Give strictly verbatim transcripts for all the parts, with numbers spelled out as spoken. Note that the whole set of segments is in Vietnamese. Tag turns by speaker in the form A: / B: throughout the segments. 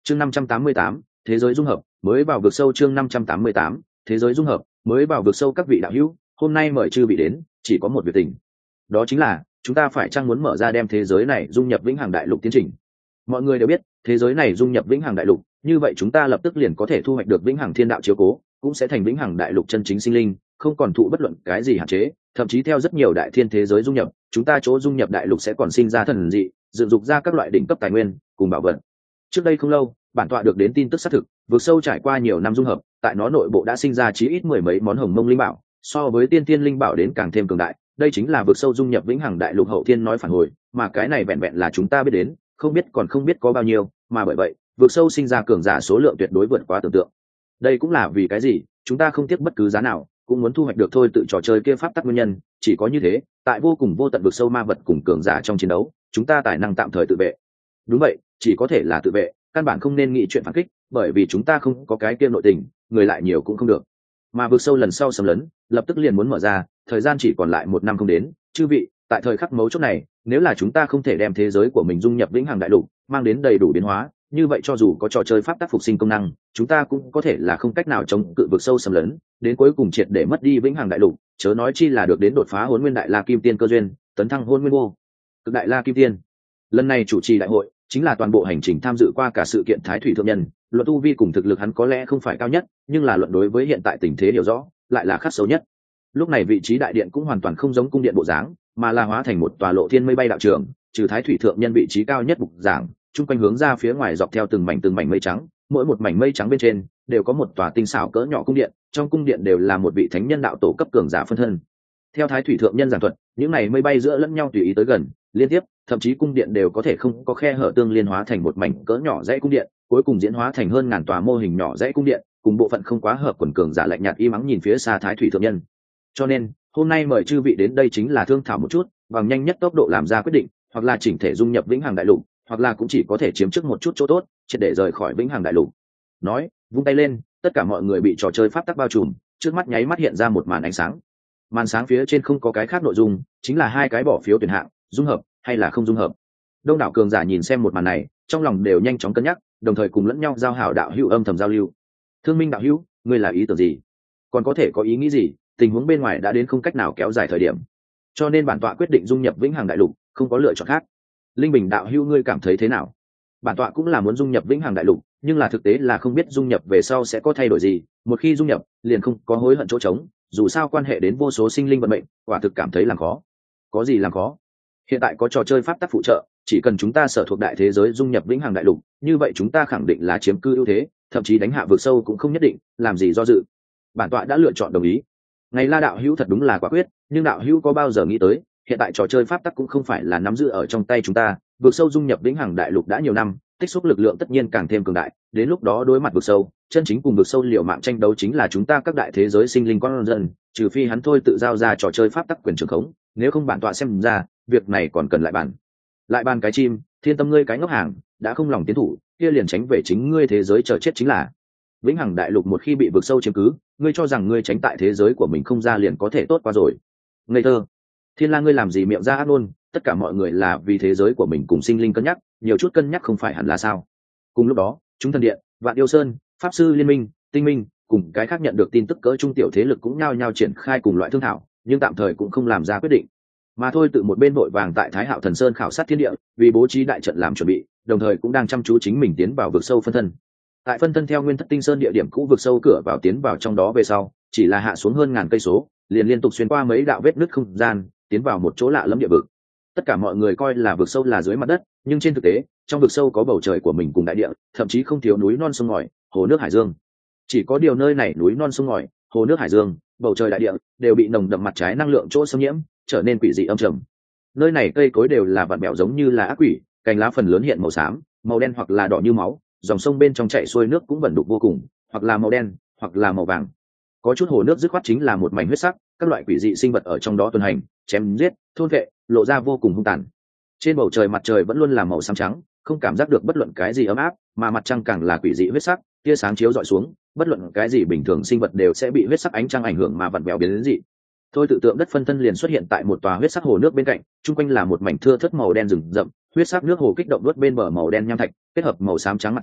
A: chương năm trăm tám mươi tám, thế giới dung hợp mới vào vực sâu. Chương năm trăm tám mươi tám, thế giới dung hợp mới vào vực sâu. Các vị đạo hữu, hôm nay mời chư vị đến chỉ có một việc tình, đó chính là chúng ta phải chăng muốn mở ra đem thế giới này dung nhập vĩnh hằng đại lục tiến trình. Mọi người đều biết thế giới này dung nhập vĩnh hằng đại lục, như vậy chúng ta lập tức liền có thể thu hoạch được vĩnh hằng thiên đạo chiếu cố, cũng sẽ thành vĩnh hằng đại lục chân chính sinh linh, không còn thụ bất luận cái gì hạn chế. Thậm chí theo rất nhiều đại thiên thế giới dung nhập, chúng ta chỗ dung nhập đại lục sẽ còn sinh ra thần dị, dựng dục ra các loại đỉnh cấp tài nguyên cùng bảo vật. Trước đây không lâu, bản tọa được đến tin tức xác thực, vực sâu trải qua nhiều năm dung hợp, tại nó nội bộ đã sinh ra chí ít mười mấy món hồng mông linh bảo, so với tiên tiên linh bảo đến càng thêm cường đại. Đây chính là vực sâu dung nhập vĩnh hằng đại lục hậu thiên nói phản hồi, mà cái này vẹn vẹn là chúng ta biết đến, không biết còn không biết có bao nhiêu, mà bởi vậy vực sâu sinh ra cường giả số lượng tuyệt đối vượt quá tưởng tượng. Đây cũng là vì cái gì chúng ta không tiếc bất cứ giá nào cũng muốn thu hoạch được thôi tự trò chơi kia pháp tắc nguyên nhân. Chỉ có như thế, tại vô cùng vô tận vực sâu ma vật cùng cường giả trong chiến đấu, chúng ta tài năng tạm thời tự vệ. Đúng vậy, chỉ có thể là tự vệ, căn bản không nên nghĩ chuyện phản kích, bởi vì chúng ta không có cái kia nội tình, người lại nhiều cũng không được. Mà vực sâu lần sau xâm lấn lập tức liền muốn mở ra, thời gian chỉ còn lại một năm không đến. Chư vị, tại thời khắc mấu chốt này, nếu là chúng ta không thể đem thế giới của mình dung nhập vĩnh hằng đại lục, mang đến đầy đủ biến hóa, như vậy cho dù có trò chơi pháp tác phục sinh công năng, chúng ta cũng có thể là không cách nào chống cự vực sâu xâm lấn, đến cuối cùng triệt để mất đi vĩnh hằng đại lục, chớ nói chi là được đến đột phá hôn nguyên đại la kim tiên cơ duyên, tấn thăng hôn nguyên vô cực đại la kim tiên. Lần này chủ trì đại hội chính là toàn bộ hành trình tham dự qua cả sự kiện Thái Thủy thượng nhân, luận tu vi cùng thực lực hắn có lẽ không phải cao nhất, nhưng là luận đối với hiện tại tình thế hiểu rõ lại là khắc sâu nhất. Lúc này vị trí đại điện cũng hoàn toàn không giống cung điện bộ dáng, mà là hóa thành một tòa lộ thiên mây bay đạo trường, trừ Thái Thủy thượng nhân vị trí cao nhất bục giảng, chung quanh hướng ra phía ngoài dọc theo từng mảnh từng mảnh mây trắng, mỗi một mảnh mây trắng bên trên đều có một tòa tinh xảo cỡ nhỏ cung điện, trong cung điện đều là một vị thánh nhân đạo tổ cấp cường giả phân thân. Theo Thái Thủy thượng nhân giảng thuật, những này mây bay giữa lẫn nhau tùy ý tới gần, liên tiếp, thậm chí cung điện đều có thể không có khe hở tương liên hóa thành một mảnh cỡ nhỏ dãy cung điện, cuối cùng diễn hóa thành hơn ngàn tòa mô hình nhỏ dãy cung điện, cùng bộ phận không quá hợp quần cường giả lạnh nhạt y mắng nhìn phía xa Thái Thủy thượng nhân. Cho nên, hôm nay mời chư vị đến đây chính là thương thảo một chút, bằng nhanh nhất tốc độ làm ra quyết định, hoặc là chỉnh thể dung nhập vĩnh hằng đại lục, hoặc là cũng chỉ có thể chiếm trước một chút chỗ tốt, triệt để rời khỏi vĩnh hằng đại lục. Nói, vung tay lên, tất cả mọi người bị trò chơi pháp tắc bao trùm, trước mắt nháy mắt hiện ra một màn ánh sáng. Màn sáng phía trên không có cái khác nội dung, chính là hai cái bỏ phiếu tuyển hạng, dung hợp hay là không dung hợp. Đông đảo cường giả nhìn xem một màn này, trong lòng đều nhanh chóng cân nhắc, đồng thời cùng lẫn nhau giao hảo đạo hữu âm thầm giao lưu. Thương Minh đạo hữu, ngươi là ý tưởng gì? Còn có thể có ý nghĩ gì? Tình huống bên ngoài đã đến không cách nào kéo dài thời điểm, cho nên bản tọa quyết định dung nhập vĩnh hằng đại lục, không có lựa chọn khác. Linh Bình đạo hữu, ngươi cảm thấy thế nào? Bản tọa cũng là muốn dung nhập vĩnh hằng đại lục, nhưng là thực tế là không biết dung nhập về sau sẽ có thay đổi gì, một khi dung nhập liền không có hối hận chỗ trống, dù sao quan hệ đến vô số sinh linh vận mệnh, quả thực cảm thấy làm khó. Có gì làm khó? Hiện tại có trò chơi pháp tắc phụ trợ, chỉ cần chúng ta sở thuộc đại thế giới dung nhập vĩnh hằng đại lục, như vậy chúng ta khẳng định là chiếm cư ưu thế, thậm chí đánh hạ vực sâu cũng không nhất định, làm gì do dự. Bản tọa đã lựa chọn đồng ý. Ngày La đạo hữu thật đúng là quả quyết, nhưng đạo hữu có bao giờ nghĩ tới, hiện tại trò chơi pháp tắc cũng không phải là nắm giữ ở trong tay chúng ta, vực sâu dung nhập vĩnh hằng đại lục đã nhiều năm, tích xúc lực lượng tất nhiên càng thêm cường đại, đến lúc đó đối mặt vực sâu, chân chính cùng vực sâu liều mạng tranh đấu chính là chúng ta các đại thế giới sinh linh con dân, trừ phi hắn thôi tự giao ra trò chơi pháp tắc quyền trường khống, nếu không bản tọa xem ra, việc này còn cần lại bàn. Lại bàn cái chim, thiên tâm ngươi cái ngốc hàng, đã không lòng tiến thủ, kia liền tránh về chính ngươi thế giới chờ chết chính là. Vĩnh hằng đại lục một khi bị vực sâu chiếm cứ, ngươi cho rằng ngươi tránh tại thế giới của mình không ra liền có thể tốt qua rồi? Ngây thơ. Thiên La ngươi làm gì miệng ra ác ngôn, tất cả mọi người là vì thế giới của mình cùng sinh linh cân nhắc, nhiều chút cân nhắc không phải hẳn là sao? Cùng lúc đó, chúng thần điện, Vạn Yêu Sơn, pháp sư liên minh, tinh minh, cùng cái khác nhận được tin tức cỡ trung tiểu thế lực cũng nhao nhao triển khai cùng loại thương thảo, nhưng tạm thời cũng không làm ra quyết định. Mà thôi tự một bên vội vàng tại Thái Hạo Thần Sơn khảo sát thiên địa, vì bố trí đại trận làm chuẩn bị, đồng thời cũng đang chăm chú chính mình tiến vào vực sâu phân thân. Tại phân thân theo Nguyên Thất Tinh Sơn địa điểm cũ vực sâu cửa vào tiến vào trong đó về sau, chỉ là hạ xuống hơn ngàn cây số, liền liên tục xuyên qua mấy đạo vết nứt không gian, tiến vào một chỗ lạ lẫm địa vực. Tất cả mọi người coi là vực sâu là dưới mặt đất, nhưng trên thực tế, trong vực sâu có bầu trời của mình cùng đại địa, thậm chí không thiếu núi non sông ngòi, hồ nước hải dương. Chỉ có điều nơi này núi non sông ngòi, hồ nước hải dương, bầu trời đại địa đều bị nồng đậm mặt trái năng lượng chỗ xâm nhiễm, trở nên quỷ dị âm trầm. Nơi này cây cối đều là vặn bẹo giống như là ác quỷ, cành lá phần lớn hiện màu xám, màu đen hoặc là đỏ như máu, dòng sông bên trong chảy xuôi nước cũng vẩn đục vô cùng, hoặc là màu đen, hoặc là màu vàng. Có chút hồ nước dứt khoát chính là một mảnh huyết sắc, các loại quỷ dị sinh vật ở trong đó tuần hành, chém giết, thôn vệ, lộ ra vô cùng hung tàn. Trên bầu trời mặt trời vẫn luôn là màu xám trắng, không cảm giác được bất luận cái gì ấm áp, mà mặt trăng càng là quỷ dị huyết sắc, tia sáng chiếu rọi xuống, bất luận cái gì bình thường sinh vật đều sẽ bị huyết sắc ánh trăng ảnh hưởng mà vặn vẹo biến đến dị. Thôi tự tượng đất phân thân liền xuất hiện tại một tòa huyết sắc hồ nước bên cạnh, chung quanh là một mảnh thưa thớt màu đen rừng rậm, huyết sắc nước hồ kích động nuốt bên bờ màu đen nham thạch, kết hợp màu xám trắng mặt trời,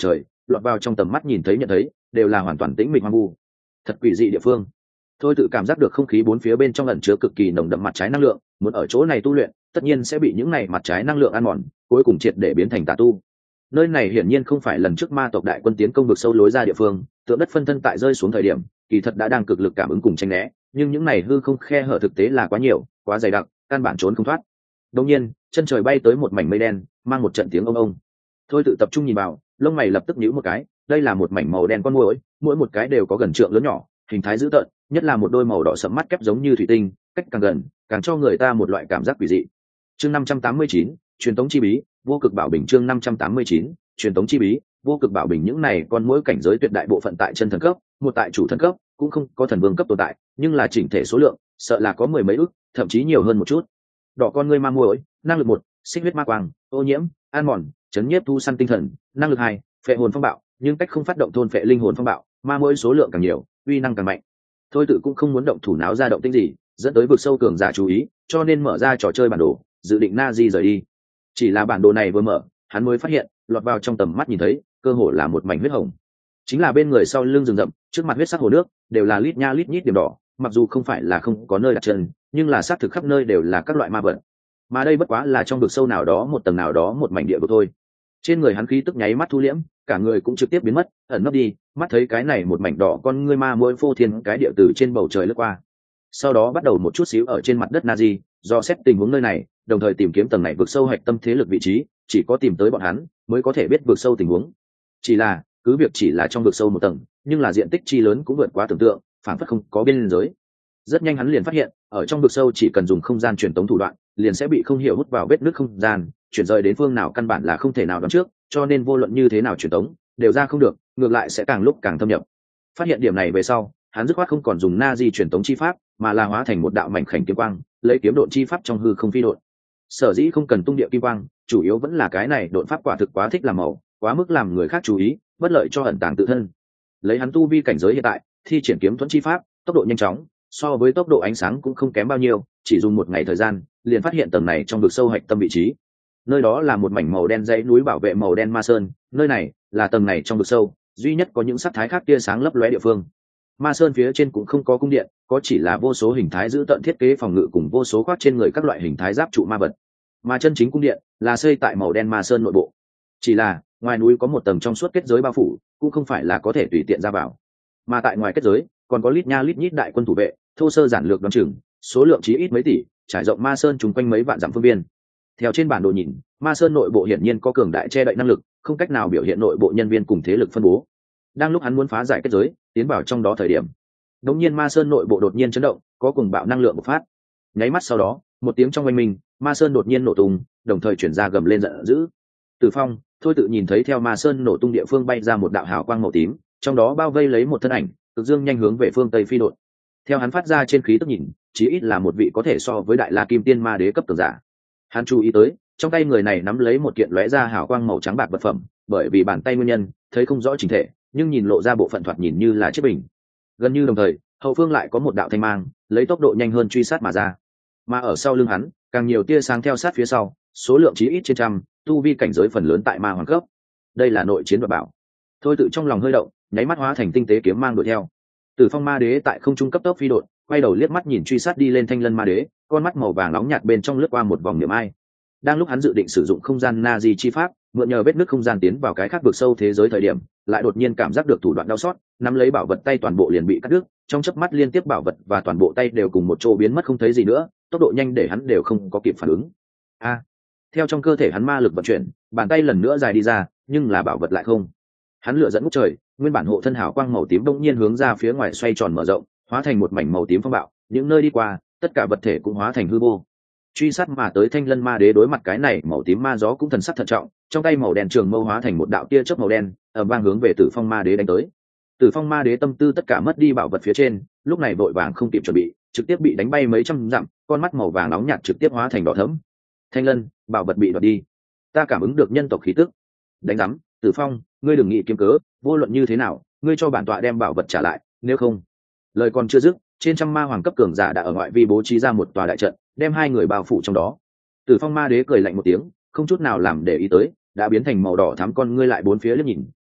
A: lọt vào trong tầm mắt nhìn thấy nhận thấy đều là hoàn toàn tĩnh mịch hoang vu, thật quỷ dị địa phương. Thôi tự cảm giác được không khí bốn phía bên trong ẩn chứa cực kỳ nồng đậm mặt trái năng lượng, muốn ở chỗ này tu luyện tất nhiên sẽ bị những này mặt trái năng lượng ăn mòn, cuối cùng triệt để biến thành tà tu. Nơi này hiển nhiên không phải lần trước ma tộc đại quân tiến công vực sâu lối ra địa phương, tượng đất phân thân tại rơi xuống thời điểm kỳ thật đã đang cực lực cảm ứng cùng tranh né, nhưng những này hư không khe hở thực tế là quá nhiều, quá dày đặc, căn bản trốn không thoát. Đột nhiên chân trời bay tới một mảnh mây đen, mang một trận tiếng ông ông. Thôi tự tập trung nhìn vào, lông mày lập tức nhíu một cái, đây là một mảnh màu đen con muỗi, mỗi một cái đều có gần trượng lớn nhỏ, hình thái dữ tợn, nhất là một đôi màu đỏ sẫm mắt kép giống như thủy tinh, cách càng gần càng cho người ta một loại cảm giác quỷ dị. Chương năm trăm tám mươi chín, truyền tống chi bí, vô cực bảo bình. Chương năm trăm tám mươi chín, truyền tống chi bí, vô cực bảo bình. Những này con muỗi cảnh giới tuyệt đại bộ phận tại chân thần cấp, một tại chủ thần cấp, cũng không có thần vương cấp tồn tại, nhưng là chỉnh thể số lượng sợ là có mười mấy ức, thậm chí nhiều hơn một chút. Đỏ con ngươi ma muỗi, năng lực một, xích huyết ma quang, ô nhiễm, an mòn, chấn nhiếp thu săn tinh thần, năng lực hai, phệ hồn phong bạo, nhưng cách không phát động thôn phệ linh hồn phong bạo, ma muỗi số lượng càng nhiều, uy năng càng mạnh. Thôi tự cũng không muốn động thủ náo ra động tĩnh gì, dẫn tới vực sâu cường giả chú ý, cho nên mở ra trò chơi bản đồ, dự định na di rời đi. Chỉ là bản đồ này vừa mở, hắn mới phát hiện lọt vào trong tầm mắt nhìn thấy cơ hồ là một mảnh huyết hồng, chính là bên người sau lưng rừng rậm, trước mặt huyết sắc hồ nước đều là lít nha lít nhít điểm đỏ, mặc dù không phải là không có nơi đặt chân, nhưng là xác thực khắp nơi đều là các loại ma vật, mà đây bất quá là trong vực sâu nào đó một tầng nào đó một mảnh địa vực thôi. Trên người hắn khí tức nháy mắt thu liễm, cả người cũng trực tiếp biến mất, ẩn nấp đi, mắt thấy cái này một mảnh đỏ con ngươi ma muỗi phô thiên cái địa từ trên bầu trời lướt qua, sau đó bắt đầu một chút xíu ở trên mặt đất Nazi do xét tình huống nơi này, đồng thời tìm kiếm tầng này vực sâu hạch tâm thế lực vị trí, chỉ có tìm tới bọn hắn mới có thể biết vực sâu tình huống. Chỉ là cứ việc chỉ là trong vực sâu một tầng, nhưng là diện tích chi lớn cũng vượt quá tưởng tượng, phản phất không có biên giới. Rất nhanh hắn liền phát hiện ở trong vực sâu chỉ cần dùng không gian truyền tống thủ đoạn liền sẽ bị không hiểu hút vào vết nứt không gian, chuyển rời đến phương nào căn bản là không thể nào đoán trước, cho nên vô luận như thế nào truyền tống đều ra không được, ngược lại sẽ càng lúc càng thâm nhập. Phát hiện điểm này về sau, hắn dứt khoát không còn dùng na di truyền tống chi pháp, mà là hóa thành một đạo mảnh khảnh kiếm quang, lấy kiếm độn chi pháp trong hư không phi độn. Sở dĩ không cần tung địa kim quang, chủ yếu vẫn là cái này độn pháp quả thực quá thích làm màu, quá mức làm người khác chú ý, bất lợi cho ẩn tàng tự thân. Lấy hắn tu vi cảnh giới hiện tại, thi triển kiếm thuẫn chi pháp, tốc độ nhanh chóng, so với tốc độ ánh sáng cũng không kém bao nhiêu, chỉ dùng một ngày thời gian, liền phát hiện tầng này trong vực sâu hạch tâm vị trí. Nơi đó là một mảnh màu đen dãy núi bảo vệ màu đen ma sơn, nơi này là tầng này trong vực sâu duy nhất có những sắc thái khác tia sáng lấp lóe địa phương. Ma sơn phía trên cũng không có cung điện, có chỉ là vô số hình thái giữ tận thiết kế phòng ngự cùng vô số khoác trên người các loại hình thái giáp trụ ma vật. Mà chân chính cung điện là xây tại màu đen ma sơn nội bộ. Chỉ là ngoài núi có một tầng trong suốt kết giới bao phủ, cũng không phải là có thể tùy tiện ra vào. Mà tại ngoài kết giới còn có lít nha lít nhít đại quân thủ vệ, thô sơ giản lược đoán chừng số lượng chí ít mấy tỷ, trải rộng ma sơn chung quanh mấy vạn dặm phương biên. Theo trên bản đồ nhìn, ma sơn nội bộ hiển nhiên có cường đại che đậy năng lực, không cách nào biểu hiện nội bộ nhân viên cùng thế lực phân bố. Đang lúc hắn muốn phá giải kết giới, tiến vào trong đó thời điểm, đột nhiên ma sơn nội bộ đột nhiên chấn động, có cùng bạo năng lượng bộc phát. Nháy mắt sau đó, một tiếng trong oanh minh, ma sơn đột nhiên nổ tung, đồng thời chuyển ra gầm lên giận dữ. Tử Phong, Thôi tự nhìn thấy theo ma sơn nổ tung địa phương bay ra một đạo hào quang màu tím, trong đó bao vây lấy một thân ảnh, cực dương nhanh hướng về phương tây phi đột. Theo hắn phát ra trên khí tức nhìn, chí ít là một vị có thể so với đại la kim tiên ma đế cấp cường giả. Hắn chú ý tới, trong tay người này nắm lấy một kiện lóe ra hào quang màu trắng bạc vật phẩm, bởi vì bàn tay nguyên nhân, thấy không rõ chỉnh thể, nhưng nhìn lộ ra bộ phận thoạt nhìn như là chiếc bình. Gần như đồng thời, hậu phương lại có một đạo thanh mang, lấy tốc độ nhanh hơn truy sát mà ra. Mà ở sau lưng hắn, càng nhiều tia sáng theo sát phía sau, số lượng chí ít trên trăm, tu vi cảnh giới phần lớn tại ma hoàng cấp. Đây là nội chiến đoạt bảo. Thôi tự trong lòng hơi động, nháy mắt hóa thành tinh tế kiếm mang đuổi theo. Tử Phong ma đế tại không trung cấp tốc phi đột, quay đầu liếc mắt nhìn truy sát đi lên Thanh Lân ma đế, con mắt màu vàng nóng nhạt bên trong lướt qua một vòng niệm ai. Đang lúc hắn dự định sử dụng không gian na di chi pháp, mượn nhờ vết nứt không gian tiến vào cái khác vực sâu thế giới thời điểm, lại đột nhiên cảm giác được thủ đoạn đau xót, nắm lấy bảo vật tay toàn bộ liền bị cắt đứt, trong chớp mắt liên tiếp bảo vật và toàn bộ tay đều cùng một chỗ biến mất không thấy gì nữa, tốc độ nhanh để hắn đều không có kịp phản ứng. A! Theo trong cơ thể hắn ma lực vận chuyển, bàn tay lần nữa dài đi ra, nhưng là bảo vật lại không. Hắn lửa dẫn ngút trời, nguyên bản hộ thân hào quang màu tím bỗng nhiên hướng ra phía ngoài xoay tròn mở rộng, hóa thành một mảnh màu tím phong bạo, những nơi đi qua, tất cả vật thể cũng hóa thành hư vô. Truy sát mà tới Thanh Lân ma đế đối mặt cái này màu tím ma gió cũng thần sắc thận trọng, trong tay màu đen trường mâu hóa thành một đạo tia chớp màu đen, ầm vang hướng về Tử Phong ma đế đánh tới. Tử Phong ma đế tâm tư tất cả mất đi bảo vật phía trên, lúc này vội vàng không kịp chuẩn bị, trực tiếp bị đánh bay mấy trăm dặm, con mắt màu vàng nóng nhạt trực tiếp hóa thành đỏ thẫm. Thanh Lân, bảo vật bị đoạt đi. Ta cảm ứng được nhân tộc khí tức. Đánh rắm, Tử Phong, ngươi đừng nghĩ kiếm cớ, vô luận như thế nào, ngươi cho bản tọa đem bảo vật trả lại, nếu không. Lời còn chưa dứt, trên trăm ma hoàng cấp cường giả đã ở ngoại vi bố trí ra một tòa đại trận, đem hai người bao phủ trong đó. Tử Phong ma đế cười lạnh một tiếng, không chút nào làm để ý tới, đã biến thành màu đỏ thắm con ngươi lại bốn phía liếc nhìn,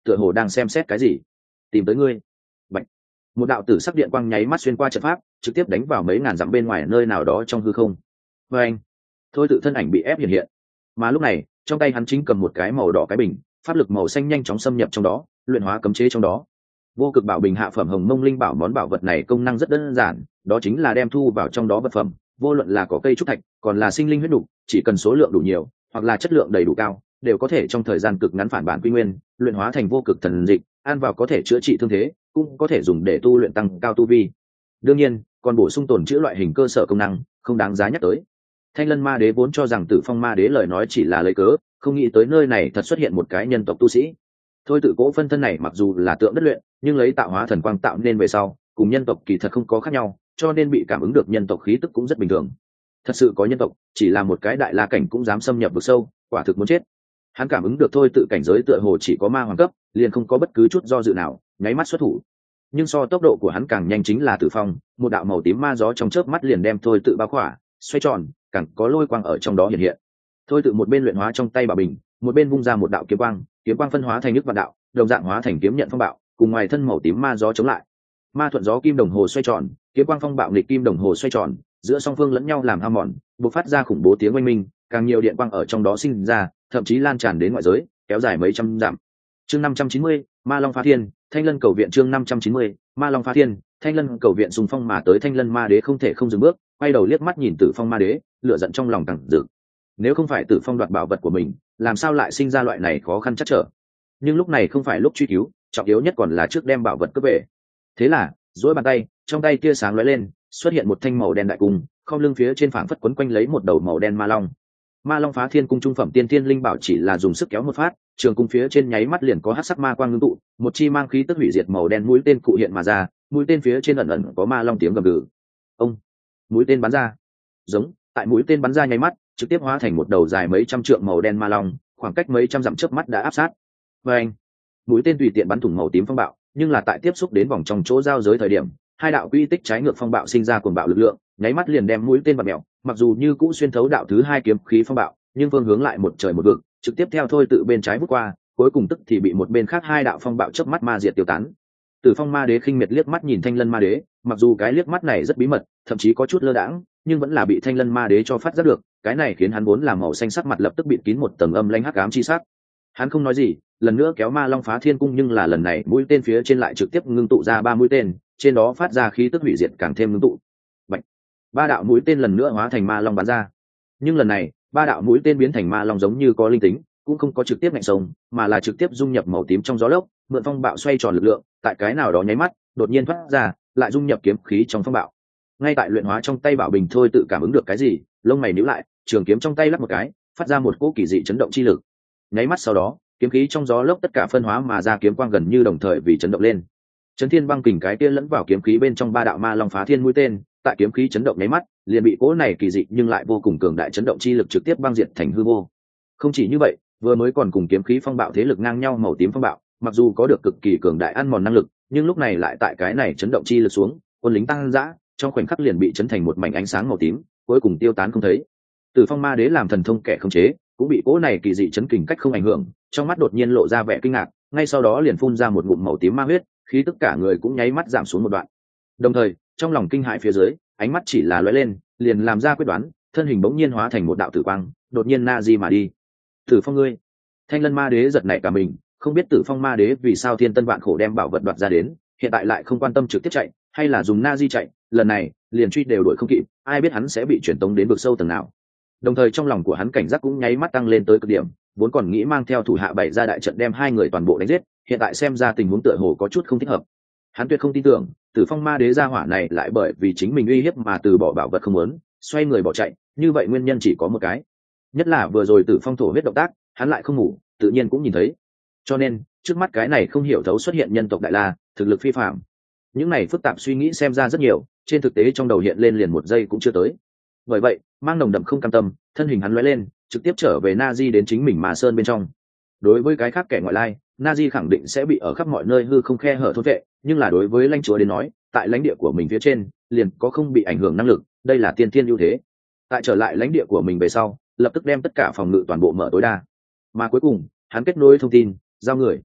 A: tựa hồ đang xem xét cái gì. Tìm tới ngươi. Bạch. Một đạo tử sắc điện quang nháy mắt xuyên qua trận pháp, trực tiếp đánh vào mấy ngàn dặm bên ngoài nơi nào đó trong hư không. Và anh, thôi tự thân ảnh bị ép hiện hiện, mà lúc này trong tay hắn chính cầm một cái màu đỏ cái bình, pháp lực màu xanh nhanh chóng xâm nhập trong đó, luyện hóa cấm chế trong đó. Vô cực bảo bình hạ phẩm hồng mông linh bảo, món bảo vật này công năng rất đơn giản, đó chính là đem thu vào trong đó vật phẩm, vô luận là cỏ cây trúc thạch, còn là sinh linh huyết đủ, chỉ cần số lượng đủ nhiều, hoặc là chất lượng đầy đủ cao, đều có thể trong thời gian cực ngắn phản bản quy nguyên, luyện hóa thành vô cực thần dịch, ăn vào có thể chữa trị thương thế, cũng có thể dùng để tu luyện tăng cao tu vi. Đương nhiên, còn bổ sung tổn chữa loại hình cơ sở công năng, không đáng giá nhắc tới. Thanh Lân Ma Đế vốn cho rằng Tử Phong Ma Đế lời nói chỉ là lấy cớ, không nghĩ tới nơi này thật xuất hiện một cái nhân tộc tu sĩ. Thôi tự cỗ phân thân này mặc dù là tượng đất luyện, nhưng lấy tạo hóa thần quang tạo nên về sau, cùng nhân tộc kỳ thật không có khác nhau, cho nên bị cảm ứng được nhân tộc khí tức cũng rất bình thường. Thật sự có nhân tộc, chỉ là một cái đại la cảnh cũng dám xâm nhập vực sâu, quả thực muốn chết. Hắn cảm ứng được thôi tự cảnh giới tựa hồ chỉ có ma hoàng cấp, liền không có bất cứ chút do dự nào, nháy mắt xuất thủ. Nhưng so tốc độ của hắn càng nhanh chính là Tử Phong, một đạo màu tím ma gió trong chớp mắt liền đem thôi tự bao khỏa, xoay tròn, càng có lôi quang ở trong đó hiện hiện. Thôi tự một bên luyện hóa trong tay bảo bình, một bên vung ra một đạo kiếm quang, kiếm quang phân hóa thành nước vạn đạo, đồng dạng hóa thành kiếm nhận phong bạo, cùng ngoài thân màu tím ma gió chống lại. Ma thuận gió kim đồng hồ xoay tròn, kiếm quang phong bạo nghịch kim đồng hồ xoay tròn, giữa song phương lẫn nhau làm hao mòn, bộc phát ra khủng bố tiếng oanh minh, càng nhiều điện quang ở trong đó sinh ra, thậm chí lan tràn đến ngoại giới, kéo dài mấy trăm dặm. Chương năm trăm chín mươi, Ma Long phá thiên, Thanh Lân cầu viện. Chương năm trăm chín mươi, Ma Long phá thiên, Thanh Lân cầu viện. Xung phong mà tới Thanh Lân Ma Đế không thể không dừng bước, quay đầu liếc mắt nhìn Tử Phong Ma Đế, lửa giận trong lòng càng dữ. Nếu không phải Tử Phong đoạt bảo vật của mình, làm sao lại sinh ra loại này khó khăn chắc trở. Nhưng lúc này không phải lúc truy cứu, trọng yếu nhất còn là trước đem bảo vật cướp về. Thế là duỗi bàn tay, trong tay tia sáng lóe lên, xuất hiện một thanh màu đen đại cung, không lưng phía trên phảng phất quấn quanh lấy một đầu màu đen ma long. Ma Long phá thiên cung trung phẩm tiên thiên linh bảo, chỉ là dùng sức kéo một phát, trường cung phía trên nháy mắt liền có hắc sắc ma quang ngưng tụ, một chi mang khí tức hủy diệt màu đen mũi tên cụ hiện mà ra, mũi tên phía trên ẩn ẩn có ma long tiếng gầm gừ. Ông, mũi tên bắn ra, giống tại mũi tên bắn ra nháy mắt, trực tiếp hóa thành một đầu dài mấy trăm trượng màu đen ma long, khoảng cách mấy trăm dặm chớp mắt đã áp sát. Và anh, mũi tên tùy tiện bắn thủng màu tím phong bạo, nhưng là tại tiếp xúc đến vòng trong chỗ giao giới thời điểm, hai đạo quy tích trái ngược phong bạo sinh ra cuồng bạo lực lượng, nháy mắt liền đem mũi tên bật mèo, mặc dù như cũ xuyên thấu đạo thứ hai kiếm khí phong bạo, nhưng phương hướng lại một trời một vực, trực tiếp theo thôi tự bên trái vút qua, cuối cùng tức thì bị một bên khác hai đạo phong bạo chớp mắt ma diệt tiêu tán. Tử Phong Ma Đế khinh miệt liếc mắt nhìn Thanh Lân Ma Đế, mặc dù cái liếc mắt này rất bí mật, thậm chí có chút lơ đãng, nhưng vẫn là bị Thanh Lân Ma Đế cho phát giác được, cái này khiến hắn vốn làm màu xanh sắc mặt lập tức bịt kín một tầng âm lãnh hắc ám chi sắc. Hắn không nói gì, lần nữa kéo Ma Long phá thiên cung, nhưng là lần này mũi tên phía trên lại trực tiếp ngưng tụ ra ba mũi tên, trên đó phát ra khí tức hủy diệt càng thêm ngưng tụ. Bạch. Ba đạo mũi tên lần nữa hóa thành ma long bắn ra. Nhưng lần này, ba đạo mũi tên biến thành ma long giống như có linh tính, cũng không có trực tiếp ngạnh sông, mà là trực tiếp dung nhập màu tím trong gió lốc, mượn phong bạo xoay tròn lực lượng, tại cái nào đó nháy mắt, đột nhiên thoát ra, lại dung nhập kiếm khí trong phong bạo. Ngay tại luyện hóa trong tay bảo bình thôi tự cảm ứng được cái gì, lông mày nhíu lại, trường kiếm trong tay lắc một cái, phát ra một cỗ kỳ dị chấn động chi lực. Nháy mắt sau đó, kiếm khí trong gió lốc tất cả phân hóa mà ra kiếm quang gần như đồng thời vì chấn động lên. Chấn Thiên Băng Kình cái kia lẫn vào kiếm khí bên trong ba đạo ma long phá thiên mũi tên, tại kiếm khí chấn động nháy mắt, liền bị cỗ này kỳ dị nhưng lại vô cùng cường đại chấn động chi lực trực tiếp băng diệt thành hư vô. Không chỉ như vậy, vừa mới còn cùng kiếm khí phong bạo thế lực ngang nhau màu tím phong bạo, mặc dù có được cực kỳ cường đại ăn mòn năng lực, nhưng lúc này lại tại cái này chấn động chi lực xuống, quân lính tăng dã, trong khoảnh khắc liền bị chấn thành một mảnh ánh sáng màu tím, cuối cùng tiêu tán không thấy. Tử Phong Ma Đế làm thần thông kẻ khống chế, cũng bị cỗ này kỳ dị chấn kình cách không ảnh hưởng, trong mắt đột nhiên lộ ra vẻ kinh ngạc, ngay sau đó liền phun ra một ngụm màu tím ma huyết, khí tất cả người cũng nháy mắt giảm xuống một đoạn. Đồng thời, trong lòng kinh hãi phía dưới, ánh mắt chỉ là lóe lên, liền làm ra quyết đoán, thân hình bỗng nhiên hóa thành một đạo tử quang, đột nhiên na di mà đi. Tử Phong ngươi! Thanh Lân Ma Đế giật nảy cả mình, không biết Tử Phong Ma Đế vì sao thiên tân vạn khổ đem bảo vật đoạt ra đến, hiện tại lại không quan tâm trực tiếp chạy, hay là dùng na di chạy, lần này liền truy đều đuổi không kịp, ai biết hắn sẽ bị chuyển tống đến vực sâu tầng nào. Đồng thời trong lòng của hắn cảnh giác cũng nháy mắt tăng lên tới cực điểm, vốn còn nghĩ mang theo thủ hạ bảy ra đại trận đem hai người toàn bộ đánh giết, hiện tại xem ra tình huống tựa hồ có chút không thích hợp. Hắn tuyệt không tin tưởng Tử Phong Ma Đế gia hỏa này lại bởi vì chính mình uy hiếp mà từ bỏ bảo vật không muốn, xoay người bỏ chạy, như vậy nguyên nhân chỉ có một cái, nhất là vừa rồi Tử Phong thổ huyết động tác, hắn lại không ngủ, tự nhiên cũng nhìn thấy. Cho nên trước mắt cái này không hiểu thấu xuất hiện nhân tộc đại la, thực lực phi phàm. Những này phức tạp suy nghĩ xem ra rất nhiều, trên thực tế trong đầu hiện lên liền một giây cũng chưa tới. Bởi vậy mang nồng đậm không cam tâm, thân hình hắn lóe lên, trực tiếp trở về Na Di đến chính mình Mà Sơn bên trong. Đối với cái khác kẻ ngoại lai, Na Di khẳng định sẽ bị ở khắp mọi nơi hư không khe hở thôn vệ, nhưng là đối với lãnh chúa đến nói, tại lãnh địa của mình phía trên liền có không bị ảnh hưởng năng lực, đây là tiên thiên ưu thế. Tại trở lại lãnh địa của mình về sau, lập tức đem tất cả phòng ngự toàn bộ mở tối đa, mà cuối cùng hắn kết nối thông tin, giao người.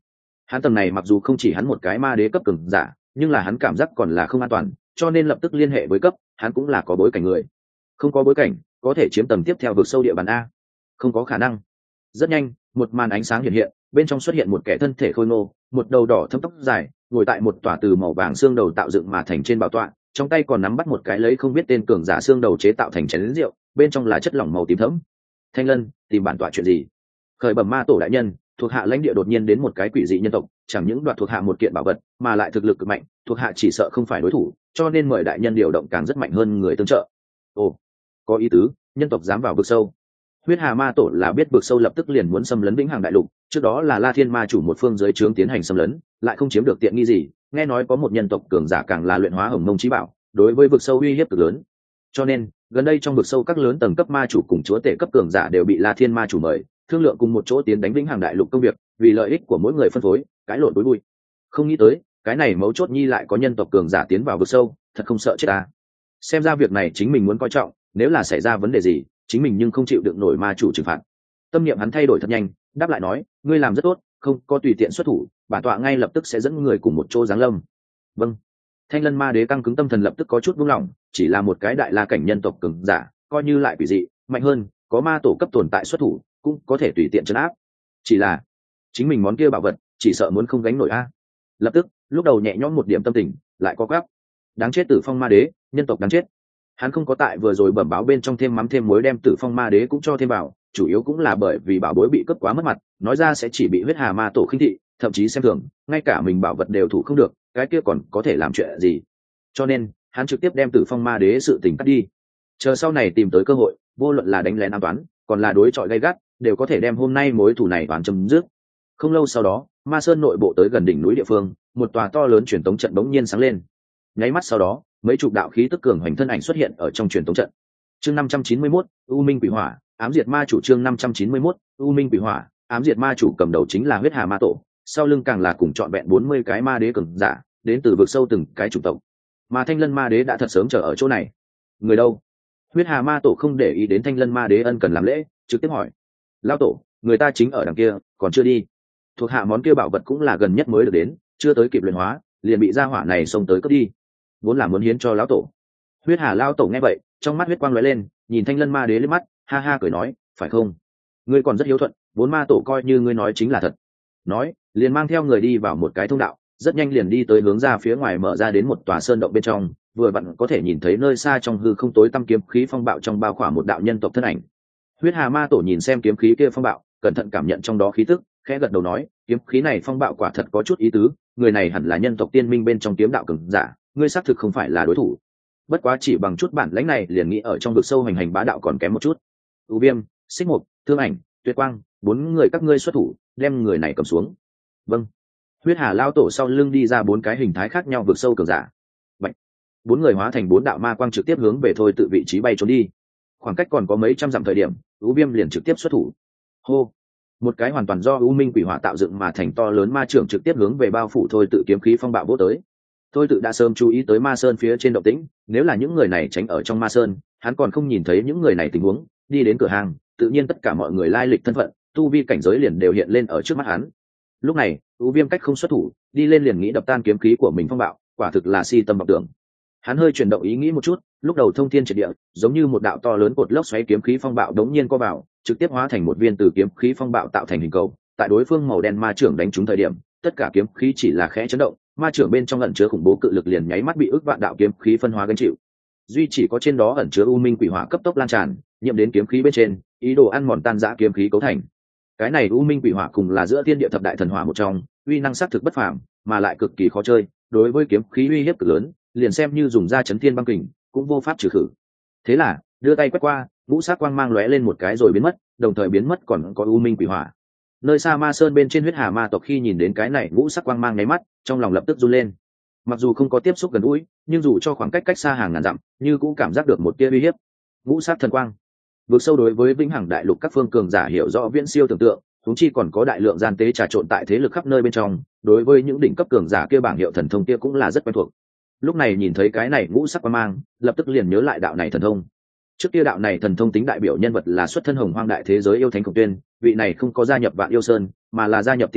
A: Hắn tầng này mặc dù không chỉ hắn một cái ma đế cấp cường giả, nhưng là hắn cảm giác còn là không an toàn, cho nên lập tức liên hệ với cấp, hắn cũng là có bối cảnh người. Không có bối cảnh, có thể chiếm tầng tiếp theo vực sâu địa bàn a? Không có khả năng. Rất nhanh, một màn ánh sáng hiện hiện, bên trong xuất hiện một kẻ thân thể khôi ngô, một đầu đỏ thâm tóc dài, ngồi tại một tòa từ màu vàng xương đầu tạo dựng mà thành trên bảo tọa, trong tay còn nắm bắt một cái lấy không biết tên cường giả xương đầu chế tạo thành chén rượu, bên trong là chất lỏng màu tím thẫm. Thanh Lân, tìm bản tọa chuyện gì? Khởi bẩm ma tổ đại nhân, thuộc hạ lãnh địa đột nhiên đến một cái quỷ dị nhân tộc, chẳng những đoạt thuộc hạ một kiện bảo vật, mà lại thực lực cực mạnh, thuộc hạ chỉ sợ không phải đối thủ, cho nên mời đại nhân điều động càng rất mạnh hơn người tương trợ. Ồ, có ý tứ, nhân tộc dám vào vực sâu. Huyết Hà Ma tổ là biết vực sâu lập tức liền muốn xâm lấn Vĩnh Hằng đại lục, trước đó là La Thiên Ma chủ một phương dưới trướng tiến hành xâm lấn, lại không chiếm được tiện nghi gì, nghe nói có một nhân tộc cường giả càng là luyện hóa Hồng Mông chí bảo, đối với vực sâu uy hiếp cực lớn. Cho nên, gần đây trong vực sâu các lớn tầng cấp ma chủ cùng chúa tể cấp cường giả đều bị La Thiên Ma chủ mời, thương lượng cùng một chỗ tiến đánh Vĩnh Hằng đại lục công việc, vì lợi ích của mỗi người phân phối, cãi lộn đối bụi. Không nghĩ tới, cái này mấu chốt nhi lại có nhân tộc cường giả tiến vào vực sâu, thật không sợ chết ta. Xem ra việc này chính mình muốn coi trọng, nếu là xảy ra vấn đề gì, chính mình nhưng không chịu đựng nổi ma chủ trừng phạt. Tâm niệm hắn thay đổi thật nhanh, đáp lại nói, ngươi làm rất tốt, không có tùy tiện xuất thủ, bản tọa ngay lập tức sẽ dẫn người cùng một chỗ giáng lâm. Vâng. Thanh Lân Ma Đế căng cứng tâm thần lập tức có chút buông lỏng, chỉ là một cái đại la cảnh nhân tộc cường giả, coi như lại quỷ dị, mạnh hơn, có ma tổ cấp tồn tại xuất thủ, cũng có thể tùy tiện trấn áp. Chỉ là, chính mình món kia bảo vật, chỉ sợ muốn không gánh nổi a. Lập tức, lúc đầu nhẹ nhõm một điểm tâm tình, lại có quắc. Đáng chết Tử Phong Ma Đế, nhân tộc đáng chết. Hắn không có tại vừa rồi bẩm báo bên trong thêm mắm thêm muối đem Tử Phong Ma Đế cũng cho thêm vào, chủ yếu cũng là bởi vì bảo bối bị cướp quá mất mặt, nói ra sẽ chỉ bị Huyết Hà Ma tổ khinh thị, thậm chí xem thường, ngay cả mình bảo vật đều thủ không được, cái kia còn có thể làm chuyện gì. Cho nên, hắn trực tiếp đem Tử Phong Ma Đế sự tình cắt đi. Chờ sau này tìm tới cơ hội, vô luận là đánh lén ám toán, còn là đối chọi gay gắt, đều có thể đem hôm nay mối thù này toàn chấm dứt. Không lâu sau đó, Ma Sơn nội bộ tới gần đỉnh núi địa phương, một tòa to lớn truyền tống trận bỗng nhiên sáng lên. Nháy mắt sau đó, mấy chục đạo khí tức cường hoành thân ảnh xuất hiện ở trong truyền tống trận. Chương năm trăm chín mươi mốt, U Minh Quỷ Hỏa, ám diệt ma chủ. Chương năm trăm chín mươi mốt, U Minh Quỷ Hỏa, ám diệt ma chủ cầm đầu chính là Huyết Hà Ma tổ, sau lưng càng là cùng trọn vẹn bốn mươi cái ma đế cường giả, đến từ vực sâu từng cái chủng tộc. Mà Thanh Lân Ma Đế đã thật sớm chờ ở chỗ này. Người đâu? Huyết Hà Ma tổ không để ý đến Thanh Lân Ma Đế ân cần làm lễ, trực tiếp hỏi: "Lão tổ, người ta chính ở đằng kia, còn chưa đi." Thuộc hạ món kia bảo vật cũng là gần nhất mới được đến, chưa tới kịp luyện hóa, liền bị gia hỏa này xông tới cướp đi. Vốn là muốn hiến cho lão tổ. Huyết Hà lão tổ nghe vậy, trong mắt huyết quang lóe lên, nhìn Thanh Lân Ma Đế lên mắt, ha ha cười nói: "Phải không? Ngươi còn rất hiếu thuận, vốn ma tổ coi như ngươi nói chính là thật." Nói, liền mang theo người đi vào một cái thông đạo, rất nhanh liền đi tới hướng ra phía ngoài mở ra đến một tòa sơn động bên trong, vừa vặn có thể nhìn thấy nơi xa trong hư không tối tăm kiếm khí phong bạo trong bao khỏa một đạo nhân tộc thân ảnh. Huyết Hà Ma tổ nhìn xem kiếm khí kia phong bạo, cẩn thận cảm nhận trong đó khí tức, khẽ gật đầu nói: "Kiếm khí này phong bạo quả thật có chút ý tứ, người này hẳn là nhân tộc tiên minh bên trong kiếm đạo cường giả, ngươi xác thực không phải là đối thủ. Bất quá chỉ bằng chút bản lãnh này liền nghĩ ở trong vực sâu hành hành bá đạo còn kém một chút. U Viêm, Xích Mục, Thương Ảnh, Tuyệt Quang, bốn người các ngươi xuất thủ, đem người này cầm xuống." Vâng. Huyết Hà lao tổ sau lưng đi ra bốn cái hình thái khác nhau vực sâu cường giả. Bạch. Bốn người hóa thành bốn đạo ma quang trực tiếp hướng về thôi tự vị trí bay trốn đi. Khoảng cách còn có mấy trăm dặm thời điểm, U Viêm liền trực tiếp xuất thủ. Hô. Một cái hoàn toàn do U Minh Quỷ Hỏa tạo dựng mà thành to lớn ma trưởng trực tiếp hướng về bao phủ thôi tự kiếm khí phong bạo vỗ tới. Thôi tự đã sớm chú ý tới ma sơn phía trên động tĩnh, nếu là những người này tránh ở trong ma sơn, hắn còn không nhìn thấy những người này tình huống, đi đến cửa hàng, tự nhiên tất cả mọi người lai lịch thân phận, tu vi cảnh giới liền đều hiện lên ở trước mắt hắn. Lúc này, U Viêm cách không xuất thủ, đi lên liền nghĩ đập tan kiếm khí của mình phong bạo, quả thực là si tâm vọng tưởng. Hắn hơi chuyển động ý nghĩ một chút, lúc đầu thông thiên triệt địa, giống như một đạo to lớn cột lốc xoáy kiếm khí phong bạo đống nhiên co vào, trực tiếp hóa thành một viên từ kiếm khí phong bạo tạo thành hình cầu. Tại đối phương màu đen ma trưởng đánh trúng thời điểm, tất cả kiếm khí chỉ là khẽ chấn động, ma trưởng bên trong ẩn chứa khủng bố cự lực liền nháy mắt bị ức vạn đạo kiếm khí phân hóa gánh chịu. Duy chỉ có trên đó ẩn chứa U Minh Quỷ Hỏa cấp tốc lan tràn, nhiễm đến kiếm khí bên trên, ý đồ ăn mòn tan rã kiếm khí cấu thành. Cái này U Minh Quỷ Hỏa cùng là giữa thiên địa thập đại thần hỏa một trong, uy năng sát thực bất phàm, mà lại cực kỳ khó chơi, đối với kiếm khí uy hiếp cực lớn, liền xem như dùng ra chấn thiên băng kình, cũng vô pháp trừ khử. Thế là, đưa tay quét qua, ngũ sắc quang mang lóe lên một cái rồi biến mất, đồng thời biến mất còn có U Minh Quỷ Hỏa. Nơi xa Ma Sơn bên trên Huyết Hà Ma tộc khi nhìn đến cái này ngũ sắc quang mang nháy mắt, trong lòng lập tức run lên. Mặc dù không có tiếp xúc gần gũi, nhưng dù cho khoảng cách cách xa hàng ngàn dặm, như cũng cảm giác được một tia uy hiếp. Ngũ sắc thần quang, vượt sâu đối với Vĩnh Hằng đại lục các phương cường giả hiểu rõ viễn siêu tưởng tượng, chúng chi còn có đại lượng gian tế trà trộn tại thế lực khắp nơi bên trong, đối với những đỉnh cấp cường giả kia bảng hiệu thần thông kia cũng là rất quen thuộc. Lúc này nhìn thấy cái này ngũ sắc quang mang, lập tức liền nhớ lại đạo này thần thông. Trước kia đạo này thần thông tính đại biểu nhân vật là xuất thân hồng hoang đại thế giới yêu thánh Khổng Tuyên, vị này không có gia nhập Vạn Yêu Sơn, mà là gia nhập Tiên Minh,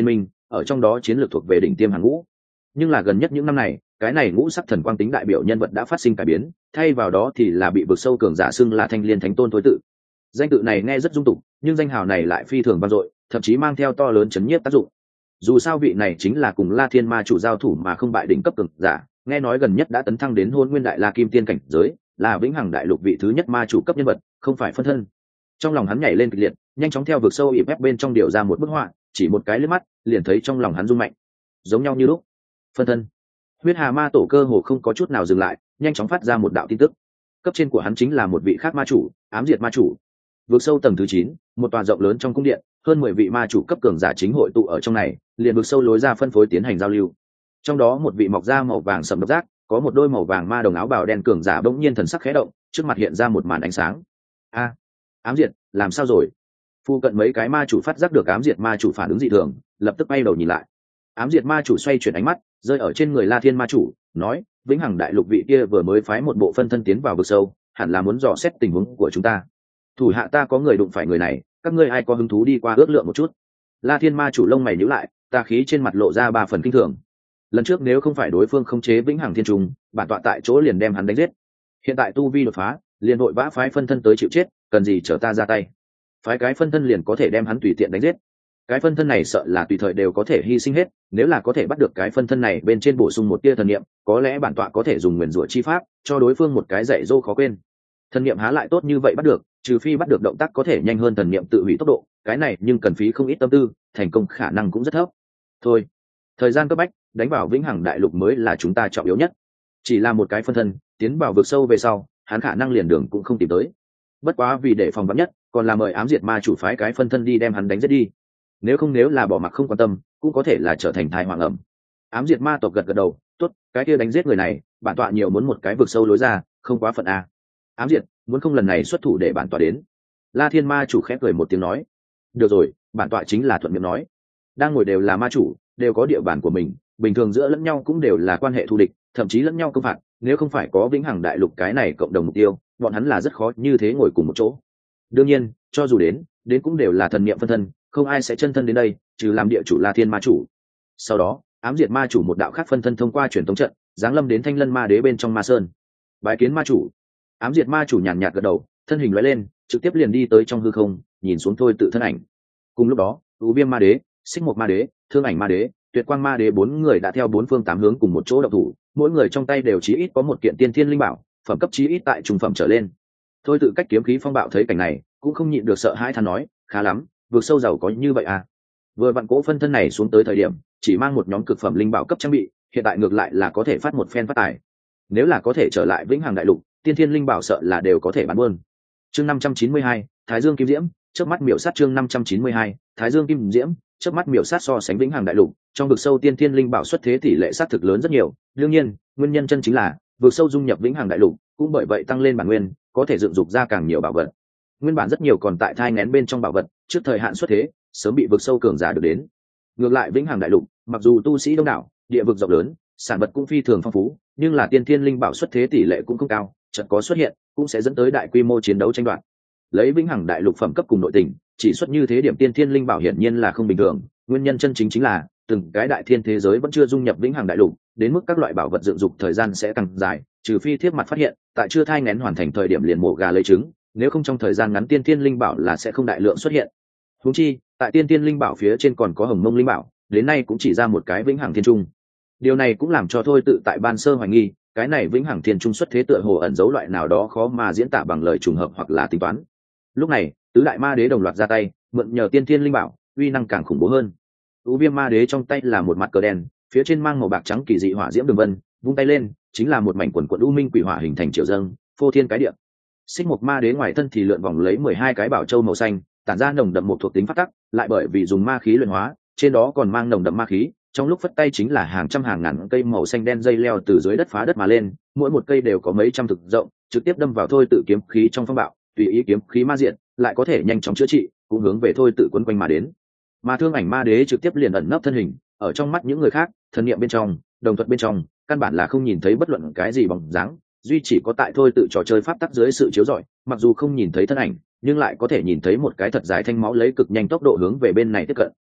A: ở trong đó chiến lược thuộc về đỉnh tiêm hàng ngũ. Nhưng là gần nhất những năm này, cái này ngũ sắc thần quang tính đại biểu nhân vật đã phát sinh cải biến, thay vào đó thì là bị vực sâu cường giả xưng là Thanh Liên Thánh Tôn Thôi Tự. Danh tự này nghe rất dung tục, nhưng danh hào này lại phi thường vang dội, thậm chí mang theo to lớn chấn nhiếp tác dụng. Dù sao vị này chính là cùng La Thiên Ma chủ giao thủ mà không bại đỉnh cấp cường giả, nghe nói gần nhất đã tấn thăng đến Hôn Nguyên Đại La Kim Tiên cảnh giới, là vĩnh hằng đại lục vị thứ nhất ma chủ cấp nhân vật, không phải phân thân. Trong lòng hắn nhảy lên kịch liệt, nhanh chóng theo vực sâu ịp ép bên trong điều ra một bức họa, chỉ một cái liếc mắt, liền thấy trong lòng hắn rung mạnh. Giống nhau như lúc. Phân thân. Huyết Hà Ma tổ cơ hồ không có chút nào dừng lại, nhanh chóng phát ra một đạo tin tức. Cấp trên của hắn chính là một vị khác ma chủ, Ám Diệt Ma chủ. Vực sâu tầng thứ chín, một tòa rộng lớn trong cung điện, hơn mười vị ma chủ cấp cường giả chính hội tụ ở trong này, liền vực sâu lối ra phân phối tiến hành giao lưu. Trong đó một vị mọc da màu vàng sẫm độc giác, có một đôi màu vàng ma đồng áo bào đen cường giả bỗng nhiên thần sắc khẽ động, trước mặt hiện ra một màn ánh sáng. A, Ám Diệt, làm sao rồi? Phu cận mấy cái ma chủ phát giác được Ám Diệt ma chủ phản ứng dị thường, lập tức bay đầu nhìn lại. Ám Diệt ma chủ xoay chuyển ánh mắt, rơi ở trên người La Thiên ma chủ, nói: vĩnh hằng đại lục vị kia vừa mới phái một bộ phân thân tiến vào vực sâu, hẳn là muốn dò xét tình huống của chúng ta. Thủ hạ ta có người đụng phải người này, các ngươi ai có hứng thú đi qua ước lượng một chút? La Thiên ma chủ lông mày nhíu lại, tà khí trên mặt lộ ra ba phần kinh thường. Lần trước nếu không phải đối phương khống chế vĩnh hằng thiên trùng, bản tọa tại chỗ liền đem hắn đánh giết. Hiện tại tu vi đột phá, liền đội vã phái phân thân tới chịu chết, cần gì chờ ta ra tay? Phái cái phân thân liền có thể đem hắn tùy tiện đánh giết. Cái phân thân này sợ là tùy thời đều có thể hy sinh hết, nếu là có thể bắt được cái phân thân này bên trên bổ sung một tia thần niệm, có lẽ bản tọa có thể dùng nguyền rủa chi pháp cho đối phương một cái dạy dỗ khó quên. Thần niệm há lại tốt như vậy bắt được, trừ phi bắt được động tác có thể nhanh hơn thần niệm tự hủy tốc độ, cái này nhưng cần phí không ít tâm tư, thành công khả năng cũng rất thấp. Thôi, thời gian cấp bách, đánh vào vĩnh hằng đại lục mới là chúng ta trọng yếu nhất. Chỉ là một cái phân thân, tiến vào vực sâu về sau, hắn khả năng liền đường cũng không tìm tới. Bất quá vì để phòng vắn nhất, còn là mời Ám Diệt ma chủ phái cái phân thân đi đem hắn đánh giết đi. Nếu không nếu là bỏ mặc không quan tâm, cũng có thể là trở thành thai hoàng ẩm. Ám Diệt ma tộc gật gật đầu, tốt, cái kia đánh giết người này, bản tọa nhiều muốn một cái vực sâu lối ra, không quá phận a. Ám Diệt, muốn không lần này xuất thủ để bản tọa đến. La Thiên ma chủ khẽ cười một tiếng nói, được rồi, bản tọa chính là thuận miệng nói. Đang ngồi đều là ma chủ, đều có địa bàn của mình, bình thường giữa lẫn nhau cũng đều là quan hệ thù địch, thậm chí lẫn nhau công phạt, nếu không phải có vĩnh hằng đại lục cái này cộng đồng mục tiêu, bọn hắn là rất khó như thế ngồi cùng một chỗ. Đương nhiên, cho dù đến, đến cũng đều là thần niệm phân thân, không ai sẽ chân thân đến đây, trừ làm địa chủ La Thiên ma chủ. Sau đó, Ám Diệt ma chủ một đạo khác phân thân thông qua truyền tống trận, giáng lâm đến Thanh Lân ma đế bên trong ma sơn. Bái kiến ma chủ. Ám Diệt ma chủ nhàn nhạt gật đầu, thân hình lóe lên, trực tiếp liền đi tới trong hư không, nhìn xuống Thôi Tự thân ảnh. Cùng lúc đó, U Viêm ma đế, Xích Mộc ma đế, Thương Ảnh ma đế, Tuyệt Quang ma đế bốn người đã theo bốn phương tám hướng cùng một chỗ động thủ, mỗi người trong tay đều chí ít có một kiện tiên thiên linh bảo, phẩm cấp chí ít tại trung phẩm trở lên. Thôi Tự cách kiếm khí phong bạo thấy cảnh này, cũng không nhịn được sợ hãi than nói, khá lắm, vượt sâu giàu có như vậy à? Vừa vặn cỗ phân thân này xuống tới thời điểm, chỉ mang một nhóm cực phẩm linh bảo cấp trang bị, hiện tại ngược lại là có thể phát một phen phát tài. Nếu là có thể trở lại vĩnh hằng đại lục, tiên thiên linh bảo sợ là đều có thể bán buôn. Chương năm trăm chín mươi hai, Thái Dương Kim Diễm, chớp mắt miểu sát chương năm trăm chín mươi hai, Thái Dương Kim Diễm, chớp mắt miểu sát so sánh vĩnh hằng đại lục, trong vực sâu tiên thiên linh bảo xuất thế tỷ lệ sát thực lớn rất nhiều, đương nhiên, nguyên nhân chân chính là vực sâu dung nhập vĩnh hằng đại lục, cũng bởi vậy tăng lên bản nguyên, có thể dựng dục ra càng nhiều bảo vật. Nguyên bản rất nhiều còn tại thai nghén bên trong bảo vật, trước thời hạn xuất thế, sớm bị vực sâu cường giả được đến. Ngược lại vĩnh hằng đại lục, mặc dù tu sĩ đông đảo, địa vực rộng lớn, sản vật cũng phi thường phong phú, nhưng là tiên thiên linh bảo xuất thế tỷ lệ cũng không cao, chợt có xuất hiện, cũng sẽ dẫn tới đại quy mô chiến đấu tranh đoạt. Lấy vĩnh hằng đại lục phẩm cấp cùng nội tình, chỉ xuất như thế điểm tiên thiên linh bảo hiển nhiên là không bình thường, nguyên nhân chân chính chính là từng cái đại thiên thế giới vẫn chưa dung nhập vĩnh hằng đại lục, đến mức các loại bảo vật dựng dục thời gian sẽ càng dài, trừ phi thiết mặt phát hiện, tại chưa thai nghén hoàn thành thời điểm liền mổ gà lấy trứng, nếu không trong thời gian ngắn tiên thiên linh bảo là sẽ không đại lượng xuất hiện. Huống chi, tại tiên thiên linh bảo phía trên còn có hồng mông linh bảo, đến nay cũng chỉ ra một cái vĩnh hằng thiên trung. Điều này cũng làm cho Thôi Tự tại ban sơ hoài nghi, cái này vĩnh hằng thiên trung xuất thế tựa hồ ẩn giấu loại nào đó khó mà diễn tả bằng lời trùng hợp hoặc là tính toán. Lúc này, tứ đại ma đế đồng loạt ra tay, mượn nhờ tiên thiên linh bảo, uy năng càng khủng bố hơn. U Viêm ma đế trong tay là một mặt cờ đen, phía trên mang màu bạc trắng kỳ dị hỏa diễm đường vân, vung tay lên, chính là một mảnh quần quần u minh quỷ hỏa hình thành triều dâng, phô thiên cái địa. Xích Mộc ma đế ngoài thân thì lượn vòng lấy mười hai cái bảo châu màu xanh, tản ra nồng đậm một thuộc tính phát tắc, lại bởi vì dùng ma khí luyện hóa, trên đó còn mang nồng đậm ma khí, trong lúc phất tay chính là hàng trăm hàng ngàn cây màu xanh đen dây leo từ dưới đất phá đất mà lên, mỗi một cây đều có mấy trăm thực rộng, trực tiếp đâm vào Thôi Tự kiếm khí trong phong bạo, tùy ý kiếm khí ma diện, lại có thể nhanh chóng chữa trị, cũng hướng về Thôi Tự quấn quanh mà đến. Mà Thương Ảnh ma đế trực tiếp liền ẩn nấp thân hình, ở trong mắt những người khác, thần niệm bên trong, đồng thuận bên trong, căn bản là không nhìn thấy bất luận cái gì bóng dáng, duy chỉ có tại Thôi Tự trò chơi pháp tắc dưới sự chiếu rọi, mặc dù không nhìn thấy thân ảnh, nhưng lại có thể nhìn thấy một cái thật dài thanh máu lấy cực nhanh tốc độ hướng về bên này tiếp cận.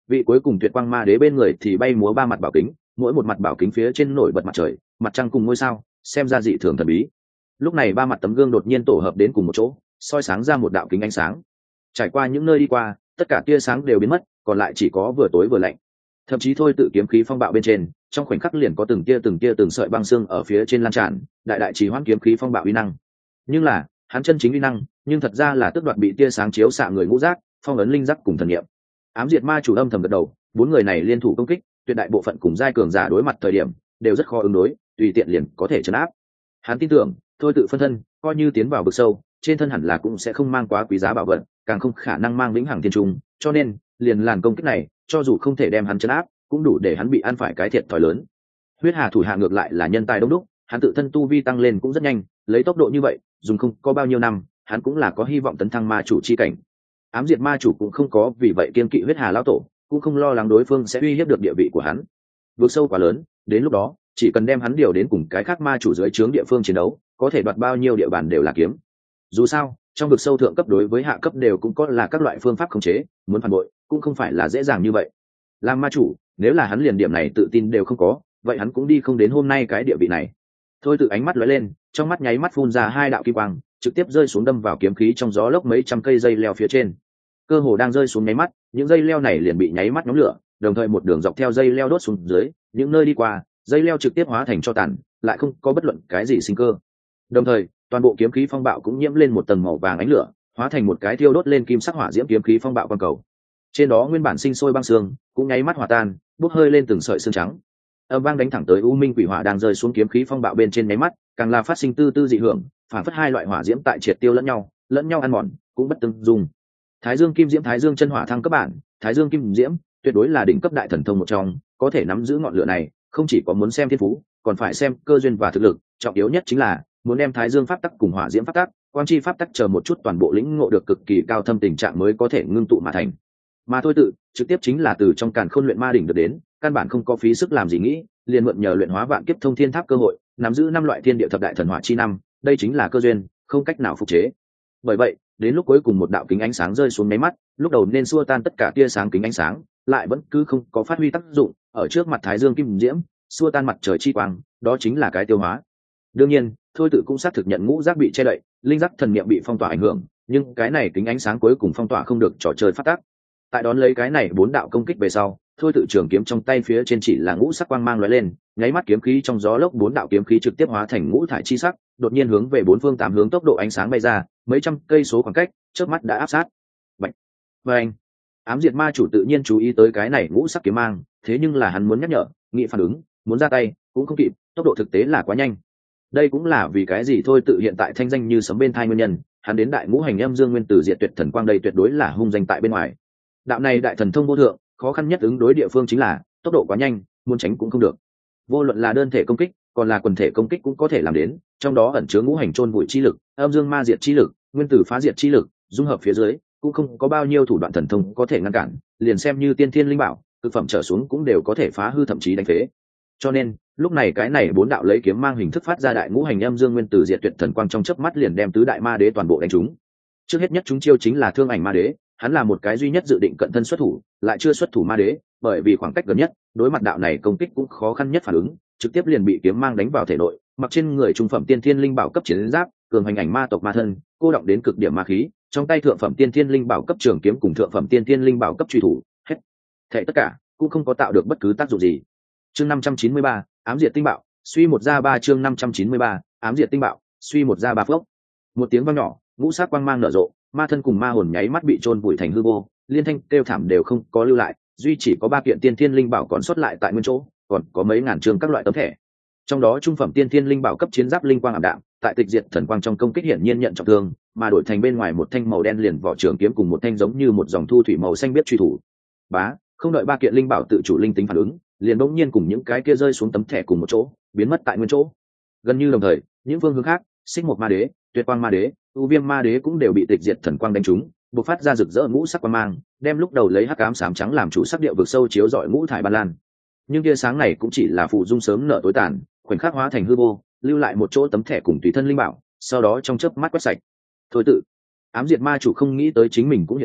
A: vị cuối cùng tuyệt quang ma đế bên người thì bay múa ba mặt bảo kính, mỗi một mặt bảo kính phía trên nổi bật mặt trời, mặt trăng cùng ngôi sao, xem ra dị thường thần bí. Lúc này ba mặt tấm gương đột nhiên tổ hợp đến cùng một chỗ, soi sáng ra một đạo kính ánh sáng. Trải qua những nơi đi qua, tất cả tia sáng đều biến mất, còn lại chỉ có vừa tối vừa lạnh. Thậm chí thôi tự kiếm khí phong bạo bên trên, trong khoảnh khắc liền có từng tia từng tia từng sợi băng xương ở phía trên lan tràn, đại đại trì hoãn kiếm khí phong bạo uy năng. Nhưng là, hắn chân chính uy năng, nhưng thật ra là tước đoạt bị tia sáng chiếu xạ người ngũ giác, phong ấn linh giác cùng thần niệm. Ám diệt ma chủ âm thầm gật đầu, bốn người này liên thủ công kích, tuyệt đại bộ phận cùng giai cường giả đối mặt thời điểm, đều rất khó ứng đối, tùy tiện liền có thể trấn áp. Hắn tin tưởng, thôi tự phân thân, coi như tiến vào vực sâu, trên thân hẳn là cũng sẽ không mang quá quý giá bảo vật, càng không khả năng mang vĩnh hằng thiên trùng, cho nên, liền làn công kích này, cho dù không thể đem hắn trấn áp, cũng đủ để hắn bị ăn phải cái thiệt thòi lớn. Huyết Hà thủ hạ ngược lại là nhân tài đông đúc, hắn tự thân tu vi tăng lên cũng rất nhanh, lấy tốc độ như vậy, dùng không có bao nhiêu năm, hắn cũng là có hy vọng tấn thăng ma chủ chi cảnh. Ám diệt ma chủ cũng không có vì vậy kiên kỵ Huyết Hà lão tổ, cũng không lo lắng đối phương sẽ uy hiếp được địa vị của hắn. Vượt sâu quá lớn, đến lúc đó, chỉ cần đem hắn điều đến cùng cái khác ma chủ dưới trướng địa phương chiến đấu, có thể đoạt bao nhiêu địa bàn đều là kiếm. Dù sao, trong vực sâu thượng cấp đối với hạ cấp đều cũng có là các loại phương pháp khống chế, muốn phản bội cũng không phải là dễ dàng như vậy. Làm ma chủ, nếu là hắn liền điểm này tự tin đều không có, vậy hắn cũng đi không đến hôm nay cái địa vị này. Thôi tự ánh mắt lóe lên, trong mắt nháy mắt phun ra hai đạo kim quang, trực tiếp rơi xuống đâm vào kiếm khí trong gió lốc mấy trăm cây dây leo phía trên. Cơ hồ đang rơi xuống nháy mắt, những dây leo này liền bị nháy mắt nhóm lửa, đồng thời một đường dọc theo dây leo đốt xuống dưới, những nơi đi qua, dây leo trực tiếp hóa thành tro tàn, lại không có bất luận cái gì sinh cơ. Đồng thời, toàn bộ kiếm khí phong bạo cũng nhiễm lên một tầng màu vàng ánh lửa, hóa thành một cái thiêu đốt lên kim sắc hỏa diễm kiếm khí phong bạo quang cầu. Trên đó nguyên bản sinh sôi băng xương cũng nháy mắt hòa tan, bốc hơi lên từng sợi xương trắng. Âm vang đánh thẳng tới u minh quỷ hỏa đang rơi xuống kiếm khí phong bạo bên trên nháy mắt, càng là phát sinh tư tư dị hưởng, phản phất hai loại hỏa diễm tại triệt tiêu lẫn nhau, lẫn nhau ăn mòn, cũng bất tương dung. Thái Dương kim diễm, Thái Dương chân hỏa thăng cấp bản, Thái Dương kim diễm tuyệt đối là đỉnh cấp đại thần thông một trong, có thể nắm giữ ngọn lửa này, không chỉ có muốn xem thiên phú, còn phải xem cơ duyên và thực lực, trọng yếu nhất chính là muốn đem Thái Dương pháp tắc cùng hỏa diễm pháp tắc, quang chi pháp tắc chờ một chút toàn bộ lĩnh ngộ được cực kỳ cao thâm tình trạng mới có thể ngưng tụ mà thành. Mà thôi tự trực tiếp chính là từ trong càn khôn luyện ma đỉnh được đến, căn bản không có phí sức làm gì nghĩ, liền mượn nhờ luyện hóa vạn kiếp thông thiên tháp cơ hội, nắm giữ năm loại thiên địa thập đại thần hỏa chi năm, đây chính là cơ duyên, không cách nào phục chế. Bởi vậy, đến lúc cuối cùng một đạo kính ánh sáng rơi xuống mấy mắt, lúc đầu nên xua tan tất cả tia sáng kính ánh sáng, lại vẫn cứ không có phát huy tác dụng, ở trước mặt Thái Dương kim diễm, xua tan mặt trời chi quang, đó chính là cái tiêu hóa. Đương nhiên, thôi tự cũng xác thực nhận ngũ giác bị che đậy, linh giác thần niệm bị phong tỏa ảnh hưởng, nhưng cái này kính ánh sáng cuối cùng phong tỏa không được trò chơi phát tác. Tại đón lấy cái này bốn đạo công kích về sau, thôi tự trường kiếm trong tay phía trên chỉ là ngũ sắc quang mang lóe lên, nháy mắt kiếm khí trong gió lốc bốn đạo kiếm khí trực tiếp hóa thành ngũ thải chi sắc, đột nhiên hướng về bốn phương tám hướng tốc độ ánh sáng bay ra, mấy trăm cây số khoảng cách, chớp mắt đã áp sát. Bạch. Bành. Ám diệt ma chủ tự nhiên chú ý tới cái này ngũ sắc kiếm mang, thế nhưng là hắn muốn nhắc nhở, nghĩ phản ứng, muốn ra tay, cũng không kịp, tốc độ thực tế là quá nhanh. Đây cũng là vì cái gì thôi tự hiện tại thanh danh như sấm bên thai nguyên nhân, hắn đến đại ngũ hành âm dương nguyên tử diệt tuyệt thần quang đây tuyệt đối là hung danh tại bên ngoài. Đạo này đại thần thông vô thượng, khó khăn nhất ứng đối địa phương chính là tốc độ quá nhanh, muốn tránh cũng không được. Vô luận là đơn thể công kích, còn là quần thể công kích cũng có thể làm đến, trong đó ẩn chứa ngũ hành chôn vùi chi lực, âm dương ma diệt chi lực, nguyên tử phá diệt chi lực, dung hợp phía dưới, cũng không có bao nhiêu thủ đoạn thần thông có thể ngăn cản, liền xem như tiên thiên linh bảo, cực phẩm trở xuống cũng đều có thể phá hư thậm chí đánh phế. Cho nên, lúc này cái này bốn đạo lấy kiếm mang hình thức phát ra đại ngũ hành âm dương nguyên tử diệt tuyệt thần quang trong chớp mắt liền đem tứ đại ma đế toàn bộ đánh trúng. Trước hết nhất chúng chiêu chính là Thương Ảnh Ma Đế, hắn là một cái duy nhất dự định cận thân xuất thủ, lại chưa xuất thủ ma đế, bởi vì khoảng cách gần nhất, đối mặt đạo này công kích cũng khó khăn nhất phản ứng, trực tiếp liền bị kiếm mang đánh vào thể nội, mặc trên người trung phẩm tiên thiên linh bảo cấp chiến giáp, cường hành ảnh ma tộc ma thân, cô động đến cực điểm ma khí, trong tay thượng phẩm tiên thiên linh bảo cấp trường kiếm cùng thượng phẩm tiên thiên linh bảo cấp truy thủ, hết thảy tất cả cũng không có tạo được bất cứ tác dụng gì. Chương năm trăm chín mươi ba, ám diệt tinh bạo, suy một ra ba chương năm trăm chín mươi ba, ám diệt tinh bạo, suy một ra ba phốc. Một tiếng vang nhỏ, ngũ sắc quang mang nở rộ, ma thân cùng ma hồn nháy mắt bị chôn vùi thành hư vô, liên thanh kêu thảm đều không có lưu lại, duy chỉ có ba kiện tiên thiên linh bảo còn sót lại tại nguyên chỗ, còn có mấy ngàn chương các loại tấm thẻ. Trong đó trung phẩm tiên thiên linh bảo cấp chiến giáp linh quang ảm đạm, tại tịch diệt thần quang trong công kích hiển nhiên nhận trọng thương, mà đổi thành bên ngoài một thanh màu đen liền vỏ trường kiếm cùng một thanh giống như một dòng thu thủy màu xanh biết truy thủ. Bá, không đợi ba kiện linh bảo tự chủ linh tính phản ứng, liền bỗng nhiên cùng những cái kia rơi xuống tấm thẻ cùng một chỗ, biến mất tại nguyên chỗ. Gần như đồng thời, những phương hướng khác, Xích Một Ma Đế, Tuyệt Quang Ma Đế, U Viêm Ma Đế cũng đều bị tịch diệt thần quang đánh trúng, bộc phát ra rực rỡ ngũ sắc quang mang, đem lúc đầu lấy hắc ám xám trắng làm chủ sắc điệu vực sâu chiếu rọi ngũ thải ban lan. Nhưng tia sáng này cũng chỉ là phụ dung sớm nở tối tàn, khoảnh khắc hóa thành hư vô, lưu lại một chỗ tấm thẻ cùng tùy thân linh bảo, sau đó trong chớp mắt quét sạch. Thôi tự, ám diệt ma chủ không nghĩ tới chính mình cũng hiện thân,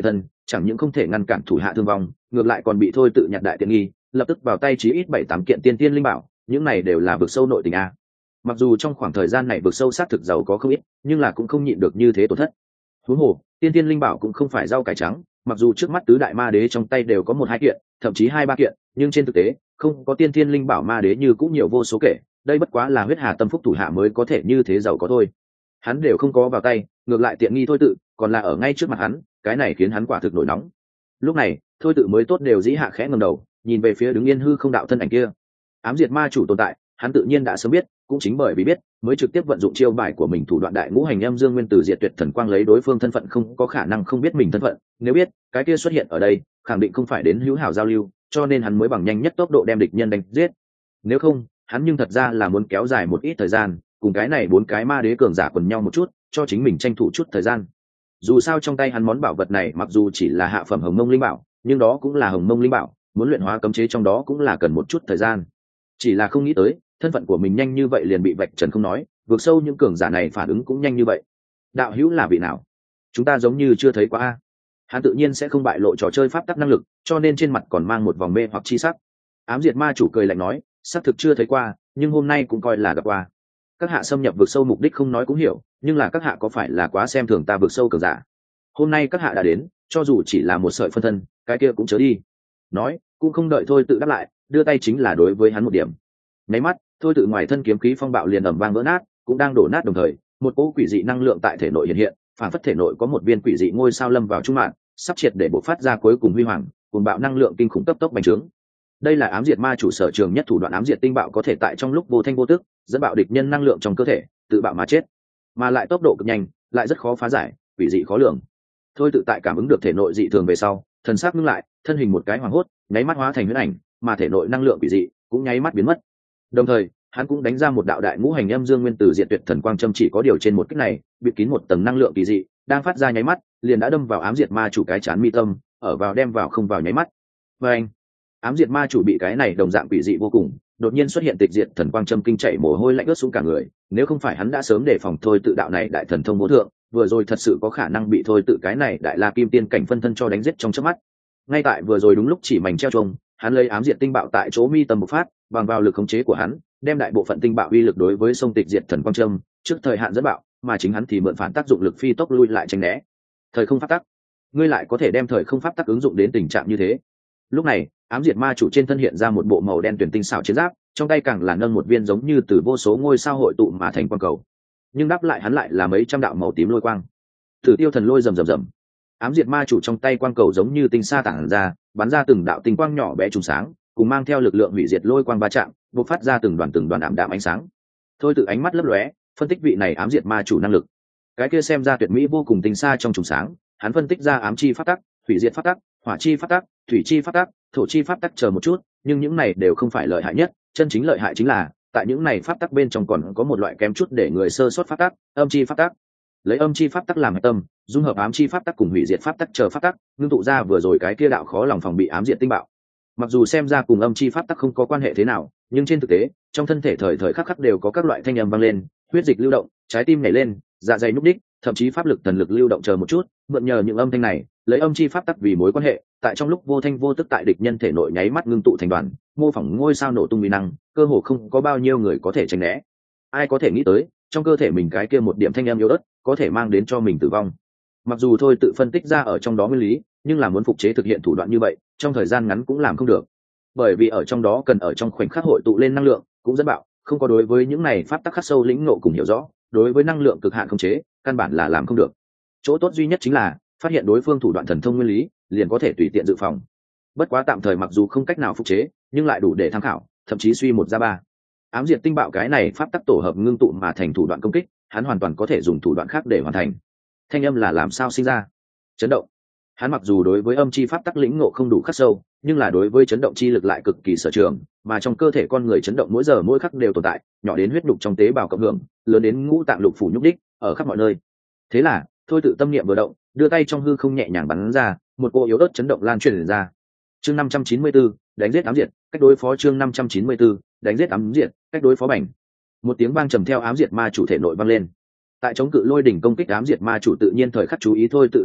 A: chẳng những không thể ngăn cản thủ hạ thương vong, ngược lại còn bị thôi tự nhặt đại tiện nghi, lập tức vào tay chí ít bảy tám kiện tiên tiên linh bảo, những này đều là vực sâu nội tình a. Mặc dù trong khoảng thời gian này vực sâu sát thực giàu có không ít, nhưng là cũng không nhịn được như thế tổn thất. Huống hồ, tiên tiên linh bảo cũng không phải rau cải trắng, mặc dù trước mắt tứ đại ma đế trong tay đều có một hai kiện, thậm chí hai ba kiện, nhưng trên thực tế, không có tiên tiên linh bảo ma đế như cũng nhiều vô số kể, đây bất quá là huyết hà tâm phúc thủ hạ mới có thể như thế giàu có thôi. Hắn đều không có vào tay, ngược lại tiện nghi thôi tự, còn là ở ngay trước mặt hắn, cái này khiến hắn quả thực nổi nóng. Lúc này, thôi tự mới tốt đều dĩ hạ khẽ ngẩng đầu, nhìn về phía đứng yên hư không đạo thân ảnh kia. Ám diệt ma chủ tồn tại, hắn tự nhiên đã sớm biết, cũng chính bởi vì biết, mới trực tiếp vận dụng chiêu bài của mình thủ đoạn đại ngũ hành âm dương nguyên tử diệt tuyệt thần quang lấy đối phương thân phận không có khả năng không biết mình thân phận, nếu biết, cái kia xuất hiện ở đây, khẳng định không phải đến hữu hảo giao lưu, cho nên hắn mới bằng nhanh nhất tốc độ đem địch nhân đánh giết. Nếu không, hắn nhưng thật ra là muốn kéo dài một ít thời gian, cùng cái này bốn cái ma đế cường giả quần nhau một chút, cho chính mình tranh thủ chút thời gian. Dù sao trong tay hắn món bảo vật này mặc dù chỉ là hạ phẩm hồng mông linh bảo, nhưng đó cũng là hồng mông linh bảo, muốn luyện hóa cấm chế trong đó cũng là cần một chút thời gian. Chỉ là không nghĩ tới, thân phận của mình nhanh như vậy liền bị vạch trần không nói, vượt sâu những cường giả này phản ứng cũng nhanh như vậy. Đạo hữu là vị nào? Chúng ta giống như chưa thấy qua a. Hắn tự nhiên sẽ không bại lộ trò chơi pháp tắc năng lực, cho nên trên mặt còn mang một vòng mê hoặc chi sắc. Ám diệt ma chủ cười lạnh nói, xác thực chưa thấy qua, nhưng hôm nay cũng coi là gặp qua. Các hạ xâm nhập vực sâu mục đích không nói cũng hiểu, nhưng là các hạ có phải là quá xem thường ta vực sâu cường giả? Hôm nay các hạ đã đến, cho dù chỉ là một sợi phân thân, cái kia cũng chớ đi. Nói, cũng không đợi thôi tự đáp lại, đưa tay chính là đối với hắn một điểm. Nháy mắt, thôi tự ngoài thân kiếm khí phong bạo liền ầm vang vỡ nát, cũng đang đổ nát đồng thời, một cỗ quỷ dị năng lượng tại thể nội hiện hiện, phản phất thể nội có một viên quỷ dị ngôi sao lâm vào trung mạng, sắp triệt để bộc phát ra cuối cùng huy hoàng, cuồng bạo năng lượng kinh khủng cấp tốc bành trướng. Đây là ám diệt ma chủ sở trường nhất thủ đoạn ám diệt tinh bạo có thể tại trong lúc vô thanh vô tức dẫn bạo địch nhân năng lượng trong cơ thể, tự bạo mà chết, mà lại tốc độ cực nhanh, lại rất khó phá giải, quỷ dị khó lường. Thôi tự tại cảm ứng được thể nội dị thường về sau, thần sắc ngưng lại, thân hình một cái hoảng hốt, nháy mắt hóa thành huyễn ảnh, mà thể nội năng lượng quỷ dị cũng nháy mắt biến mất. Đồng thời, hắn cũng đánh ra một đạo đại ngũ hành âm dương nguyên tử diệt tuyệt thần quang châm, chỉ có điều trên một kích này, bịt kín một tầng năng lượng kỳ dị, đang phát ra nháy mắt, liền đã đâm vào ám diệt ma chủ cái chán mi tâm, ở vào đem vào không vào nháy mắt. Và anh, ám diệt ma chủ bị cái này đồng dạng quỷ dị vô cùng, đột nhiên xuất hiện tịch diệt thần quang châm kinh chảy mồ hôi lạnh ướt xuống cả người, nếu không phải hắn đã sớm đề phòng thôi tự đạo này đại thần thông vô thượng, vừa rồi thật sự có khả năng bị thôi tự cái này đại la kim tiên cảnh phân thân cho đánh giết trong chớp mắt. Ngay tại vừa rồi đúng lúc chỉ mảnh treo chuông, hắn lấy ám diệt tinh bạo tại chỗ mi tâm bộc phát, bằng vào lực khống chế của hắn, đem đại bộ phận tinh bạo uy lực đối với sông tịch diệt thần quang châm trước thời hạn dẫn bạo, mà chính hắn thì mượn phản tác dụng lực phi tốc lui lại tránh né. Thời không pháp tắc, ngươi lại có thể đem thời không pháp tắc ứng dụng đến tình trạng như thế? Lúc này, ám diệt ma chủ trên thân hiện ra một bộ màu đen tuyển tinh xảo chiến giáp, trong tay càng là nâng một viên giống như từ vô số ngôi sao hội tụ mà thành quang cầu, nhưng đáp lại hắn lại là mấy trăm đạo màu tím lôi quang. Thử tiêu thần lôi rầm rầm rầm, ám diệt ma chủ trong tay quang cầu giống như tinh sa tản ra, bắn ra từng đạo tinh quang nhỏ bé trùng sáng, cùng mang theo lực lượng hủy diệt lôi quang va chạm, bộc phát ra từng đoàn từng đoàn ảm đạm ánh sáng. Thôi tự ánh mắt lấp lóe, phân tích vị này ám diệt ma chủ năng lực. Cái kia xem ra tuyệt mỹ vô cùng tinh sa trong trùng sáng, hắn phân tích ra ám chi pháp tắc, hủy diệt pháp tắc, hỏa chi pháp tắc, thủy chi pháp tắc, thổ chi pháp tắc chờ một chút, nhưng những này đều không phải lợi hại nhất, chân chính lợi hại chính là tại những này pháp tắc bên trong còn có một loại kém chút để người sơ sót pháp tắc, âm chi pháp tắc. Lấy âm chi pháp tắc làm tâm, dung hợp ám chi pháp tắc cùng hủy diệt pháp tắc chờ pháp tắc, ngưng tụ ra vừa rồi cái kia đạo khó lòng phòng bị ám diệt tinh bạo. Mặc dù xem ra cùng âm chi pháp tắc không có quan hệ thế nào, nhưng trên thực tế, trong thân thể thời thời khắc khắc đều có các loại thanh âm vang lên, huyết dịch lưu động, trái tim nhảy lên, dạ dày núp đích, thậm chí pháp lực thần lực lưu động chờ một chút, mượn nhờ những âm thanh này, lấy âm chi pháp tắc vì mối quan hệ, tại trong lúc vô thanh vô tức tại địch nhân thể nội nháy mắt ngưng tụ thành đoàn, mô phỏng ngôi sao nổ tung uy năng, cơ hồ không có bao nhiêu người có thể tránh né. Ai có thể nghĩ tới, trong cơ thể mình cái kia một điểm thanh âm yếu ớt, có thể mang đến cho mình tử vong. Mặc dù thôi tự phân tích ra ở trong đó nguyên lý, nhưng là muốn phục chế thực hiện thủ đoạn như vậy, trong thời gian ngắn cũng làm không được. Bởi vì ở trong đó cần ở trong khoảnh khắc hội tụ lên năng lượng, cũng rất bạo, không có đối với những này pháp tắc khắc sâu lĩnh ngộ cùng hiểu rõ, đối với năng lượng cực hạn khống chế, căn bản là làm không được. Chỗ tốt duy nhất chính là phát hiện đối phương thủ đoạn thần thông nguyên lý, liền có thể tùy tiện dự phòng. Bất quá tạm thời mặc dù không cách nào phục chế, nhưng lại đủ để tham khảo, thậm chí suy một ra ba. Ám diệt tinh bạo cái này pháp tắc tổ hợp ngưng tụ mà thành thủ đoạn công kích, hắn hoàn toàn có thể dùng thủ đoạn khác để hoàn thành. Thanh âm là làm sao sinh ra? Chấn động. Hắn mặc dù đối với âm chi pháp tắc lĩnh ngộ không đủ khắc sâu, nhưng là đối với chấn động chi lực lại cực kỳ sở trường, mà trong cơ thể con người chấn động mỗi giờ mỗi khắc đều tồn tại, nhỏ đến huyết đục trong tế bào cộng hưởng, lớn đến ngũ tạng lục phủ nhúc đích, ở khắp mọi nơi. Thế là, thôi tự tâm niệm vừa động, đưa tay trong hư không nhẹ nhàng bắn ra, một cô yếu ớt chấn động lan truyền ra. Chương năm trăm chín mươi tư, đánh giết ám diệt, cách đối phó chương năm trăm chín mươi tư, đánh giết ám diệt, cách đối phó bảnh. Một tiếng vang trầm theo ám diệt ma chủ thể nội vang lên. Tại chống cự lôi đỉnh công kích ám diệt ma chủ tự nhiên thời khắc chú ý thôi tự động tác,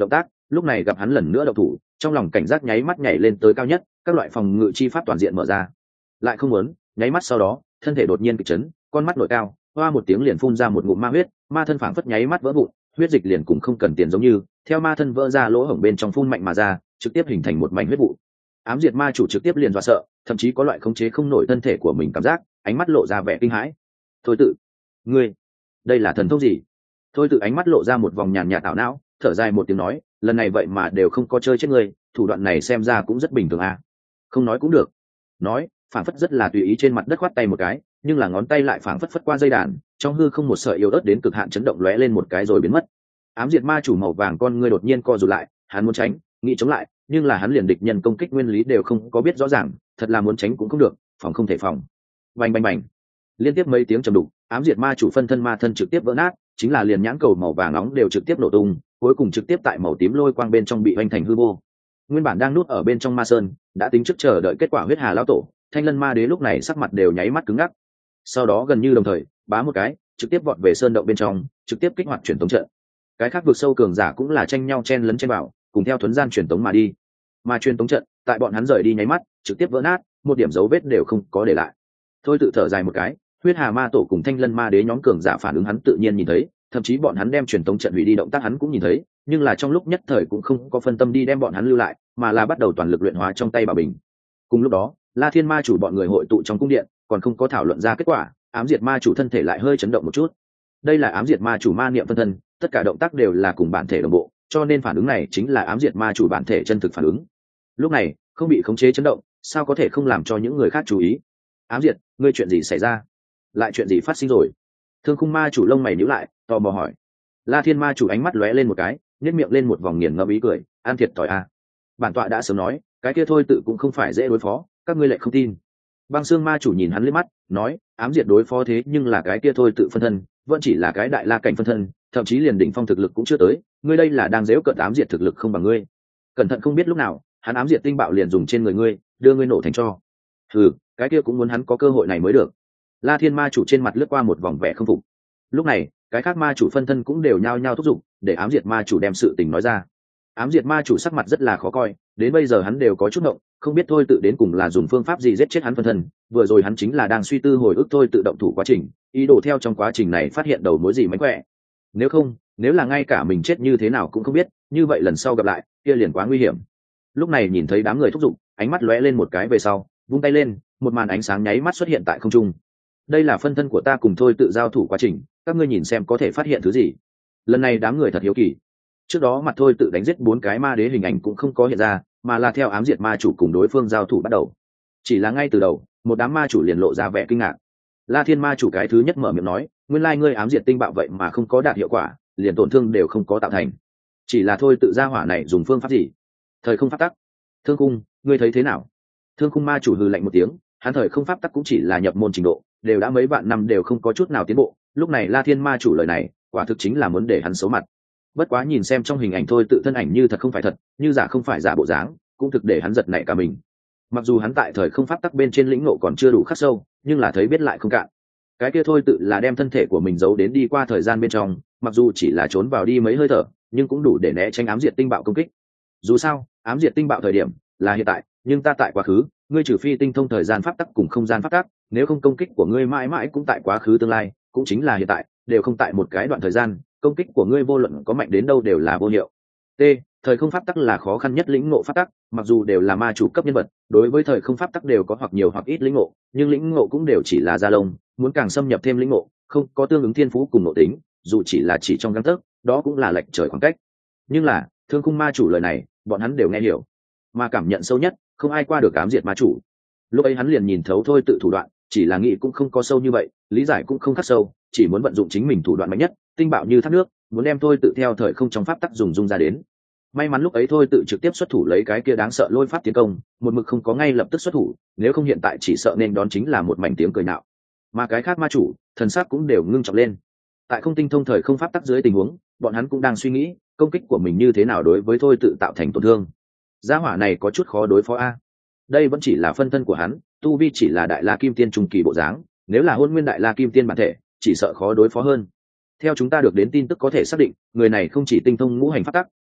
A: lúc này gặp hắn lần nữa đậu thủ, trong lòng cảnh giác nháy mắt nhảy lên tới cao nhất, các loại phòng ngự chi pháp toàn diện mở ra. Lại không muốn, nháy mắt sau đó, thân thể đột nhiên kịch chấn, con mắt nội cao, hoa một tiếng liền phun ra một ngụm ma huyết, ma thân phảng phất nháy mắt vỡ vụn, huyết dịch liền cũng không cần tiền giống như, theo ma thân vỡ ra lỗ hổng bên trong phun mạnh mà ra, trực tiếp hình thành một mảnh huyết vụ. Ám diệt ma chủ trực tiếp liền dọa sợ, thậm chí có loại khống chế không nổi thân thể của mình cảm giác, ánh mắt lộ ra vẻ kinh hãi. Thôi tự, ngươi, đây là thần thông gì? Thôi tự ánh mắt lộ ra một vòng nhàn nhạt ảo não, thở dài một tiếng nói, lần này vậy mà đều không có chơi chết ngươi, thủ đoạn này xem ra cũng rất bình thường à. Không nói cũng được. Nói, phảng phất rất là tùy ý trên mặt đất khoát tay một cái, nhưng là ngón tay lại phảng phất phất qua dây đàn, trong hư không một sợi yếu ớt đến cực hạn chấn động lóe lên một cái rồi biến mất. Ám diệt ma chủ màu vàng con ngươi đột nhiên co rụt lại, hắn muốn tránh, nghĩ chống lại, nhưng là hắn liền địch nhân công kích nguyên lý đều không có biết rõ ràng, thật là muốn tránh cũng không được, phòng không thể phòng. Bành bành bành. Liên tiếp mấy tiếng trầm đục, ám diệt ma chủ phân thân ma thân trực tiếp vỡ nát, chính là liền nhãn cầu màu vàng nóng đều trực tiếp nổ tung, cuối cùng trực tiếp tại màu tím lôi quang bên trong bị hoành thành hư vô. Nguyên bản đang nút ở bên trong ma sơn, đã tính trước chờ đợi kết quả huyết hà lão tổ, Thanh Lân Ma Đế lúc này sắc mặt đều nháy mắt cứng ngắc. Sau đó gần như đồng thời, bá một cái, trực tiếp vọt về sơn động bên trong, trực tiếp kích hoạt truyền tống trận. Cái khác vượt sâu cường giả cũng là tranh nhau chen lấn chen vào, cùng theo thuấn gian truyền tống mà đi. Mà truyền tống trận, tại bọn hắn rời đi nháy mắt, trực tiếp vỡ nát, một điểm dấu vết đều không có để lại. Thôi tự thở dài một cái, huyết hà ma tổ cùng Thanh Lân Ma Đế nhóm cường giả phản ứng hắn tự nhiên nhìn thấy, thậm chí bọn hắn đem truyền tống trận hủy đi động tác hắn cũng nhìn thấy, nhưng là trong lúc nhất thời cũng không có phân tâm đi đem bọn hắn lưu lại, mà là bắt đầu toàn lực luyện hóa trong tay bảo bình. Cùng lúc đó, La Thiên Ma chủ bọn người hội tụ trong cung điện, còn không có thảo luận ra kết quả, ám diệt ma chủ thân thể lại hơi chấn động một chút. Đây là ám diệt ma chủ ma niệm phân thân, tất cả động tác đều là cùng bản thể đồng bộ, cho nên phản ứng này chính là ám diệt ma chủ bản thể chân thực phản ứng. Lúc này, không bị khống chế chấn động, sao có thể không làm cho những người khác chú ý? Ám diệt, ngươi chuyện gì xảy ra? Lại chuyện gì phát sinh rồi? Thương Khung ma chủ lông mày nhíu lại, tò mò hỏi. La Thiên ma chủ ánh mắt lóe lên một cái, nhếch miệng lên một vòng nghiền ngẫm ý cười, an thiệt thòi à. Bản tọa đã sớm nói, cái kia thôi tự cũng không phải dễ đối phó, các ngươi lại không tin. Băng Xương ma chủ nhìn hắn liếc mắt, nói, ám diệt đối phó thế nhưng là cái kia thôi tự phân thân, vẫn chỉ là cái đại la cảnh phân thân, thậm chí liền đỉnh phong thực lực cũng chưa tới, ngươi đây là đang giễu cợt ám diệt thực lực không bằng ngươi. Cẩn thận không biết lúc nào, hắn ám diệt tinh bạo liền dùng trên người ngươi, đưa ngươi nổ thành tro. Hừ, cái kia cũng muốn hắn có cơ hội này mới được. La Thiên ma chủ trên mặt lướt qua một vòng vẻ không phục. Lúc này, cái khác ma chủ phân thân cũng đều nhao nhao thúc giục, để ám diệt ma chủ đem sự tình nói ra. Ám diệt ma chủ sắc mặt rất là khó coi, đến bây giờ hắn đều có chút ngộng, không biết thôi tự đến cùng là dùng phương pháp gì giết chết hắn phân thân, vừa rồi hắn chính là đang suy tư hồi ức thôi tự động thủ quá trình, ý đồ theo trong quá trình này phát hiện đầu mối gì mánh khỏe. Nếu không, nếu là ngay cả mình chết như thế nào cũng không biết, như vậy lần sau gặp lại, kia liền quá nguy hiểm. Lúc này nhìn thấy đám người thúc giục, ánh mắt lóe lên một cái về sau, vung tay lên, một màn ánh sáng nháy mắt xuất hiện tại không trung. Đây là phân thân của ta cùng thôi tự giao thủ quá trình, các ngươi nhìn xem có thể phát hiện thứ gì. Lần này đám người thật hiếu kỳ. Trước đó mặt thôi tự đánh giết bốn cái ma đế hình ảnh cũng không có hiện ra, mà là theo ám diệt ma chủ cùng đối phương giao thủ bắt đầu. Chỉ là ngay từ đầu, một đám ma chủ liền lộ ra vẻ kinh ngạc. La Thiên ma chủ cái thứ nhất mở miệng nói, nguyên lai ngươi ám diệt tinh bạo vậy mà không có đạt hiệu quả, liền tổn thương đều không có tạo thành. Chỉ là thôi tự ra hỏa này dùng phương pháp gì? Thời không pháp tắc. Thương Khung, ngươi thấy thế nào? Thương Khung ma chủ hừ lạnh một tiếng, hắn thời không pháp tắc cũng chỉ là nhập môn trình độ, đều đã mấy vạn năm đều không có chút nào tiến bộ, lúc này La Thiên ma chủ lời này, quả thực chính là muốn để hắn xấu mặt. Bất quá nhìn xem trong hình ảnh thôi tự thân ảnh như thật không phải thật, như giả không phải giả bộ dáng, cũng thực để hắn giật nảy cả mình. Mặc dù hắn tại thời không pháp tắc bên trên lĩnh ngộ còn chưa đủ khắc sâu, nhưng là thấy biết lại không cạn. Cái kia thôi tự là đem thân thể của mình giấu đến đi qua thời gian bên trong, mặc dù chỉ là trốn vào đi mấy hơi thở, nhưng cũng đủ để né tránh ám diệt tinh bạo công kích. Dù sao, ám diệt tinh bạo thời điểm là hiện tại, nhưng ta tại quá khứ, ngươi trừ phi tinh thông thời gian pháp tắc cùng không gian pháp tắc, nếu không công kích của ngươi mãi mãi cũng tại quá khứ tương lai, cũng chính là hiện tại, đều không tại một cái đoạn thời gian, công kích của ngươi vô luận có mạnh đến đâu đều là vô hiệu. T. Thời không pháp tắc là khó khăn nhất lĩnh ngộ pháp tắc, mặc dù đều là ma chủ cấp nhân vật, đối với thời không pháp tắc đều có hoặc nhiều hoặc ít lĩnh ngộ, nhưng lĩnh ngộ cũng đều chỉ là da lông, muốn càng xâm nhập thêm lĩnh ngộ, không có tương ứng thiên phú cùng nội tính, dù chỉ là chỉ trong gang tấc, đó cũng là lệch trời khoảng cách. Nhưng là, Thương Khung ma chủ lời này, bọn hắn đều nghe hiểu, mà cảm nhận sâu nhất, không ai qua được ám diệt ma chủ. Lúc ấy hắn liền nhìn thấu thôi tự thủ đoạn, chỉ là nghĩ cũng không có sâu như vậy, lý giải cũng không khắc sâu, chỉ muốn vận dụng chính mình thủ đoạn mạnh nhất, tinh bạo như thác nước, muốn đem thôi tự theo thời không trong pháp tắc dùng dung ra đến. May mắn lúc ấy thôi tự trực tiếp xuất thủ lấy cái kia đáng sợ lôi pháp tiến công, một mực không có ngay lập tức xuất thủ, nếu không hiện tại chỉ sợ nên đón chính là một mảnh tiếng cười nạo. Mà cái khác ma chủ, thần sắc cũng đều ngưng trọng lên. Tại không tinh thông thời không pháp tắc dưới tình huống, bọn hắn cũng đang suy nghĩ, công kích của mình như thế nào đối với thôi tự tạo thành tổn thương. Gia hỏa này có chút khó đối phó a. Đây vẫn chỉ là phân thân của hắn, tu vi chỉ là đại la kim tiên trung kỳ bộ dáng, nếu là hôn nguyên đại la kim tiên bản thể, chỉ sợ khó đối phó hơn. Theo chúng ta được đến tin tức có thể xác định, người này không chỉ tinh thông ngũ hành pháp tắc,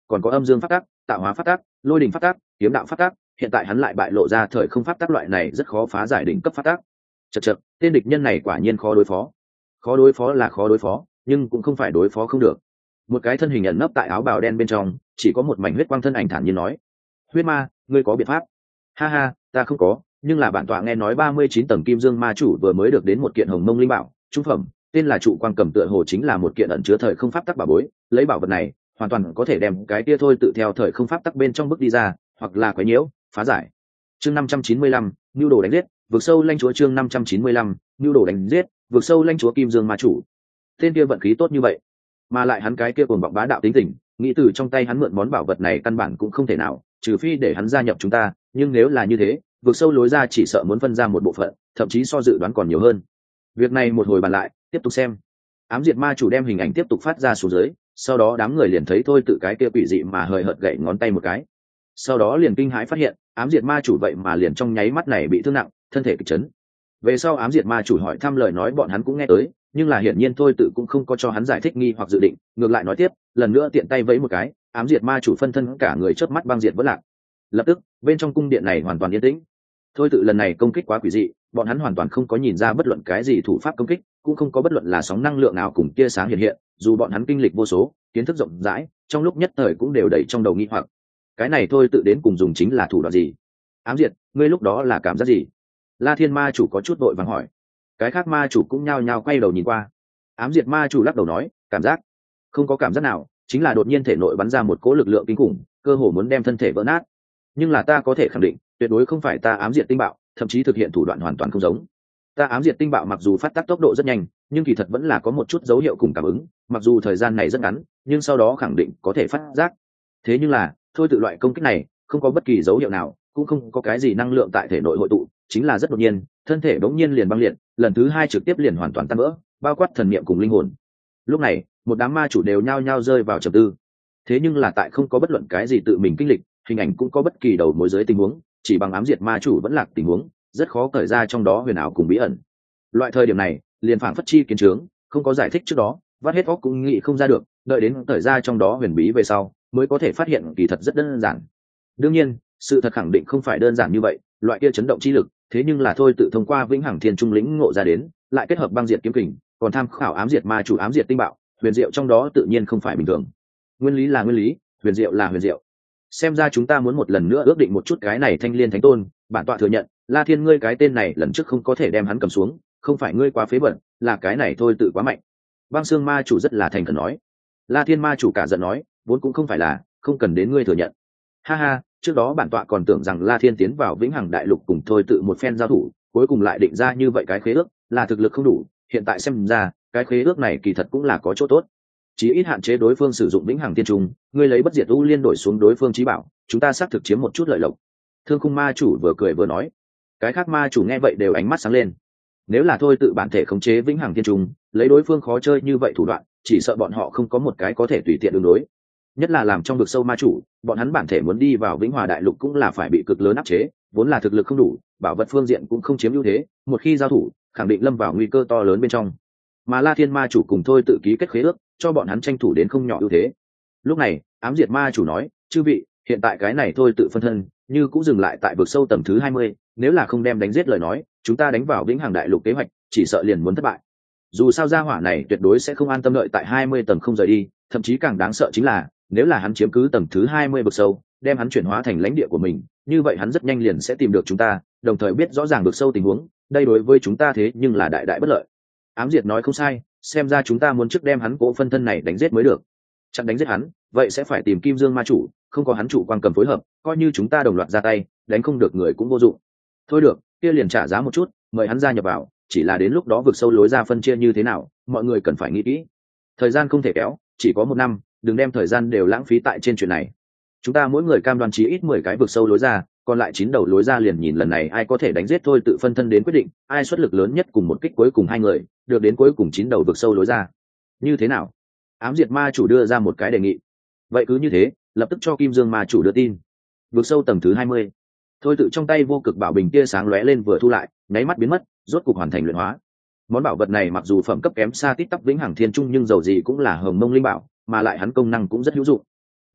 A: còn có âm dương pháp tắc, tạo hóa pháp tắc, lôi đình pháp tắc, kiếm đạo pháp tắc, hiện tại hắn lại bại lộ ra thời không pháp tắc loại này rất khó phá giải đỉnh cấp pháp tắc. Chậc chậc, tên địch nhân này quả nhiên khó đối phó. Khó đối phó là khó đối phó, nhưng cũng không phải đối phó không được. Một cái thân hình ẩn nấp tại áo bào đen bên trong, chỉ có một mảnh huyết quang thân ảnh thản nhiên nói: "Huyết ma, ngươi có biện pháp?" "Ha ha, ta không có, nhưng là bản tọa nghe nói ba mươi chín tầng kim dương ma chủ vừa mới được đến một kiện hồng mông linh bảo, trung phẩm, tên là trụ quang cầm, tựa hồ chính là một kiện ẩn chứa thời không pháp tắc bảo bối, lấy bảo vật này, hoàn toàn có thể đem cái kia thôi tự theo thời không pháp tắc bên trong bước đi ra, hoặc là quấy nhiễu, phá giải." Chương năm trăm chín mươi lăm, nhu đồ đánh giết, vực sâu lãnh chúa. Chương năm trăm chín mươi lăm, nhu đồ đánh giết, vực sâu lãnh chúa kim dương ma chủ. Tên kia vận khí tốt như vậy, mà lại hắn cái kia cuồng vọng bá đạo tính tình, nghĩ từ trong tay hắn mượn món bảo vật này căn bản cũng không thể nào, trừ phi để hắn gia nhập chúng ta, nhưng nếu là như thế, vực sâu lối ra chỉ sợ muốn phân ra một bộ phận, thậm chí so dự đoán còn nhiều hơn. Việc này một hồi bàn lại, tiếp tục xem. Ám diệt ma chủ đem hình ảnh tiếp tục phát ra xuống dưới, sau đó đám người liền thấy thôi tự cái kia quỷ dị mà hời hợt gậy ngón tay một cái, sau đó liền kinh hãi phát hiện ám diệt ma chủ vậy mà liền trong nháy mắt này bị thương nặng, thân thể kịch chấn. Về sau ám diệt ma chủ hỏi thăm lời nói bọn hắn cũng nghe tới, nhưng là hiển nhiên thôi tự cũng không có cho hắn giải thích nghi hoặc dự định, ngược lại nói tiếp, lần nữa tiện tay vẫy một cái, ám diệt ma chủ phân thân cả người chớp mắt băng diệt vỡ lạc. Lập tức bên trong cung điện này hoàn toàn yên tĩnh. Thôi tự lần này công kích quá quỷ dị, bọn hắn hoàn toàn không có nhìn ra bất luận cái gì thủ pháp công kích, cũng không có bất luận là sóng năng lượng nào cùng tia sáng hiện hiện, dù bọn hắn kinh lịch vô số, kiến thức rộng rãi, trong lúc nhất thời cũng đều đầy trong đầu nghi hoặc. Cái này thôi tự đến cùng dùng chính là thủ đoạn gì? Ám diệt, ngươi lúc đó là cảm giác gì? La Thiên ma chủ có chút vội vàng hỏi. Cái khác ma chủ cũng nhao nhao quay đầu nhìn qua. Ám diệt ma chủ lắc đầu nói, cảm giác không có cảm giác nào, chính là đột nhiên thể nội bắn ra một cỗ lực lượng kinh khủng, cơ hồ muốn đem thân thể vỡ nát. Nhưng là ta có thể khẳng định, tuyệt đối không phải ta ám diệt tinh bạo, thậm chí thực hiện thủ đoạn hoàn toàn không giống. Ta ám diệt tinh bạo mặc dù phát tác tốc độ rất nhanh, nhưng kỳ thật vẫn là có một chút dấu hiệu cùng cảm ứng, mặc dù thời gian này rất ngắn, nhưng sau đó khẳng định có thể phát giác. Thế nhưng là, thôi tự loại công kích này không có bất kỳ dấu hiệu nào, cũng không có cái gì năng lượng tại thể nội hội tụ, chính là rất đột nhiên, thân thể bỗng nhiên liền băng liệt, lần thứ hai trực tiếp liền hoàn toàn tan vỡ, bao quát thần niệm cùng linh hồn. Lúc này, một đám ma chủ đều nhao nhao rơi vào trầm tư. Thế nhưng là tại không có bất luận cái gì tự mình kinh lịch, hình ảnh cũng có bất kỳ đầu mối dưới tình huống, chỉ bằng ám diệt ma chủ vẫn lạc tình huống, rất khó cởi ra trong đó huyền ảo cùng bí ẩn. Loại thời điểm này, liền phảng phất chi kiến trướng, không có giải thích trước đó, vắt hết óc cũng nghĩ không ra được, đợi đến cởi ra trong đó huyền bí về sau, mới có thể phát hiện kỳ thật rất đơn giản. Đương nhiên, sự thật khẳng định không phải đơn giản như vậy, loại kia chấn động chi lực, thế nhưng là thôi tự thông qua vĩnh hằng thiên trung lĩnh ngộ ra đến, lại kết hợp băng diệt kiếm kình, còn tham khảo ám diệt ma chủ ám diệt tinh bạo, huyền diệu trong đó tự nhiên không phải bình thường. Nguyên lý là nguyên lý, huyền diệu là huyền diệu. Xem ra chúng ta muốn một lần nữa ước định một chút cái này thanh liên thánh tôn, bản tọa thừa nhận, La Thiên ngươi cái tên này lần trước không có thể đem hắn cầm xuống, không phải ngươi quá phế bẩn, là cái này thôi tự quá mạnh. Băng Xương ma chủ rất là thành khẩn nói. La Thiên ma chủ cả giận nói, vốn cũng không phải là, không cần đến ngươi thừa nhận. Ha ha, trước đó bản tọa còn tưởng rằng La Thiên tiến vào vĩnh hằng đại lục cùng thôi tự một phen giao thủ, cuối cùng lại định ra như vậy cái khế ước, là thực lực không đủ, hiện tại xem ra, cái khế ước này kỳ thật cũng là có chỗ tốt. Chí ít hạn chế đối phương sử dụng vĩnh hằng thiên trùng, ngươi lấy bất diệt u liên đổi xuống đối phương chí bảo, chúng ta xác thực chiếm một chút lợi lộc. Thương Khung ma chủ vừa cười vừa nói. Cái khác ma chủ nghe vậy đều ánh mắt sáng lên. Nếu là thôi tự bản thể khống chế vĩnh hằng thiên trùng, lấy đối phương khó chơi như vậy thủ đoạn, chỉ sợ bọn họ không có một cái có thể tùy tiện ứng đối. Nhất là làm trong vực sâu ma chủ, bọn hắn bản thể muốn đi vào vĩnh hòa đại lục cũng là phải bị cực lớn áp chế, vốn là thực lực không đủ, bảo vật phương diện cũng không chiếm ưu thế, một khi giao thủ, khẳng định lâm vào nguy cơ to lớn bên trong. Mà La Thiên ma chủ cùng thôi tự ký kết khế ước, cho bọn hắn tranh thủ đến không nhỏ ưu thế. Lúc này, ám diệt ma chủ nói, chư vị, hiện tại cái này thôi tự phân thân, như cũng dừng lại tại vực sâu tầng thứ hai mươi, nếu là không đem đánh giết lời nói, chúng ta đánh vào vĩnh hằng đại lục kế hoạch, chỉ sợ liền muốn thất bại. Dù sao gia hỏa này tuyệt đối sẽ không an tâm đợi tại hai mươi tầng không rời đi, thậm chí càng đáng sợ chính là, nếu là hắn chiếm cứ tầng thứ hai mươi vực sâu, đem hắn chuyển hóa thành lãnh địa của mình, như vậy hắn rất nhanh liền sẽ tìm được chúng ta, đồng thời biết rõ ràng vực sâu tình huống, đây đối với chúng ta thế nhưng là đại đại bất lợi. Ám diệt nói không sai, xem ra chúng ta muốn trước đem hắn cố phân thân này đánh giết mới được. Chặn đánh giết hắn, vậy sẽ phải tìm Kim Dương ma chủ, không có hắn chủ quan cầm phối hợp, coi như chúng ta đồng loạt ra tay, đánh không được người cũng vô dụng. Thôi được, kia liền trả giá một chút, mời hắn gia nhập vào, chỉ là đến lúc đó vực sâu lối ra phân chia như thế nào, mọi người cần phải nghĩ kỹ. Thời gian không thể kéo, chỉ có một năm, đừng đem thời gian đều lãng phí tại trên chuyện này. Chúng ta mỗi người cam đoan chí ít mười cái vực sâu lối ra, còn lại chín đầu lối ra liền nhìn lần này ai có thể đánh giết thôi tự phân thân đến quyết định, ai xuất lực lớn nhất cùng một kích cuối cùng hai người, được đến cuối cùng chín đầu vực sâu lối ra. Như thế nào? Ám diệt ma chủ đưa ra một cái đề nghị. Vậy cứ như thế, lập tức cho Kim Dương ma chủ đưa tin. Vực sâu tầng thứ hai mươi. Thôi tự trong tay vô cực bảo bình tia sáng lóe lên vừa thu lại, nháy mắt biến mất, rốt cục hoàn thành luyện hóa. Món bảo vật này mặc dù phẩm cấp kém xa tít tắp vĩnh hằng thiên trung nhưng dầu gì cũng là hồng mông linh bảo, mà lại hắn công năng cũng rất hữu dụng.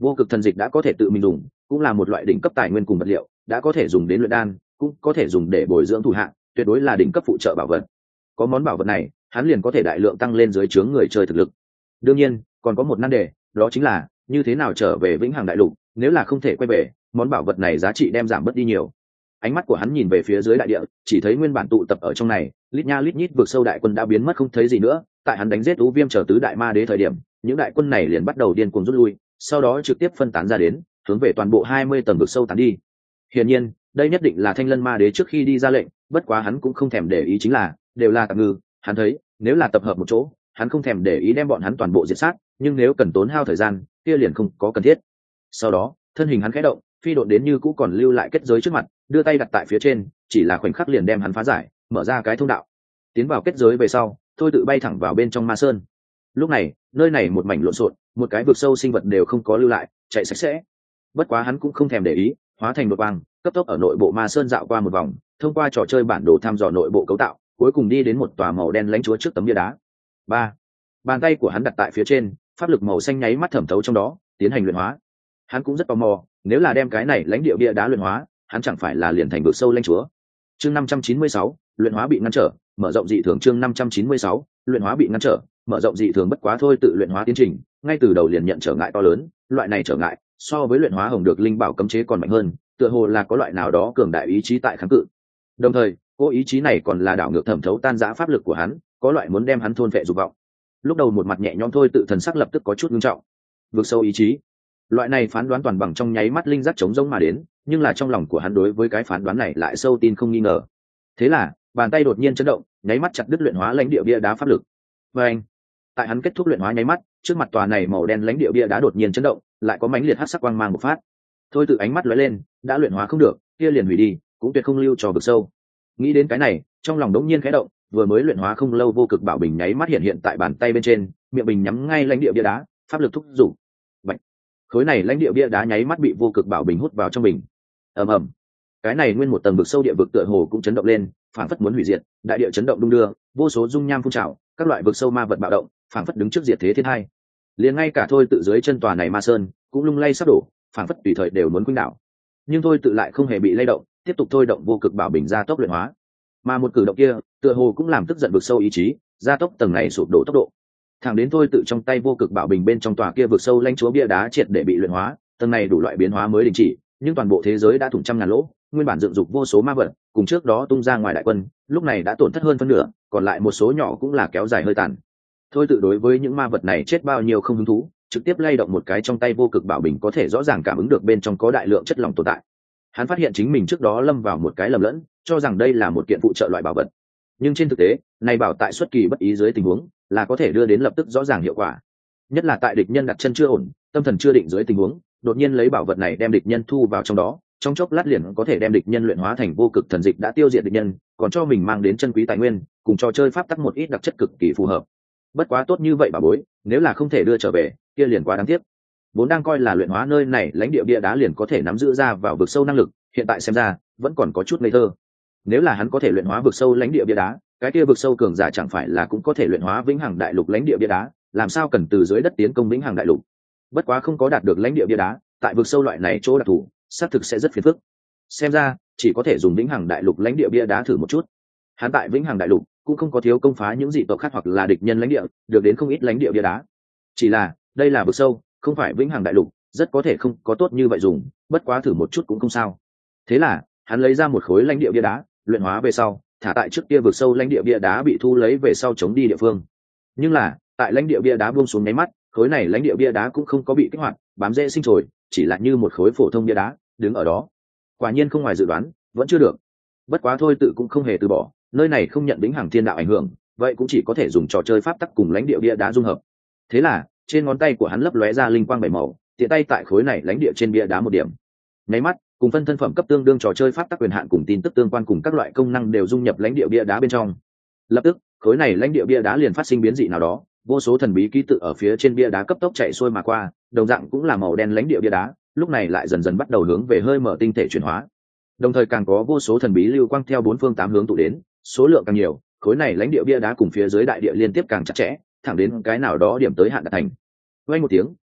A: Vô cực thần dịch đã có thể tự mình dùng, cũng là một loại đỉnh cấp tài nguyên cùng vật liệu, đã có thể dùng đến luyện đan, cũng có thể dùng để bồi dưỡng thủ hạ, tuyệt đối là đỉnh cấp phụ trợ bảo vật. Có món bảo vật này, hắn liền có thể đại lượng tăng lên dưới trướng người chơi thực lực. Đương nhiên, còn có một nan đề, đó chính là như thế nào trở về vĩnh hằng đại lục, nếu là không thể quay về, món bảo vật này giá trị đem giảm bớt đi nhiều. Ánh mắt của hắn nhìn về phía dưới đại địa, chỉ thấy nguyên bản tụ tập ở trong này, lít nha lít nhít vượt sâu đại quân đã biến mất không thấy gì nữa. Tại hắn đánh giết U Viêm chờ tứ đại ma đế thời điểm, những đại quân này liền bắt đầu điên cuồng rút lui, sau đó trực tiếp phân tán ra đến, hướng về toàn bộ hai mươi tầng vực sâu tán đi. Hiển nhiên, đây nhất định là Thanh Lân Ma Đế trước khi đi ra lệnh, bất quá hắn cũng không thèm để ý, chính là đều là tạm ngư, hắn thấy, nếu là tập hợp một chỗ, hắn không thèm để ý đem bọn hắn toàn bộ diệt sát, nhưng nếu cần tốn hao thời gian, kia liền không có cần thiết. Sau đó, thân hình hắn khẽ động, phi độn đến như cũ còn lưu lại kết giới trước mặt, đưa tay đặt tại phía trên, chỉ là khoảnh khắc liền đem hắn phá giải, mở ra cái thông đạo. Tiến vào kết giới về sau, thôi tự bay thẳng vào bên trong ma sơn. Lúc này, nơi này một mảnh lộn xộn, một cái vực sâu sinh vật đều không có lưu lại, chạy sạch sẽ. Bất quá hắn cũng không thèm để ý, hóa thành đột quang, cấp tốc ở nội bộ ma sơn dạo qua một vòng, thông qua trò chơi bản đồ thăm dò nội bộ cấu tạo, cuối cùng đi đến một tòa màu đen lãnh chúa trước tấm bia đá. Ba, bàn tay của hắn đặt tại phía trên, pháp lực màu xanh nháy mắt thẩm thấu trong đó, tiến hành luyện hóa. Hắn cũng rất tò mò, nếu là đem cái này lãnh địa bia đá luyện hóa, hắn chẳng phải là liền thành vực sâu lãnh chúa. Chương năm trăm chín mươi sáu, luyện hóa bị ngăn trở, mở rộng dị thường. Chương năm trăm chín mươi sáu, luyện hóa bị ngăn trở, mở rộng dị thường. Bất quá thôi tự luyện hóa tiến trình, ngay từ đầu liền nhận trở ngại to lớn, loại này trở ngại so với luyện hóa hồng được linh bảo cấm chế còn mạnh hơn, tựa hồ là có loại nào đó cường đại ý chí tại kháng cự. Đồng thời, cô ý chí này còn là đảo ngược thẩm thấu tan rã pháp lực của hắn, có loại muốn đem hắn thôn phệ dục vọng. Lúc đầu một mặt nhẹ nhõm thôi tự thần sắc lập tức có chút nghiêm trọng. Vượt sâu ý chí, loại này phán đoán toàn bằng trong nháy mắt linh giác chống rông mà đến, nhưng là trong lòng của hắn đối với cái phán đoán này lại sâu tin không nghi ngờ. Thế là bàn tay đột nhiên chấn động, nháy mắt chặt đứt luyện hóa lãnh địa bia đá pháp lực. Và anh, tại hắn kết thúc luyện hóa nháy mắt, trước mặt tòa này màu đen lãnh địa bia đá đột nhiên chấn động, lại có mãnh liệt hắc sắc quang mang một phát. Thôi tự ánh mắt lóe lên, đã luyện hóa không được, kia liền hủy đi, cũng tuyệt không lưu cho vực sâu. Nghĩ đến cái này, trong lòng đống nhiên khẽ động, vừa mới luyện hóa không lâu vô cực bảo bình nháy mắt hiện hiện tại bàn tay bên trên, miệng bình nhắm ngay lãnh địa bia đá, pháp lực thúc giục. Bạch, khối này lãnh địa bia đá nháy mắt bị vô cực bảo bình hút vào trong bình. Ầm ầm, cái này nguyên một tầng vực sâu địa vực tựa hồ cũng chấn động lên, phảng phất muốn hủy diệt, đại địa chấn động đung đưa, vô số dung nham phun trào, các loại vực sâu ma vật bạo động, phảng phất đứng trước diệt thế thiên hai. Liền ngay cả thôi tự dưới chân tòa này ma sơn cũng lung lay sắp đổ, phảng phất tùy thời đều muốn khuynh đảo. Nhưng thôi tự lại không hề bị lay động, tiếp tục thôi động vô cực bảo bình ra tốc luyện hóa. Mà một cử động kia, tựa hồ cũng làm tức giận vực sâu ý chí, gia tốc tầng này sụp đổ tốc độ. Thẳng đến thôi tự trong tay vô cực bảo bình bên trong tòa kia vực sâu lãnh chúa bia đá triệt để bị luyện hóa, tầng này đủ loại biến hóa mới đình chỉ, nhưng toàn bộ thế giới đã thủng trăm ngàn lỗ, nguyên bản dựng dục vô số ma vật, cùng trước đó tung ra ngoài đại quân, lúc này đã tổn thất hơn phân nửa, còn lại một số nhỏ cũng là kéo dài hơi tàn. Thôi tự đối với những ma vật này chết bao nhiêu không hứng thú, trực tiếp lay động một cái trong tay vô cực bảo bình có thể rõ ràng cảm ứng được bên trong có đại lượng chất lỏng tồn tại. Hắn phát hiện chính mình trước đó lâm vào một cái lầm lẫn, cho rằng đây là một kiện phụ trợ loại bảo vật, nhưng trên thực tế này bảo tại xuất kỳ bất ý dưới tình huống là có thể đưa đến lập tức rõ ràng hiệu quả, nhất là tại địch nhân đặt chân chưa ổn, tâm thần chưa định dưới tình huống, đột nhiên lấy bảo vật này đem địch nhân thu vào trong đó, trong chốc lát liền có thể đem địch nhân luyện hóa thành vô cực thần dịch đã tiêu diệt địch nhân, còn cho mình mang đến chân quý tài nguyên, cùng trò chơi pháp tắc một ít đặc chất cực kỳ phù hợp. Bất quá tốt như vậy bà bối, nếu là không thể đưa trở về, kia liền quá đáng tiếc. Vốn đang coi là luyện hóa nơi này lãnh địa bia đá liền có thể nắm giữ ra vào vực sâu năng lực, hiện tại xem ra vẫn còn có chút ngây thơ. Nếu là hắn có thể luyện hóa vực sâu lãnh địa bia đá, cái kia vực sâu cường giả chẳng phải là cũng có thể luyện hóa vĩnh hằng đại lục lãnh địa bia đá, làm sao cần từ dưới đất tiến công vĩnh hằng đại lục. Bất quá không có đạt được lãnh địa bia đá, tại vực sâu loại này chỗ đặc thù, xác thực sẽ rất phiền phức. Xem ra chỉ có thể dùng vĩnh hằng đại lục lãnh địa bia đá thử một chút. Hắn tại vĩnh hằng đại lục cũng không có thiếu công phá những dị tộc khác hoặc là địch nhân lãnh địa, được đến không ít lãnh địa bia đá. Chỉ là đây là vực sâu, không phải vĩnh hằng đại lục, rất có thể không có tốt như vậy dùng, bất quá thử một chút cũng không sao. Thế là hắn lấy ra một khối lãnh địa bia đá, luyện hóa về sau thả tại trước kia vực sâu lãnh địa bia đá bị thu lấy về sau chống đi địa phương. Nhưng là tại lãnh địa bia đá buông xuống nháy mắt, khối này lãnh địa bia đá cũng không có bị kích hoạt, bám rễ sinh trồi, chỉ là như một khối phổ thông bia đá đứng ở đó. Quả nhiên không ngoài dự đoán, vẫn chưa được. Bất quá thôi tự cũng không hề từ bỏ, nơi này không nhận vĩnh hằng thiên đạo ảnh hưởng, vậy cũng chỉ có thể dùng trò chơi pháp tắc cùng lãnh địa bia đá dung hợp. Thế là trên ngón tay của hắn lấp lóe ra linh quang bảy màu, tiện tay tại khối này lãnh địa trên bia đá một điểm, nháy mắt cùng phân thân phẩm cấp tương đương trò chơi pháp tắc quyền hạn cùng tin tức tương quan cùng các loại công năng đều dung nhập lãnh địa bia đá bên trong. Lập tức khối này lãnh địa bia đá liền phát sinh biến dị nào đó, vô số thần bí ký tự ở phía trên bia đá cấp tốc chạy xuôi mà qua, đồng dạng cũng là màu đen lãnh địa bia đá, lúc này lại dần dần bắt đầu hướng về hơi mở tinh thể chuyển hóa. Đồng thời càng có vô số thần bí lưu quang theo bốn phương tám hướng tụ đến, số lượng càng nhiều, khối này lãnh địa bia đá cùng phía dưới đại địa liên tiếp càng chặt chẽ, thẳng đến cái nào đó điểm tới hạn đạt thành. Vang một tiếng,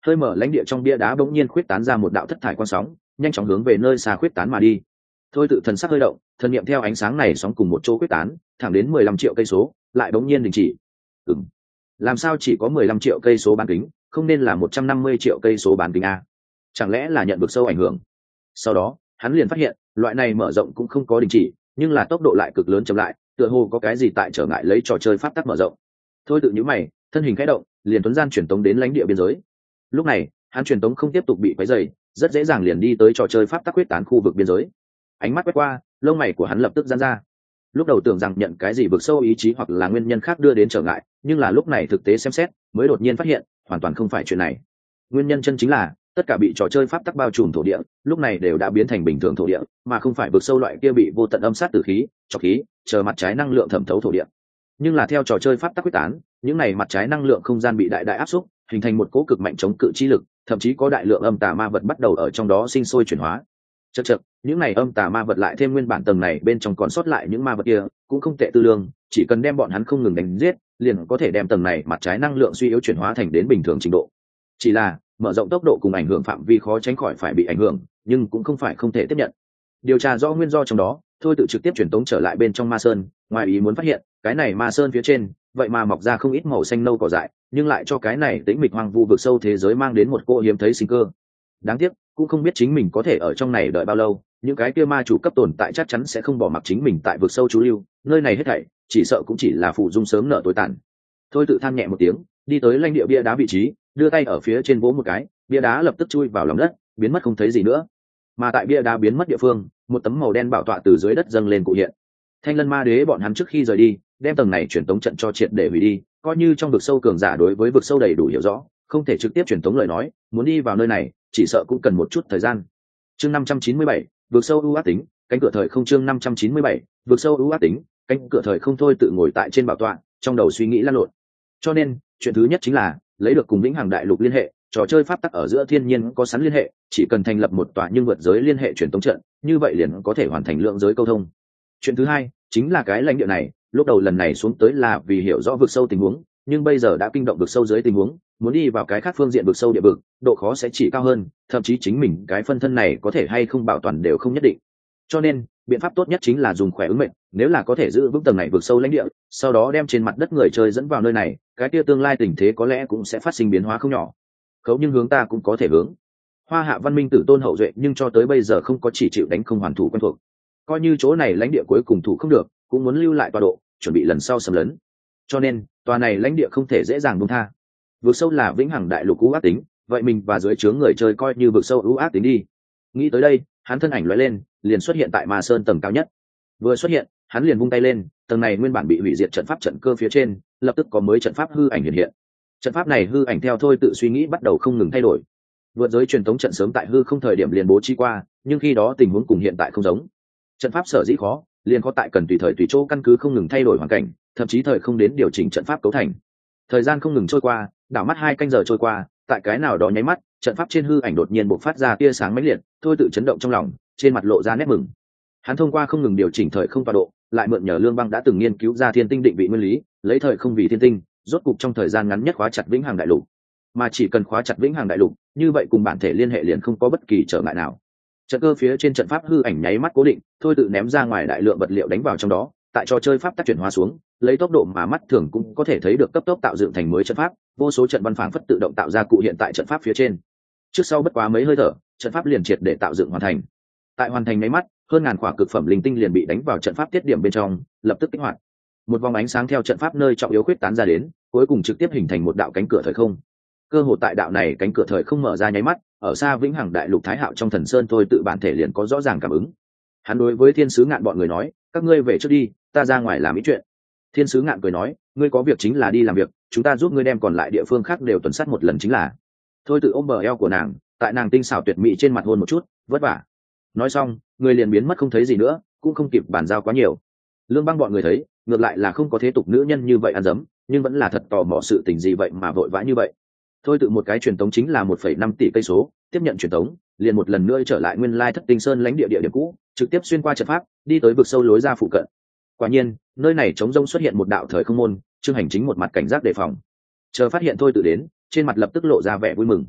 A: hơi mở lãnh địa trong bia đá bỗng nhiên khuyết tán ra một đạo thất thải quang sóng, nhanh chóng hướng về nơi xa khuyết tán mà đi. Thôi tự thần sắc hơi động, thần niệm theo ánh sáng này sóng cùng một chỗ khuyết tán, thẳng đến mười lăm triệu cây số, lại bỗng nhiên đình chỉ. Ừm, làm sao chỉ có mười lăm triệu cây số bán kính, không nên là một trăm năm mươi triệu cây số bán kính a? Chẳng lẽ là nhận vực sâu ảnh hưởng? Sau đó, hắn liền phát hiện, loại này mở rộng cũng không có đình chỉ, nhưng là tốc độ lại cực lớn chậm lại, tựa hồ có cái gì tại trở ngại lấy trò chơi pháp tắc mở rộng. Thôi tự nhíu mày, thân hình khẽ động, liền tuấn gian chuyển tống đến lãnh địa biên giới. Lúc này, hắn truyền tống không tiếp tục bị quấy rầy, rất dễ dàng liền đi tới trò chơi pháp tắc quyết tán khu vực biên giới. Ánh mắt quét qua, lông mày của hắn lập tức giãn ra. Lúc đầu tưởng rằng nhận cái gì vực sâu ý chí hoặc là nguyên nhân khác đưa đến trở ngại, nhưng là lúc này thực tế xem xét, mới đột nhiên phát hiện, hoàn toàn không phải chuyện này. Nguyên nhân chân chính là, tất cả bị trò chơi pháp tắc bao trùm thổ địa, lúc này đều đã biến thành bình thường thổ địa, mà không phải vực sâu loại kia bị vô tận âm sát tử khí, trọc khí, chờ mặt trái năng lượng thẩm thấu thổ địa. Nhưng là theo trò chơi pháp tắc quyết tán, những này mặt trái năng lượng không gian bị đại đại áp xúc, hình thành một cỗ cực mạnh chống cự chi lực, thậm chí có đại lượng âm tà ma vật bắt đầu ở trong đó sinh sôi chuyển hóa. Chậc chậc, những này âm tà ma vật lại thêm nguyên bản tầng này bên trong còn sót lại những ma vật kia, cũng không tệ tư lương, chỉ cần đem bọn hắn không ngừng đánh giết, liền có thể đem tầng này mặt trái năng lượng suy yếu chuyển hóa thành đến bình thường trình độ. Chỉ là, mở rộng tốc độ cùng ảnh hưởng phạm vi khó tránh khỏi phải bị ảnh hưởng, nhưng cũng không phải không thể tiếp nhận. Điều tra rõ nguyên do trong đó, thôi tự trực tiếp chuyển tống trở lại bên trong ma sơn, ngoài ý muốn phát hiện, cái này ma sơn phía trên, vậy mà mọc ra không ít màu xanh nâu cỏ dại, nhưng lại cho cái này tĩnh mịch hoang vu vực sâu thế giới mang đến một cô hiếm thấy sinh cơ. Đáng tiếc, cũng không biết chính mình có thể ở trong này đợi bao lâu, những cái kia ma chủ cấp tồn tại chắc chắn sẽ không bỏ mặc chính mình tại vực sâu trú lưu, nơi này hết thảy, chỉ sợ cũng chỉ là phụ dung sớm nợ tối tàn. Thôi tự than nhẹ một tiếng, đi tới lãnh địa bia đá vị trí, đưa tay ở phía trên vỗ một cái, bia đá lập tức chui vào lòng đất, biến mất không thấy gì nữa. Mà tại bia đá biến mất địa phương, một tấm màu đen bảo tọa từ dưới đất dâng lên cụ hiện. Thanh Lân Ma Đế bọn hắn trước khi rời đi, đem tầng này truyền tống trận cho triệt để hủy đi, coi như trong vực sâu cường giả đối với vực sâu đầy đủ hiểu rõ, không thể trực tiếp truyền tống lời nói, muốn đi vào nơi này, chỉ sợ cũng cần một chút thời gian. Chương năm trăm chín mươi bảy, vực sâu ưu ác tính, cánh cửa thời không chương năm trăm chín mươi bảy, vực sâu ưu ác tính, cánh cửa thời không thôi tự ngồi tại trên bảo tọa, trong đầu suy nghĩ lăn lộn. Cho nên, chuyện thứ nhất chính là lấy được cùng Vĩnh Hằng Đại Lục liên hệ, trò chơi pháp tắc ở giữa thiên nhiên có sẵn liên hệ, chỉ cần thành lập một tòa nhưng vượt giới liên hệ truyền tống trận, như vậy liền có thể hoàn thành lượng giới câu thông. Chuyện thứ hai chính là cái lãnh địa này, lúc đầu lần này xuống tới là vì hiểu rõ vực sâu tình huống, nhưng bây giờ đã kinh động vực sâu dưới tình huống, muốn đi vào cái khác phương diện vực sâu địa vực, độ khó sẽ chỉ cao hơn, thậm chí chính mình cái phân thân này có thể hay không bảo toàn đều không nhất định. Cho nên, biện pháp tốt nhất chính là dùng khỏe ứng mệnh, nếu là có thể giữ vững tầng này vực sâu lãnh địa, sau đó đem trên mặt đất người chơi dẫn vào nơi này, cái kia tương lai tình thế có lẽ cũng sẽ phát sinh biến hóa không nhỏ. Khấu nhưng hướng ta cũng có thể hướng. Hoa Hạ văn minh tử tôn hậu duệ nhưng cho tới bây giờ không có chỉ chịu đánh không hoàn thủ quen thuộc. Coi như chỗ này lãnh địa cuối cùng thủ không được, cũng muốn lưu lại tọa độ, chuẩn bị lần sau xâm lấn. Cho nên, tòa này lãnh địa không thể dễ dàng buông tha. Vực sâu là Vĩnh Hằng Đại Lục ưu ác tính, vậy mình và dưới trướng người chơi coi như vực sâu ưu ác tính đi. Nghĩ tới đây, hắn thân ảnh lóe lên, liền xuất hiện tại Ma Sơn tầng cao nhất. Vừa xuất hiện, hắn liền vung tay lên, tầng này nguyên bản bị hủy diệt trận pháp trận cơ phía trên, lập tức có mới trận pháp hư ảnh hiện hiện. Trận pháp này hư ảnh theo thôi tự suy nghĩ bắt đầu không ngừng thay đổi. Vượt giới truyền thống trận sớm tại hư không thời điểm liền bố trí qua, nhưng khi đó tình huống cùng hiện tại không giống. Trận pháp sở dĩ khó, liền có tại cần tùy thời tùy chỗ căn cứ không ngừng thay đổi hoàn cảnh, thậm chí thời không đến điều chỉnh trận pháp cấu thành. Thời gian không ngừng trôi qua, đảo mắt hai canh giờ trôi qua, tại cái nào đó nháy mắt, trận pháp trên hư ảnh đột nhiên bộc phát ra tia sáng mãnh liệt, thôi tự chấn động trong lòng, trên mặt lộ ra nét mừng. Hắn thông qua không ngừng điều chỉnh thời không tọa độ, lại mượn nhờ Lương Băng đã từng nghiên cứu ra thiên tinh định vị nguyên lý, lấy thời không vì thiên tinh, rốt cục trong thời gian ngắn nhất khóa chặt Vĩnh Hằng Đại Lục. Mà chỉ cần khóa chặt Vĩnh Hằng Đại Lục, như vậy cùng bản thể liên hệ liền không có bất kỳ trở ngại nào. Trận cơ phía trên trận pháp hư ảnh nháy mắt cố định, thôi tự ném ra ngoài đại lượng vật liệu đánh vào trong đó, tại trò chơi pháp tác chuyển hóa xuống, lấy tốc độ mà mắt thường cũng có thể thấy được cấp tốc tạo dựng thành mới trận pháp, vô số trận văn phảng phất tự động tạo ra cụ hiện tại trận pháp phía trên. Trước sau bất quá mấy hơi thở, trận pháp liền triệt để tạo dựng hoàn thành. Tại hoàn thành nháy mắt, hơn ngàn quả cực phẩm linh tinh liền bị đánh vào trận pháp tiết điểm bên trong, lập tức kích hoạt. Một vòng ánh sáng theo trận pháp nơi trọng yếu khuyết tán ra đến, cuối cùng trực tiếp hình thành một đạo cánh cửa thời không. Cơ hội tại đạo này cánh cửa thời không mở ra nháy mắt, ở xa Vĩnh Hằng Đại Lục Thái Hạo trong Thần Sơn thôi tự bản thể liền có rõ ràng cảm ứng. Hắn đối với Thiên Sứ Ngạn bọn người nói, các ngươi về trước đi, ta ra ngoài làm ít chuyện. Thiên Sứ Ngạn cười nói, ngươi có việc chính là đi làm việc, chúng ta giúp ngươi đem còn lại địa phương khác đều tuần sát một lần chính là. Thôi tự ôm bờ eo của nàng, tại nàng tinh xảo tuyệt mỹ trên mặt hôn một chút, vất vả. Nói xong, người liền biến mất không thấy gì nữa, cũng không kịp bàn giao quá nhiều. Lương Băng bọn người thấy, ngược lại là không có thế tục nữ nhân như vậy ăn dấm, nhưng vẫn là thật tò mò sự tình gì vậy mà vội vã như vậy. Thôi tự một cái truyền tống chính là một phẩy năm tỷ cây số, tiếp nhận truyền tống, liền một lần nữa trở lại nguyên lai Thất Tinh Sơn lãnh địa địa điểm cũ, trực tiếp xuyên qua trận pháp, đi tới vực sâu lối ra phụ cận. Quả nhiên, nơi này trống rông xuất hiện một đạo thời không môn, Trương Hành Chính một mặt cảnh giác đề phòng. Chờ phát hiện thôi tự đến, trên mặt lập tức lộ ra vẻ vui mừng.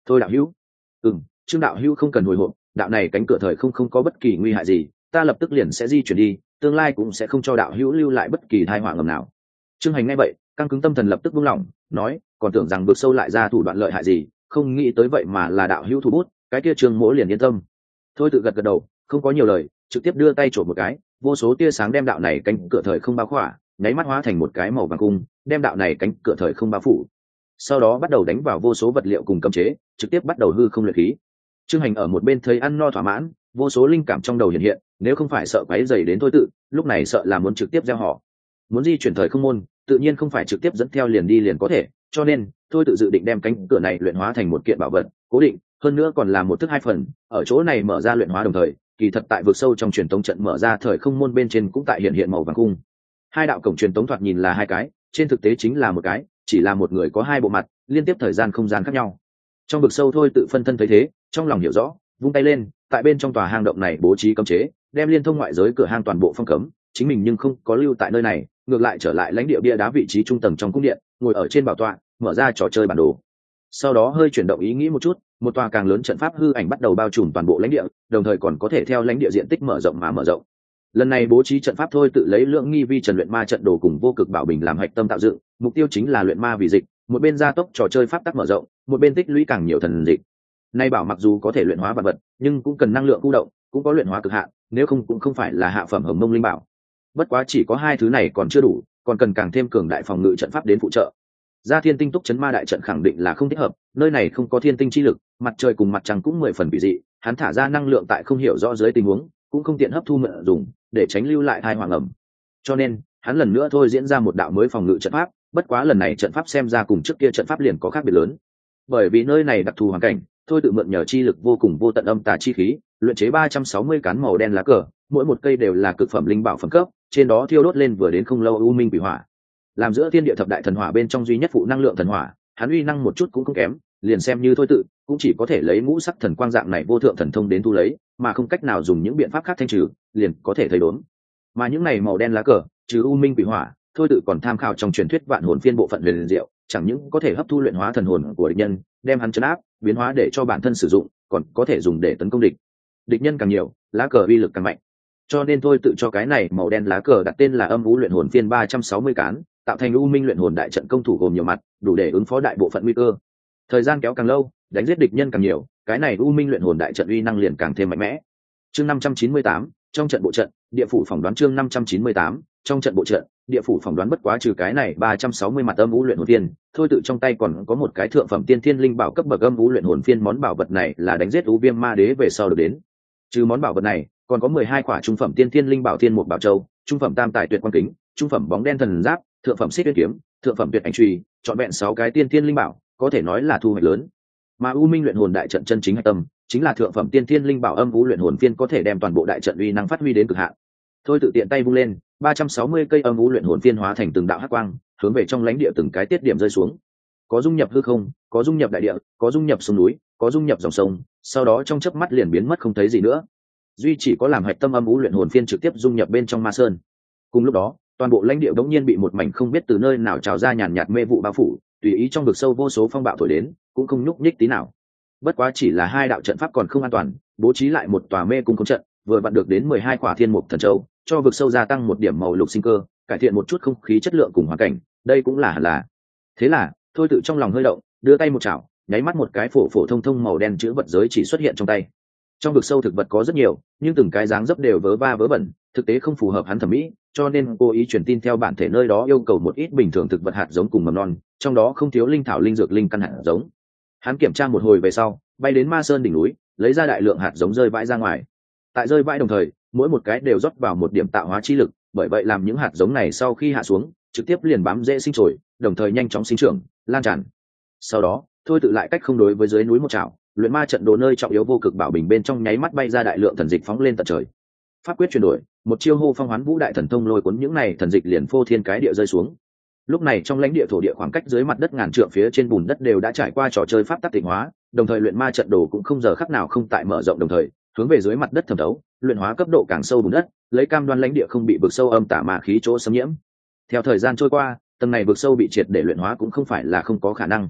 A: thôi đạo hữu. Ừ, trương đạo hữu không cần hồi hộp, đạo này cánh cửa thời không không có bất kỳ nguy hại gì, ta lập tức liền sẽ di chuyển đi, tương lai cũng sẽ không cho đạo hữu lưu lại bất kỳ tai họa ngầm nào. Trương Hành nghe vậy, căng cứng tâm thần lập tức buông lỏng, nói, còn tưởng rằng vực sâu lại ra thủ đoạn lợi hại gì, không nghĩ tới vậy mà là đạo hữu thủ bút, cái kia Trương Mỗ liền yên tâm. Thôi tự gật gật đầu, không có nhiều lời, trực tiếp đưa tay chộp một cái, vô số tia sáng đem đạo này cánh cửa thời không bao khỏa, nháy mắt hóa thành một cái màu vàng cung, đem đạo này cánh cửa thời không bao phủ. Sau đó bắt đầu đánh vào vô số vật liệu cùng cấm chế, trực tiếp bắt đầu hư không luyện khí. Trương Hành ở một bên thấy ăn no thỏa mãn, vô số linh cảm trong đầu hiện hiện, nếu không phải sợ quấy rầy đến thôi tự, lúc này sợ là muốn trực tiếp gieo họ. Muốn di chuyển thời không môn, tự nhiên không phải trực tiếp dẫn theo liền đi liền có thể, cho nên thôi tự dự định đem cánh cửa này luyện hóa thành một kiện bảo vật cố định, hơn nữa còn là một thức hai phần, ở chỗ này mở ra luyện hóa đồng thời, kỳ thật tại vực sâu trong truyền tống trận mở ra thời không môn bên trên cũng tại hiện hiện màu vàng cung. Hai đạo cổng truyền tống thoạt nhìn là hai cái, trên thực tế chính là một cái, chỉ là một người có hai bộ mặt, liên tiếp thời gian không gian khác nhau. Trong vực sâu thôi tự phân thân thấy thế, trong lòng hiểu rõ, vung tay lên, tại bên trong tòa hang động này bố trí cấm chế, đem liên thông ngoại giới cửa hang toàn bộ phong cấm, chính mình nhưng không có lưu tại nơi này, ngược lại trở lại lãnh địa bia đá vị trí trung tầng trong cung điện, ngồi ở trên bảo tọa, mở ra trò chơi bản đồ. Sau đó hơi chuyển động ý nghĩ một chút, một tòa càng lớn trận pháp hư ảnh bắt đầu bao trùm toàn bộ lãnh địa, đồng thời còn có thể theo lãnh địa diện tích mở rộng mà mở rộng. Lần này bố trí trận pháp thôi tự lấy lượng nghi vi trần luyện ma trận đồ cùng vô cực bảo bình làm hạch tâm tạo dựng, mục tiêu chính là luyện ma vì dịch, một bên gia tốc trò chơi pháp tắc mở rộng, một bên tích lũy càng nhiều thần dịch. Nay bảo mặc dù có thể luyện hóa vật vật, nhưng cũng cần năng lượng khu động, cũng có luyện hóa cực hạn, nếu không cũng không phải là hạ phẩm hồng mông linh bảo. Bất quá chỉ có hai thứ này còn chưa đủ, còn cần càng thêm cường đại phòng ngự trận pháp đến phụ trợ. Gia Thiên Tinh Túc chấn ma đại trận khẳng định là không thích hợp, nơi này không có thiên tinh chi lực, mặt trời cùng mặt trăng cũng mười phần bị dị, hắn thả ra năng lượng tại không hiểu rõ dưới tình huống, cũng không tiện hấp thu mượn dùng, để tránh lưu lại thai hoàng ẩm. Cho nên, hắn lần nữa thôi diễn ra một đạo mới phòng ngự trận pháp, bất quá lần này trận pháp xem ra cùng trước kia trận pháp liền có khác biệt lớn. Bởi vì nơi này đặc thù hoàn cảnh, thôi tự mượn nhờ chi lực vô cùng vô tận âm tà chi khí, luyện chế ba trăm sáu mươi cán màu đen lá cờ, mỗi một cây đều là cực phẩm linh bảo phẩm cấp, trên đó thiêu đốt lên vừa đến không lâu u minh quỷ hỏa. Làm giữa thiên địa thập đại thần hỏa bên trong duy nhất phụ năng lượng thần hỏa, hắn uy năng một chút cũng không kém, liền xem như thôi tự, cũng chỉ có thể lấy ngũ sắc thần quang dạng này vô thượng thần thông đến thu lấy, mà không cách nào dùng những biện pháp khác thanh trừ, liền có thể thấy đốn. Mà những này màu đen lá cờ, trừ u minh quỷ hỏa, thôi tự còn tham khảo trong truyền thuyết vạn hồn phiên bộ phận huyền diệu, chẳng những có thể hấp thu luyện hóa thần hồn của địch nhân, đem hắn trấn áp, biến hóa để cho bản thân sử dụng, còn có thể dùng để tấn công địch. Địch nhân càng nhiều, lá cờ uy lực càng mạnh. Cho nên thôi tự cho cái này màu đen lá cờ đặt tên là âm u luyện hồn phiên ba trăm sáu mươi cán, tạo thành u minh luyện hồn đại trận công thủ gồm nhiều mặt, đủ để ứng phó đại bộ phận nguy cơ. Thời gian kéo càng lâu, đánh giết địch nhân càng nhiều, cái này u minh luyện hồn đại trận uy năng liền càng thêm mạnh mẽ. Chương năm trăm chín mươi tám, trong trận bộ trận, địa phủ phỏng đoán chương năm trăm chín mươi tám, trong trận bộ trận, địa phủ phỏng đoán bất quá trừ cái này ba trăm sáu mươi mặt âm u luyện hồn phiên, thôi tự trong tay còn có một cái thượng phẩm tiên thiên linh bảo cấp bậc âm u luyện hồn phiên, món bảo vật này là đánh giết u viêm ma đế về sau được đến. Trừ món bảo vật này, còn có mười hai quả trung phẩm tiên thiên linh bảo thiên một bảo châu, trung phẩm tam tài tuyệt quan kính, trung phẩm bóng đen thần giáp, thượng phẩm xích tuyết kiếm, thượng phẩm tuyệt ảnh truy, chọn vẹn sáu cái tiên thiên linh bảo, có thể nói là thu hoạch lớn. Mà u minh luyện hồn đại trận chân chính hạch tâm, chính là thượng phẩm tiên thiên linh bảo âm u luyện hồn phiên, có thể đem toàn bộ đại trận uy năng phát huy đến cực hạn. Thôi tự tiện tay vung lên, ba trăm sáu mươi cây âm u luyện hồn phiên hóa thành từng đạo hắc quang, hướng về trong lãnh địa từng cái tiết điểm rơi xuống. Có dung nhập hư không, có dung nhập đại địa, có dung nhập sông núi, có dung nhập dòng sông, sau đó trong chớp mắt liền biến mất không thấy gì nữa. Duy chỉ có làm hạch tâm âm u luyện hồn phiên trực tiếp dung nhập bên trong ma sơn. Cùng lúc đó, toàn bộ lãnh địa đống nhiên bị một mảnh không biết từ nơi nào trào ra nhàn nhạt mê vụ bao phủ, tùy ý trong vực sâu vô số phong bạo thổi đến, cũng không nhúc nhích tí nào. Bất quá chỉ là hai đạo trận pháp còn không an toàn, bố trí lại một tòa mê cung công trận, vừa vặn được đến mười hai quả thiên mục thần châu, cho vực sâu gia tăng một điểm màu lục sinh cơ, cải thiện một chút không khí chất lượng cùng hoàn cảnh, đây cũng là là. Thế là, thôi tự trong lòng hơi động, đưa tay một chảo, nháy mắt một cái phổ phổ thông thông màu đen chữ vật giới chỉ xuất hiện trong tay. Trong vực sâu thực vật có rất nhiều, nhưng từng cái dáng dấp đều vớ va vớ vẩn, thực tế không phù hợp hắn thẩm mỹ, cho nên cố ý truyền tin theo bản thể nơi đó yêu cầu một ít bình thường thực vật hạt giống cùng mầm non, trong đó không thiếu linh thảo linh dược linh căn hạt giống. Hắn kiểm tra một hồi về sau, bay đến Ma Sơn đỉnh núi, lấy ra đại lượng hạt giống rơi vãi ra ngoài. Tại rơi vãi đồng thời, mỗi một cái đều rót vào một điểm tạo hóa chi lực, bởi vậy làm những hạt giống này sau khi hạ xuống, trực tiếp liền bám dễ sinh trồi, đồng thời nhanh chóng sinh trưởng, lan tràn. Sau đó, thôi tự lại cách không đối với dưới núi một chảo, luyện ma trận đồ nơi trọng yếu vô cực bảo bình bên trong nháy mắt bay ra đại lượng thần dịch phóng lên tận trời. Pháp quyết chuyển đổi, một chiêu hô phong hoán vũ đại thần thông lôi cuốn những này thần dịch liền phô thiên cái địa rơi xuống. Lúc này trong lãnh địa thổ địa khoảng cách dưới mặt đất ngàn trượng phía trên bùn đất đều đã trải qua trò chơi pháp tắc tịnh hóa, đồng thời luyện ma trận đồ cũng không giờ khắc nào không tại mở rộng, đồng thời hướng về dưới mặt đất thẩm thấu, luyện hóa cấp độ càng sâu bùn đất, lấy cam đoan lãnh địa không bị vực sâu âm tà ma khí chỗ xâm nhiễm. Theo thời gian trôi qua, tầng này vực sâu bị triệt để luyện hóa cũng không phải là không có khả năng.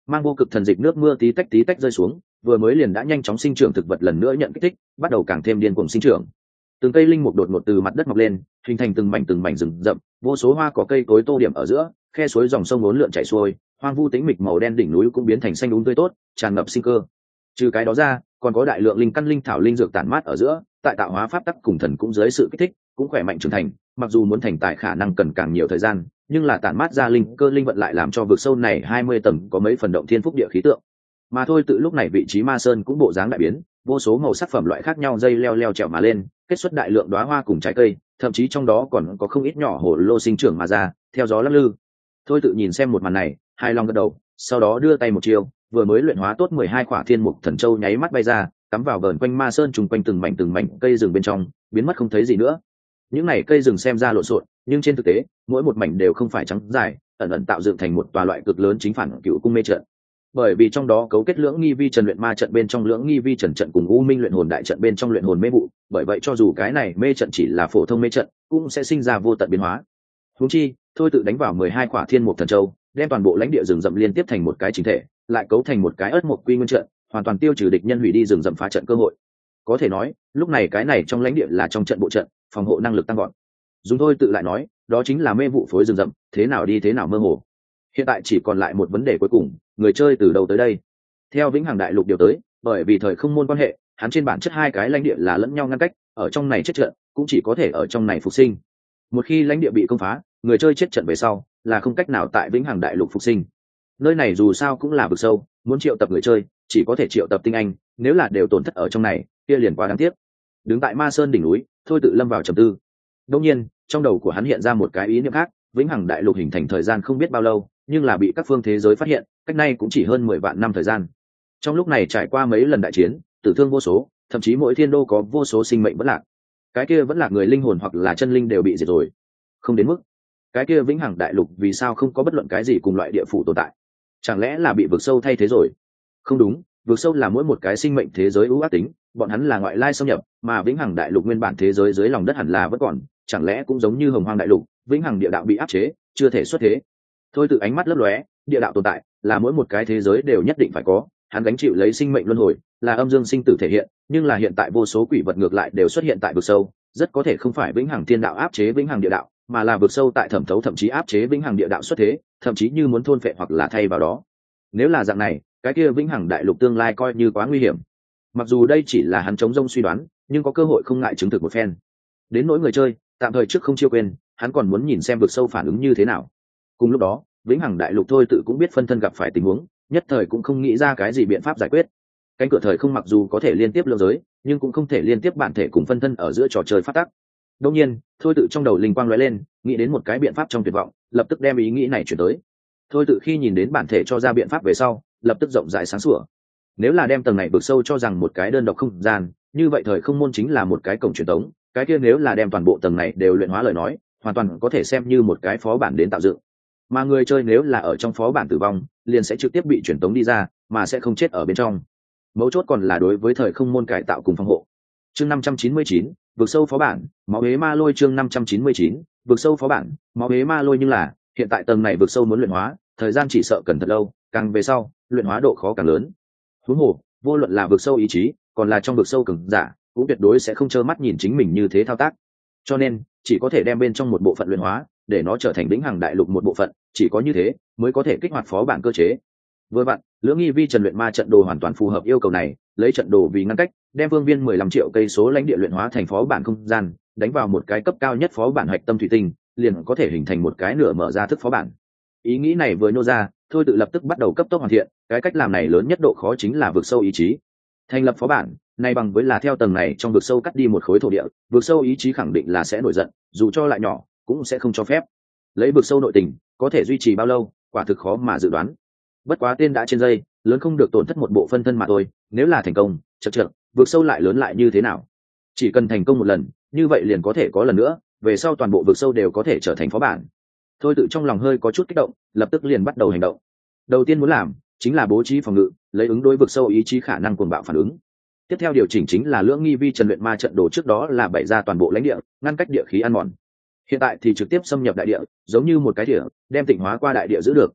A: mang vô cực thần dịch nước mưa tí tách tí tách rơi xuống, vừa mới liền đã nhanh chóng sinh trưởng thực vật lần nữa nhận kích thích, bắt đầu càng thêm điên cuồng sinh trưởng. Từng cây linh mục đột ngột từ mặt đất mọc lên, hình thành từng mảnh từng mảnh rừng rậm, vô số hoa có cây cối tô điểm ở giữa, khe suối dòng sông uốn lượn chảy xuôi, hoang vu tĩnh mịch màu đen đỉnh núi cũng biến thành xanh đúng tươi tốt, tràn ngập sinh cơ. Trừ cái đó ra, còn có đại lượng linh căn linh thảo linh dược tản mát ở giữa, tại tạo hóa pháp tắc cùng thần cũng dưới sự kích thích, cũng khỏe mạnh trưởng thành, mặc dù muốn thành tài khả năng cần càng nhiều thời gian, nhưng là tản mát ra linh cơ linh vận lại làm cho vực sâu này hai mươi tầng có mấy phần động thiên phúc địa khí tượng. Mà thôi tự lúc này vị trí ma sơn cũng bộ dáng đại biến, vô số màu sắc phẩm loại khác nhau dây leo leo trèo mà lên, kết xuất đại lượng đóa hoa cùng trái cây, thậm chí trong đó còn có không ít nhỏ hồ lô sinh trưởng mà ra, theo gió lắc lư. Thôi tự nhìn xem một màn này, hài lòng gật đầu, sau đó đưa tay một chiều, vừa mới luyện hóa tốt mười hai khỏa thiên mục thần châu nháy mắt bay ra, cắm vào vờn quanh ma sơn trùng quanh từng mảnh từng mảnh cây rừng bên trong, biến mất không thấy gì nữa. Những này cây rừng xem ra lộn xộn, nhưng trên thực tế, mỗi một mảnh đều không phải trắng dài, ẩn ẩn tạo dựng thành một tòa loại cực lớn chính phản cựu cung mê trận. Bởi vì trong đó cấu kết lưỡng nghi vi trần luyện ma trận bên trong lưỡng nghi vi trần trận cùng u minh luyện hồn đại trận bên trong luyện hồn mê vụ, bởi vậy cho dù cái này mê trận chỉ là phổ thông mê trận, cũng sẽ sinh ra vô tận biến hóa. Huống chi, thôi tự đánh vào mười hai khỏa thiên mục thần châu, đem toàn bộ lãnh địa rừng rậm liên tiếp thành một cái chính thể, lại cấu thành một cái ớt mục quy nguyên trận, hoàn toàn tiêu trừ địch nhân hủy đi rừng rậm phá trận cơ hội. Có thể nói, lúc này cái này trong lãnh địa là trong trận bộ trận, phòng hộ năng lực tăng gọn. Dùng thôi tự lại nói, đó chính là mê vụ phối rừng rậm, thế nào đi thế nào mơ hồ. Hiện tại chỉ còn lại một vấn đề cuối cùng, người chơi từ đầu tới đây. Theo vĩnh hằng đại lục điều tới, bởi vì thời không môn quan hệ, hắn trên bản chất hai cái lãnh địa là lẫn nhau ngăn cách, ở trong này chết trận, cũng chỉ có thể ở trong này phục sinh. Một khi lãnh địa bị công phá, người chơi chết trận về sau, là không cách nào tại vĩnh hằng đại lục phục sinh. Nơi này dù sao cũng là vực sâu, muốn triệu tập người chơi, chỉ có thể triệu tập tinh anh, nếu là đều tổn thất ở trong này, kia liền quá đáng tiếc. Đứng tại Ma Sơn đỉnh núi, thôi tự lâm vào trầm tư. Đương nhiên, trong đầu của hắn hiện ra một cái ý niệm khác, vĩnh hằng đại lục hình thành thời gian không biết bao lâu, nhưng là bị các phương thế giới phát hiện, cách nay cũng chỉ hơn mười vạn năm thời gian. Trong lúc này trải qua mấy lần đại chiến, tử thương vô số, thậm chí mỗi thiên đô có vô số sinh mệnh vẫn lạc. Cái kia vẫn là người linh hồn hoặc là chân linh đều bị diệt rồi. Không đến mức. Cái kia vĩnh hằng đại lục vì sao không có bất luận cái gì cùng loại địa phủ tồn tại? Chẳng lẽ là bị vực sâu thay thế rồi? Không đúng, vực sâu là mỗi một cái sinh mệnh thế giới ưu ác tính, bọn hắn là ngoại lai xâm nhập, mà vĩnh hằng đại lục nguyên bản thế giới dưới lòng đất hẳn là vẫn còn, chẳng lẽ cũng giống như hồng hoang đại lục, vĩnh hằng địa đạo bị áp chế, chưa thể xuất thế. Thôi tự ánh mắt lấp lóe, địa đạo tồn tại là mỗi một cái thế giới đều nhất định phải có, hắn gánh chịu lấy sinh mệnh luân hồi, là âm dương sinh tử thể hiện, nhưng là hiện tại vô số quỷ vật ngược lại đều xuất hiện tại vực sâu, rất có thể không phải vĩnh hằng thiên đạo áp chế vĩnh hằng địa đạo, mà là vực sâu tại thẩm thấu thậm chí áp chế vĩnh hằng địa đạo xuất thế, thậm chí như muốn thôn phệ hoặc là thay vào đó. Nếu là dạng này, cái kia vĩnh hằng đại lục tương lai coi như quá nguy hiểm. Mặc dù đây chỉ là hắn chống rông suy đoán, nhưng có cơ hội không ngại chứng thực một phen. Đến nỗi người chơi, tạm thời trước không chiêu quên, hắn còn muốn nhìn xem vực sâu phản ứng như thế nào. Cùng lúc đó, vĩnh hằng đại lục thôi tự cũng biết phân thân gặp phải tình huống, nhất thời cũng không nghĩ ra cái gì biện pháp giải quyết. Cánh cửa thời không mặc dù có thể liên tiếp lượng giới, nhưng cũng không thể liên tiếp bản thể cùng phân thân ở giữa trò chơi phát tắc. Đương nhiên, thôi tự trong đầu linh quang lóe lên, nghĩ đến một cái biện pháp trong tuyệt vọng, lập tức đem ý nghĩ này chuyển tới. Thôi tự khi nhìn đến bản thể cho ra biện pháp về sau, lập tức rộng rãi sáng sủa. Nếu là đem tầng này vực sâu cho rằng một cái đơn độc không gian, như vậy thời không môn chính là một cái cổng truyền tống, cái kia nếu là đem toàn bộ tầng này đều luyện hóa lời nói, hoàn toàn có thể xem như một cái phó bản đến tạo dựng. Mà người chơi nếu là ở trong phó bản tử vong, liền sẽ trực tiếp bị truyền tống đi ra, mà sẽ không chết ở bên trong. Mấu chốt còn là đối với thời không môn cải tạo cùng phòng hộ. Chương năm trăm chín mươi chín, vực sâu phó bản, máu hế ma lôi chương năm trăm chín mươi chín, vực sâu phó bản, máu hế ma lôi nhưng là, hiện tại tầng này vực sâu muốn luyện hóa, thời gian chỉ sợ cần thật lâu, càng về sau, luyện hóa độ khó càng lớn. Huống hồ, vô luận là vực sâu ý chí, còn là trong vực sâu cường giả, cũng tuyệt đối sẽ không trơ mắt nhìn chính mình như thế thao tác. Cho nên, chỉ có thể đem bên trong một bộ phận luyện hóa, để nó trở thành vĩnh hằng đại lục một bộ phận, chỉ có như thế mới có thể kích hoạt phó bản cơ chế. Vừa vặn, lưỡng nghi vi trần luyện ma trận đồ hoàn toàn phù hợp yêu cầu này, lấy trận đồ vì ngăn cách, đem vương viên mười lăm triệu cây số lãnh địa luyện hóa thành phó bản không gian, đánh vào một cái cấp cao nhất phó bản hạch tâm thủy tinh, liền có thể hình thành một cái nửa mở ra thức phó bản. Ý nghĩ này vừa nhô ra, thôi tự lập tức bắt đầu cấp tốc hoàn thiện, cái cách làm này lớn nhất độ khó chính là vực sâu ý chí. Thành lập phó bản, này bằng với là theo tầng này trong vực sâu cắt đi một khối thổ địa, vực sâu ý chí khẳng định là sẽ nổi giận, dù cho lại nhỏ, cũng sẽ không cho phép. Lấy vực sâu nội tình, có thể duy trì bao lâu, quả thực khó mà dự đoán. Bất quá tên đã trên dây, lớn không được tổn thất một bộ phân thân mà thôi, nếu là thành công, chậc chậc, vực sâu lại lớn lại như thế nào? Chỉ cần thành công một lần, như vậy liền có thể có lần nữa, về sau toàn bộ vực sâu đều có thể trở thành phó bản. Thôi tự trong lòng hơi có chút kích động, lập tức liền bắt đầu hành động. Đầu tiên muốn làm, chính là bố trí phòng ngự, lấy ứng đối vực sâu ý chí khả năng cuồng bạo phản ứng. Tiếp theo điều chỉnh chính là lưỡng nghi vi trần luyện ma trận đồ trước đó là bày ra toàn bộ lãnh địa, ngăn cách địa khí ăn mòn. Hiện tại thì trực tiếp xâm nhập đại địa, giống như một cái thìa, đem tịnh hóa qua đại địa giữ được.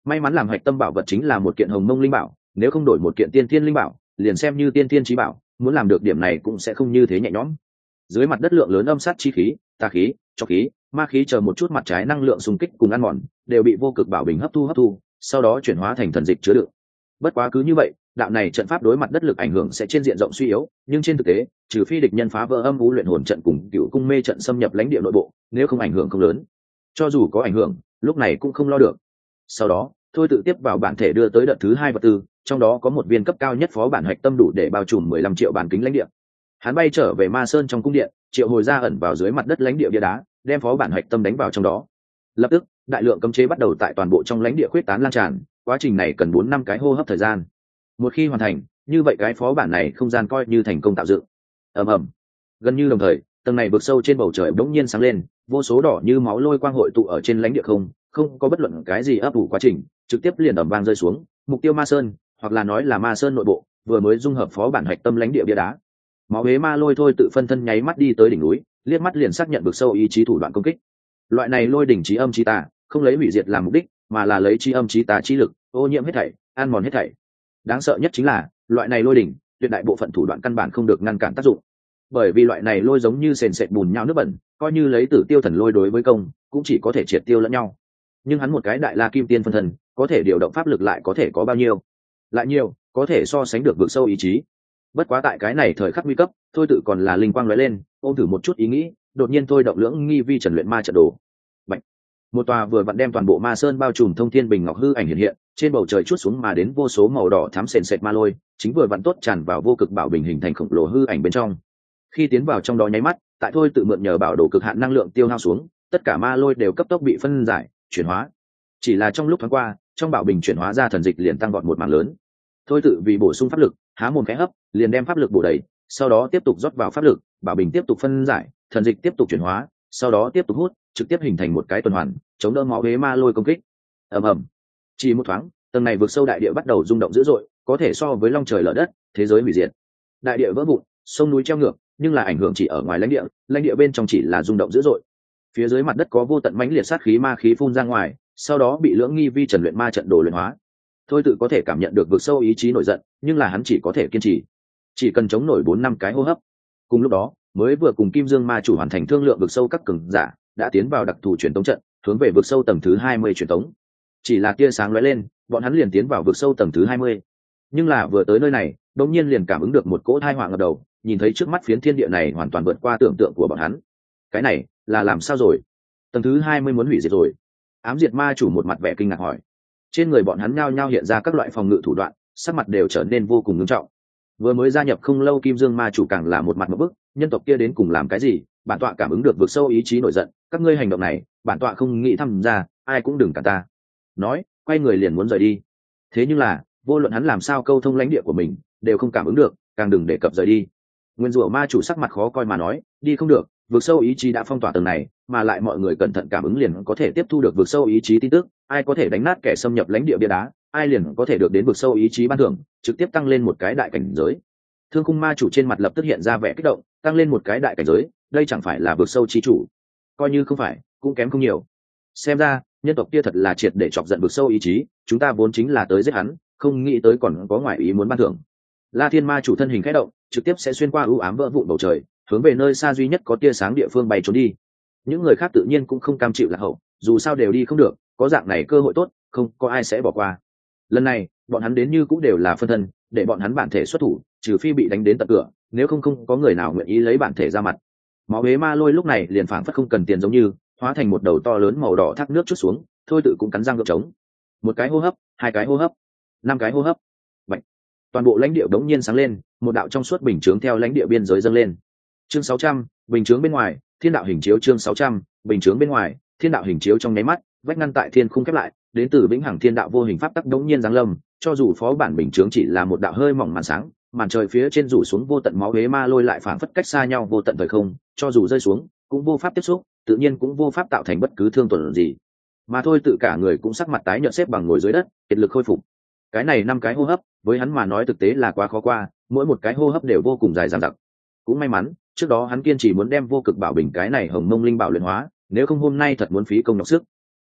A: May mắn làm hạch tâm bảo vật chính là một kiện hồng mông linh bảo, nếu không đổi một kiện tiên thiên linh bảo liền xem như tiên thiên trí bảo, muốn làm được điểm này cũng sẽ không như thế nhẹ nhõm. Dưới mặt đất lượng lớn âm sát chi khí, tà khí, cho khí, ma khí chờ một chút mặt trái năng lượng xung kích cùng ăn mòn đều bị vô cực bảo bình hấp thu hấp thu, sau đó chuyển hóa thành thần dịch chứa đựng. Bất quá cứ như vậy, đạo này trận pháp đối mặt đất lực ảnh hưởng sẽ trên diện rộng suy yếu, nhưng trên thực tế trừ phi địch nhân phá vỡ âm u luyện hồn trận cùng cựu cung mê trận xâm nhập lãnh địa nội bộ, nếu không ảnh hưởng không lớn. Cho dù có ảnh hưởng lúc này cũng không lo được. Sau đó thôi tự tiếp vào bản thể đưa tới đợt thứ hai vật tư, trong đó có một viên cấp cao nhất phó bản hạch tâm đủ để bao trùm mười lăm triệu bản kính lãnh địa. Hắn bay trở về ma sơn trong cung điện, triệu hồi ra ẩn vào dưới mặt đất lãnh địa bia đá, đem phó bản hạch tâm đánh vào trong đó. Lập tức đại lượng cấm chế bắt đầu tại toàn bộ trong lãnh địa khuyết tán lan tràn, quá trình này cần bốn năm cái hô hấp thời gian. Một khi hoàn thành, như vậy cái phó bản này không gian coi như thành công tạo dựng. ầm ầm, gần như đồng thời tầng này vực sâu trên bầu trời bỗng nhiên sáng lên, vô số đỏ như máu lôi quang hội tụ ở trên lãnh địa, không không có bất luận cái gì ấp ủ quá trình, trực tiếp liền ầm vang rơi xuống. Mục tiêu ma sơn, hoặc là nói là ma sơn nội bộ, vừa mới dung hợp phó bản hạch tâm lãnh địa bia đá. Máu hế ma lôi thôi tự phân thân nháy mắt đi tới đỉnh núi, liếc mắt liền xác nhận vực sâu ý chí thủ đoạn công kích. Loại này lôi đỉnh chí âm chí tà, không lấy hủy diệt làm mục đích, mà là lấy chí âm chí tà chí lực ô nhiễm hết thảy, ăn mòn hết thảy. Đáng sợ nhất chính là loại này lôi đỉnh, tuyệt đại bộ phận thủ đoạn căn bản không được ngăn cản tác dụng, bởi vì loại này lôi giống như sền sệt bùn nhau nước bẩn, coi như lấy tử tiêu thần lôi đối với công cũng chỉ có thể triệt tiêu lẫn nhau. Nhưng hắn một cái đại la kim tiên phân thân, có thể điều động pháp lực lại có thể có bao nhiêu? Lại nhiều, có thể so sánh được vực sâu ý chí. Bất quá tại cái này thời khắc nguy cấp, thôi tự còn là linh quang lóe lên, ôm thử một chút ý nghĩ, đột nhiên thôi động lưỡng nghi vi trần luyện ma trận đồ. Bạch. Một tòa vừa vặn đem toàn bộ ma sơn bao trùm thông thiên bình ngọc hư ảnh hiện hiện, trên bầu trời chuốt xuống mà đến vô số màu đỏ thắm sền sệt ma lôi, chính vừa vặn tốt tràn vào vô cực bảo bình hình thành khổng lồ hư ảnh bên trong. Khi tiến vào trong đó nháy mắt, tại thôi tự mượn nhờ bảo đồ cực hạn năng lượng tiêu hao xuống, tất cả ma lôi đều cấp tốc bị phân giải, chuyển hóa. Chỉ là trong lúc thoáng qua, trong bảo bình chuyển hóa ra thần dịch liền tăng vọt một mảng lớn. Thôi tự vì bổ sung pháp lực, há mồm khẽ hấp, liền đem pháp lực bổ đầy, sau đó tiếp tục rót vào pháp lực, bảo bình tiếp tục phân giải, thần dịch tiếp tục chuyển hóa, sau đó tiếp tục hút, trực tiếp hình thành một cái tuần hoàn, chống đỡ máu hế ma lôi công kích. ầm ầm, chỉ một thoáng, tầng này vượt sâu đại địa bắt đầu rung động dữ dội, có thể so với long trời lở đất, thế giới hủy diệt. Đại địa vỡ vụn, sông núi treo ngược, nhưng là ảnh hưởng chỉ ở ngoài lãnh địa, lãnh địa bên trong chỉ là rung động dữ dội. Phía dưới mặt đất có vô tận mãnh liệt sát khí ma khí phun ra ngoài, sau đó bị lưỡng nghi vi trần luyện ma trận đồ luyện hóa. Thôi tự có thể cảm nhận được vực sâu ý chí nổi giận, nhưng là hắn chỉ có thể kiên trì, chỉ cần chống nổi bốn năm cái hô hấp. Cùng lúc đó, mới vừa cùng Kim Dương ma chủ hoàn thành thương lượng vực sâu các cường giả đã tiến vào đặc thù truyền tống trận, hướng về vực sâu tầng thứ hai mươi truyền tống. Chỉ là tia sáng lóe lên, bọn hắn liền tiến vào vực sâu tầng thứ hai mươi. Nhưng là vừa tới nơi này, đột nhiên liền cảm ứng được một cỗ tai họa ngập đầu, nhìn thấy trước mắt phiến thiên địa này hoàn toàn vượt qua tưởng tượng của bọn hắn. Cái này là làm sao rồi? Tầng thứ hai mươi muốn hủy diệt rồi? Ám Diệt ma chủ một mặt vẻ kinh ngạc hỏi. Trên người bọn hắn nhao nhao hiện ra các loại phòng ngự thủ đoạn, sắc mặt đều trở nên vô cùng nghiêm trọng. Vừa mới gia nhập không lâu Kim Dương ma chủ càng là một mặt một bức, nhân tộc kia đến cùng làm cái gì? Bản tọa cảm ứng được vực sâu ý chí nổi giận, các ngươi hành động này, bản tọa không nghĩ tham gia, ai cũng đừng cản ta. Nói, quay người liền muốn rời đi. Thế nhưng là, vô luận hắn làm sao câu thông lãnh địa của mình, đều không cảm ứng được, càng đừng đề cập rời đi. Nguyên rủa ma chủ sắc mặt khó coi mà nói, đi không được, vực sâu ý chí đã phong tỏa tầng này, mà lại mọi người cẩn thận cảm ứng liền có thể tiếp thu được vực sâu ý chí tin tức, ai có thể đánh nát kẻ xâm nhập lãnh địa bia đá, ai liền có thể được đến vực sâu ý chí ban thưởng, trực tiếp tăng lên một cái đại cảnh giới. Thương khung ma chủ trên mặt lập tức hiện ra vẻ kích động, tăng lên một cái đại cảnh giới, đây chẳng phải là vực sâu chi chủ? Coi như không phải, cũng kém không nhiều. Xem ra, nhân tộc kia thật là triệt để chọc giận vực sâu ý chí, chúng ta vốn chính là tới giết hắn, không nghĩ tới còn có ngoại ý muốn ban thưởng. La Thiên ma chủ thân hình khẽ động, trực tiếp sẽ xuyên qua u ám vỡ vụn bầu trời, hướng về nơi xa duy nhất có tia sáng địa phương bay trốn đi. Những người khác tự nhiên cũng không cam chịu lạc hậu, dù sao đều đi không được, có dạng này cơ hội tốt, không có ai sẽ bỏ qua. Lần này, bọn hắn đến như cũng đều là phân thân, để bọn hắn bản thể xuất thủ, trừ phi bị đánh đến tận cửa, nếu không không có người nào nguyện ý lấy bản thể ra mặt. Máu hế ma lôi lúc này liền phảng phất không cần tiền giống như, hóa thành một đầu to lớn màu đỏ thác nước chút xuống, thôi tự cũng cắn răng gượng trống. Một cái hô hấp, hai cái hô hấp, năm cái hô hấp. Bạch. Toàn bộ lãnh địa đống nhiên sáng lên, một đạo trong suốt bình chướng theo lãnh địa biên giới dâng lên. Chương sáu trăm, bình chướng bên ngoài, thiên đạo hình chiếu chương sáu trăm, bình chướng bên ngoài, thiên đạo hình chiếu trong nháy mắt, vách ngăn tại thiên khung khép lại, đến từ vĩnh hằng thiên đạo vô hình pháp tắc đống nhiên giáng lâm, cho dù phó bản bình chướng chỉ là một đạo hơi mỏng màn sáng, màn trời phía trên rủ xuống vô tận máu hế ma lôi lại phảng phất cách xa nhau vô tận thời không, cho dù rơi xuống, cũng vô pháp tiếp xúc, tự nhiên cũng vô pháp tạo thành bất cứ thương tổn gì. Mà thôi tự cả người cũng sắc mặt tái nhợt xếp bằng ngồi dưới đất, kiệt lực khôi phục. Cái này năm cái hô hấp, với hắn mà nói thực tế là quá khó qua, mỗi một cái hô hấp đều vô cùng dài dằng dặc. Cũng may mắn, trước đó hắn kiên trì muốn đem vô cực bảo bình cái này hồng mông linh bảo luyện hóa, nếu không hôm nay thật muốn phí công nhọc sức.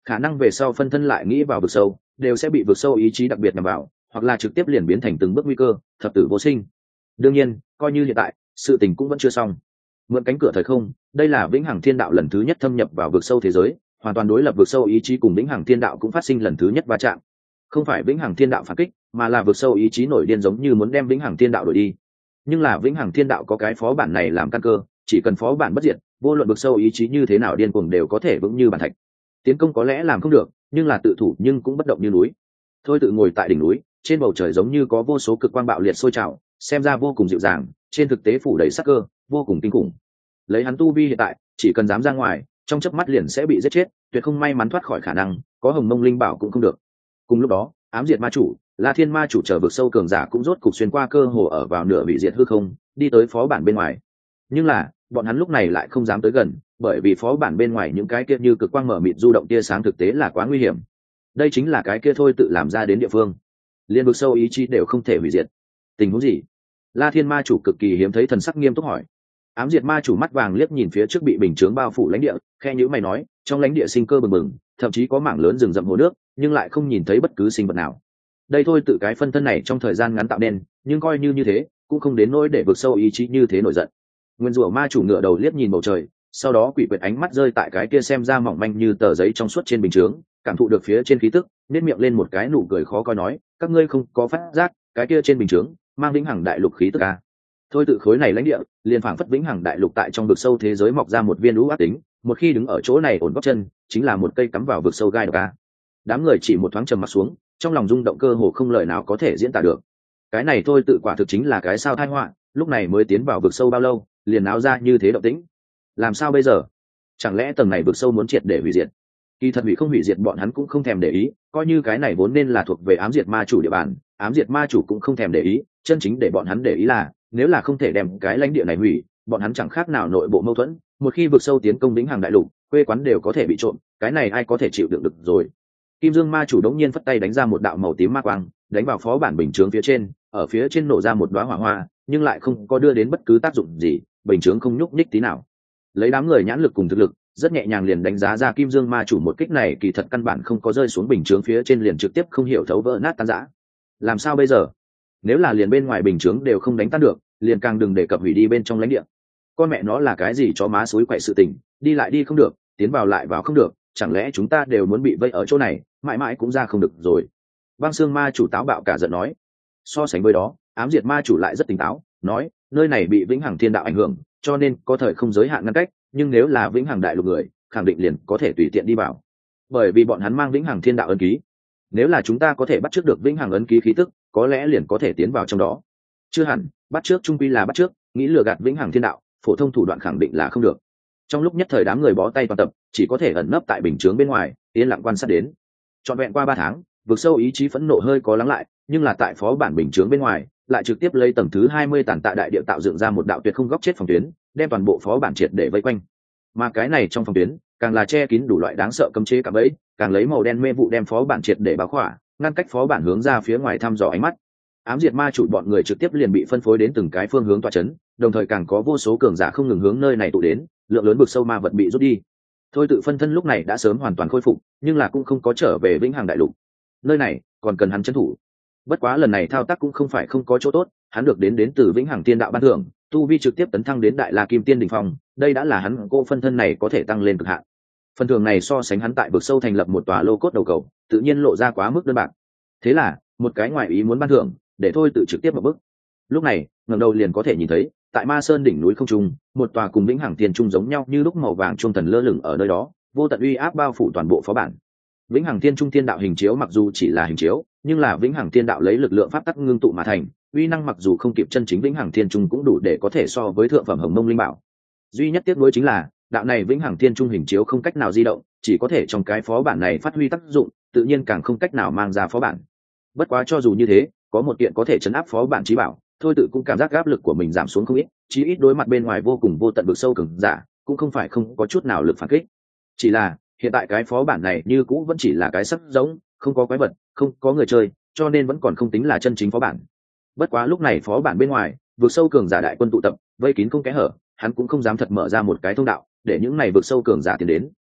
A: khả năng về sau phân thân lại nghĩ vào vực sâu đều sẽ bị vực sâu ý chí đặc biệt nhằm vào, hoặc là trực tiếp liền biến thành từng bước nguy cơ thập tử vô sinh. Đương nhiên coi như hiện tại sự tình cũng vẫn chưa xong. Mượn cánh cửa thời không, đây là vĩnh hằng thiên đạo lần thứ nhất thâm nhập vào vực sâu thế giới, hoàn toàn đối lập vực sâu ý chí cùng vĩnh hằng thiên đạo cũng phát sinh lần thứ nhất va chạm. Không phải vĩnh hằng thiên đạo phản kích, mà là vực sâu ý chí nổi điên giống như muốn đem vĩnh hằng thiên đạo đuổi đi. Nhưng là vĩnh hằng thiên đạo có cái phó bản này làm căn cơ, chỉ cần phó bản bất diệt, vô luận vực sâu ý chí như thế nào điên cuồng đều có thể vững như bàn thạch. Tiến công có lẽ làm không được, nhưng là tự thủ nhưng cũng bất động như núi. Thôi tự ngồi tại đỉnh núi, trên bầu trời giống như có vô số cực quang bạo liệt sôi trào, xem ra vô cùng dịu dàng, trên thực tế phủ đầy sắc cơ, vô cùng kinh khủng. Lấy hắn tu vi hiện tại, chỉ cần dám ra ngoài, trong chớp mắt liền sẽ bị giết chết, tuyệt không may mắn thoát khỏi khả năng, có hồng mông linh bảo cũng không được. Cùng lúc đó, ám diệt ma chủ, La Thiên ma chủ trở vực sâu cường giả cũng rốt cục xuyên qua cơ hồ ở vào nửa bị diệt hư không, đi tới phó bản bên ngoài. Nhưng là, bọn hắn lúc này lại không dám tới gần, bởi vì phó bản bên ngoài những cái kia như cực quang mở mịt du động tia sáng thực tế là quá nguy hiểm. Đây chính là cái kia thôi tự làm ra đến địa phương, liên vực sâu ý chí đều không thể hủy diệt. Tình huống gì? La Thiên ma chủ cực kỳ hiếm thấy thần sắc nghiêm túc hỏi. Ám diệt ma chủ mắt vàng liếc nhìn phía trước bị bình chướng bao phủ lãnh địa, khe nhữ mày nói, trong lãnh địa sinh cơ bừng bừng, thậm chí có mảng lớn rừng rậm hồ nước, nhưng lại không nhìn thấy bất cứ sinh vật nào. Đây thôi tự cái phân thân này trong thời gian ngắn tạo nên, nhưng coi như như thế cũng không đến nỗi để vực sâu ý chí như thế nổi giận. Nguyên rủa ma chủ ngửa đầu liếc nhìn bầu trời, sau đó quỷ quyệt ánh mắt rơi tại cái kia xem ra mỏng manh như tờ giấy trong suốt trên bình chướng, cảm thụ được phía trên khí tức, nét miệng lên một cái nụ cười khó coi nói, các ngươi không có phát giác cái kia trên bình chướng mang vĩnh hằng đại lục khí tức à? Thôi tự khối này lãnh địa liền phảng phất vĩnh hằng đại lục tại trong vực sâu thế giới mọc ra một viên lũ ác tính, một khi đứng ở chỗ này ổn gót chân chính là một cây cắm vào vực sâu gai độc à. Đám người chỉ một thoáng trầm mặt xuống, trong lòng rung động cơ hồ không lời nào có thể diễn tả được. Cái này thôi tự quả thực chính là cái sao tai họa, lúc này mới tiến vào vực sâu bao lâu liền náo ra như thế động tĩnh. Làm sao bây giờ? Chẳng lẽ tầng này vực sâu muốn triệt để hủy diệt? Kỳ thật hủy không hủy diệt bọn hắn cũng không thèm để ý, coi như cái này vốn nên là thuộc về ám diệt ma chủ địa bàn, ám diệt ma chủ cũng không thèm để ý, chân chính để bọn hắn để ý là nếu là không thể đem cái lãnh địa này hủy, bọn hắn chẳng khác nào nội bộ mâu thuẫn, một khi vực sâu tiến công vĩnh hằng đại lục, quê quán đều có thể bị trộm, cái này ai có thể chịu đựng được rồi. Kim Dương ma chủ đống nhiên phất tay đánh ra một đạo màu tím ma quang, đánh vào phó bản bình chướng phía trên, ở phía trên nổ ra một đóa hỏa hoa, nhưng lại không có đưa đến bất cứ tác dụng gì, bình chướng không nhúc nhích tí nào. Lấy đám người nhãn lực cùng thực lực, rất nhẹ nhàng liền đánh giá ra Kim Dương ma chủ một kích này kỳ thật căn bản không có rơi xuống bình chướng phía trên, liền trực tiếp không hiểu thấu vỡ nát tan rã. Làm sao bây giờ? Nếu là liền bên ngoài bình chướng đều không đánh tan được, liền càng đừng đề cập hủy đi bên trong lãnh địa. Con mẹ nó là cái gì chó má suối quậy sự tình, đi lại đi không được, tiến vào lại vào không được, chẳng lẽ chúng ta đều muốn bị vây ở chỗ này, mãi mãi cũng ra không được rồi. Băng Xương ma chủ táo bạo cả giận nói. So sánh với đó, ám diệt ma chủ lại rất tỉnh táo, nói, nơi này bị vĩnh hằng thiên đạo ảnh hưởng, cho nên có thời không giới hạn ngăn cách, nhưng nếu là vĩnh hằng đại lục người, khẳng định liền có thể tùy tiện đi vào, bởi vì bọn hắn mang vĩnh hằng thiên đạo ấn ký. Nếu là chúng ta có thể bắt trước được vĩnh hằng ấn ký khí tức, có lẽ liền có thể tiến vào trong đó. Chưa hẳn, bắt trước trung quy là bắt trước, nghĩ lừa gạt vĩnh hằng thiên đạo, phổ thông thủ đoạn khẳng định là không được. Trong lúc nhất thời đám người bó tay toàn tập, chỉ có thể ẩn nấp tại bình chướng bên ngoài, yên lặng quan sát đến. Trọn vẹn qua ba tháng, vực sâu ý chí phẫn nộ hơi có lắng lại, nhưng là tại phó bản bình chướng bên ngoài, lại trực tiếp lấy tầng thứ hai mươi tản tạ đại địa tạo dựng ra một đạo tuyệt không góc chết phòng tuyến, đem toàn bộ phó bản triệt để vây quanh. Mà cái này trong phòng tuyến, càng là che kín đủ loại đáng sợ cấm chế cả bẫy, càng lấy màu đen mê vụ đem phó bản triệt để bao khỏa, ngăn cách phó bản hướng ra phía ngoài thăm dò ánh mắt. Ám diệt ma chủ bọn người trực tiếp liền bị phân phối đến từng cái phương hướng tọa chấn, đồng thời càng có vô số cường giả không ngừng hướng nơi này tụ đến, lượng lớn vực sâu ma vật bị rút đi. Thôi tự phân thân lúc này đã sớm hoàn toàn khôi phục, nhưng là cũng không có trở về vĩnh hằng đại lục. Nơi này còn cần hắn trấn thủ. Bất quá lần này thao tác cũng không phải không có chỗ tốt, hắn được đến đến từ vĩnh hằng tiên đạo ban thưởng, tu vi trực tiếp tấn thăng đến đại la kim tiên đỉnh phong, đây đã là hắn cô phân thân này có thể tăng lên cực hạn. Phần thưởng này so sánh hắn tại vực sâu thành lập một tòa lô cốt đầu cầu, tự nhiên lộ ra quá mức đơn bạc. Thế là, một cái ngoại ý muốn ban thưởng, để thôi tự trực tiếp một bước. Lúc này, ngẩng đầu liền có thể nhìn thấy, tại Ma Sơn đỉnh núi không trung, một tòa cùng vĩnh hằng tiên trung giống nhau như lúc màu vàng trung thần lơ lửng ở nơi đó, vô tận uy áp bao phủ toàn bộ phó bản. Vĩnh hằng tiên trung thiên đạo hình chiếu mặc dù chỉ là hình chiếu, nhưng là vĩnh hằng thiên đạo lấy lực lượng pháp tắc ngưng tụ mà thành, uy năng mặc dù không kịp chân chính vĩnh hằng thiên trung cũng đủ để có thể so với thượng phẩm hồng mông linh bảo. Duy nhất tiếc nuối chính là đạo này vĩnh hằng thiên trung hình chiếu không cách nào di động, chỉ có thể trong cái phó bản này phát huy tác dụng, tự nhiên càng không cách nào mang ra phó bản. Bất quá cho dù như thế, có một kiện có thể chấn áp phó bản chí bảo, thôi tự cũng cảm giác áp lực của mình giảm xuống không ít, chí ít đối mặt bên ngoài vô cùng vô tận vực sâu cường giả, cũng không phải không có chút nào lực phản kích. Chỉ là hiện tại cái phó bản này như cũ vẫn chỉ là cái sắc giống, không có quái vật, không có người chơi, cho nên vẫn còn không tính là chân chính phó bản. Bất quá lúc này phó bản bên ngoài, vực sâu cường giả đại quân tụ tập, vây kín không kẽ hở, hắn cũng không dám thật mở ra một cái thông đạo để những này vực sâu cường giả tiến đến.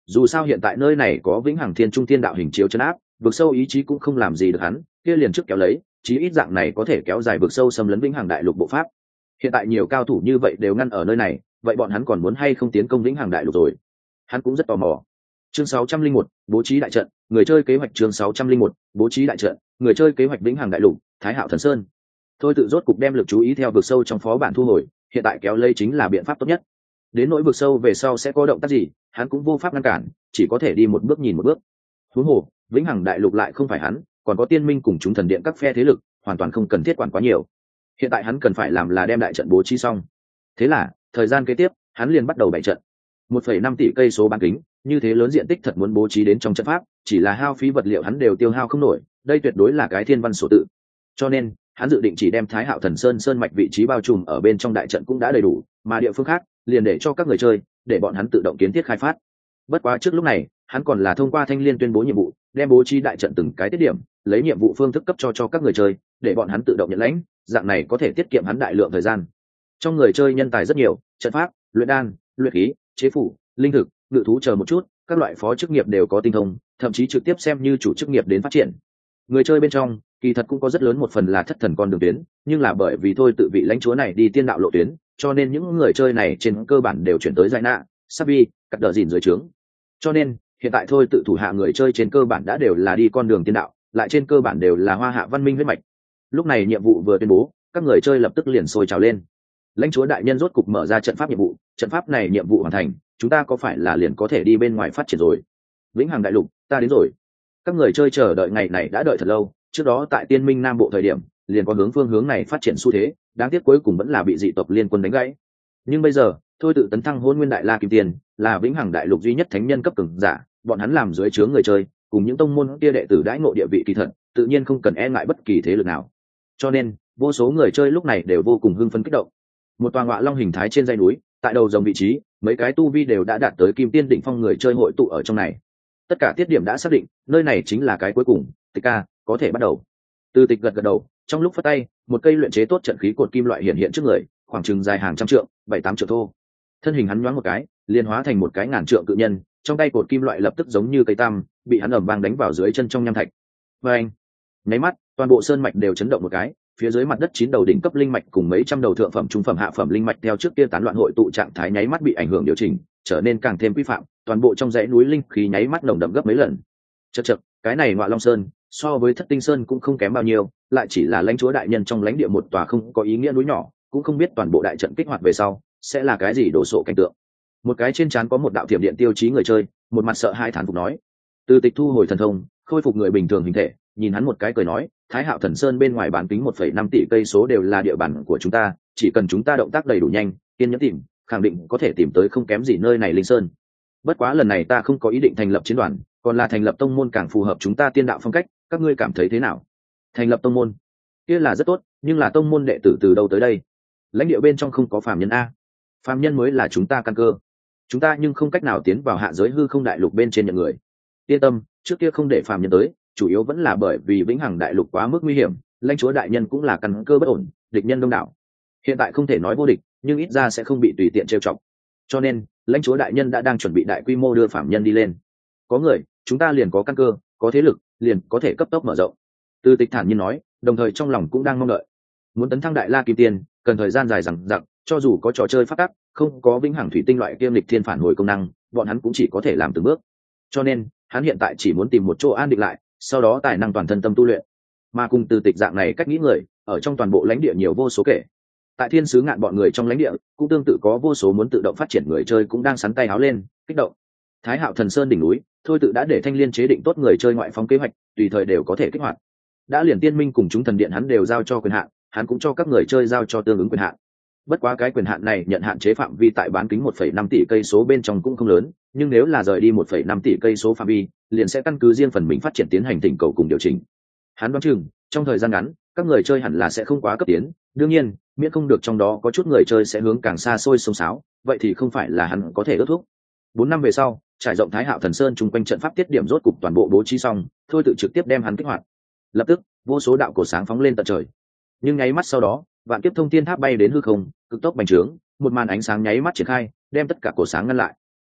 A: dù sao hiện tại nơi này có vĩnh hằng thiên trung thiên đạo hình chiếu chấn áp, vực sâu ý chí cũng không làm gì được hắn, kia liền trước kéo lấy, chí ít dạng này có thể kéo dài vực sâu xâm lấn vĩnh hằng đại lục bộ pháp. Hiện tại nhiều cao thủ như vậy đều ngăn ở nơi này, vậy bọn hắn còn muốn hay không tiến công vĩnh hằng đại lục rồi? Hắn cũng rất tò mò. Chương sáu trăm linh một, bố trí đại trận, người chơi kế hoạch chương sáu trăm linh một, bố trí đại trận, người chơi kế hoạch vĩnh hằng đại lục, Thái Hạo Thần Sơn. Thôi tự rốt cục đem lực chú ý theo vực sâu trong phó bản thu hồi, hiện tại kéo lây chính là biện pháp tốt nhất. Đến nỗi vực sâu về sau sẽ có động tác gì, hắn cũng vô pháp ngăn cản, chỉ có thể đi một bước nhìn một bước. Huống hồ, vĩnh hằng đại lục lại không phải hắn, còn có tiên minh cùng chúng thần điện các phe thế lực, hoàn toàn không cần thiết quản quá nhiều. Hiện tại hắn cần phải làm là đem đại trận bố trí xong. Thế là, thời gian kế tiếp, hắn liền bắt đầu bày trận. một phẩy năm tỷ cây số bán kính, như thế lớn diện tích thật muốn bố trí đến trong trận pháp, chỉ là hao phí vật liệu hắn đều tiêu hao không nổi, đây tuyệt đối là cái thiên văn số tự. Cho nên, hắn dự định chỉ đem Thái Hạo Thần Sơn sơn mạch vị trí bao trùm ở bên trong đại trận cũng đã đầy đủ, mà địa phương khác liền để cho các người chơi, để bọn hắn tự động kiến thiết khai phát. Bất quá trước lúc này, hắn còn là thông qua Thanh Liên tuyên bố nhiệm vụ, đem bố trí đại trận từng cái tiết điểm, lấy nhiệm vụ phương thức cấp cho cho các người chơi, để bọn hắn tự động nhận lãnh, dạng này có thể tiết kiệm hắn đại lượng thời gian. Trong người chơi nhân tài rất nhiều, trận pháp, luyện đan, luyện khí, chế phủ, linh thực, ngự thú chờ một chút, các loại phó chức nghiệp đều có tinh thông, thậm chí trực tiếp xem như chủ chức nghiệp đến phát triển. Người chơi bên trong, kỳ thật cũng có rất lớn một phần là thất thần con đường tuyến, nhưng là bởi vì thôi tự vị lãnh chúa này đi tiên đạo lộ tuyến, cho nên những người chơi này trên cơ bản đều chuyển tới Giải Nạ, Sabi, cắt đờ dìn dưới trướng. Cho nên, hiện tại thôi tự thủ hạ người chơi trên cơ bản đã đều là đi con đường tiên đạo, lại trên cơ bản đều là hoa hạ văn minh huyết mạch. Lúc này nhiệm vụ vừa tuyên bố, các người chơi lập tức liền sôi trào lên. Lãnh chúa đại nhân rốt cục mở ra trận pháp nhiệm vụ, trận pháp này nhiệm vụ hoàn thành, chúng ta có phải là liền có thể đi bên ngoài phát triển rồi? Vĩnh hằng đại lục, ta đến rồi. Các người chơi chờ đợi ngày này đã đợi thật lâu, trước đó tại Tiên Minh Nam Bộ thời điểm, liền có hướng phương hướng này phát triển xu thế, đáng tiếc cuối cùng vẫn là bị dị tộc liên quân đánh gãy. Nhưng bây giờ, thôi tự tấn thăng Hôn Nguyên Đại La Kim Tiên, là vĩnh hằng đại lục duy nhất thánh nhân cấp cường giả, bọn hắn làm dưới trướng người chơi, cùng những tông môn kia đệ tử đãi ngộ địa vị kỳ thật, tự nhiên không cần e ngại bất kỳ thế lực nào. Cho nên, vô số người chơi lúc này đều vô cùng hưng phấn kích động. Một tòa ngọa long hình thái trên dãy núi, tại đầu dòng vị trí, mấy cái tu vi đều đã đạt tới Kim Tiên đỉnh phong người chơi hội tụ ở trong này. Tất cả tiết điểm đã xác định, nơi này chính là cái cuối cùng, Tịch ca, có thể bắt đầu. Từ Tịch gật gật đầu, trong lúc phất tay, một cây luyện chế tốt trận khí cột kim loại hiện hiện trước người, khoảng chừng dài hàng trăm trượng, bảy tám trượng thô. Thân hình hắn nhoáng một cái, liền hóa thành một cái ngàn trượng cự nhân, trong tay cột kim loại lập tức giống như cây tam, bị hắn ầm vang đánh vào dưới chân trong nham thạch. Và anh, nháy mắt, toàn bộ sơn mạch đều chấn động một cái, phía dưới mặt đất chín đầu đỉnh cấp linh mạch cùng mấy trăm đầu thượng phẩm trung phẩm hạ phẩm linh mạch theo trước kia tán loạn hội tụ trạng thái nháy mắt bị ảnh hưởng điều chỉnh, trở nên càng thêm quy phạm, toàn bộ trong dãy núi linh khí nháy mắt nồng đậm gấp mấy lần. Chậc chậc, cái này Ngọa Long Sơn, so với Thất Tinh Sơn cũng không kém bao nhiêu, lại chỉ là lãnh chúa đại nhân trong lãnh địa một tòa không có ý nghĩa núi nhỏ, cũng không biết toàn bộ đại trận kích hoạt về sau sẽ là cái gì đổ sộ cảnh tượng. Một cái trên trán có một đạo thiểm điện tiêu chí người chơi, một mặt sợ hai thán phục nói. Từ Tịch thu hồi thần thông, khôi phục người bình thường hình thể, nhìn hắn một cái cười nói, Thái Hạo Thần Sơn bên ngoài bán kính một phẩy năm tỷ cây số đều là địa bàn của chúng ta, chỉ cần chúng ta động tác đầy đủ nhanh, kiên nhẫn tìm, khẳng định có thể tìm tới không kém gì nơi này linh sơn. Bất quá lần này ta không có ý định thành lập chiến đoàn, còn là thành lập tông môn càng phù hợp chúng ta tiên đạo phong cách, các ngươi cảm thấy thế nào? Thành lập tông môn, kia là rất tốt, nhưng là tông môn đệ tử từ đâu tới đây? Lãnh địa bên trong không có phàm nhân a. Phàm nhân mới là chúng ta căn cơ. Chúng ta nhưng không cách nào tiến vào hạ giới hư không đại lục bên trên nhận người. Yên tâm, trước kia không để phàm nhân tới, chủ yếu vẫn là bởi vì vĩnh hằng đại lục quá mức nguy hiểm, lãnh chúa đại nhân cũng là căn cơ bất ổn, địch nhân đông đảo. Hiện tại không thể nói vô địch, nhưng ít ra sẽ không bị tùy tiện trêu chọc. Cho nên, lãnh chúa đại nhân đã đang chuẩn bị đại quy mô đưa phàm nhân đi lên. Có người, chúng ta liền có căn cơ, có thế lực, liền có thể cấp tốc mở rộng. Từ Tịch thản nhiên nói, đồng thời trong lòng cũng đang mong đợi. Muốn tấn thăng đại la kim tiên, cần thời gian dài dằng dặc, cho dù có trò chơi phát tác, không có vĩnh hằng thủy tinh loại kiêm lịch thiên phản hồi công năng, bọn hắn cũng chỉ có thể làm từng bước. Cho nên, hắn hiện tại chỉ muốn tìm một chỗ an định lại, sau đó tài năng toàn thân tâm tu luyện. Mà cùng Từ Tịch dạng này cách nghĩ người, ở trong toàn bộ lãnh địa nhiều vô số kể. Tại Thiên Sứ Ngạn bọn người trong lãnh địa, cũng tương tự có vô số muốn tự động phát triển người chơi cũng đang sắn tay áo lên, kích động. Thái Hạo Thần Sơn đỉnh núi, thôi tự đã để Thanh Liên chế định tốt người chơi ngoại phóng kế hoạch, tùy thời đều có thể kích hoạt. Đã liền Tiên Minh cùng chúng thần điện hắn đều giao cho quyền hạn, hắn cũng cho các người chơi giao cho tương ứng quyền hạn. Bất quá cái quyền hạn này nhận hạn chế phạm vi tại bán kính một phẩy năm tỷ cây số bên trong cũng không lớn, nhưng nếu là rời đi một phẩy năm tỷ cây số phạm vi, liền sẽ căn cứ riêng phần mình phát triển tiến hành thỉnh cầu cùng điều chỉnh. Hắn đoán chừng, trong thời gian ngắn, các người chơi hẳn là sẽ không quá cấp tiến, đương nhiên, miễn không được trong đó có chút người chơi sẽ hướng càng xa xôi sông sáo, vậy thì không phải là hắn có thể ước thúc. Bốn năm về sau, trải rộng Thái Hạo Thần Sơn chung quanh trận pháp tiết điểm rốt cục toàn bộ bố trí xong, thôi tự trực tiếp đem hắn kích hoạt. Lập tức, vô số đạo cổ sáng phóng lên tận trời. Nhưng nháy mắt sau đó, vạn kiếp thông thiên tháp bay đến hư không, cực tốc bành trướng, một màn ánh sáng nháy mắt triển khai, đem tất cả cổ sáng ngăn lại.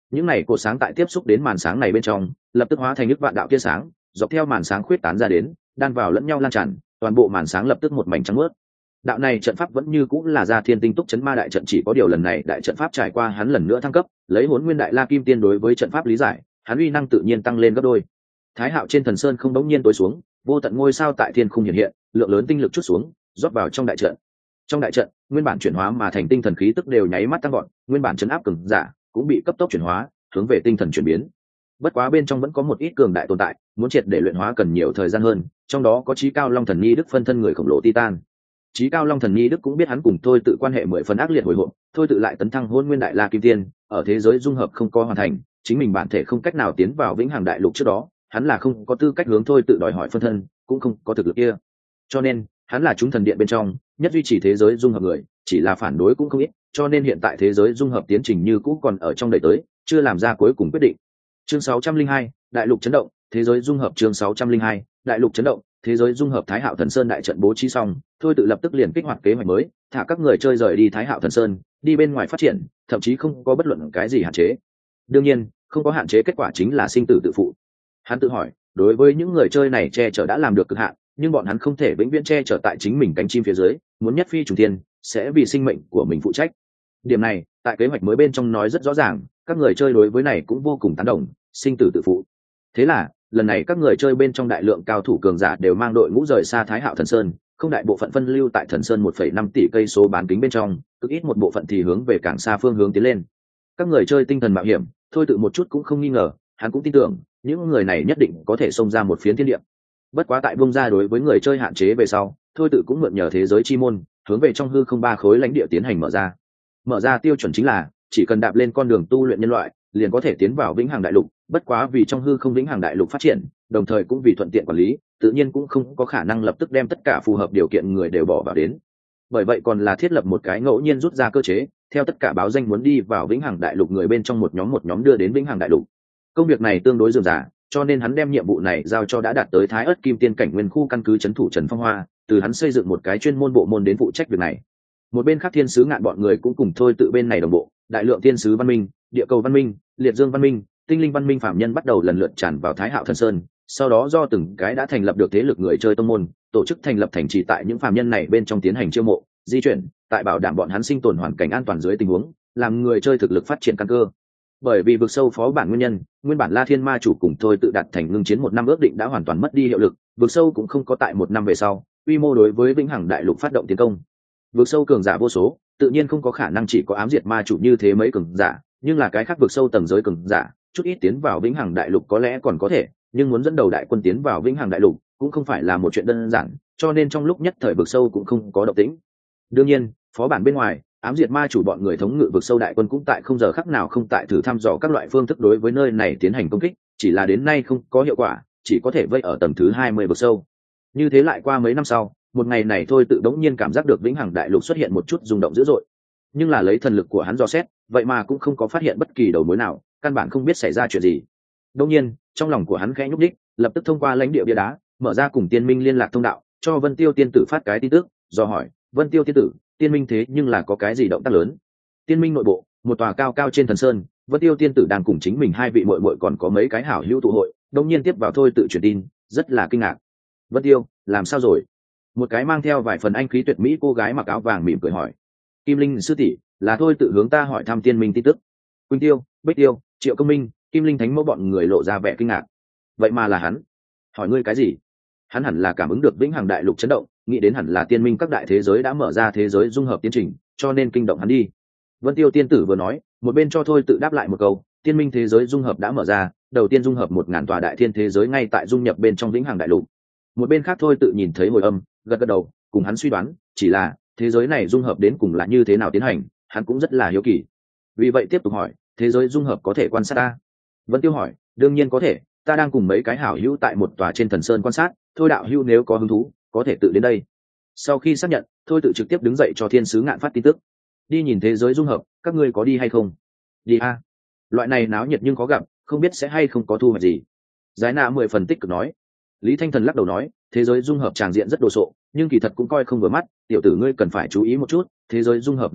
A: những này cột sáng tại tiếp xúc đến màn sáng này bên trong lập tức hóa thành nước vạn đạo tia sáng, dọc theo màn sáng khuyết tán ra đến, đan vào lẫn nhau lan tràn, toàn bộ màn sáng lập tức một mảnh trắng mướt. Đạo này trận pháp vẫn như cũng là Gia Thiên Tinh Túc Chấn Ma đại trận, chỉ có điều lần này đại trận pháp trải qua hắn lần nữa thăng cấp, lấy Hỗn Nguyên Đại La Kim Tiên đối với trận pháp lý giải, hắn uy năng tự nhiên tăng lên gấp đôi. Thái Hạo trên thần sơn không đống nhiên tối xuống, vô tận ngôi sao tại thiên khung hiện hiện, lượng lớn tinh lực chút xuống, rót vào trong đại trận. Trong đại trận, nguyên bản chuyển hóa mà thành tinh thần khí tức đều nháy mắt tăng vọt, nguyên bản chấn áp cường giả cũng bị cấp tốc chuyển hóa, hướng về tinh thần chuyển biến. Bất quá bên trong vẫn có một ít cường đại tồn tại, muốn triệt để luyện hóa cần nhiều thời gian hơn, trong đó có Chí Cao Long Thần Nhi Đức phân thân người khổng lồ Titan. Chí Cao Long Thần Nhi Đức cũng biết hắn cùng Thôi Tự quan hệ mười phần ác liệt hồi hộp, Thôi Tự lại tấn thăng Hỗn Nguyên Đại La Kim Tiên, ở thế giới dung hợp không có hoàn thành, chính mình bản thể không cách nào tiến vào Vĩnh Hằng Đại Lục trước đó, hắn là không có tư cách hướng Thôi Tự đòi hỏi phân thân, cũng không có thực lực kia. Cho nên, hắn là chúng thần điện bên trong nhất duy trì thế giới dung hợp người, chỉ là phản đối cũng không ít, cho nên hiện tại thế giới dung hợp tiến trình như cũ còn ở trong đời tới, chưa làm ra cuối cùng quyết định. Chương sáu trăm linh hai, Đại Lục chấn động, thế giới dung hợp chương sáu trăm linh hai, Đại Lục chấn động, thế giới dung hợp. Thái Hạo Thần Sơn đại trận bố trí xong, Thôi Tự lập tức liền kích hoạt kế hoạch mới, thả các người chơi rời đi Thái Hạo Thần Sơn, đi bên ngoài phát triển, thậm chí không có bất luận cái gì hạn chế. Đương nhiên, không có hạn chế kết quả chính là sinh tử tự phụ. Hắn tự hỏi, đối với những người chơi này che chở đã làm được cực hạn, nhưng bọn hắn không thể vĩnh viễn che chở tại chính mình cánh chim phía dưới, muốn nhất phi trùng thiên, sẽ vì sinh mệnh của mình phụ trách. Điểm này, tại kế hoạch mới bên trong nói rất rõ ràng, các người chơi đối với này cũng vô cùng tán đồng, sinh tử tự phụ. Thế là, lần này các người chơi bên trong đại lượng cao thủ cường giả đều mang đội ngũ rời xa Thái Hạo Thần Sơn, không đại bộ phận phân lưu tại Thần Sơn một phẩy năm tỷ cây số bán kính bên trong, cực ít một bộ phận thì hướng về càng xa phương hướng tiến lên. Các người chơi tinh thần mạo hiểm, Thôi Tự một chút cũng không nghi ngờ, hắn cũng tin tưởng, những người này nhất định có thể xông ra một phiến thiên địa. Bất quá tại bung ra đối với người chơi hạn chế về sau, Thôi Tự cũng mượn nhờ thế giới chi môn, hướng về trong hư không ba khối lãnh địa tiến hành mở ra. Mở ra tiêu chuẩn chính là, chỉ cần đạp lên con đường tu luyện nhân loại, liền có thể tiến vào Vĩnh Hằng Đại Lục, bất quá vì trong hư không Vĩnh Hằng Đại Lục phát triển, đồng thời cũng vì thuận tiện quản lý, tự nhiên cũng không có khả năng lập tức đem tất cả phù hợp điều kiện người đều bỏ vào đến. Bởi vậy còn là thiết lập một cái ngẫu nhiên rút ra cơ chế, theo tất cả báo danh muốn đi vào Vĩnh Hằng Đại Lục người bên trong một nhóm một nhóm đưa đến Vĩnh Hằng Đại Lục. Công việc này tương đối rườm rà, cho nên hắn đem nhiệm vụ này giao cho đã đạt tới Thái Ức Kim Tiên cảnh nguyên khu căn cứ trấn thủ Trần Phong Hoa, từ hắn xây dựng một cái chuyên môn bộ môn đến phụ trách việc này. Một bên khác thiên sứ ngạn bọn người cũng cùng Thôi Tự bên này đồng bộ, đại lượng thiên sứ văn minh, địa cầu văn minh, liệt dương văn minh, tinh linh văn minh phạm nhân bắt đầu lần lượt tràn vào Thái Hạo Thần Sơn, sau đó do từng cái đã thành lập được thế lực người chơi tông môn, tổ chức thành lập thành trì tại những phạm nhân này bên trong tiến hành chiêu mộ, di chuyển, tại bảo đảm bọn hắn sinh tồn hoàn cảnh an toàn dưới tình huống, làm người chơi thực lực phát triển căn cơ. Bởi vì vực sâu phó bản nguyên nhân, nguyên bản La Thiên Ma chủ cùng Thôi Tự đạt thành ngưng chiến một năm ước định đã hoàn toàn mất đi hiệu lực, vực sâu cũng không có tại một năm về sau, quy mô đối với Vĩnh Hằng Đại Lục phát động tiến công. Vực sâu cường giả vô số, tự nhiên không có khả năng chỉ có ám diệt ma chủ như thế mấy cường giả, nhưng là cái khác vực sâu tầng giới cường giả, chút ít tiến vào Vĩnh Hằng Đại Lục có lẽ còn có thể, nhưng muốn dẫn đầu đại quân tiến vào Vĩnh Hằng Đại Lục cũng không phải là một chuyện đơn giản, cho nên trong lúc nhất thời vực sâu cũng không có động tĩnh. Đương nhiên, phó bản bên ngoài, ám diệt ma chủ bọn người thống ngự vực sâu đại quân cũng tại không giờ khắc nào không tại thử thăm dò các loại phương thức đối với nơi này tiến hành công kích, chỉ là đến nay không có hiệu quả, chỉ có thể vây ở tầng thứ hai mươi vực sâu. Như thế lại qua mấy năm sau, một ngày này Thôi Tự đống nhiên cảm giác được Vĩnh Hằng Đại Lục xuất hiện một chút rung động dữ dội, nhưng là lấy thần lực của hắn dò xét, vậy mà cũng không có phát hiện bất kỳ đầu mối nào, căn bản không biết xảy ra chuyện gì. Đương nhiên, trong lòng của hắn khẽ nhúc nhích, lập tức thông qua lãnh địa bia đá, mở ra cùng Tiên Minh liên lạc thông đạo, cho Vân Tiêu tiên tử phát cái tin tức, do hỏi, "Vân Tiêu tiên tử, Tiên Minh thế nhưng là có cái gì động tác lớn?" Tiên Minh nội bộ, một tòa cao cao trên thần sơn, Vân Tiêu tiên tử đang cùng chính mình hai vị muội muội còn có mấy cái hảo hữu tụ hội, đương nhiên tiếp vào Thôi Tự truyền tin, rất là kinh ngạc. "Vân Tiêu, làm sao rồi?" Một cái mang theo vài phần anh khí tuyệt mỹ cô gái mặc áo vàng mỉm cười hỏi. "Kim Linh sư tỷ, là Thôi Tự hướng ta hỏi thăm Tiên Minh tin tức." Quỳnh Tiêu, Bích Tiêu, Triệu Công Minh, Kim Linh Thánh Mẫu bọn người lộ ra vẻ kinh ngạc. "Vậy mà là hắn? Hỏi ngươi cái gì?" Hắn hẳn là cảm ứng được Vĩnh Hằng Đại Lục chấn động, nghĩ đến hẳn là Tiên Minh các đại thế giới đã mở ra thế giới dung hợp tiến trình, cho nên kinh động hắn đi. Vân Tiêu tiên tử vừa nói, một bên cho Thôi Tự đáp lại một câu, Tiên Minh thế giới dung hợp đã mở ra, đầu tiên dung hợp một ngàn tòa đại thiên thế giới ngay tại dung nhập bên trong Vĩnh Hằng Đại Lục. Một bên khác Thôi Tự nhìn thấy hồi âm, gật gật đầu, cùng hắn suy đoán, chỉ là thế giới này dung hợp đến cùng là như thế nào tiến hành, hắn cũng rất là hiếu kỳ. Vì vậy tiếp tục hỏi, thế giới dung hợp có thể quan sát ta? Vân Tiêu hỏi, đương nhiên có thể, ta đang cùng mấy cái hảo hữu tại một tòa trên thần sơn quan sát, Thôi đạo hữu nếu có hứng thú, có thể tự đến đây. Sau khi xác nhận, Thôi Tự trực tiếp đứng dậy cho thiên sứ ngạn phát tin tức, đi nhìn thế giới dung hợp, các ngươi có đi hay không? Đi a, loại này náo nhiệt nhưng có gặp, không biết sẽ hay không có thu hoạch gì. Giải nạ mười phần tích cực nói. Lý Thanh Thần lắc đầu nói, thế giới dung hợp tràng diện rất đồ sộ, nhưng kỳ thật cũng coi không vừa mắt, tiểu tử ngươi cần phải chú ý một chút, thế giới dung hợp về sau,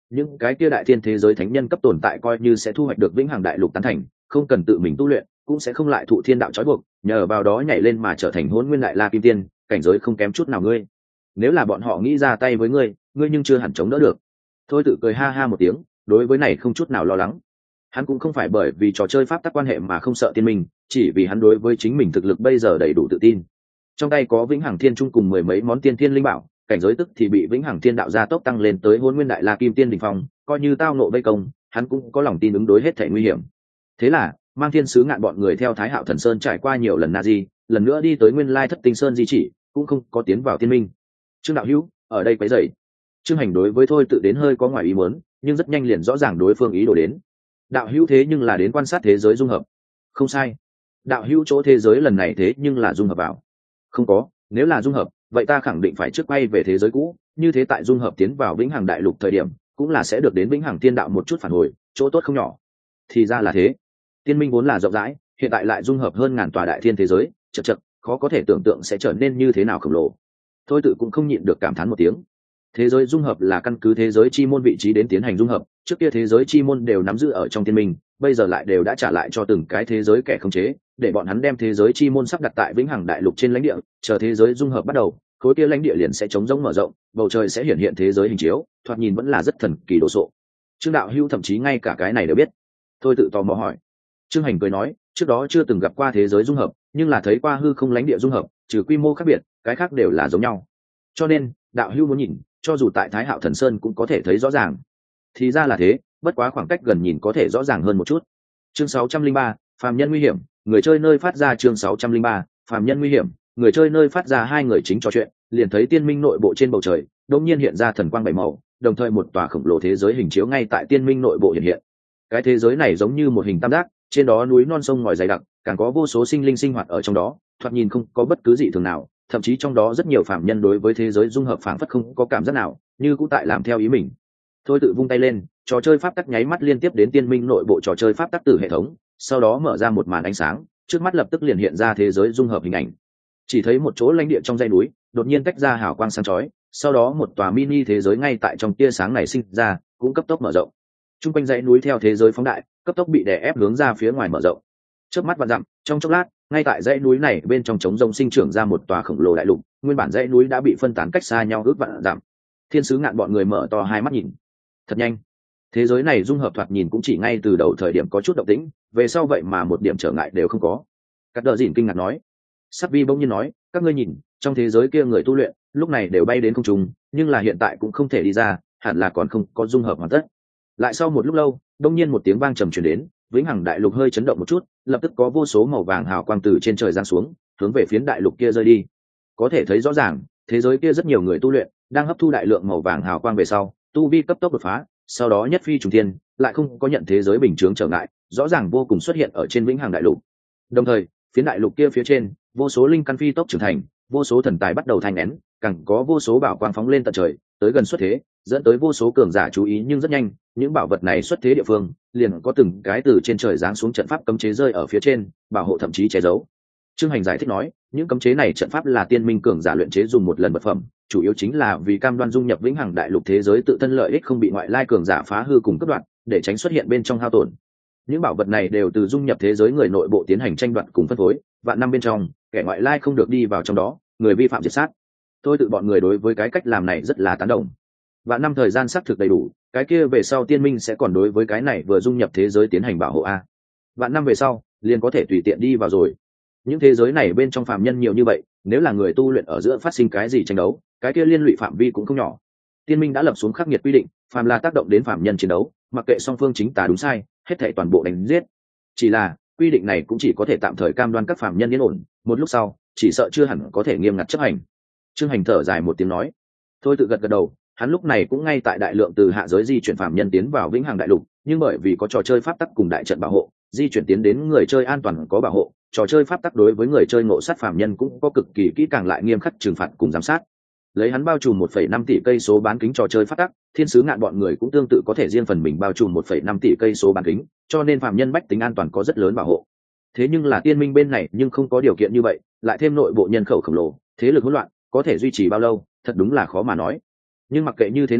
A: những cái kia đại thiên thế giới thánh nhân cấp tồn tại coi như sẽ thu hoạch được vĩnh hằng đại lục tán thành, không cần tự mình tu luyện cũng sẽ không lại thụ thiên đạo trói buộc, nhờ vào đó nhảy lên mà trở thành hỗn nguyên đại la kim tiên, cảnh giới không kém chút nào ngươi. Nếu là bọn họ nghĩ ra tay với ngươi, ngươi nhưng chưa hẳn chống đỡ được. Thôi tự cười ha ha một tiếng, đối với này không chút nào lo lắng. Hắn cũng không phải bởi vì trò chơi pháp tắc quan hệ mà không sợ tiên minh, chỉ vì hắn đối với chính mình thực lực bây giờ đầy đủ tự tin. Trong tay có vĩnh hằng thiên trung cùng mười mấy món tiên thiên linh bảo, cảnh giới tức thì bị vĩnh hằng thiên đạo gia tốc tăng lên tới hỗn nguyên đại la kim tiên đỉnh phong, coi như tao nộ vây công, hắn cũng có lòng tin ứng đối hết thảy nguy hiểm. Thế là mang thiên sứ ngạn bọn người theo Thái Hạo Thần Sơn trải qua nhiều lần na di, lần nữa đi tới nguyên lai thất tinh sơn di chỉ, cũng không có tiến vào tiên minh. Trương đạo hữu ở đây quấy rầy. Trương Hành đối với thôi tự đến hơi có ngoài ý muốn, nhưng rất nhanh liền rõ ràng đối phương ý đồ đến. Đạo hữu thế nhưng là đến quan sát thế giới dung hợp. Không sai. Đạo hữu chỗ thế giới lần này thế nhưng là dung hợp vào. Không có, nếu là dung hợp, vậy ta khẳng định phải trước quay về thế giới cũ, như thế tại dung hợp tiến vào vĩnh hằng đại lục thời điểm, cũng là sẽ được đến vĩnh hằng thiên đạo một chút phản hồi, chỗ tốt không nhỏ. Thì ra là thế. Tiên minh vốn là rộng rãi, hiện tại lại dung hợp hơn ngàn tòa đại thiên thế giới, chậc chậc, khó có thể tưởng tượng sẽ trở nên như thế nào khổng lồ. Thôi tự cũng không nhịn được cảm thán một tiếng. Thế giới dung hợp là căn cứ thế giới chi môn vị trí đến tiến hành dung hợp, trước kia thế giới chi môn đều nắm giữ ở trong tiên minh, bây giờ lại đều đã trả lại cho từng cái thế giới kẻ khống chế, để bọn hắn đem thế giới chi môn sắp đặt tại vĩnh hằng đại lục trên lãnh địa, chờ thế giới dung hợp bắt đầu, khối kia lãnh địa liền sẽ chống rỗng mở rộng, bầu trời sẽ hiện hiện thế giới hình chiếu, thoạt nhìn vẫn là rất thần kỳ đồ sộ. Trương đạo hữu thậm chí ngay cả cái này đều biết. Thôi tự tò mò hỏi. Trương Hành cười nói, trước đó chưa từng gặp qua thế giới dung hợp, nhưng là thấy qua hư không lãnh địa dung hợp, trừ quy mô khác biệt, cái khác đều là giống nhau. Cho nên, đạo hữu muốn nhìn, cho dù tại Thái Hạo Thần Sơn cũng có thể thấy rõ ràng. Thì ra là thế, bất quá khoảng cách gần nhìn có thể rõ ràng hơn một chút. Chương sáu trăm linh ba, phàm nhân nguy hiểm, người chơi nơi phát ra chương sáu trăm linh ba, phàm nhân nguy hiểm, người chơi nơi phát ra hai người chính trò chuyện, liền thấy tiên minh nội bộ trên bầu trời, đột nhiên hiện ra thần quang bảy màu, đồng thời một tòa khổng lồ thế giới hình chiếu ngay tại tiên minh nội bộ hiện hiện. Cái thế giới này giống như một hình tam giác, trên đó núi non sông ngòi dày đặc, càng có vô số sinh linh sinh hoạt ở trong đó, thoạt nhìn không có bất cứ gì thường nào, thậm chí trong đó rất nhiều phàm nhân đối với thế giới dung hợp phảng phất không có cảm giác nào, như cũng tại làm theo ý mình. Thôi tự vung tay lên, trò chơi pháp tắc nháy mắt liên tiếp đến tiên minh nội bộ trò chơi pháp tắc tử hệ thống, sau đó mở ra một màn ánh sáng, trước mắt lập tức liền hiện ra thế giới dung hợp hình ảnh. Chỉ thấy một chỗ lãnh địa trong dãy núi, đột nhiên tách ra hào quang sáng chói, sau đó một tòa mini thế giới ngay tại trong tia sáng này sinh ra, cũng cấp tốc mở rộng. Trung quanh dãy núi theo thế giới phóng đại, cấp tốc bị đè ép hướng ra phía ngoài mở rộng. Chớp mắt vạn dặm, trong chốc lát, ngay tại dãy núi này bên trong trống rông sinh trưởng ra một tòa khổng lồ đại lục, nguyên bản dãy núi đã bị phân tán cách xa nhau ước vạn dặm. Thiên sứ ngạn bọn người mở to hai mắt nhìn. Thật nhanh. Thế giới này dung hợp thoạt nhìn cũng chỉ ngay từ đầu thời điểm có chút động tĩnh, về sau vậy mà một điểm trở ngại đều không có. Cắt Đờ Dìn kinh ngạc nói. Sắc Vi bỗng nhiên nói, các ngươi nhìn, trong thế giới kia người tu luyện, lúc này đều bay đến không trung, nhưng là hiện tại cũng không thể đi ra, hẳn là còn không có dung hợp hoàn tất. Lại sau một lúc lâu, đông nhiên một tiếng vang trầm truyền đến, vĩnh hằng đại lục hơi chấn động một chút, lập tức có vô số màu vàng hào quang từ trên trời giáng xuống, hướng về phiến đại lục kia rơi đi. Có thể thấy rõ ràng, thế giới kia rất nhiều người tu luyện, đang hấp thu đại lượng màu vàng hào quang về sau, tu vi cấp tốc đột phá, sau đó nhất phi trùng thiên, lại không có nhận thế giới bình chướng trở ngại, rõ ràng vô cùng xuất hiện ở trên vĩnh hằng đại lục. Đồng thời, phiến đại lục kia phía trên, vô số linh căn phi tốc trưởng thành, vô số thần tài bắt đầu thành nén, càng có vô số bảo quang phóng lên tận trời, tới gần xuất thế, dẫn tới vô số cường giả chú ý, nhưng rất nhanh, những bảo vật này xuất thế địa phương, liền có từng cái từ trên trời giáng xuống trận pháp cấm chế rơi ở phía trên, bảo hộ thậm chí che giấu. Trương Hành giải thích nói, những cấm chế này trận pháp là tiên minh cường giả luyện chế dùng một lần vật phẩm, chủ yếu chính là vì cam đoan dung nhập vĩnh hằng đại lục thế giới tự thân lợi ích không bị ngoại lai cường giả phá hư cùng cắt đoạn, để tránh xuất hiện bên trong hao tổn. Những bảo vật này đều từ dung nhập thế giới người nội bộ tiến hành tranh đoạt cùng phân phối, vạn năm bên trong, kẻ ngoại lai không được đi vào trong đó, người vi phạm diệt sát. Tôi tự bọn người đối với cái cách làm này rất là tán đồng. Vạn năm thời gian xác thực đầy đủ, cái kia về sau tiên minh sẽ còn đối với cái này vừa dung nhập thế giới tiến hành bảo hộ a. Vạn năm về sau, liền có thể tùy tiện đi vào rồi. Những thế giới này bên trong phàm nhân nhiều như vậy, nếu là người tu luyện ở giữa phát sinh cái gì tranh đấu, cái kia liên lụy phạm vi cũng không nhỏ. Tiên minh đã lập xuống khắc nghiệt quy định, phàm là tác động đến phàm nhân chiến đấu, mặc kệ song phương chính tà đúng sai, hết thảy toàn bộ đánh giết. Chỉ là, quy định này cũng chỉ có thể tạm thời cam đoan các phàm nhân yên ổn, một lúc sau, chỉ sợ chưa hẳn có thể nghiêm ngặt chấp hành. Trương Hành thở dài một tiếng nói, thôi tự gật gật đầu, hắn lúc này cũng ngay tại đại lượng từ hạ giới di chuyển phàm nhân tiến vào vĩnh hằng đại lục, nhưng bởi vì có trò chơi pháp tắc cùng đại trận bảo hộ, di chuyển tiến đến người chơi an toàn có bảo hộ, trò chơi pháp tắc đối với người chơi ngộ sát phàm nhân cũng có cực kỳ kỹ càng lại nghiêm khắc trừng phạt cùng giám sát. Lấy hắn bao trùm một phẩy năm tỷ cây số bán kính trò chơi pháp tắc, thiên sứ ngạn bọn người cũng tương tự có thể riêng phần mình bao trùm một phẩy năm tỷ cây số bán kính, cho nên phàm nhân bách tính an toàn có rất lớn bảo hộ. Thế nhưng là tiên minh bên này nhưng không có điều kiện như vậy, lại thêm nội bộ nhân khẩu khổng lồ, thế lực hỗn loạn, có thể duy trì bao lâu, thật đúng là khó mà nói. Nhưng mặc kệ như thế nào,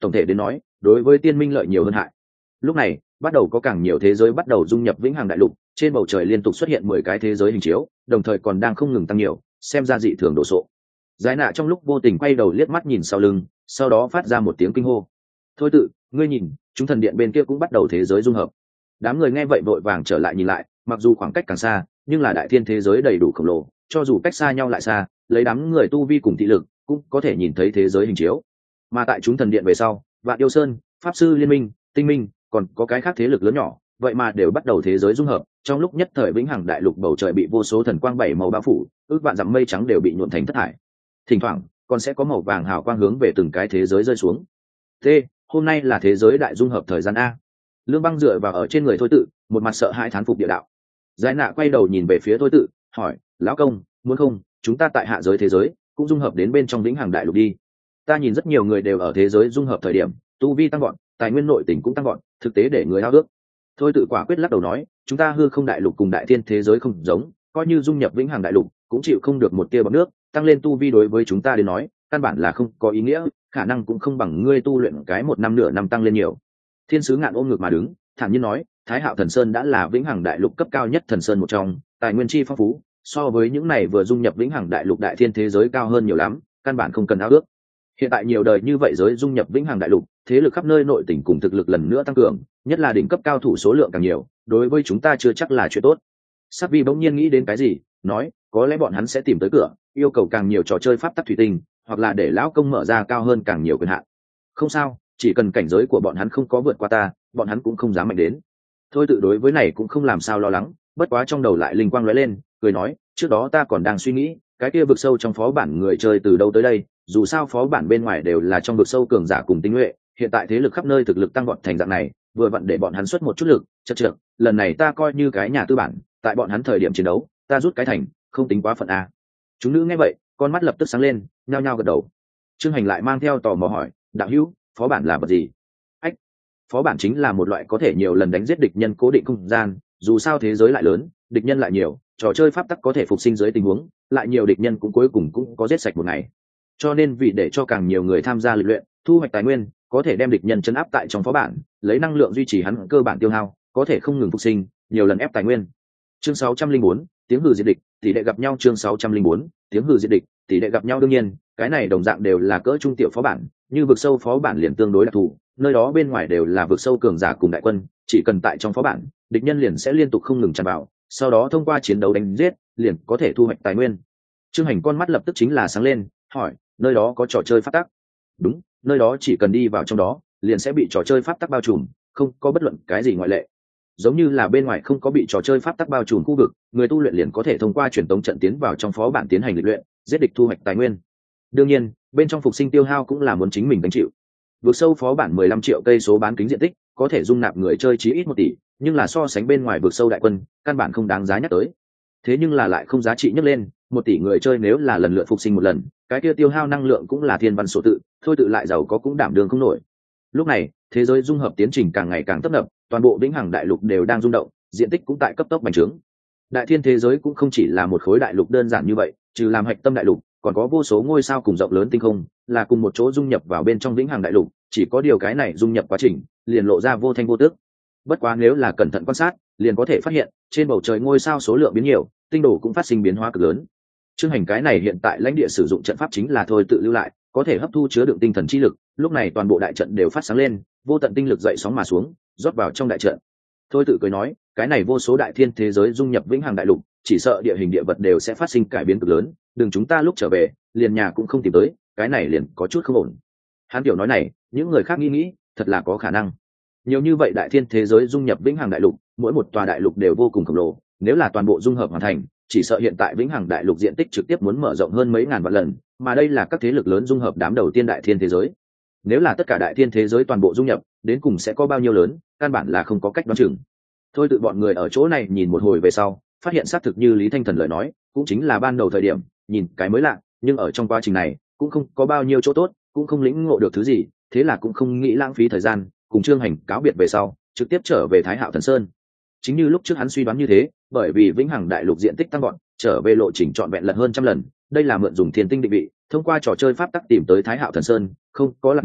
A: tổng thể đến nói đối với tiên minh lợi nhiều hơn hại. Lúc này bắt đầu có càng nhiều thế giới bắt đầu dung nhập vĩnh hằng đại lục, trên bầu trời liên tục xuất hiện mười cái thế giới hình chiếu, đồng thời còn đang không ngừng tăng nhiều, xem ra dị thường đồ sộ. Giải nạ trong lúc vô tình quay đầu liếc mắt nhìn sau lưng, sau đó phát ra một tiếng kinh hô. Thôi tự, ngươi nhìn, chúng thần điện bên kia cũng bắt đầu thế giới dung hợp. Đám người nghe vậy vội vàng trở lại nhìn lại, mặc dù khoảng cách càng xa, nhưng là đại thiên thế giới đầy đủ khổng lồ, cho dù cách xa nhau lại xa, lấy đám người tu vi cùng thị lực, cũng có thể nhìn thấy thế giới hình chiếu. Mà tại chúng thần điện về sau, Vạn Yêu Sơn, Pháp sư liên minh, Tinh Minh, còn có cái khác thế lực lớn nhỏ, vậy mà đều bắt đầu thế giới dung hợp. Trong lúc nhất thời vĩnh hằng đại lục bầu trời bị vô số thần quang bảy màu bao phủ, ước vạn dặm mây trắng đều bị nhuộm thành thất thải. Thỉnh thoảng còn sẽ có màu vàng hào quang hướng về từng cái thế giới rơi xuống. T, hôm nay là thế giới đại dung hợp thời gian a. Lương Băng dựa vào ở trên người Thôi Tự, một mặt sợ hãi thán phục địa đạo. Giải nạ quay đầu nhìn về phía Thôi Tự, hỏi: lão công, muốn không chúng ta tại hạ giới thế giới cũng dung hợp đến bên trong vĩnh hằng đại lục đi? Ta nhìn rất nhiều người đều ở thế giới dung hợp thời điểm tu vi tăng gọn, tài nguyên nội tình cũng tăng gọn, thực tế để người ao ước. Thôi Tự quả quyết lắc đầu nói: chúng ta hư không đại lục cùng đại thiên thế giới không giống, coi như dung nhập vĩnh hằng đại lục cũng chịu không được một tia bọt nước, tăng lên tu vi đối với chúng ta đến nói căn bản là không có ý nghĩa, khả năng cũng không bằng ngươi tu luyện cái một năm nửa năm tăng lên nhiều. Thiên sứ ngạn ôm ngực mà đứng, thản nhiên nói: Thái Hạo Thần Sơn đã là vĩnh hằng đại lục cấp cao nhất thần sơn một trong, tài nguyên chi phong phú, so với những này vừa dung nhập vĩnh hằng đại lục đại thiên thế giới cao hơn nhiều lắm, căn bản không cần ao ước. Hiện tại nhiều đời như vậy giới dung nhập vĩnh hằng đại lục, thế lực khắp nơi nội tỉnh cùng thực lực lần nữa tăng cường, nhất là đỉnh cấp cao thủ số lượng càng nhiều, đối với chúng ta chưa chắc là chuyện tốt. Sắc Vi bỗng nhiên nghĩ đến cái gì, nói: có lẽ bọn hắn sẽ tìm tới cửa, yêu cầu càng nhiều trò chơi pháp tắc thủy tinh, hoặc là để lão công mở ra cao hơn càng nhiều quyền hạn. Không sao, chỉ cần cảnh giới của bọn hắn không có vượt qua ta, bọn hắn cũng không dám mạnh đến. Thôi Tự đối với này cũng không làm sao lo lắng, bất quá trong đầu lại linh quang lóe lên, cười nói: trước đó ta còn đang suy nghĩ, cái kia vực sâu trong phó bản người chơi từ đâu tới đây, dù sao phó bản bên ngoài đều là trong vực sâu cường giả cùng tinh nhuệ, hiện tại thế lực khắp nơi thực lực tăng vọt thành dạng này, vừa vặn để bọn hắn xuất một chút lực, chật chật, lần này ta coi như cái nhà tư bản, tại bọn hắn thời điểm chiến đấu, ta rút cái thành, không tính quá phận a. Chúng nữ nghe vậy, con mắt lập tức sáng lên, nhao nhao gật đầu. Trương Hành lại mang theo tò mò hỏi: đạo hữu, phó bản là vật gì? Ách, phó bản chính là một loại có thể nhiều lần đánh giết địch nhân cố định không gian, dù sao thế giới lại lớn, địch nhân lại nhiều, trò chơi pháp tắc có thể phục sinh dưới tình huống, lại nhiều địch nhân cũng cuối cùng cũng có giết sạch một ngày. Cho nên vì để cho càng nhiều người tham gia lịch luyện, thu hoạch tài nguyên, có thể đem địch nhân chấn áp tại trong phó bản, lấy năng lượng duy trì hắn cơ bản tiêu hao, có thể không ngừng phục sinh, nhiều lần ép tài nguyên. Chương sáu trăm linh bốn, tiếng hừ diệt địch, tỷ lệ gặp nhau. Chương sáu trăm linh bốn, tiếng hừ diệt địch, tỷ lệ gặp nhau. Đương nhiên, cái này đồng dạng đều là cỡ trung tiểu phó bản, như vực sâu phó bản liền tương đối đặc thù, nơi đó bên ngoài đều là vực sâu cường giả cùng đại quân, chỉ cần tại trong phó bản, địch nhân liền sẽ liên tục không ngừng tràn vào, sau đó thông qua chiến đấu đánh giết, liền có thể thu hoạch tài nguyên. Trương Hành con mắt lập tức chính là sáng lên, hỏi: nơi đó có trò chơi pháp tắc? Đúng, nơi đó chỉ cần đi vào trong đó, liền sẽ bị trò chơi pháp tắc bao trùm, không có bất luận cái gì ngoại lệ. Giống như là bên ngoài không có bị trò chơi pháp tắc bao trùm khu vực, người tu luyện liền có thể thông qua truyền tống trận tiến vào trong phó bản tiến hành lịch luyện, giết địch thu hoạch tài nguyên. Đương nhiên, bên trong phục sinh tiêu hao cũng là muốn chính mình gánh chịu. Vượt sâu phó bản mười lăm triệu cây số bán kính diện tích, có thể dung nạp người chơi chí ít một tỷ, nhưng là so sánh bên ngoài vượt sâu đại quân, căn bản không đáng giá nhắc tới. Thế nhưng là lại không giá trị nhắc lên, một tỷ người chơi nếu là lần lượt phục sinh một lần, cái kia tiêu hao năng lượng cũng là thiên văn số tự, Thôi Tự lại giàu có cũng đảm đương không nổi. Lúc này, thế giới dung hợp tiến trình càng ngày càng tấp nập, toàn bộ vĩnh hằng đại lục đều đang rung động, diện tích cũng tại cấp tốc bành trướng. Đại thiên thế giới cũng không chỉ là một khối đại lục đơn giản như vậy, trừ làm hạch tâm đại lục, còn có vô số ngôi sao cùng rộng lớn tinh không, là cùng một chỗ dung nhập vào bên trong vĩnh hằng đại lục, chỉ có điều cái này dung nhập quá trình, liền lộ ra vô thanh vô tức. Bất quá nếu là cẩn thận quan sát, liền có thể phát hiện, trên bầu trời ngôi sao số lượng biến nhiều, tinh đồ cũng phát sinh biến hóa cực lớn. Chương Hành cái này hiện tại lãnh địa sử dụng trận pháp chính là Thôi Tự lưu lại, có thể hấp thu chứa đựng tinh thần chi lực, lúc này toàn bộ đại trận đều phát sáng lên, vô tận tinh lực dậy sóng mà xuống, rót vào trong đại trận. Thôi Tự cười nói: cái này vô số đại thiên thế giới dung nhập vĩnh hằng đại lục, chỉ sợ địa hình địa vật đều sẽ phát sinh cải biến cực lớn, đừng chúng ta lúc trở về, liền nhà cũng không tìm tới, cái này liền có chút không ổn. Hắn tiểu nói này, những người khác nghĩ nghĩ, thật là có khả năng. Nhiều như vậy đại thiên thế giới dung nhập vĩnh hằng đại lục, mỗi một tòa đại lục đều vô cùng khổng lồ, nếu là toàn bộ dung hợp hoàn thành, chỉ sợ hiện tại vĩnh hằng đại lục diện tích trực tiếp muốn mở rộng hơn mấy ngàn vạn lần, mà đây là các thế lực lớn dung hợp đám đầu tiên đại thiên thế giới. Nếu là tất cả đại thiên thế giới toàn bộ dung nhập, đến cùng sẽ có bao nhiêu lớn, căn bản là không có cách đoán chừng. Thôi Tự bọn người ở chỗ này nhìn một hồi về sau, phát hiện xác thực như Lý Thanh Thần lời nói, cũng chính là ban đầu thời điểm, nhìn cái mới lạ, nhưng ở trong quá trình này, cũng không có bao nhiêu chỗ tốt, cũng không lĩnh ngộ được thứ gì, thế là cũng không nghĩ lãng phí thời gian, cùng Trương Hành cáo biệt về sau, trực tiếp trở về Thái Hạo Thần Sơn. Chính như lúc trước hắn suy đoán như thế, bởi vì vĩnh hằng đại lục diện tích tăng gọn, trở về lộ trình trọn vẹn lật hơn trăm lần, đây là mượn dùng thiên tinh định vị, thông qua trò chơi pháp tắc tìm tới Thái Hạo Thần Sơn, không có lạc đường,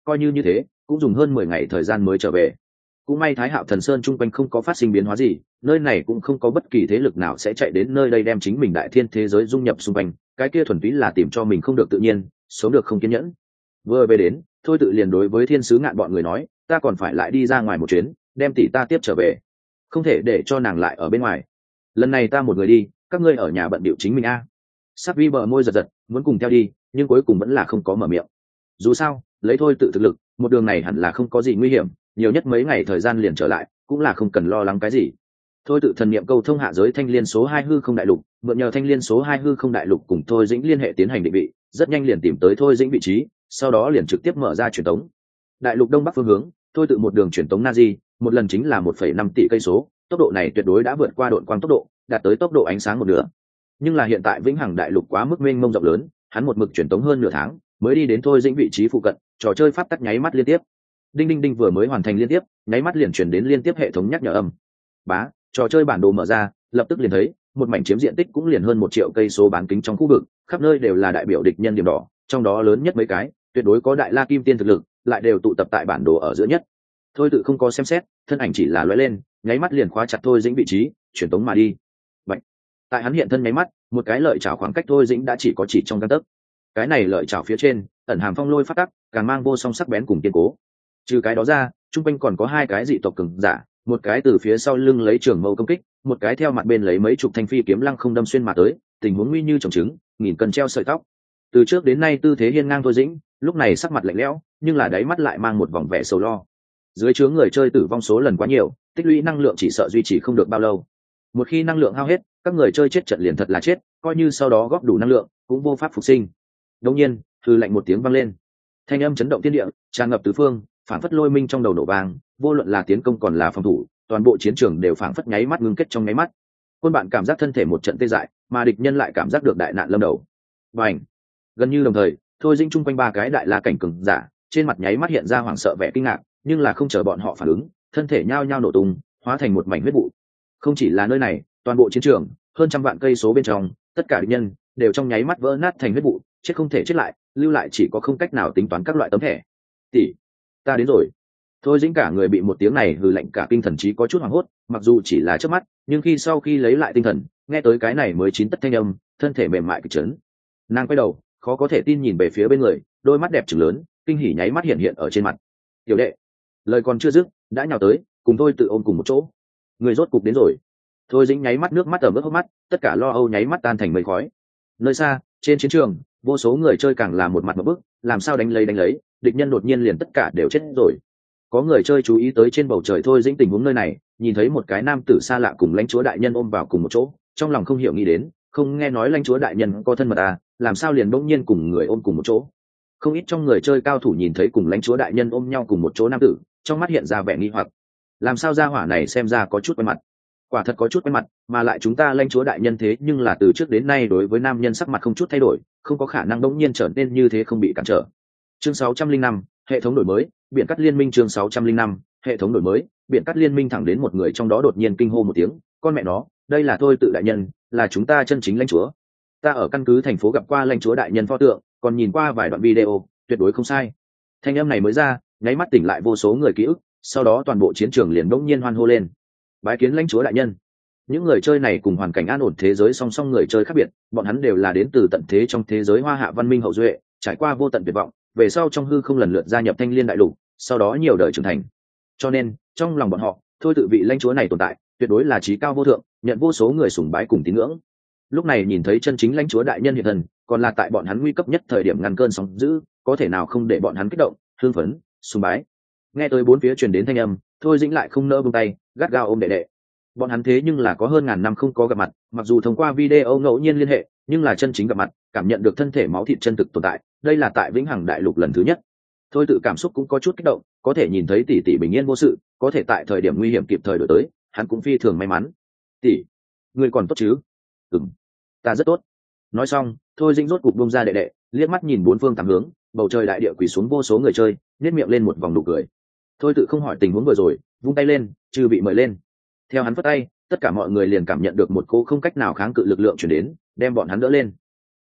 A: coi như như thế cũng dùng hơn mười ngày thời gian mới trở về. Cũng may Thái Hạo Thần Sơn chung quanh không có phát sinh biến hóa gì, nơi này cũng không có bất kỳ thế lực nào sẽ chạy đến nơi đây đem chính mình đại thiên thế giới dung nhập xung quanh, cái kia thuần túy là tìm cho mình không được tự nhiên, sống được không kiên nhẫn. Vừa về đến, Thôi Tự liền đối với thiên sứ ngạn bọn người nói, ta còn phải lại đi ra ngoài một chuyến, đem tỷ ta tiếp trở về, không thể để cho nàng lại ở bên ngoài. Lần này ta một người đi, các ngươi ở nhà bận điệu chính mình a. Sắc Vi bờ môi giật giật, muốn cùng theo đi, nhưng cuối cùng vẫn là không có mở miệng. Dù sao, lấy Thôi Tự thực lực, một đường này hẳn là không có gì nguy hiểm, nhiều nhất mấy ngày thời gian liền trở lại, cũng là không cần lo lắng cái gì. Thôi Tự thần niệm câu thông hạ giới thanh liên số hai hư không đại lục, mượn nhờ thanh liên số hai hư không đại lục cùng Thôi Dĩnh liên hệ tiến hành định vị, rất nhanh liền tìm tới Thôi Dĩnh vị trí, sau đó liền trực tiếp mở ra truyền tống. Đại lục đông bắc phương hướng, Thôi Tự một đường truyền tống Nazi, một lần chính là một phẩy năm tỷ cây số, tốc độ này tuyệt đối đã vượt qua độn quang tốc độ, đạt tới tốc độ ánh sáng một nửa. Nhưng là hiện tại vĩnh hằng đại lục quá mức mênh mông rộng lớn, hắn một mực truyền tống hơn nửa tháng, mới đi đến Thôi Dĩnh vị trí phụ cận, trò chơi pháp tắc nháy mắt liên tiếp. Đinh đinh đinh vừa mới hoàn thành liên tiếp, nháy mắt liền truyền đến liên tiếp hệ thống nhắc nhở âm. Bá, trò chơi bản đồ mở ra, lập tức liền thấy một mảnh chiếm diện tích cũng liền hơn một triệu cây số bán kính trong khu vực, khắp nơi đều là đại biểu địch nhân điểm đỏ, trong đó lớn nhất mấy cái, tuyệt đối có đại la kim tiên thực lực, lại đều tụ tập tại bản đồ ở giữa nhất. Thôi Tự không có xem xét, thân ảnh chỉ là lóe lên, nháy mắt liền khóa chặt Thôi Dĩnh vị trí, chuyển tống mà đi. Vậy, tại hắn hiện thân nháy mắt, một cái lợi chảo khoảng cách Thôi Dĩnh đã chỉ có chỉ trong gang tấc. Cái này lợi chảo phía trên, ẩn hàm phong lôi phát tắc, càng mang vô song sắc bén cùng kiên cố. Trừ cái đó ra, trung quanh còn có hai cái dị tộc cường giả, một cái từ phía sau lưng lấy trường mâu công kích, một cái theo mặt bên lấy mấy chục thanh phi kiếm lăng không đâm xuyên mà tới, tình huống nguy như trồng trứng, nghìn cân treo sợi tóc. Từ trước đến nay tư thế hiên ngang Thôi Dĩnh, lúc này sắc mặt lạnh lẽo, nhưng là đáy mắt lại mang một vòng vẻ sầu lo. Dưới chướng người chơi tử vong số lần quá nhiều, tích lũy năng lượng chỉ sợ duy trì không được bao lâu. Một khi năng lượng hao hết, các người chơi chết trận liền thật là chết, coi như sau đó góp đủ năng lượng, cũng vô pháp phục sinh. Đột nhiên, hư lạnh một tiếng vang lên, thanh âm chấn động thiên địa, tràn ngập tứ phương, phản phất lôi minh trong đầu nổ vang, vô luận là tiến công còn là phòng thủ, toàn bộ chiến trường đều phản phất nháy mắt ngưng kết trong nháy mắt. Quân bạn cảm giác thân thể một trận tê dại, mà địch nhân lại cảm giác được đại nạn lâm đầu. Bành! Gần như đồng thời, Thôi Dĩnh chung quanh ba cái đại la cảnh cường giả, trên mặt nháy mắt hiện ra hoảng sợ vẻ kinh ngạc, nhưng là không chờ bọn họ phản ứng, thân thể nhao nhao nổ tung, hóa thành một mảnh huyết vụ. Không chỉ là nơi này, toàn bộ chiến trường, hơn trăm vạn cây số bên trong, tất cả địch nhân đều trong nháy mắt vỡ nát thành huyết vụ, chết không thể chết lại, lưu lại chỉ có không cách nào tính toán các loại tấm thẻ. Tỷ, ta đến rồi. Thôi Dĩnh cả người bị một tiếng này hừ lạnh cả kinh thần trí có chút hoảng hốt, mặc dù chỉ là chớp mắt, nhưng khi sau khi lấy lại tinh thần, nghe tới cái này mới chín tất thanh âm, thân thể mềm mại kịch chấn. Nàng quay đầu, khó có thể tin nhìn về phía bên người, đôi mắt đẹp trừng lớn, kinh hỉ nháy mắt hiện hiện ở trên mặt. Tiểu đệ, lời còn chưa dứt, đã nhào tới, cùng Thôi Tự ôm cùng một chỗ. Người rốt cục đến rồi. Thôi Dĩnh nháy mắt nước mắt ở mức hốc mắt, tất cả lo âu nháy mắt tan thành mây khói. Nơi xa, trên chiến trường, vô số người chơi càng là một mặt một bức, làm sao đánh lấy đánh lấy, địch nhân đột nhiên liền tất cả đều chết rồi. Có người chơi chú ý tới trên bầu trời Thôi Dĩnh tình huống nơi này, nhìn thấy một cái nam tử xa lạ cùng lãnh chúa đại nhân ôm vào cùng một chỗ, trong lòng không hiểu nghĩ đến, không nghe nói lãnh chúa đại nhân có thân mật à, làm sao liền bỗng nhiên cùng người ôm cùng một chỗ. Không ít trong người chơi cao thủ nhìn thấy cùng lãnh chúa đại nhân ôm nhau cùng một chỗ nam tử, trong mắt hiện ra vẻ nghi hoặc, làm sao gia hỏa này xem ra có chút quen mặt. Quả thật có chút quen mặt, mà lại chúng ta lãnh chúa đại nhân thế nhưng là từ trước đến nay đối với nam nhân sắc mặt không chút thay đổi, không có khả năng bỗng nhiên trở nên như thế không bị cản trở. Chương sáu trăm linh năm, hệ thống đổi mới, biển cắt liên minh. Chương sáu trăm linh năm, hệ thống đổi mới, biển cắt liên minh. Thẳng đến một người trong đó đột nhiên kinh hô một tiếng, con mẹ nó, đây là Thôi Tự đại nhân, là chúng ta chân chính lãnh chúa. Ta ở căn cứ thành phố gặp qua lãnh chúa đại nhân pho tượng, còn nhìn qua vài đoạn video, tuyệt đối không sai. Thanh âm này mới ra, nháy mắt tỉnh lại vô số người ký ức, sau đó toàn bộ chiến trường liền bỗng nhiên hoan hô lên. Bái kiến lãnh chúa đại nhân. Những người chơi này cùng hoàn cảnh an ổn thế giới song song người chơi khác biệt, bọn hắn đều là đến từ tận thế trong thế giới hoa hạ văn minh hậu duệ, trải qua vô tận tuyệt vọng, về sau trong hư không lần lượt gia nhập thanh liên đại lục, sau đó nhiều đời trưởng thành. Cho nên, trong lòng bọn họ, Thôi Tự vị lãnh chúa này tồn tại, tuyệt đối là trí cao vô thượng, nhận vô số người sùng bái cùng tín ngưỡng. Lúc này nhìn thấy chân chính lãnh chúa đại nhân hiện thân, còn là tại bọn hắn nguy cấp nhất thời điểm ngăn cơn sóng dữ, có thể nào không để bọn hắn kích động, hưng phấn, sùng bái. Nghe tới bốn phía truyền đến thanh âm, Thôi Dĩnh lại không nỡ buông tay, gắt gao ôm đệ đệ. Bọn hắn thế nhưng là có hơn ngàn năm không có gặp mặt, mặc dù thông qua video ngẫu nhiên liên hệ, nhưng là chân chính gặp mặt, cảm nhận được thân thể máu thịt chân thực tồn tại, đây là tại vĩnh hằng đại lục lần thứ nhất. Thôi Tự cảm xúc cũng có chút kích động, có thể nhìn thấy tỷ tỷ bình yên vô sự, có thể tại thời điểm nguy hiểm kịp thời đổi tới, hắn cũng phi thường may mắn. Tỷ, ngươi còn tốt chứ? Ừm, ta rất tốt. Nói xong, Thôi Dĩnh rốt cục buông ra đệ đệ, liếc mắt nhìn bốn phương tám hướng, bầu trời đại địa quỳ xuống vô số người chơi, nhếch miệng lên một vòng nụ cười. Thôi Tự không hỏi tình huống vừa rồi, vung tay lên, chư bị mời lên. Theo hắn phất tay, tất cả mọi người liền cảm nhận được một cô không cách nào kháng cự lực lượng chuyển đến, đem bọn hắn đỡ lên.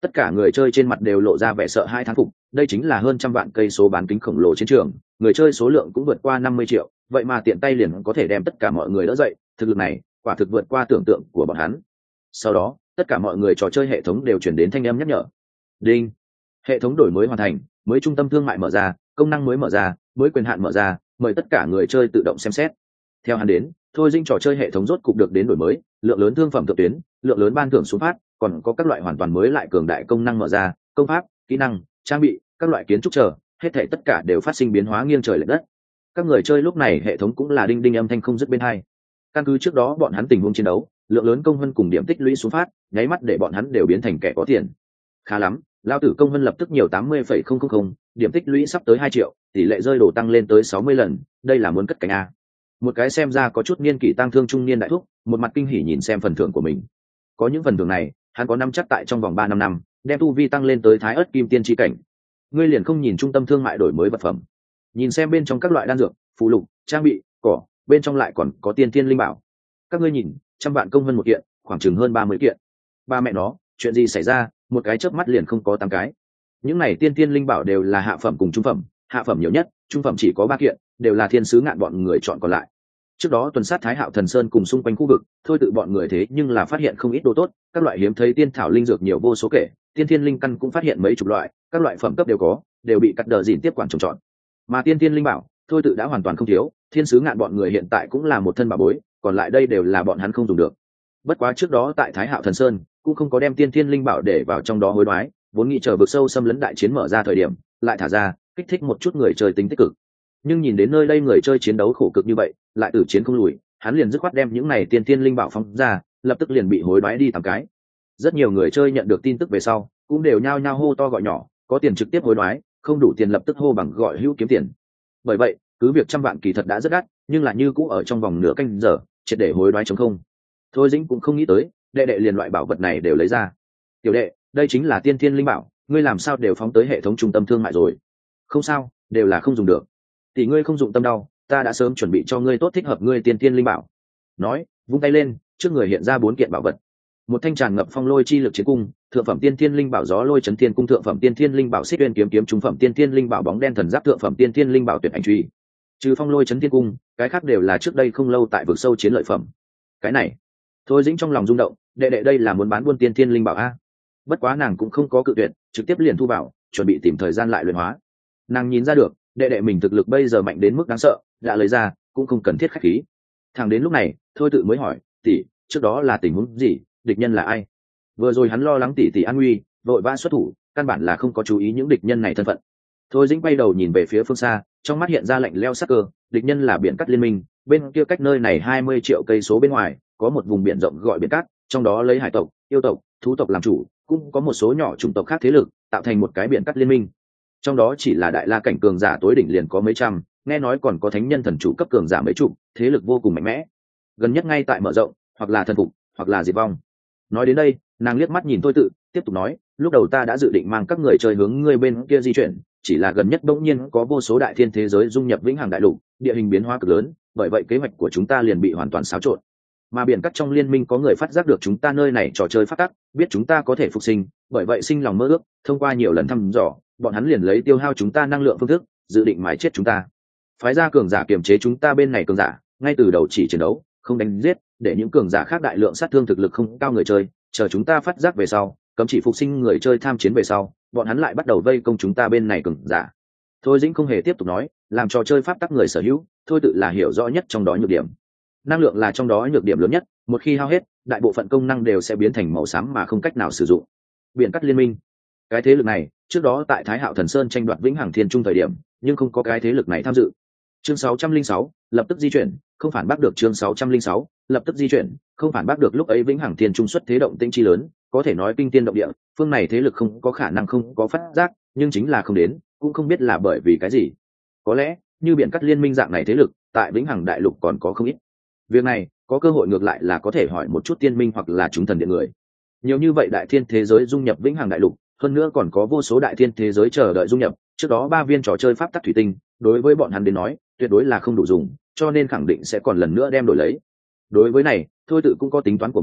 A: Tất cả người chơi trên mặt đều lộ ra vẻ sợ hai thán phục, đây chính là hơn trăm vạn cây số bán kính khổng lồ chiến trường, người chơi số lượng cũng vượt qua năm mươi triệu, vậy mà tiện tay liền có thể đem tất cả mọi người đỡ dậy, thực lực này quả thực vượt qua tưởng tượng của bọn hắn. Sau đó tất cả mọi người trò chơi hệ thống đều chuyển đến thanh âm nhắc nhở. Đinh, hệ thống đổi mới hoàn thành, mới trung tâm thương mại mở ra, công năng mới mở ra, mới quyền hạn mở ra, mời tất cả người chơi tự động xem xét. Theo hắn đến, thôi dinh trò chơi hệ thống rốt cục được đến đổi mới, lượng lớn thương phẩm thượng tuyến, lượng lớn ban thưởng xuống phát, còn có các loại hoàn toàn mới lại cường đại công năng mở ra, công pháp, kỹ năng, trang bị, các loại kiến trúc chờ, hết thảy tất cả đều phát sinh biến hóa nghiêng trời lệch đất. Các người chơi lúc này hệ thống cũng là đinh đinh âm thanh không dứt bên hai. Căn cứ trước đó bọn hắn tình huống chiến đấu, lượng lớn công vân cùng điểm tích lũy xuống phát, nháy mắt để bọn hắn đều biến thành kẻ có tiền. Khá lắm, lao tử công vân lập tức nhiều tám mươi phẩy không không không, điểm tích lũy sắp tới hai triệu, tỷ lệ rơi đổ tăng lên tới sáu mươi lần, đây là muốn cất cánh a. Một cái xem ra có chút niên kỷ tăng thương trung niên đại thúc, một mặt kinh hỉ nhìn xem phần thưởng của mình. Có những phần thưởng này, hắn có năm chắc tại trong vòng ba năm năm, đem tu vi tăng lên tới thái ớt kim tiên chi cảnh. Ngươi liền không nhìn trung tâm thương mại đổi mới vật phẩm, nhìn xem bên trong các loại đan dược, phụ lục, trang bị, cỏ, bên trong lại còn có tiên tiên linh bảo. Các ngươi nhìn, trăm vạn công vân một kiện, khoảng chừng hơn ba mươi kiện. Ba mẹ nó, chuyện gì xảy ra, một cái chớp mắt liền không có tám cái. Những này tiên tiên linh bảo đều là hạ phẩm cùng trung phẩm, hạ phẩm nhiều nhất, trung phẩm chỉ có ba kiện, đều là thiên sứ ngạn bọn người chọn còn lại. Trước đó tuần sát Thái Hạo Thần Sơn cùng xung quanh khu vực, thôi tự bọn người thế nhưng là phát hiện không ít đồ tốt, các loại hiếm thấy tiên thảo linh dược nhiều vô số kể, tiên thiên linh căn cũng phát hiện mấy chục loại, các loại phẩm cấp đều có, đều bị cắt đờ dỉn tiếp quản trồng trọt. Mà tiên thiên linh bảo, thôi tự đã hoàn toàn không thiếu, thiên sứ ngạn bọn người hiện tại cũng là một thân bảo bối, còn lại đây đều là bọn hắn không dùng được. Bất quá trước đó tại Thái Hạo Thần Sơn cũng không có đem tiên thiên linh bảo để vào trong đó hối đoái, vốn nghĩ chờ vực sâu xâm lấn đại chiến mở ra thời điểm, lại thả ra, kích thích một chút người chơi tính tích cực. Nhưng nhìn đến nơi đây người chơi chiến đấu khổ cực như vậy, lại tử chiến không lùi, hắn liền dứt khoát đem những này tiên thiên linh bảo phóng ra, lập tức liền bị hối đoái đi tám cái. Rất nhiều người chơi nhận được tin tức về sau, cũng đều nhao nhao hô to gọi nhỏ, có tiền trực tiếp hối đoái, không đủ tiền lập tức hô bằng gọi hữu kiếm tiền. Bởi vậy, cứ việc trăm vạn kỳ thật đã rất đắt, nhưng là như cũ ở trong vòng nửa canh giờ, triệt để hối đoái chống không. Thôi Dĩnh cũng không nghĩ tới, đệ đệ liền loại bảo vật này đều lấy ra. Tiểu đệ, đây chính là tiên thiên linh bảo, ngươi làm sao đều phóng tới hệ thống trung tâm thương mại rồi? Không sao, đều là không dùng được. Tỷ ngươi không dụng tâm đau, ta đã sớm chuẩn bị cho ngươi tốt thích hợp ngươi tiên thiên linh bảo. Nói, vung tay lên, trước người hiện ra bốn kiện bảo vật. Một thanh tràn ngập phong lôi chi lực chiến cung, thượng phẩm tiên thiên linh bảo gió lôi chấn thiên cung, thượng phẩm tiên thiên linh bảo xích uyên kiếm kiếm, trung phẩm tiên thiên linh bảo bóng đen thần giáp, thượng phẩm tiên thiên linh bảo tuyệt ảnh truy. Trừ phong lôi chấn thiên cung, cái khác đều là trước đây không lâu tại vực sâu chiến lợi phẩm. Cái này, Thôi Dĩnh trong lòng rung động, đệ đệ đây là muốn bán buôn tiên thiên linh bảo a. Bất quá nàng cũng không có cự tuyệt, trực tiếp liền thu vào, chuẩn bị tìm thời gian lại luyện hóa. Nàng nhìn ra được, đệ đệ mình thực lực bây giờ mạnh đến mức đáng sợ, đã lấy ra, cũng không cần thiết khách khí. Thẳng đến lúc này, Thôi tự mới hỏi, tỷ, trước đó là tình huống gì, địch nhân là ai? Vừa rồi hắn lo lắng tỷ tỷ an nguy, vội vã xuất thủ, căn bản là không có chú ý những địch nhân này thân phận. Thôi Dĩnh bay đầu nhìn về phía phương xa, trong mắt hiện ra lạnh lẽo sắc cơ, địch nhân là biển cắt liên minh, bên kia cách nơi này hai mươi triệu cây số bên ngoài, có một vùng biển rộng gọi biển cát, trong đó lấy hải tộc, yêu tộc, thú tộc làm chủ, cũng có một số nhỏ chủng tộc khác thế lực, tạo thành một cái biển cắt liên minh. Trong đó chỉ là đại la cảnh cường giả tối đỉnh liền có mấy trăm, nghe nói còn có thánh nhân thần chủ cấp cường giả mấy chục, thế lực vô cùng mạnh mẽ. Gần nhất ngay tại mở rộng, hoặc là thần phục, hoặc là diệt vong. Nói đến đây, nàng liếc mắt nhìn Thôi Tự, tiếp tục nói, lúc đầu ta đã dự định mang các người chơi hướng ngươi bên kia di chuyển, chỉ là gần nhất bỗng nhiên có vô số đại thiên thế giới dung nhập vĩnh hằng đại lục, địa hình biến hóa cực lớn, bởi vậy kế hoạch của chúng ta liền bị hoàn toàn xáo trộn. Mà biển cắt trong liên minh có người phát giác được chúng ta nơi này trò chơi phát tắc, biết chúng ta có thể phục sinh, bởi vậy sinh lòng mơ ước, thông qua nhiều lần thăm dò, bọn hắn liền lấy tiêu hao chúng ta năng lượng phương thức, dự định mái chết chúng ta. Phái ra cường giả kiềm chế chúng ta bên này cường giả, ngay từ đầu chỉ chiến đấu, không đánh giết, để những cường giả khác đại lượng sát thương thực lực không cao người chơi, chờ chúng ta phát giác về sau, cấm chỉ phục sinh người chơi tham chiến về sau, bọn hắn lại bắt đầu vây công chúng ta bên này cường giả. Thôi Dĩnh không hề tiếp tục nói, làm trò chơi pháp tắc người sở hữu, Thôi Tự là hiểu rõ nhất trong đó nhược điểm. Năng lượng là trong đó nhược điểm lớn nhất, một khi hao hết, đại bộ phận công năng đều sẽ biến thành màu xám mà không cách nào sử dụng. Biển cắt liên minh, cái thế lực này trước đó tại Thái Hạo Thần Sơn tranh đoạt vĩnh hằng thiên trung thời điểm, nhưng không có cái thế lực này tham dự. Chương sáu trăm linh sáu, lập tức di chuyển, không phản bác được. Chương sáu trăm linh sáu, lập tức di chuyển, không phản bác được. Lúc ấy vĩnh hằng thiên trung xuất thế động tĩnh chi lớn, có thể nói kinh thiên động địa, phương này thế lực không có khả năng không có phát giác, nhưng chính là không đến, cũng không biết là bởi vì cái gì. Có lẽ, như biển cắt liên minh dạng này thế lực, tại vĩnh hằng đại lục còn có không ít. Việc này, có cơ hội ngược lại là có thể hỏi một chút tiên minh hoặc là chúng thần điện người. Nhiều như vậy đại thiên thế giới dung nhập vĩnh hằng đại lục, hơn nữa còn có vô số đại thiên thế giới chờ đợi dung nhập, trước đó ba viên trò chơi pháp tắc thủy tinh, đối với bọn hắn đến nói, tuyệt đối là không đủ dùng, cho nên khẳng định sẽ còn lần nữa đem đổi lấy. Đối với này, Thôi Tự cũng có tính toán của mình,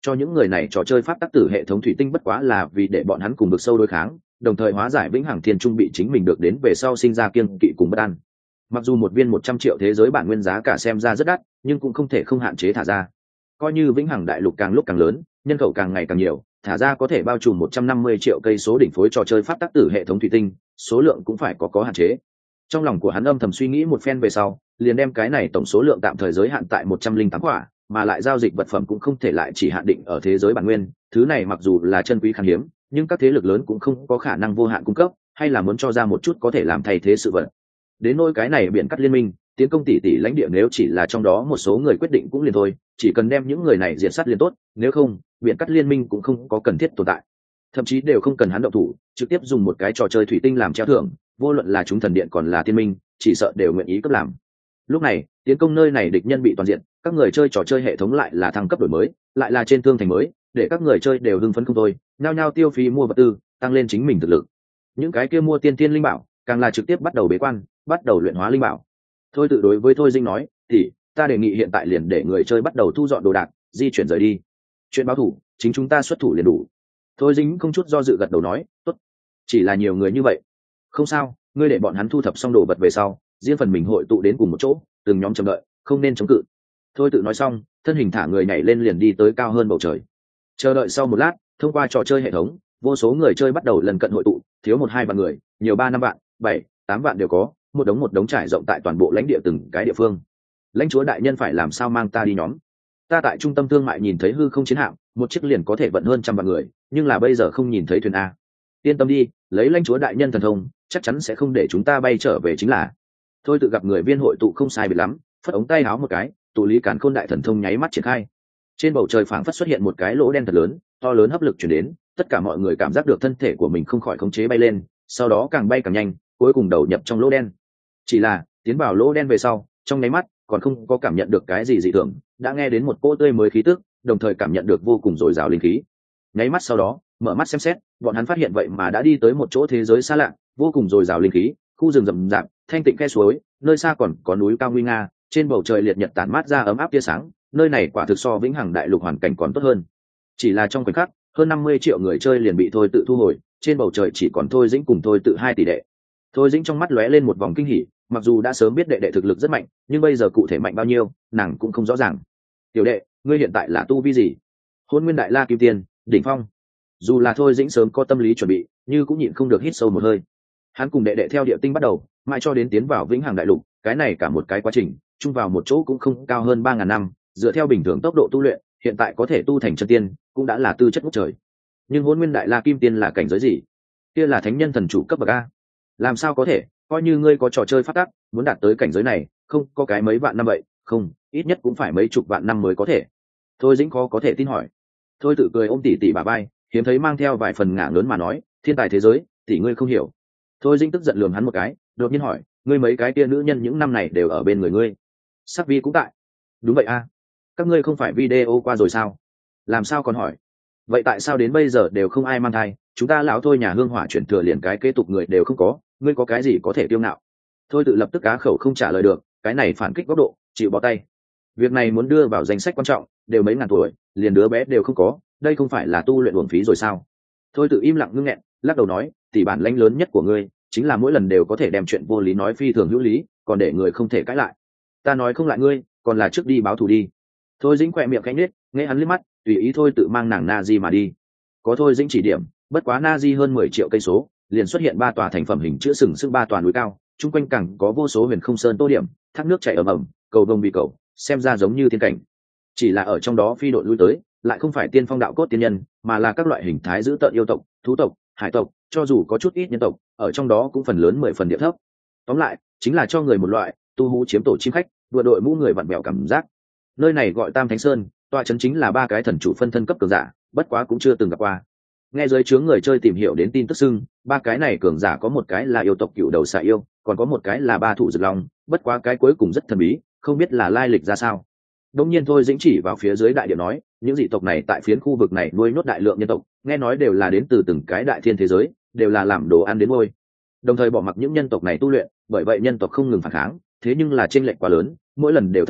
A: cho những người này trò chơi pháp tắc tử hệ thống thủy tinh bất quá là vì để bọn hắn cùng vực sâu đối kháng, đồng thời hóa giải vĩnh hằng thiên trung bị chính mình được đến về sau sinh ra kiêng kỵ cùng bất an. Mặc dù một viên một trăm triệu thế giới bản nguyên giá cả xem ra rất đắt, nhưng cũng không thể không hạn chế thả ra. Coi như vĩnh hằng đại lục càng lúc càng lớn, nhân khẩu càng ngày càng nhiều, thả ra có thể bao trùm một trăm năm mươi triệu cây số đỉnh phối trò chơi pháp tắc tử hệ thống thủy tinh, số lượng cũng phải có có hạn chế. Trong lòng của hắn âm thầm suy nghĩ một phen về sau, liền đem cái này tổng số lượng tạm thời giới hạn tại một trăm linh tám quả, mà lại giao dịch vật phẩm cũng không thể lại chỉ hạn định ở thế giới bản nguyên, thứ này mặc dù là chân quý khan hiếm, nhưng các thế lực lớn cũng không có khả năng vô hạn cung cấp, hay là muốn cho ra một chút có thể làm thay thế sự vật. Đến nỗi cái này biển cắt liên minh, tiến công tỷ tỷ lãnh địa nếu chỉ là trong đó một số người quyết định cũng liền thôi, chỉ cần đem những người này diệt sát liền tốt, nếu không, biển cắt liên minh cũng không có cần thiết tồn tại. Thậm chí đều không cần hắn động thủ, trực tiếp dùng một cái trò chơi thủy tinh làm treo thưởng, vô luận là chúng thần điện còn là tiên minh, chỉ sợ đều nguyện ý cấp làm. Lúc này, tiến công nơi này địch nhân bị toàn diện, các người chơi trò chơi hệ thống lại là thăng cấp đổi mới, lại là trên thương thành mới, để các người chơi đều hưng phấn không thôi, nhao nhao tiêu phí mua vật tư, tăng lên chính mình thực lực. Những cái kia mua tiên tiên linh bảo, càng là trực tiếp bắt đầu bế quan, bắt đầu luyện hóa linh bảo. Thôi tự đối với Thôi Dĩnh nói, thì ta đề nghị hiện tại liền để người chơi bắt đầu thu dọn đồ đạc, di chuyển rời đi. Chuyện báo thủ, chính chúng ta xuất thủ liền đủ. Thôi Dĩnh không chút do dự gật đầu nói, tốt. Chỉ là nhiều người như vậy, không sao, ngươi để bọn hắn thu thập xong đồ vật về sau, riêng phần mình hội tụ đến cùng một chỗ, từng nhóm chờ đợi, không nên chống cự. Thôi tự nói xong, thân hình thả người nhảy lên liền đi tới cao hơn bầu trời. Chờ đợi sau một lát, thông qua trò chơi hệ thống, vô số người chơi bắt đầu lần cận hội tụ, thiếu một hai vạn người, nhiều ba năm vạn, bảy, tám vạn đều có, một đống một đống trải rộng tại toàn bộ lãnh địa từng cái địa phương. Lãnh chúa đại nhân phải làm sao mang ta đi nhóm? Ta tại trung tâm thương mại nhìn thấy hư không chiến hạm, một chiếc liền có thể vận hơn trăm vạn người, nhưng là bây giờ không nhìn thấy thuyền a. Yên tâm đi, lấy lãnh chúa đại nhân thần thông, chắc chắn sẽ không để chúng ta bay trở về chính là. Thôi tự gặp người viên hội tụ không sai biệt lắm, phất ống tay áo một cái, tụ lý càn khôn đại thần thông nháy mắt triển khai. Trên bầu trời phảng phất xuất hiện một cái lỗ đen thật lớn, to lớn hấp lực truyền đến, tất cả mọi người cảm giác được thân thể của mình không khỏi khống chế bay lên, sau đó càng bay càng nhanh, cuối cùng đầu nhập trong lỗ đen. Chỉ là tiến vào lỗ đen về sau, trong nháy mắt còn không có cảm nhận được cái gì dị thường, đã nghe đến một cỗ tươi mới khí tức, đồng thời cảm nhận được vô cùng dồi dào linh khí. Nháy mắt sau đó, mở mắt xem xét, bọn hắn phát hiện vậy mà đã đi tới một chỗ thế giới xa lạ, vô cùng dồi dào linh khí, khu rừng rậm rạp, thanh tịnh khe suối, nơi xa còn có núi cao nguy nga, trên bầu trời liệt nhật tản mát ra ấm áp tia sáng, nơi này quả thực so vĩnh hằng đại lục hoàn cảnh còn tốt hơn. Chỉ là trong khoảnh khắc, hơn năm mươi triệu người chơi liền bị Thôi tự thu hồi, trên bầu trời chỉ còn Thôi Dĩnh cùng Thôi tự hai tỷ đệ. Thôi Dĩnh trong mắt lóe lên một vòng kinh hỉ, mặc dù đã sớm biết đệ đệ thực lực rất mạnh, nhưng bây giờ cụ thể mạnh bao nhiêu, nàng cũng không rõ ràng. Tiểu đệ, ngươi hiện tại là tu vi gì? Hôn Nguyên Đại La Kim Tiên, đỉnh phong. Dù là Thôi Dĩnh sớm có tâm lý chuẩn bị, nhưng cũng nhịn không được hít sâu một hơi. Hắn cùng đệ đệ theo địa tinh bắt đầu, mãi cho đến tiến vào vĩnh hằng đại lục, cái này cả một cái quá trình, chung vào một chỗ cũng không cao hơn ba ngàn năm, dựa theo bình thường tốc độ tu luyện, hiện tại có thể tu thành chân tiên, cũng đã là tư chất ngút trời. Nhưng Hôn Nguyên Đại La Kim Tiên là cảnh giới gì? Kia là thánh nhân thần chủ cấp bậc a. Làm sao có thể, coi như ngươi có trò chơi phát tác, muốn đạt tới cảnh giới này, không có cái mấy vạn năm vậy, không, ít nhất cũng phải mấy chục vạn năm mới có thể. Thôi Dĩnh khó có thể tin hỏi. Thôi tự cười ôm tỉ tỉ bà bay, hiếm thấy mang theo vài phần ngả lớn mà nói, thiên tài thế giới, tỷ ngươi không hiểu. Thôi Dĩnh tức giận lườm hắn một cái, đột nhiên hỏi, ngươi mấy cái kia nữ nhân những năm này đều ở bên người ngươi? Sắc Vi cũng tại. Đúng vậy a. Các ngươi không phải video qua rồi sao? Làm sao còn hỏi? Vậy tại sao đến bây giờ đều không ai mang thai? Chúng ta lão Thôi nhà hương hỏa chuyển thừa liền cái kế tục người đều không có, ngươi có cái gì có thể kiêu ngạo? Thôi tự lập tức cá khẩu không trả lời được, cái này phản kích góc độ, chịu bỏ tay. Việc này muốn đưa vào danh sách quan trọng, đều mấy ngàn tuổi, liền đứa bé đều không có, đây không phải là tu luyện uổng phí rồi sao? Thôi tự im lặng ngưng nghẹn, lắc đầu nói, tỷ bản lãnh lớn nhất của ngươi chính là mỗi lần đều có thể đem chuyện vô lý nói phi thường hữu lý, còn để người không thể cãi lại. Ta nói không lại ngươi, còn là trước đi báo thù đi. Thôi Dĩnh khỏe miệng khẽ nhếch, nghe hắn liếc mắt, tùy ý thôi tự mang nàng Na Di mà đi. Có Thôi Dĩnh chỉ điểm, bất quá Na Di hơn mười triệu cây số, liền xuất hiện ba tòa thành phẩm hình chữ sừng sững ba tòa núi cao, chung quanh cẳng có vô số huyền không sơn tô điểm, thác nước chảy ầm ầm, cầu vồng vì cầu, xem ra giống như thiên cảnh. Chỉ là ở trong đó phi đội lui tới, lại không phải tiên phong đạo cốt tiên nhân, mà là các loại hình thái dữ tợn yêu tộc, thú tộc, hải tộc, cho dù có chút ít nhân tộc, ở trong đó cũng phần lớn mười phần địa thấp. Tóm lại, chính là cho người một loại tu hú chiếm tổ chim khách, đùa đội mũ người vặn bèo cảm giác. Nơi này gọi Tam Thánh Sơn, tọa trấn chính là ba cái thần chủ phân thân cấp cường giả, bất quá cũng chưa từng gặp qua. Nghe giới chướng người chơi tìm hiểu đến tin tức xưng, ba cái này cường giả có một cái là yêu tộc cựu đầu xà yêu, còn có một cái là ba thủ rực long, bất quá cái cuối cùng rất thần bí, không biết là lai lịch ra sao. Đông nhiên Thôi Dĩnh chỉ vào phía dưới đại địa nói, những dị tộc này tại phiến khu vực này nuôi nốt đại lượng nhân tộc, nghe nói đều là đến từ từng cái đại thiên thế giới, đều là làm đồ ăn đến ngôi. Đồng thời bỏ mặc những nhân tộc này tu luyện, bởi vậy nhân tộc không ngừng phản kháng, thế nhưng là chênh lệch quá lớn, mỗi lần đều thất bại,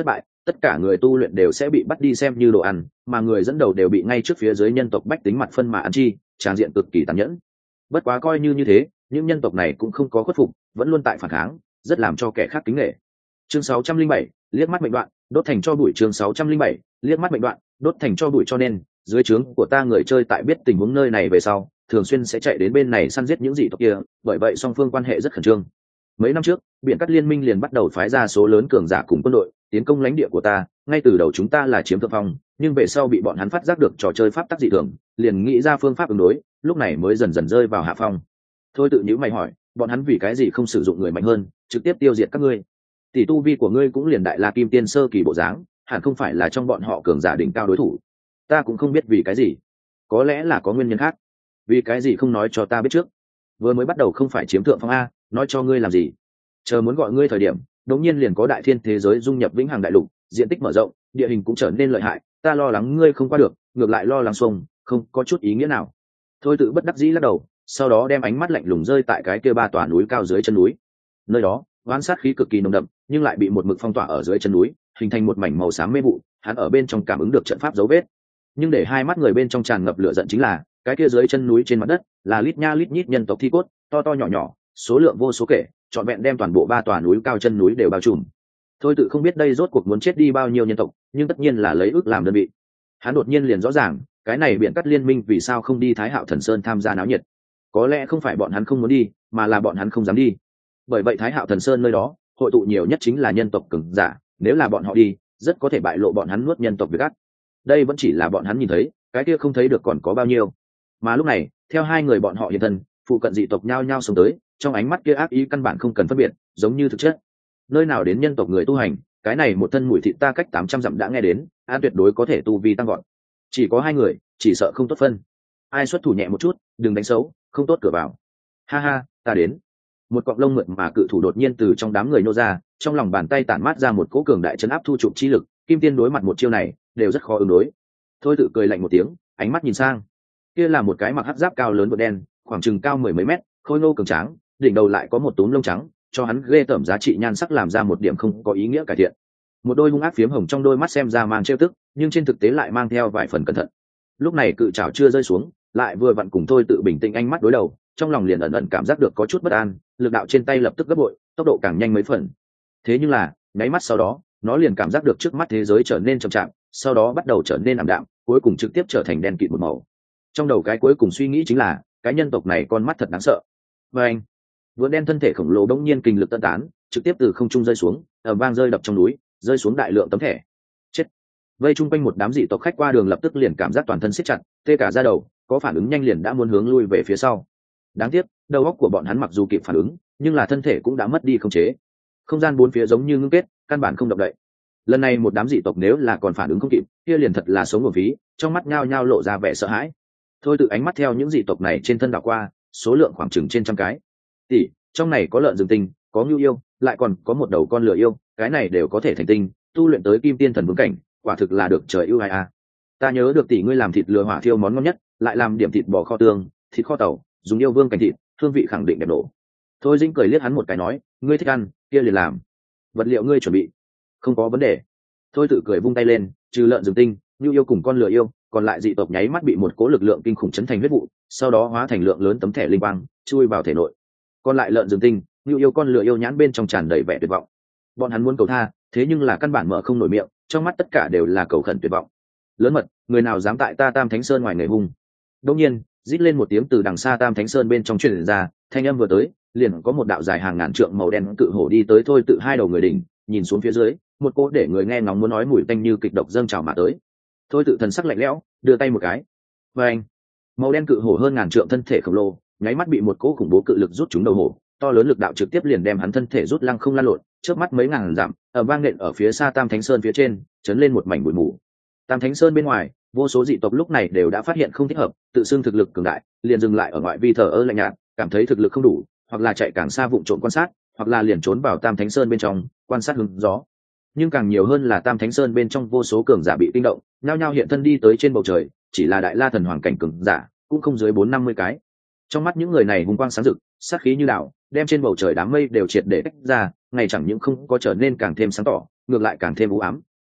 A: tất cả người tu luyện đều sẽ bị bắt đi xem như đồ ăn, mà người dẫn đầu đều bị ngay trước phía dưới nhân tộc bách tính mặt phân mà ăn chi, tràng diện cực kỳ tàn nhẫn. Bất quá coi như như thế, những nhân tộc này cũng không có khuất phục, vẫn luôn tại phản kháng, rất làm cho kẻ khác kính nể. Chương sáu trăm linh bảy, liếc mắt mệnh đoạn, đốt thành cho bụi. Chương sáu trăm linh bảy, liếc mắt mệnh đoạn, đốt thành cho bụi. Cho nên dưới trướng của ta người chơi tại biết tình huống nơi này về sau, thường xuyên sẽ chạy đến bên này săn giết những dị tộc kia, bởi vậy song phương quan hệ rất khẩn trương. Mấy năm trước, biển cắt liên minh liền bắt đầu phái ra số lớn cường giả cùng quân đội tiến công lãnh địa của ta, ngay từ đầu chúng ta là chiếm thượng phong, nhưng về sau bị bọn hắn phát giác được trò chơi pháp tắc dị thường, liền nghĩ ra phương pháp ứng đối, lúc này mới dần dần rơi vào hạ phong. Thôi tự nhíu mày hỏi, bọn hắn vì cái gì không sử dụng người mạnh hơn, trực tiếp tiêu diệt các ngươi? Tỷ tu vi của ngươi cũng liền đại la kim tiên sơ kỳ bộ dáng, hẳn không phải là trong bọn họ cường giả đỉnh cao đối thủ. Ta cũng không biết vì cái gì, có lẽ là có nguyên nhân khác. Vì cái gì không nói cho ta biết trước? Vừa mới bắt đầu không phải chiếm thượng phong a, nói cho ngươi làm gì? Chờ muốn gọi ngươi thời điểm, đột nhiên liền có đại thiên thế giới dung nhập vĩnh hằng đại lục, diện tích mở rộng, địa hình cũng trở nên lợi hại, ta lo lắng ngươi không qua được, ngược lại lo lắng xuông, không có chút ý nghĩa nào. Thôi tự bất đắc dĩ lắc đầu, sau đó đem ánh mắt lạnh lùng rơi tại cái kia ba tòa núi cao dưới chân núi. Nơi đó oán sát khí cực kỳ nồng đậm, nhưng lại bị một mực phong tỏa ở dưới chân núi, hình thành một mảnh màu xám mê vụ. Hắn ở bên trong cảm ứng được trận pháp dấu vết, nhưng để hai mắt người bên trong tràn ngập lửa giận chính là cái kia dưới chân núi trên mặt đất là lít nha lít nhít nhân tộc thi cốt, to to nhỏ nhỏ, số lượng vô số kể, trọn vẹn đem toàn bộ ba tòa núi cao chân núi đều bao trùm. Thôi tự không biết đây rốt cuộc muốn chết đi bao nhiêu nhân tộc, nhưng tất nhiên là lấy ước làm đơn vị. Hắn đột nhiên liền rõ ràng, cái này biển cắt liên minh vì sao không đi Thái Hạo Thần Sơn tham gia náo nhiệt. Có lẽ không phải bọn hắn không muốn đi, mà là bọn hắn không dám đi. Bởi vậy Thái Hạo Thần Sơn nơi đó hội tụ nhiều nhất chính là nhân tộc cường giả, nếu là bọn họ đi, rất có thể bại lộ bọn hắn nuốt nhân tộc việc ác. Đây vẫn chỉ là bọn hắn nhìn thấy, cái kia không thấy được còn có bao nhiêu. Mà lúc này, theo hai người bọn họ hiện thân, phụ cận dị tộc nhao nhao xông tới, trong ánh mắt kia ác ý căn bản không cần phân biệt, giống như thực chất. Nơi nào đến nhân tộc người tu hành, cái này một thân mùi thịt ta cách tám trăm dặm đã nghe đến, an tuyệt đối có thể tu vi tăng gọn. Chỉ có hai người, chỉ sợ không tốt phân. Ai xuất thủ nhẹ một chút, đừng đánh xấu, không tốt cửa vào. Ha ha, ta đến. Một cọng lông mượt mà cự thủ đột nhiên từ trong đám người nô ra, trong lòng bàn tay tản mát ra một cỗ cường đại chấn áp thu trụ chi lực, kim tiên đối mặt một chiêu này, đều rất khó ứng đối. Thôi tự cười lạnh một tiếng, ánh mắt nhìn sang. Kia là một cái mặc hắc giáp cao lớn vượt đen, khoảng chừng cao mười mấy mét, khôi ngô cường tráng, đỉnh đầu lại có một túm lông trắng, cho hắn ghê tởm giá trị nhan sắc làm ra một điểm không có ý nghĩa cải thiện. Một đôi hung ác phiếm hồng trong đôi mắt xem ra mang trêu tức, nhưng trên thực tế lại mang theo vài phần cẩn thận. Lúc này cự trảo chưa rơi xuống, lại vừa vặn cùng Thôi tự bình tĩnh ánh mắt đối đầu, trong lòng liền ẩn ẩn cảm giác được có chút bất an, lực đạo trên tay lập tức gấp bội, tốc độ càng nhanh mấy phần. Thế nhưng là, nháy mắt sau đó, nó liền cảm giác được trước mắt thế giới trở nên chậm chạp, sau đó bắt đầu trở nên ảm đạm, cuối cùng trực tiếp trở thành đen kịt một màu. Trong đầu cái cuối cùng suy nghĩ chính là, cái nhân tộc này con mắt thật đáng sợ. Và anh, vượn đen thân thể khổng lồ đống nhiên kinh lực tân tán, trực tiếp từ không trung rơi xuống, ở vang rơi đập trong núi, rơi xuống đại lượng tấm thẻ. Chết. Vây chung quanh một đám dị tộc khách qua đường lập tức liền cảm giác toàn thân siết chặt, tê cả da đầu, có phản ứng nhanh liền đã muốn hướng lui về phía sau. Đáng tiếc, đầu óc của bọn hắn mặc dù kịp phản ứng, nhưng là thân thể cũng đã mất đi khống chế. Không gian bốn phía giống như ngưng kết, căn bản không động đậy. Lần này một đám dị tộc nếu là còn phản ứng không kịp, kia liền thật là sống nguồn phí, trong mắt nhao nhao lộ ra vẻ sợ hãi. Thôi tự ánh mắt theo những dị tộc này trên thân đảo qua, số lượng khoảng chừng trên trăm cái. Tỷ, trong này có lợn rừng tinh, có ngưu yêu, lại còn có một đầu con lửa yêu, cái này đều có thể thành tinh, tu luyện tới kim tiên thần vương cảnh, quả thực là được trời ưu ái a. Ta nhớ được tỷ ngươi làm thịt lừa hỏa thiêu món ngon nhất, lại làm điểm thịt bò kho tương, thịt kho tàu, dùng yêu vương cảnh thịt, hương vị khẳng định đẹp nổ. Thôi Dĩnh cười liếc hắn một cái nói, ngươi thích ăn, kia liền làm. Vật liệu ngươi chuẩn bị, không có vấn đề. Thôi tự cười vung tay lên, trừ lợn rừng tinh, ngưu yêu cùng con lửa yêu, còn lại dị tộc nháy mắt bị một cỗ lực lượng kinh khủng chấn thành huyết vụ, sau đó hóa thành lượng lớn tấm thẻ linh quang, chui vào thể nội. Còn lại lợn rừng tinh, ngưu yêu con lửa yêu nhãn bên trong tràn đầy vẻ tuyệt vọng. Bọn hắn muốn cầu tha, thế nhưng là căn bản mở không nổi miệng, trong mắt tất cả đều là cầu khẩn tuyệt vọng. Lớn mật, người nào dám tại ta Tam Thánh Sơn ngoài người hung? Đột nhiên, rít lên một tiếng từ đằng xa Tam Thánh Sơn bên trong truyền ra, thanh âm vừa tới, liền có một đạo dài hàng ngàn trượng màu đen cự hổ đi tới Thôi tự hai đầu người đỉnh, nhìn xuống phía dưới, một cỗ để người nghe ngóng muốn nói mùi tanh như kịch độc dâng trào mà tới. Thôi tự thần sắc lạnh lẽo, đưa tay một cái. Và anh, màu đen cự hổ hơn ngàn trượng thân thể khổng lồ, nháy mắt bị một cỗ khủng bố cự lực rút trúng đầu hổ, to lớn lực đạo trực tiếp liền đem hắn thân thể rút lăng không lan lộn, trước mắt mấy ngàn dặm, ở vang nện ở phía xa Tam Thánh Sơn phía trên, chấn lên một mảnh bụi mù. Tam Thánh Sơn bên ngoài, vô số dị tộc lúc này đều đã phát hiện không thích hợp, tự xưng thực lực cường đại, liền dừng lại ở ngoại vi thờ ơ lạnh nhạt, cảm thấy thực lực không đủ, hoặc là chạy càng xa vụng trộm quan sát, hoặc là liền trốn vào Tam Thánh Sơn bên trong, quan sát hướng gió. Nhưng càng nhiều hơn là Tam Thánh Sơn bên trong vô số cường giả bị kinh động, nhao nhao hiện thân đi tới trên bầu trời, chỉ là đại la thần hoàng cảnh cường giả, cũng không dưới bốn năm mươi cái. Trong mắt những người này hùng quang sáng rực, sát khí như đạo, đem trên bầu trời đám mây đều triệt để tách ra, ngày chẳng những không có trở nên càng thêm sáng tỏ, ngược lại càng thêm u ám.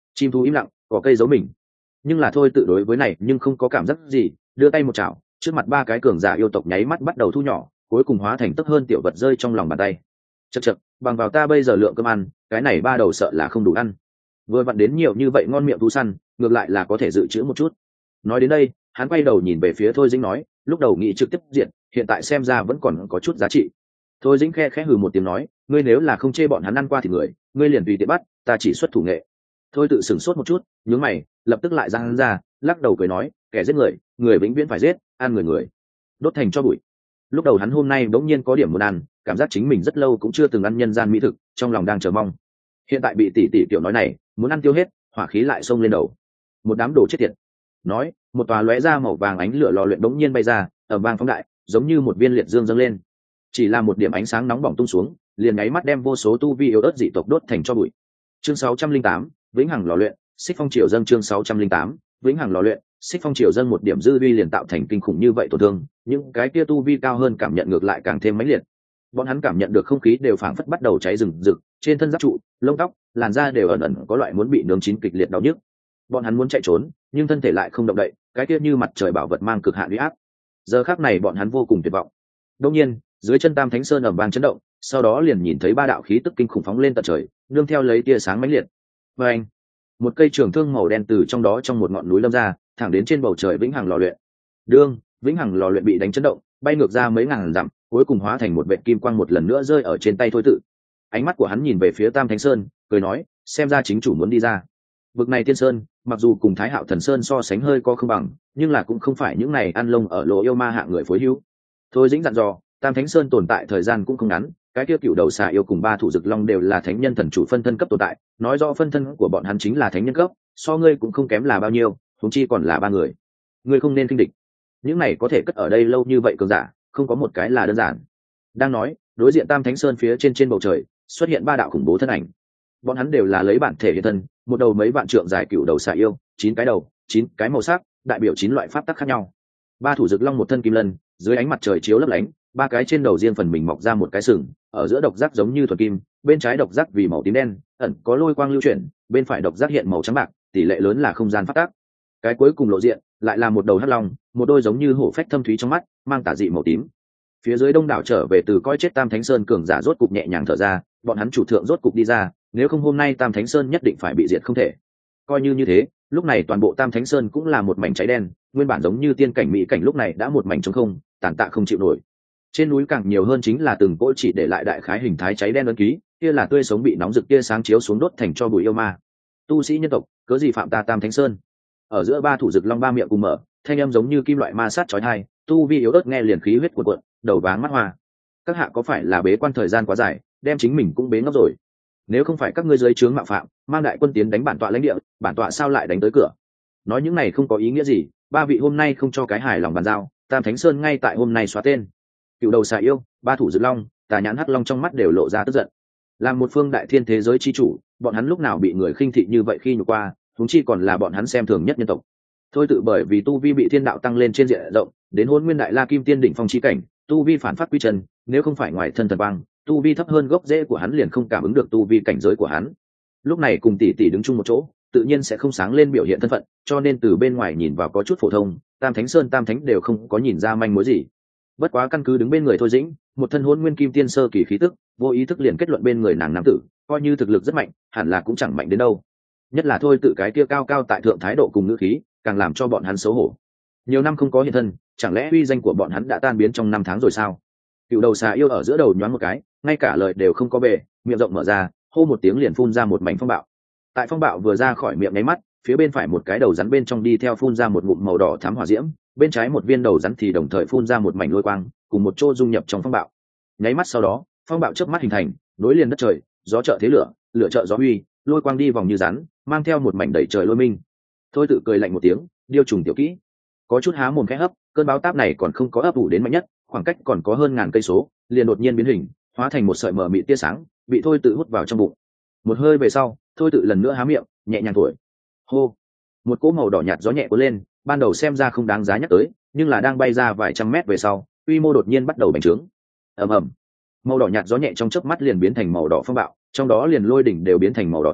A: chim thú im lặng, có cây giấu mình. Nhưng là thôi tự đối với này nhưng không có cảm giác gì, đưa tay một chảo, trước mặt ba cái cường giả yêu tộc nháy mắt bắt đầu thu nhỏ, cuối cùng hóa thành tấp hơn tiểu vật rơi trong lòng bàn tay. Chậc chậc, bằng vào ta bây giờ lượng cơm ăn, cái này ba đầu sợ là không đủ ăn. Vừa vặn đến nhiều như vậy ngon miệng thú săn, ngược lại là có thể dự trữ một chút. Nói đến đây, hắn quay đầu nhìn về phía Thôi Dĩnh nói, lúc đầu nghĩ trực tiếp diện, hiện tại xem ra vẫn còn có chút giá trị. Thôi Dĩnh khe khẽ hừ một tiếng nói, ngươi nếu là không chê bọn hắn ăn qua thì người, ngươi liền tùy tiện bắt, ta chỉ xuất thủ nghệ. Thôi tự sửng sốt một chút, nhướng mày, lập tức lại ra hắn ra, lắc đầu cười nói, kẻ giết người, người vĩnh viễn phải giết, ăn người người, đốt thành cho bụi. Lúc đầu hắn hôm nay bỗng nhiên có điểm muốn ăn, cảm giác chính mình rất lâu cũng chưa từng ăn nhân gian mỹ thực, trong lòng đang chờ mong. Hiện tại bị tỷ tỷ tiểu nói này, muốn ăn tiêu hết, hỏa khí lại xông lên đầu. Một đám đồ chết tiệt. Nói, một tòa lóe ra màu vàng ánh lửa lò luyện bỗng nhiên bay ra, ở vang phóng đại, giống như một viên liệt dương dâng lên. Chỉ là một điểm ánh sáng nóng bỏng tung xuống, liền nháy mắt đem vô số tu vi yếu ớt dị tộc đốt thành cho bụi. Chương sáu trăm linh tám, vĩnh hằng lò luyện, xích phong triều dâng chương sáu trăm linh tám, vĩnh hằng lò luyện, xích phong triều dâng một điểm dư vi liền tạo thành kinh khủng như vậy tổn thương, những cái kia tu vi cao hơn cảm nhận ngược lại càng thêm mãnh liệt. Bọn hắn cảm nhận được không khí đều phảng phất bắt đầu cháy rừng rực, trên thân giáp trụ, lông tóc, làn da đều ẩn ẩn có loại muốn bị nướng chín kịch liệt đau nhức. Bọn hắn muốn chạy trốn, nhưng thân thể lại không động đậy, cái kia như mặt trời bảo vật mang cực hạn uy áp. Giờ khắc này bọn hắn vô cùng tuyệt vọng. Đương nhiên, dưới chân Tam Thánh Sơn ầm vang chấn động, sau đó liền nhìn thấy ba đạo khí tức kinh khủng phóng lên tận trời, nương theo lấy tia sáng mãnh liệt. Và anh, một cây trường thương màu đen từ trong đó trong một ngọn núi lâm ra, thẳng đến trên bầu trời vĩnh hằng lò luyện. Đương, vĩnh hằng lò luyện bị đánh chấn động, bay ngược ra mấy ngàn dặm, cuối cùng hóa thành một vệt kim quang một lần nữa rơi ở trên tay Thôi tự. Ánh mắt của hắn nhìn về phía Tam Thánh Sơn, cười nói, xem ra chính chủ muốn đi ra. Vực này Tiên Sơn, mặc dù cùng Thái Hạo Thần Sơn so sánh hơi có không bằng, nhưng là cũng không phải những này ăn lông ở lỗ yêu ma hạng người phối hữu. Thôi Dĩnh dặn dò, Tam Thánh Sơn tồn tại thời gian cũng không ngắn, cái kia cựu đầu xà yêu cùng ba thủ dực long đều là thánh nhân thần chủ phân thân cấp tồn tại, nói rõ phân thân của bọn hắn chính là thánh nhân cấp, so ngươi cũng không kém là bao nhiêu, huống chi còn là ba người. Ngươi không nên khinh địch. Những này có thể cất ở đây lâu như vậy cường giả, không có một cái là đơn giản. Đang nói, đối diện Tam Thánh Sơn phía trên trên bầu trời, xuất hiện ba đạo khủng bố thân ảnh. Bọn hắn đều là lấy bản thể hiện thân, một đầu mấy vạn trượng dài cựu đầu xà yêu, chín cái đầu, chín cái màu sắc, đại biểu chín loại pháp tắc khác nhau. Ba thủ dực long một thân kim lân, dưới ánh mặt trời chiếu lấp lánh, ba cái trên đầu riêng phần mình mọc ra một cái sừng, ở giữa độc giác giống như thuần kim, bên trái độc giác vì màu tím đen, ẩn có lôi quang lưu chuyển, bên phải độc giác hiện màu trắng bạc, tỷ lệ lớn là không gian pháp tắc. Cái cuối cùng lộ diện, lại là một đầu hắc long, một đôi giống như hổ phách thâm thúy trong mắt, mang tà dị màu tím. Phía dưới đông đảo trở về từ coi chết Tam Thánh Sơn cường giả rốt cục nhẹ nhàng thở ra, bọn hắn chủ thượng rốt cục đi ra, nếu không hôm nay Tam Thánh Sơn nhất định phải bị diệt không thể. Coi như như thế, lúc này toàn bộ Tam Thánh Sơn cũng là một mảnh cháy đen, nguyên bản giống như tiên cảnh mỹ cảnh lúc này đã một mảnh trống không, tàn tạ không chịu nổi. Trên núi càng nhiều hơn chính là từng cỗ chỉ để lại đại khái hình thái cháy đen ấn ký, kia là tươi sống bị nóng rực kia sáng chiếu xuống đốt thành cho bụi yêu ma. Tu sĩ nhân tộc, cớ gì phạm ta Tam Thánh Sơn? Ở giữa ba thủ dực long ba miệng cùng mở, thanh âm giống như kim loại ma sát chói tai, tu vi yếu ớt nghe liền khí huyết cuộn cuộn, đầu váng mắt hoa. Các hạ có phải là bế quan thời gian quá dài, đem chính mình cũng bế ngốc rồi? Nếu không phải các ngươi dưới trướng mạo phạm, mang đại quân tiến đánh bản tọa lãnh địa, bản tọa sao lại đánh tới cửa? Nói những này không có ý nghĩa gì, ba vị hôm nay không cho cái hài lòng bàn giao, Tam Thánh Sơn ngay tại hôm nay xóa tên. Cựu đầu xà yêu, ba thủ dực long, tà nhãn hắc long trong mắt đều lộ ra tức giận. Làm một phương đại thiên thế giới chi chủ, bọn hắn lúc nào bị người khinh thị như vậy khi nhục qua, huống chi còn là bọn hắn xem thường nhất nhân tộc. Thôi tự bởi vì tu vi bị thiên đạo tăng lên trên diện rộng, đến hôn nguyên đại la kim tiên đỉnh phong chi cảnh, tu vi phản phát quy chân, nếu không phải ngoài thân thần quang, tu vi thấp hơn gốc rễ của hắn liền không cảm ứng được tu vi cảnh giới của hắn. Lúc này cùng tỷ tỷ đứng chung một chỗ, tự nhiên sẽ không sáng lên biểu hiện thân phận, cho nên từ bên ngoài nhìn vào có chút phổ thông, Tam Thánh Sơn Tam Thánh đều không có nhìn ra manh mối gì. Bất quá căn cứ đứng bên người Thôi Dĩnh, một thân hôn nguyên kim tiên sơ kỳ khí tức, vô ý thức liền kết luận bên người nàng nam tử, coi như thực lực rất mạnh, hẳn là cũng chẳng mạnh đến đâu. Nhất là Thôi tự cái kia cao cao tại thượng thái độ cùng ngữ khí, càng làm cho bọn hắn xấu hổ. Nhiều năm không có hiện thân, chẳng lẽ uy danh của bọn hắn đã tan biến trong năm tháng rồi sao? Cựu đầu xà yêu ở giữa đầu nhoáng một cái, ngay cả lời đều không có bề, miệng rộng mở ra, hô một tiếng liền phun ra một mảnh phong bạo. Tại phong bạo vừa ra khỏi miệng nháy mắt, phía bên phải một cái đầu rắn bên trong đi theo phun ra một ngụm màu đỏ thắm hỏa diễm, bên trái một viên đầu rắn thì đồng thời phun ra một mảnh lôi quang, cùng một chỗ dung nhập trong phong bạo. Nháy mắt sau đó, phong bạo chớp mắt hình thành, nối liền đất trời, gió trợ thế lửa, lửa trợ gió uy, lôi quang đi vòng như rắn, mang theo một mảnh đầy trời lôi minh. Thôi tự cười lạnh một tiếng, điêu trùng tiểu kỹ, có chút há mồm khẽ hấp, cơn báo táp này còn không có ấp ủ đến mạnh nhất, khoảng cách còn có hơn ngàn cây số, liền đột nhiên biến hình, hóa thành một sợi mờ mịt tia sáng, bị thôi tự hút vào trong bụng. Một hơi về sau, thôi tự lần nữa há miệng, nhẹ nhàng thổi. Hô, một cỗ màu đỏ nhạt gió nhẹ cuốn lên, ban đầu xem ra không đáng giá nhắc tới, nhưng là đang bay ra vài trăm mét về sau, quy mô đột nhiên bắt đầu bành trướng. Ầm ầm, màu đỏ nhạt gió nhẹ trong chớp mắt liền biến thành màu đỏ phong bạo, trong đó liền lôi đỉnh đều biến thành màu đỏ thắm,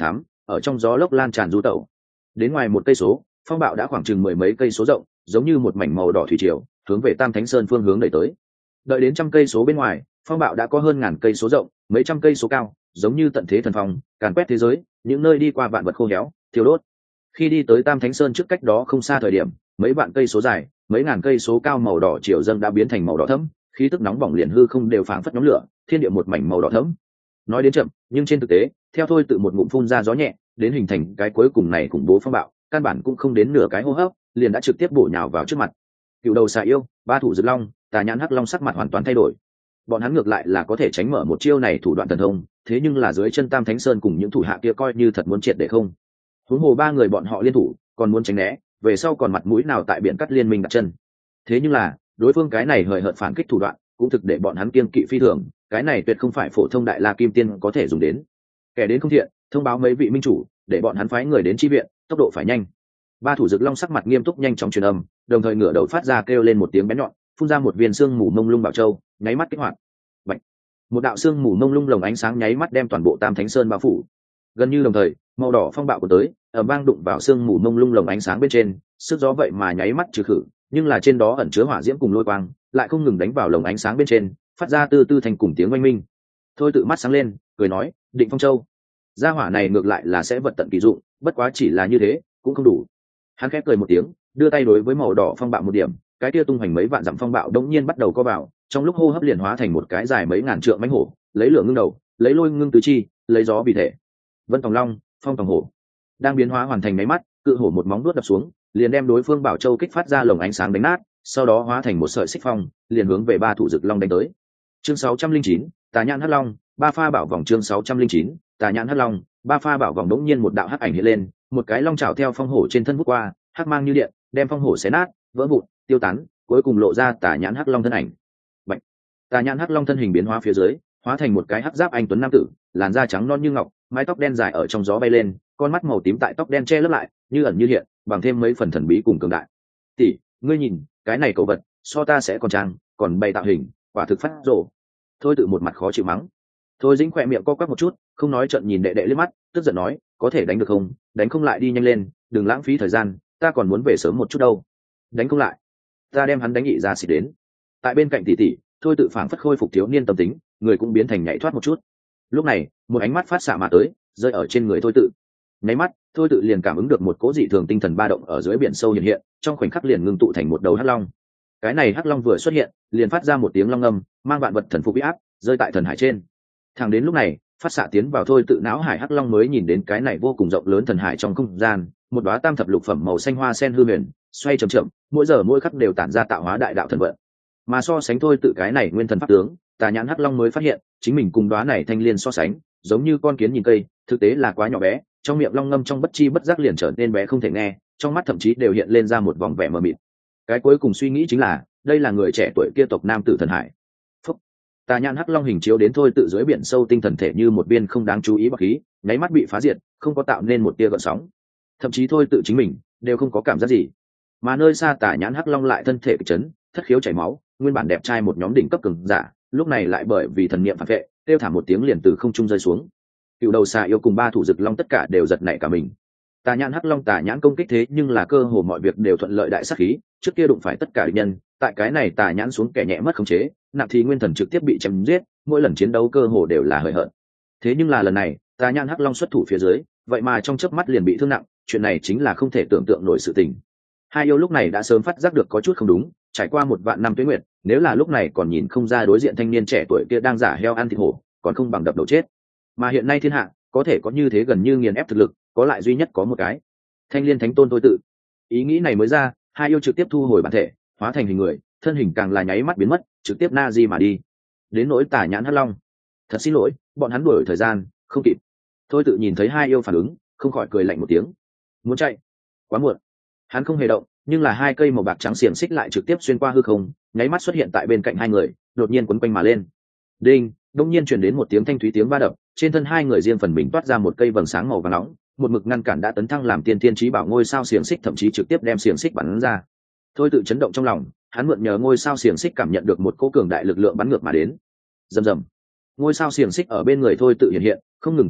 A: ở trong gió lốc lan tràn du tẩu. Đến ngoài một cây số, phong bạo đã khoảng chừng mười mấy cây số rộng, giống như một mảnh màu đỏ thủy triều hướng về Tam Thánh Sơn phương hướng đẩy tới. Đợi đến trăm cây số bên ngoài, phong bạo đã có hơn ngàn cây số rộng, mấy trăm cây số cao, giống như tận thế thần phong, càn quét thế giới, những nơi đi qua vạn vật khô héo, thiêu đốt. Khi đi tới Tam Thánh Sơn trước cách đó không xa thời điểm, mấy vạn cây số dài, mấy ngàn cây số cao màu đỏ triều dâng đã biến thành màu đỏ thẫm, khí tức nóng bỏng liền hư không đều phảng phất nhóm lửa, thiên địa một mảnh màu đỏ thẫm. Nói đến chậm, nhưng trên thực tế, theo thôi tự một ngụm phun ra gió nhẹ, đến hình thành cái cuối cùng này khủng bố phong bạo, căn bản cũng không đến nửa cái hô hấp, liền đã trực tiếp bổ nhào vào trước mặt. Cựu đầu xà yêu, ba thủ rực long, tà nhãn hắc long sắc mặt hoàn toàn thay đổi. Bọn hắn ngược lại là có thể tránh mở một chiêu này thủ đoạn thần thông, thế nhưng là dưới chân Tam Thánh Sơn cùng những thủ hạ kia coi như thật muốn triệt để không. Huống hồ ba người bọn họ liên thủ, còn muốn tránh né, về sau còn mặt mũi nào tại biển cắt liên minh đặt chân. Thế nhưng là, đối phương cái này hời hợt phản kích thủ đoạn, cũng thực để bọn hắn kiêng kỵ phi thường, cái này tuyệt không phải phổ thông đại la kim tiên có thể dùng đến. Kẻ đến không thiện, thông báo mấy vị minh chủ, để bọn hắn phái người đến chi viện, tốc độ phải nhanh. Ba thủ rực long sắc mặt nghiêm túc nhanh chóng truyền âm, đồng thời ngửa đầu phát ra kêu lên một tiếng bén nhọn, phun ra một viên xương mù mông lung bảo châu, nháy mắt kích hoạt. Bạch. Một đạo xương mù mông lung lồng ánh sáng nháy mắt đem toàn bộ Tam Thánh Sơn bao phủ. Gần như đồng thời, màu đỏ phong bạo của tới, ở vang đụng vào xương mù mông lung lồng ánh sáng bên trên, sức gió vậy mà nháy mắt trừ khử, nhưng là trên đó ẩn chứa hỏa diễm cùng lôi quang, lại không ngừng đánh vào lồng ánh sáng bên trên, phát ra từ từ thành cùng tiếng oanh minh. Thôi tự mắt sáng lên, cười nói, Định Phong Châu. Gia hỏa này ngược lại là sẽ vật tận kỳ dụng, bất quá chỉ là như thế, cũng không đủ. Hắn khép cười một tiếng, đưa tay đối với màu đỏ phong bạo một điểm, cái kia tung hoành mấy vạn dặm phong bạo đống nhiên bắt đầu co vào, trong lúc hô hấp liền hóa thành một cái dài mấy ngàn trượng mãnh hổ, lấy lửa ngưng đầu, lấy lôi ngưng tứ chi, lấy gió vì thể. Vân Tòng Long, Phong Tòng Hổ, đang biến hóa hoàn thành mấy mắt, cự hổ một móng vuốt đập xuống, liền đem đối phương Bảo Châu kích phát ra lồng ánh sáng đánh nát, sau đó hóa thành một sợi xích phong, liền hướng về ba thủ rực long đánh tới. Chương sáu trăm linh chín, Tà Nhãn Hắc Long, ba pha bảo vòng chương sáu trăm linh chín, Tà Nhãn Hắc Long, ba pha bảo vòng đống nhiên một đạo hắc ảnh hiện lên, một cái long chảo theo phong hổ trên thân vút qua, hắc mang như điện, đem phong hổ xé nát, vỡ vụn, tiêu tán, cuối cùng lộ ra Tà Nhãn Hắc Long thân ảnh. Bạch. Tà Nhãn Hắc Long thân hình biến hóa phía dưới, hóa thành một cái hắc giáp anh tuấn nam tử, làn da trắng non như ngọc, mái tóc đen dài ở trong gió bay lên, con mắt màu tím tại tóc đen che lấp lại, như ẩn như hiện, bằng thêm mấy phần thần bí cùng cường đại. Tỷ, ngươi nhìn, cái này cậu vật, so ta sẽ còn trang, còn bày tạo hình, quả thực phát rồ. Thôi tự một mặt khó chịu mắng. Thôi Dĩnh khỏe miệng co quắp một chút, không nói trận nhìn đệ đệ liếc mắt, tức giận nói, có thể đánh được không, đánh không lại đi nhanh lên, đừng lãng phí thời gian, ta còn muốn về sớm một chút đâu. Đánh không lại, ta đem hắn đánh nhị ra xịt đến. Tại bên cạnh tỷ tỷ, thôi tự phảng phất khôi phục thiếu niên tâm tính, người cũng biến thành nhảy thoát một chút. Lúc này, một ánh mắt phát xạ mà tới, rơi ở trên người thôi tự. Nháy mắt, thôi tự liền cảm ứng được một cỗ dị thường tinh thần ba động ở dưới biển sâu hiện hiện, trong khoảnh khắc liền ngưng tụ thành một đầu hắc long. Cái này hắc long vừa xuất hiện, liền phát ra một tiếng long ngâm, mang vạn vật thần phục uy áp, rơi tại thần hải trên. Thẳng đến lúc này, phát xạ tiến vào thôi tự não hải hắc long mới nhìn đến cái này vô cùng rộng lớn thần hải trong không gian, một đóa tam thập lục phẩm màu xanh hoa sen hư huyền, xoay chậm chậm, mỗi giờ mỗi khắc đều tản ra tạo hóa đại đạo thần vận. Mà so sánh thôi tự cái này nguyên thần pháp tướng, Tà Nhãn Hắc Long mới phát hiện, chính mình cùng đóa này thanh liên so sánh, giống như con kiến nhìn cây, thực tế là quá nhỏ bé, trong miệng long ngâm trong bất chi bất giác liền trở nên bé không thể nghe, trong mắt thậm chí đều hiện lên ra một vòng vẻ mờ mịt. Cái cuối cùng suy nghĩ chính là, đây là người trẻ tuổi kia tộc nam tử thần hải. Phúc. Tà Nhãn Hắc Long hình chiếu đến thôi tự dưới biển sâu tinh thần thể như một viên không đáng chú ý bạc khí, nháy mắt bị phá diệt, không có tạo nên một tia gợn sóng. Thậm chí thôi tự chính mình đều không có cảm giác gì. Mà nơi xa Tà Nhãn Hắc Long lại thân thể kịch chấn, thất khiếu chảy máu, nguyên bản đẹp trai một nhóm đỉnh cấp cường giả, lúc này lại bởi vì thần niệm phản vệ, kêu thảm một tiếng liền từ không trung rơi xuống. Cựu đầu xà yêu cùng ba thủ rực long tất cả đều giật nảy cả mình. Tà Nhãn Hắc Long Tà Nhãn công kích thế nhưng là cơ hồ mọi việc đều thuận lợi đại sát khí, trước kia đụng phải tất cả địch nhân, tại cái này Tà Nhãn xuống kẻ nhẹ mất khống chế, nặng thì nguyên thần trực tiếp bị chém giết, mỗi lần chiến đấu cơ hồ đều là hời hợt. Thế nhưng là lần này, Tà Nhãn Hắc Long xuất thủ phía dưới, vậy mà trong chớp mắt liền bị thương nặng, chuyện này chính là không thể tưởng tượng nổi sự tình. Hai yêu lúc này đã sớm phát giác được có chút không đúng, trải qua một vạn năm tuế nguyệt, nếu là lúc này còn nhìn không ra đối diện thanh niên trẻ tuổi kia đang giả heo ăn thịt hổ, còn không bằng đập đầu chết. Mà hiện nay thiên hạ, có thể có như thế gần như nghiền ép thực lực, có lại duy nhất có một cái. Thanh Liên Thánh Tôn thôi tự. Ý nghĩ này mới ra, hai yêu trực tiếp thu hồi bản thể, hóa thành hình người, thân hình càng là nháy mắt biến mất, trực tiếp na di mà đi. Đến nỗi Tà Nhãn Hắc Long, thật xin lỗi, bọn hắn đuổi thời gian, không kịp. Thôi tự nhìn thấy hai yêu phản ứng, không khỏi cười lạnh một tiếng. Muốn chạy, quá muộn. Hắn không hề động, nhưng là hai cây màu bạc trắng xiềng xích lại trực tiếp xuyên qua hư không, nháy mắt xuất hiện tại bên cạnh hai người, đột nhiên quấn quanh mà lên. Đinh, đột nhiên truyền đến một tiếng thanh thúy tiếng va đập, trên thân hai người riêng phần mình toát ra một cây vầng sáng màu vàng nóng, một mực ngăn cản đã tấn thăng làm tiên thiên chí bảo ngôi sao xiềng xích, thậm chí trực tiếp đem xiềng xích bắn ra. Thôi tự chấn động trong lòng, hắn mượn nhờ ngôi sao xiềng xích cảm nhận được một cỗ cường đại lực lượng bắn ngược mà đến. Rầm rầm. Ngôi sao xiềng xích ở bên người thôi tự hiện hiện, không ngừng chấn động,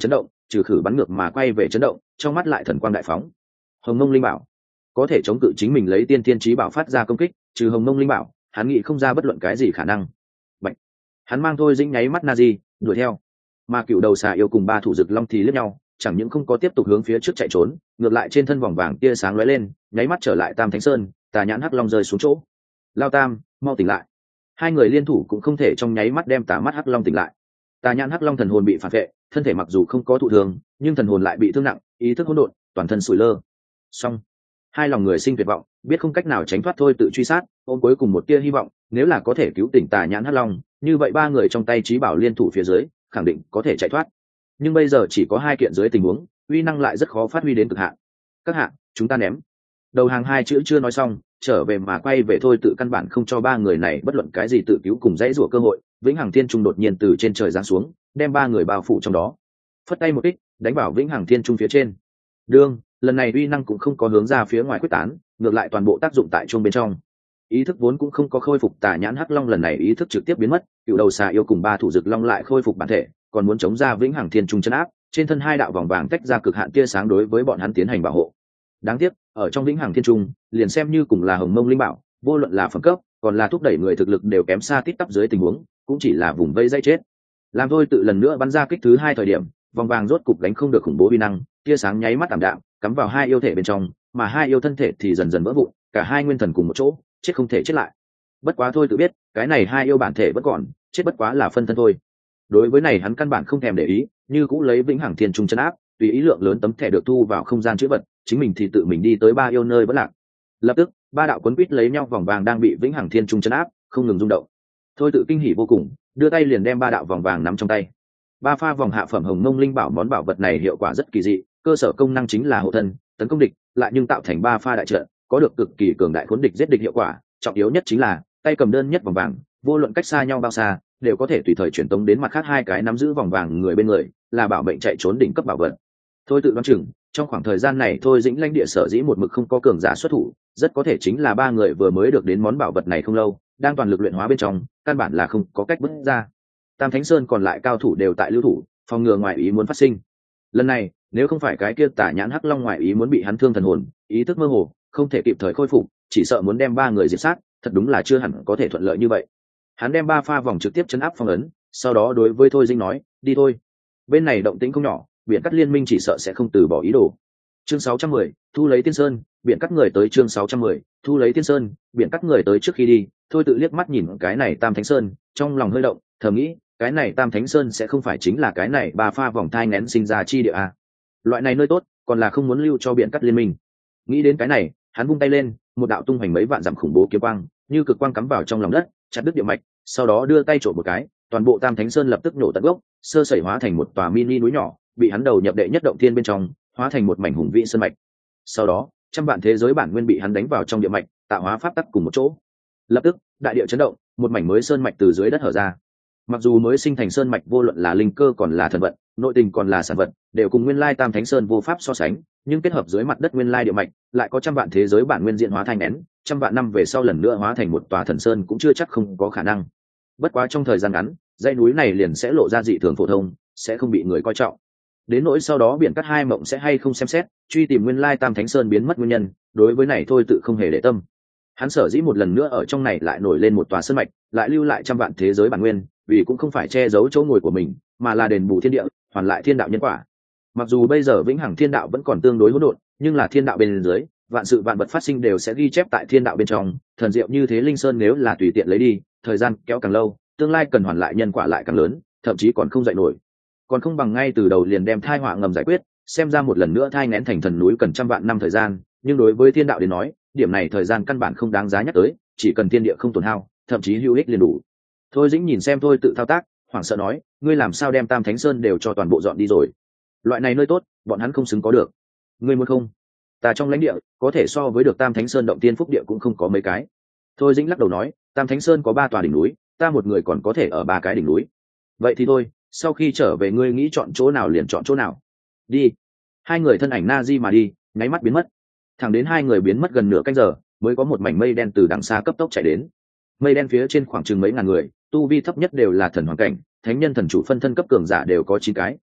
A: trừ khử bắn ngược mà quay về chấn động, trong mắt lại thần quang đại phóng. Hồng Mông Linh Bảo có thể chống cự chính mình lấy tiên thiên chí bảo phát ra công kích, trừ Hồng Mông Linh Bảo, hắn nghĩ không ra bất luận cái gì khả năng. Bạch. Hắn mang Thôi Dĩnh nháy mắt Nazi, đuổi theo. Mà cựu đầu xà yêu cùng ba thủ dực long thì liếc nhau, chẳng những không có tiếp tục hướng phía trước chạy trốn, ngược lại trên thân vòng vàng tia sáng lóe lên, nháy mắt trở lại Tam Thánh Sơn, Tà Nhãn Hắc Long rơi xuống chỗ. Lao Tam, mau tỉnh lại. Hai người liên thủ cũng không thể trong nháy mắt đem Tà Mắt Hắc Long tỉnh lại. Tà Nhãn Hắc Long thần hồn bị phản vệ, thân thể mặc dù không có thụ thương, nhưng thần hồn lại bị thương nặng, ý thức hỗn độn, toàn thân sủi lơ. Xong, hai lòng người sinh tuyệt vọng, biết không cách nào tránh thoát thôi tự truy sát, ôm cuối cùng một tia hy vọng, nếu là có thể cứu tỉnh Tà Nhãn Hắc Long, như vậy ba người trong tay trí bảo liên thủ phía dưới, khẳng định có thể chạy thoát. Nhưng bây giờ chỉ có hai kiện dưới tình huống, uy năng lại rất khó phát huy đến cực hạn. Các hạ, chúng ta ném. Đầu hàng hai chữ chưa nói xong, trở về mà quay về thôi tự căn bản không cho ba người này bất luận cái gì tự cứu cùng dãy rủa cơ hội. Vĩnh Hằng Thiên Trung đột nhiên từ trên trời giáng xuống, đem ba người bao phủ trong đó. Phất tay một kích, đánh vào Vĩnh Hằng Thiên Trung phía trên. Đương, lần này uy năng cũng không có hướng ra phía ngoài quyết tán, ngược lại toàn bộ tác dụng tại chuông bên trong. Ý thức vốn cũng không có khôi phục, Tà Nhãn Hắc Long lần này ý thức trực tiếp biến mất, cựu đầu xà yêu cùng ba thủ dực long lại khôi phục bản thể, còn muốn chống ra Vĩnh Hằng Thiên Trung chân áp, trên thân hai đạo vòng vàng tách ra cực hạn tia sáng đối với bọn hắn tiến hành bảo hộ. Đáng tiếc, ở trong Vĩnh Hằng Thiên Trung, liền xem như cùng là Hồng Mông Linh Bảo, vô luận là phẩm cấp, còn là thúc đẩy người thực lực đều kém xa tít tắp dưới tình huống, cũng chỉ là vùng vây dây chết. Làm Thôi tự lần nữa bắn ra kích thứ hai thời điểm, vòng vàng rốt cục đánh không được khủng bố uy năng, tia sáng nháy mắt tạm đạm, cắm vào hai yêu thể bên trong, mà hai yêu thân thể thì dần dần vỡ vụn, cả hai nguyên thần cùng một chỗ, chết không thể chết lại. Bất quá Thôi tự biết, cái này hai yêu bản thể vẫn còn, chết bất quá là phân thân thôi. Đối với này hắn căn bản không thèm để ý, như cũng lấy Vĩnh Hằng Thiên Trung chân áp, tùy ý lượng lớn tấm thẻ được thu vào không gian chữ vật, chính mình thì tự mình đi tới ba yêu nơi bất lạc. Lập tức, ba đạo quấn quýt lấy nhau vòng vàng đang bị Vĩnh Hằng Thiên Trung chân áp, không ngừng rung động. Thôi tự kinh hỉ vô cùng, đưa tay liền đem ba đạo vòng vàng nắm trong tay. Ba pha vòng hạ phẩm Hồng Mông Linh Bảo, món bảo vật này hiệu quả rất kỳ dị, cơ sở công năng chính là hộ thân, tấn công địch, lại nhưng tạo thành ba pha đại trận, có được cực kỳ cường đại khốn địch giết địch hiệu quả, trọng yếu nhất chính là tay cầm đơn nhất vòng vàng, vô luận cách xa nhau bao xa, đều có thể tùy thời chuyển tống đến mặt khác hai cái nắm giữ vòng vàng người bên người, là bảo mệnh chạy trốn đỉnh cấp bảo vật. Thôi tự đoán chừng, trong khoảng thời gian này Thôi Dĩnh lãnh địa sở dĩ một mực không có cường giả xuất thủ, rất có thể chính là ba người vừa mới được đến món bảo vật này không lâu, đang toàn lực luyện hóa bên trong, căn bản là không có cách bứt ra. Tam Thánh Sơn còn lại cao thủ đều tại lưu thủ, phòng ngừa ngoại ý muốn phát sinh. Lần này, nếu không phải cái kia Tà Nhãn Hắc Long ngoại ý muốn bị hắn thương thần hồn, ý thức mơ hồ, không thể kịp thời khôi phục, chỉ sợ muốn đem ba người diệt sát, thật đúng là chưa hẳn có thể thuận lợi như vậy. Hắn đem ba pha vòng trực tiếp chấn áp phong ấn, sau đó đối với Thôi Dĩnh nói, đi thôi. Bên này động tĩnh không nhỏ, Biển Cắt Liên Minh chỉ sợ sẽ không từ bỏ ý đồ. Chương sáu trăm mười, thu lấy Tiên Sơn, Biển Cắt người tới. Chương sáu trăm mười, thu lấy Tiên Sơn, Biển Cắt người tới. Trước khi đi, Thôi tự liếc mắt nhìn cái này Tam Thánh Sơn, trong lòng hơi động, thầm nghĩ, cái này Tam Thánh Sơn sẽ không phải chính là cái này ba pha vòng thai nghén sinh ra chi địa à? Loại này nơi tốt, còn là không muốn lưu cho Biển Cắt Liên Minh. Nghĩ đến cái này, hắn vung tay lên, một đạo tung hoành mấy vạn dặm khủng bố kiếm quang, như cực quang cắm vào trong lòng đất, chặt đứt địa mạch, sau đó đưa tay trộn một cái, toàn bộ Tam Thánh Sơn lập tức nổ tận gốc, sơ sẩy hóa thành một tòa mini núi nhỏ, bị hắn đầu nhập đệ nhất động thiên bên trong, hóa thành một mảnh hùng vĩ sơn mạch. Sau đó, trăm vạn thế giới bản nguyên bị hắn đánh vào trong địa mạch, tạo hóa pháp tắc cùng một chỗ. Lập tức, đại địa chấn động, một mảnh mới sơn mạch từ dưới đất hở ra. Mặc dù mới sinh thành sơn mạch vô luận là linh cơ còn là thần vận, nội tình còn là sản vật, đều cùng nguyên lai Tam Thánh Sơn vô pháp so sánh, nhưng kết hợp dưới mặt đất nguyên lai địa mạch, lại có trăm vạn thế giới bản nguyên diện hóa thành nén, trăm vạn năm về sau lần nữa hóa thành một tòa thần sơn cũng chưa chắc không có khả năng. Bất quá trong thời gian ngắn, dãy núi này liền sẽ lộ ra dị thường phổ thông, sẽ không bị người coi trọng. Đến nỗi sau đó Biển Cắt hai mộng sẽ hay không xem xét, truy tìm nguyên lai Tam Thánh Sơn biến mất nguyên nhân, đối với này Thôi tự không hề để tâm. Hắn sở dĩ một lần nữa ở trong này lại nổi lên một tòa sơn mạch, lại lưu lại trăm vạn thế giới bản nguyên, vì cũng không phải che giấu chỗ ngồi của mình, mà là đền bù thiên địa, hoàn lại thiên đạo nhân quả. Mặc dù bây giờ vĩnh hằng thiên đạo vẫn còn tương đối hỗn độn, nhưng là thiên đạo bên dưới, vạn sự vạn vật phát sinh đều sẽ ghi chép tại thiên đạo bên trong. Thần diệu như thế linh sơn nếu là tùy tiện lấy đi, thời gian kéo càng lâu, tương lai cần hoàn lại nhân quả lại càng lớn, thậm chí còn không dậy nổi. Còn không bằng ngay từ đầu liền đem thai họa ngầm giải quyết, xem ra một lần nữa thai nghén thành thần núi cần trăm vạn năm thời gian, nhưng đối với thiên đạo đến nói, điểm này thời gian căn bản không đáng giá nhắc tới, chỉ cần thiên địa không tổn hao, thậm chí hữu ích liền đủ. Thôi Dĩnh nhìn xem Thôi tự thao tác, hoảng sợ nói, ngươi làm sao đem Tam Thánh Sơn đều cho toàn bộ dọn đi rồi? Loại này nơi tốt, bọn hắn không xứng có được. Ngươi muốn không? Ta trong lãnh địa, có thể so với được Tam Thánh Sơn động tiên phúc địa cũng không có mấy cái. Thôi Dĩnh lắc đầu nói, Tam Thánh Sơn có ba tòa đỉnh núi, ta một người còn có thể ở ba cái đỉnh núi. Vậy thì thôi, sau khi trở về ngươi nghĩ chọn chỗ nào liền chọn chỗ nào. Đi. Hai người thân ảnh na di mà đi, nháy mắt biến mất. Thẳng đến hai người biến mất gần nửa canh giờ, mới có một mảnh mây đen từ đằng xa cấp tốc chạy đến. Mây đen phía trên khoảng chừng mấy ngàn người, tu vi thấp nhất đều là thần hoàng cảnh, thánh nhân thần chủ phân thân cấp cường giả đều có chín cái,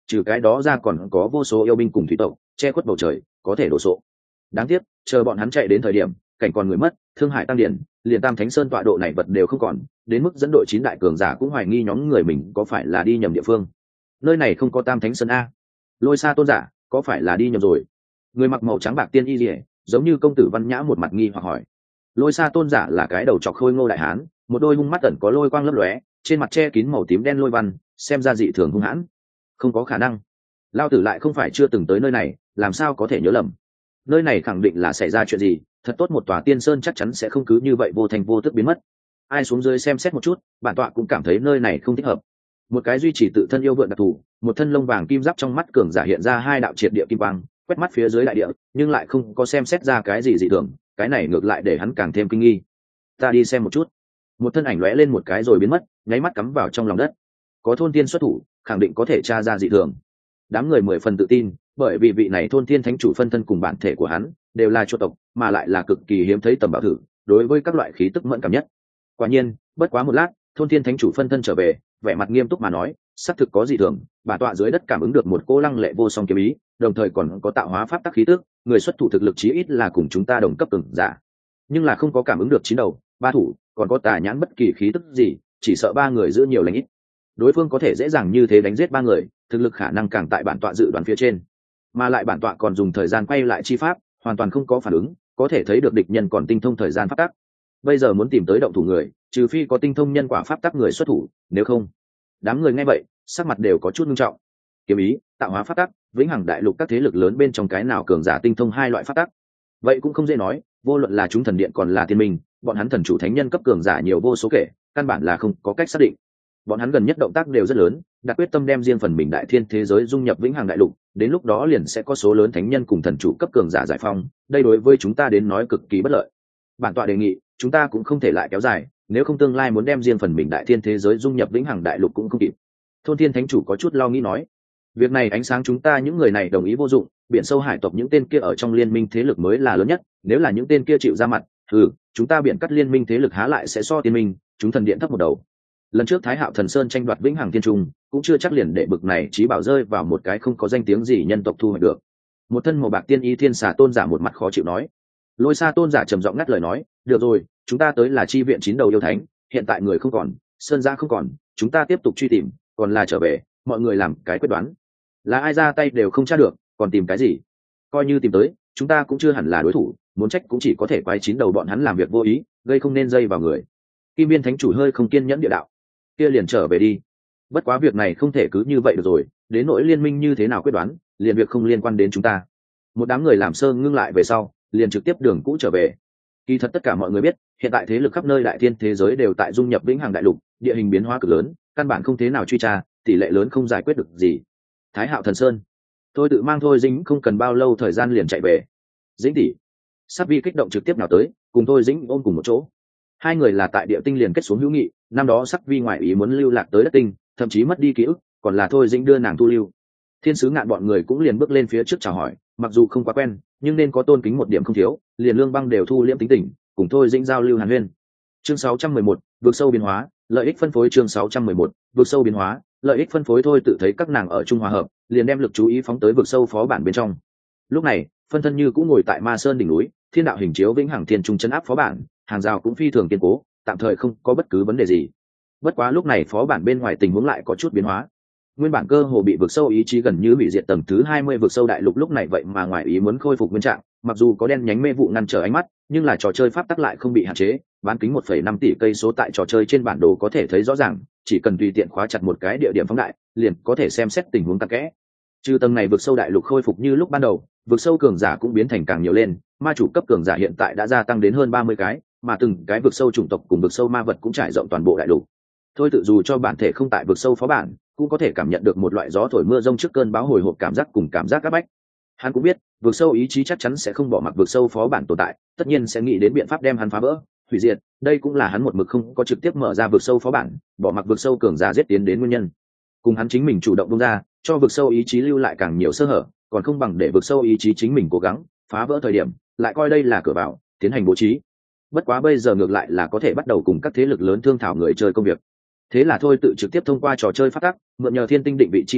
A: trừ cái đó ra còn có vô số yêu binh cùng thủy tộc che khuất bầu trời có thể đổ sộ. Đáng tiếc chờ bọn hắn chạy đến thời điểm cảnh còn người mất, thương hại tăng điển, liền Tam Thánh Sơn tọa độ này vật đều không còn, đến mức dẫn đội chín đại cường giả cũng hoài nghi nhóm người mình có phải là đi nhầm địa phương. Nơi này không có Tam Thánh Sơn a? Lôi Sa tôn giả có phải là đi nhầm rồi? Người mặc màu trắng bạc tiên y liễu, giống như công tử văn nhã một mặt nghi hoặc hỏi. Lôi Sa tôn giả là cái đầu trọc khôi ngô đại hán, một đôi hung mắt ẩn có lôi quang lấp lóe, trên mặt che kín màu tím đen lôi văn, xem ra dị thường hung hãn. Không có khả năng, lao tử lại không phải chưa từng tới nơi này, làm sao có thể nhớ lầm? Nơi này khẳng định là xảy ra chuyện gì, thật tốt một tòa tiên sơn chắc chắn sẽ không cứ như vậy vô thành vô tức biến mất. Ai xuống dưới xem xét một chút, bản tọa cũng cảm thấy nơi này không thích hợp. Một cái duy trì tự thân yêu vượn đặc thù, một thân lông vàng kim giáp trong mắt cường giả hiện ra hai đạo triệt địa kim quang, quét mắt phía dưới đại địa, nhưng lại không có xem xét ra cái gì dị thường, cái này ngược lại để hắn càng thêm kinh nghi. Ta đi xem một chút. Một thân ảnh lóe lên một cái rồi biến mất, nháy mắt cắm vào trong lòng đất. Có thôn tiên xuất thủ, khẳng định có thể tra ra dị thường. Đám người mười phần tự tin, bởi vì vị này thôn tiên thánh chủ phân thân cùng bản thể của hắn đều là chuột tộc, mà lại là cực kỳ hiếm thấy tầm bảo thử, đối với các loại khí tức mẫn cảm nhất. Quả nhiên, bất quá một lát, thôn tiên thánh chủ phân thân trở về, vẻ mặt nghiêm túc mà nói, xác thực có dị thường, bản tọa dưới đất cảm ứng được một cô lăng lệ vô song kiếm ý, đồng thời còn có tạo hóa pháp tắc khí tức, người xuất thủ thực lực chí ít là cùng chúng ta đồng cấp cường giả, nhưng là không có cảm ứng được chín đầu ba thủ, còn có tà nhãn bất kỳ khí tức gì, chỉ sợ ba người giữ nhiều lành ít. Đối phương có thể dễ dàng như thế đánh giết ba người, thực lực khả năng càng tại bản tọa dự đoán phía trên, mà lại bản tọa còn dùng thời gian quay lại chi pháp, hoàn toàn không có phản ứng, có thể thấy được địch nhân còn tinh thông thời gian pháp tắc. Bây giờ muốn tìm tới động thủ người, trừ phi có tinh thông nhân quả pháp tắc người xuất thủ, nếu không. Đám người nghe vậy, sắc mặt đều có chút nghiêm trọng. Kiếm ý, tạo hóa pháp tắc, vĩnh hằng đại lục các thế lực lớn bên trong cái nào cường giả tinh thông hai loại pháp tắc? Vậy cũng không dễ nói, vô luận là chúng thần điện còn là thiên minh, bọn hắn thần chủ thánh nhân cấp cường giả nhiều vô số kể, căn bản là không có cách xác định. Bọn hắn gần nhất động tác đều rất lớn, đặt quyết tâm đem riêng phần mình đại thiên thế giới dung nhập vĩnh hằng đại lục, đến lúc đó liền sẽ có số lớn thánh nhân cùng thần chủ cấp cường giả giải phong, đây đối với chúng ta đến nói cực kỳ bất lợi. Bản tọa đề nghị, chúng ta cũng không thể lại kéo dài, nếu không tương lai muốn đem riêng phần mình đại thiên thế giới dung nhập vĩnh hằng đại lục cũng không kịp. Thôn thiên thánh chủ có chút lo nghĩ nói, việc này ánh sáng chúng ta những người này đồng ý vô dụng, biển sâu hải tộc những tên kia ở trong liên minh thế lực mới là lớn nhất, nếu là những tên kia chịu ra mặt, ừ, chúng ta biển cắt liên minh thế lực há lại sẽ so tiên minh, chúng thần điện thấp một đầu. Lần trước Thái Hạo Thần Sơn tranh đoạt vĩnh hằng thiên trung, cũng chưa chắc liền để bực này chí bảo rơi vào một cái không có danh tiếng gì nhân tộc thu hoạch được. Một thân màu bạc tiên y thiên xà tôn giả một mặt khó chịu nói. Lôi Sa tôn giả trầm giọng ngắt lời nói, được rồi, chúng ta tới là chi viện chín đầu yêu thánh, hiện tại người không còn, sơn gia không còn, chúng ta tiếp tục truy tìm, còn là trở về, mọi người làm cái quyết đoán. Là ai ra tay đều không tra được, còn tìm cái gì? Coi như tìm tới, chúng ta cũng chưa hẳn là đối thủ, muốn trách cũng chỉ có thể quay chín đầu bọn hắn làm việc vô ý, gây không nên dây vào người. Kim Biên thánh chủ hơi không kiên nhẫn địa đạo, kia liền trở về đi. Bất quá việc này không thể cứ như vậy được rồi, đến nỗi liên minh như thế nào quyết đoán, liền việc không liên quan đến chúng ta. Một đám người làm sơ ngưng lại về sau, liền trực tiếp đường cũ trở về. Kỳ thật tất cả mọi người biết, hiện tại thế lực khắp nơi đại thiên thế giới đều tại dung nhập vĩnh hằng đại lục, địa hình biến hóa cực lớn, căn bản không thế nào truy tra, tỷ lệ lớn không giải quyết được gì. Thái Hạo Thần Sơn, tôi tự mang Thôi Dĩnh không cần bao lâu thời gian liền chạy về. Dĩnh tỷ, Sắp Vi kích động trực tiếp nào tới, cùng Thôi Dĩnh ôm cùng một chỗ. Hai người là tại địa tinh liền kết xuống hữu nghị, năm đó Sắc Vi ngoại ý muốn lưu lạc tới đất tinh, thậm chí mất đi ký ức, còn là Thôi Dĩnh đưa nàng thu lưu. Thiên sứ ngạn bọn người cũng liền bước lên phía trước chào hỏi, mặc dù không quá quen, nhưng nên có tôn kính một điểm không thiếu, liền Lương Băng đều thu liễm tính tình, cùng Thôi Dĩnh giao lưu hàn huyên. Chương sáu trăm mười một, vượt sâu biến hóa, lợi ích phân phối. Chương sáu trăm mười một, vượt sâu biến hóa, lợi ích phân phối. Thôi tự thấy các nàng ở trung hòa hợp, liền đem lực chú ý phóng tới vực sâu phó bản bên trong. Lúc này, phân thân như cũng ngồi tại Ma Sơn đỉnh núi, thiên đạo hình chiếu vĩnh hằng thiên trung chấn áp phó bản, hàng rào cũng phi thường kiên cố, tạm thời không có bất cứ vấn đề gì. Bất quá lúc này phó bản bên ngoài tình huống lại có chút biến hóa. Nguyên bản cơ hồ bị vực sâu ý chí gần như bị diệt tầng thứ hai mươi vực sâu đại lục lúc này vậy mà ngoài ý muốn khôi phục nguyên trạng, mặc dù có đen nhánh mê vụ ngăn trở ánh mắt, nhưng là trò chơi pháp tắc lại không bị hạn chế, bán kính một phẩy năm tỷ cây số tại trò chơi trên bản đồ có thể thấy rõ ràng, chỉ cần tùy tiện khóa chặt một cái địa điểm phóng đại, liền có thể xem xét tình huống cặn kẽ. Trừ tầng này vực sâu đại lục khôi phục như lúc ban đầu, vực sâu cường giả cũng biến thành càng nhiều lên, ma chủ cấp cường giả hiện tại đã gia tăng đến hơn ba mươi cái, mà từng cái vực sâu chủng tộc cùng vực sâu ma vật cũng trải rộng toàn bộ đại lục. Thôi tự dù cho bản thể không tại vực sâu phó bản, cũng có thể cảm nhận được một loại gió thổi mưa rông trước cơn bão hồi hộp cảm giác cùng cảm giác áp bách. Hắn cũng biết, vực sâu ý chí chắc chắn sẽ không bỏ mặc vực sâu phó bản tồn tại, tất nhiên sẽ nghĩ đến biện pháp đem hắn phá vỡ, hủy diệt, đây cũng là hắn một mực không có trực tiếp mở ra vực sâu phó bản, bỏ mặc vực sâu cường giả giết tiến đến nguyên nhân. Cùng hắn chính mình chủ động buông ra, cho vực sâu ý chí lưu lại càng nhiều sơ hở, còn không bằng để vực sâu ý chí chính mình cố gắng phá vỡ thời điểm, lại coi đây là cửa vào, tiến hành bố trí. Bất quá bây giờ ngược lại là có thể bắt đầu cùng các thế lực lớn thương thảo người chơi công việc. Thế là thôi tự trực tiếp thông qua trò chơi pháp tắc, mượn nhờ thiên tinh định vị chi pháp,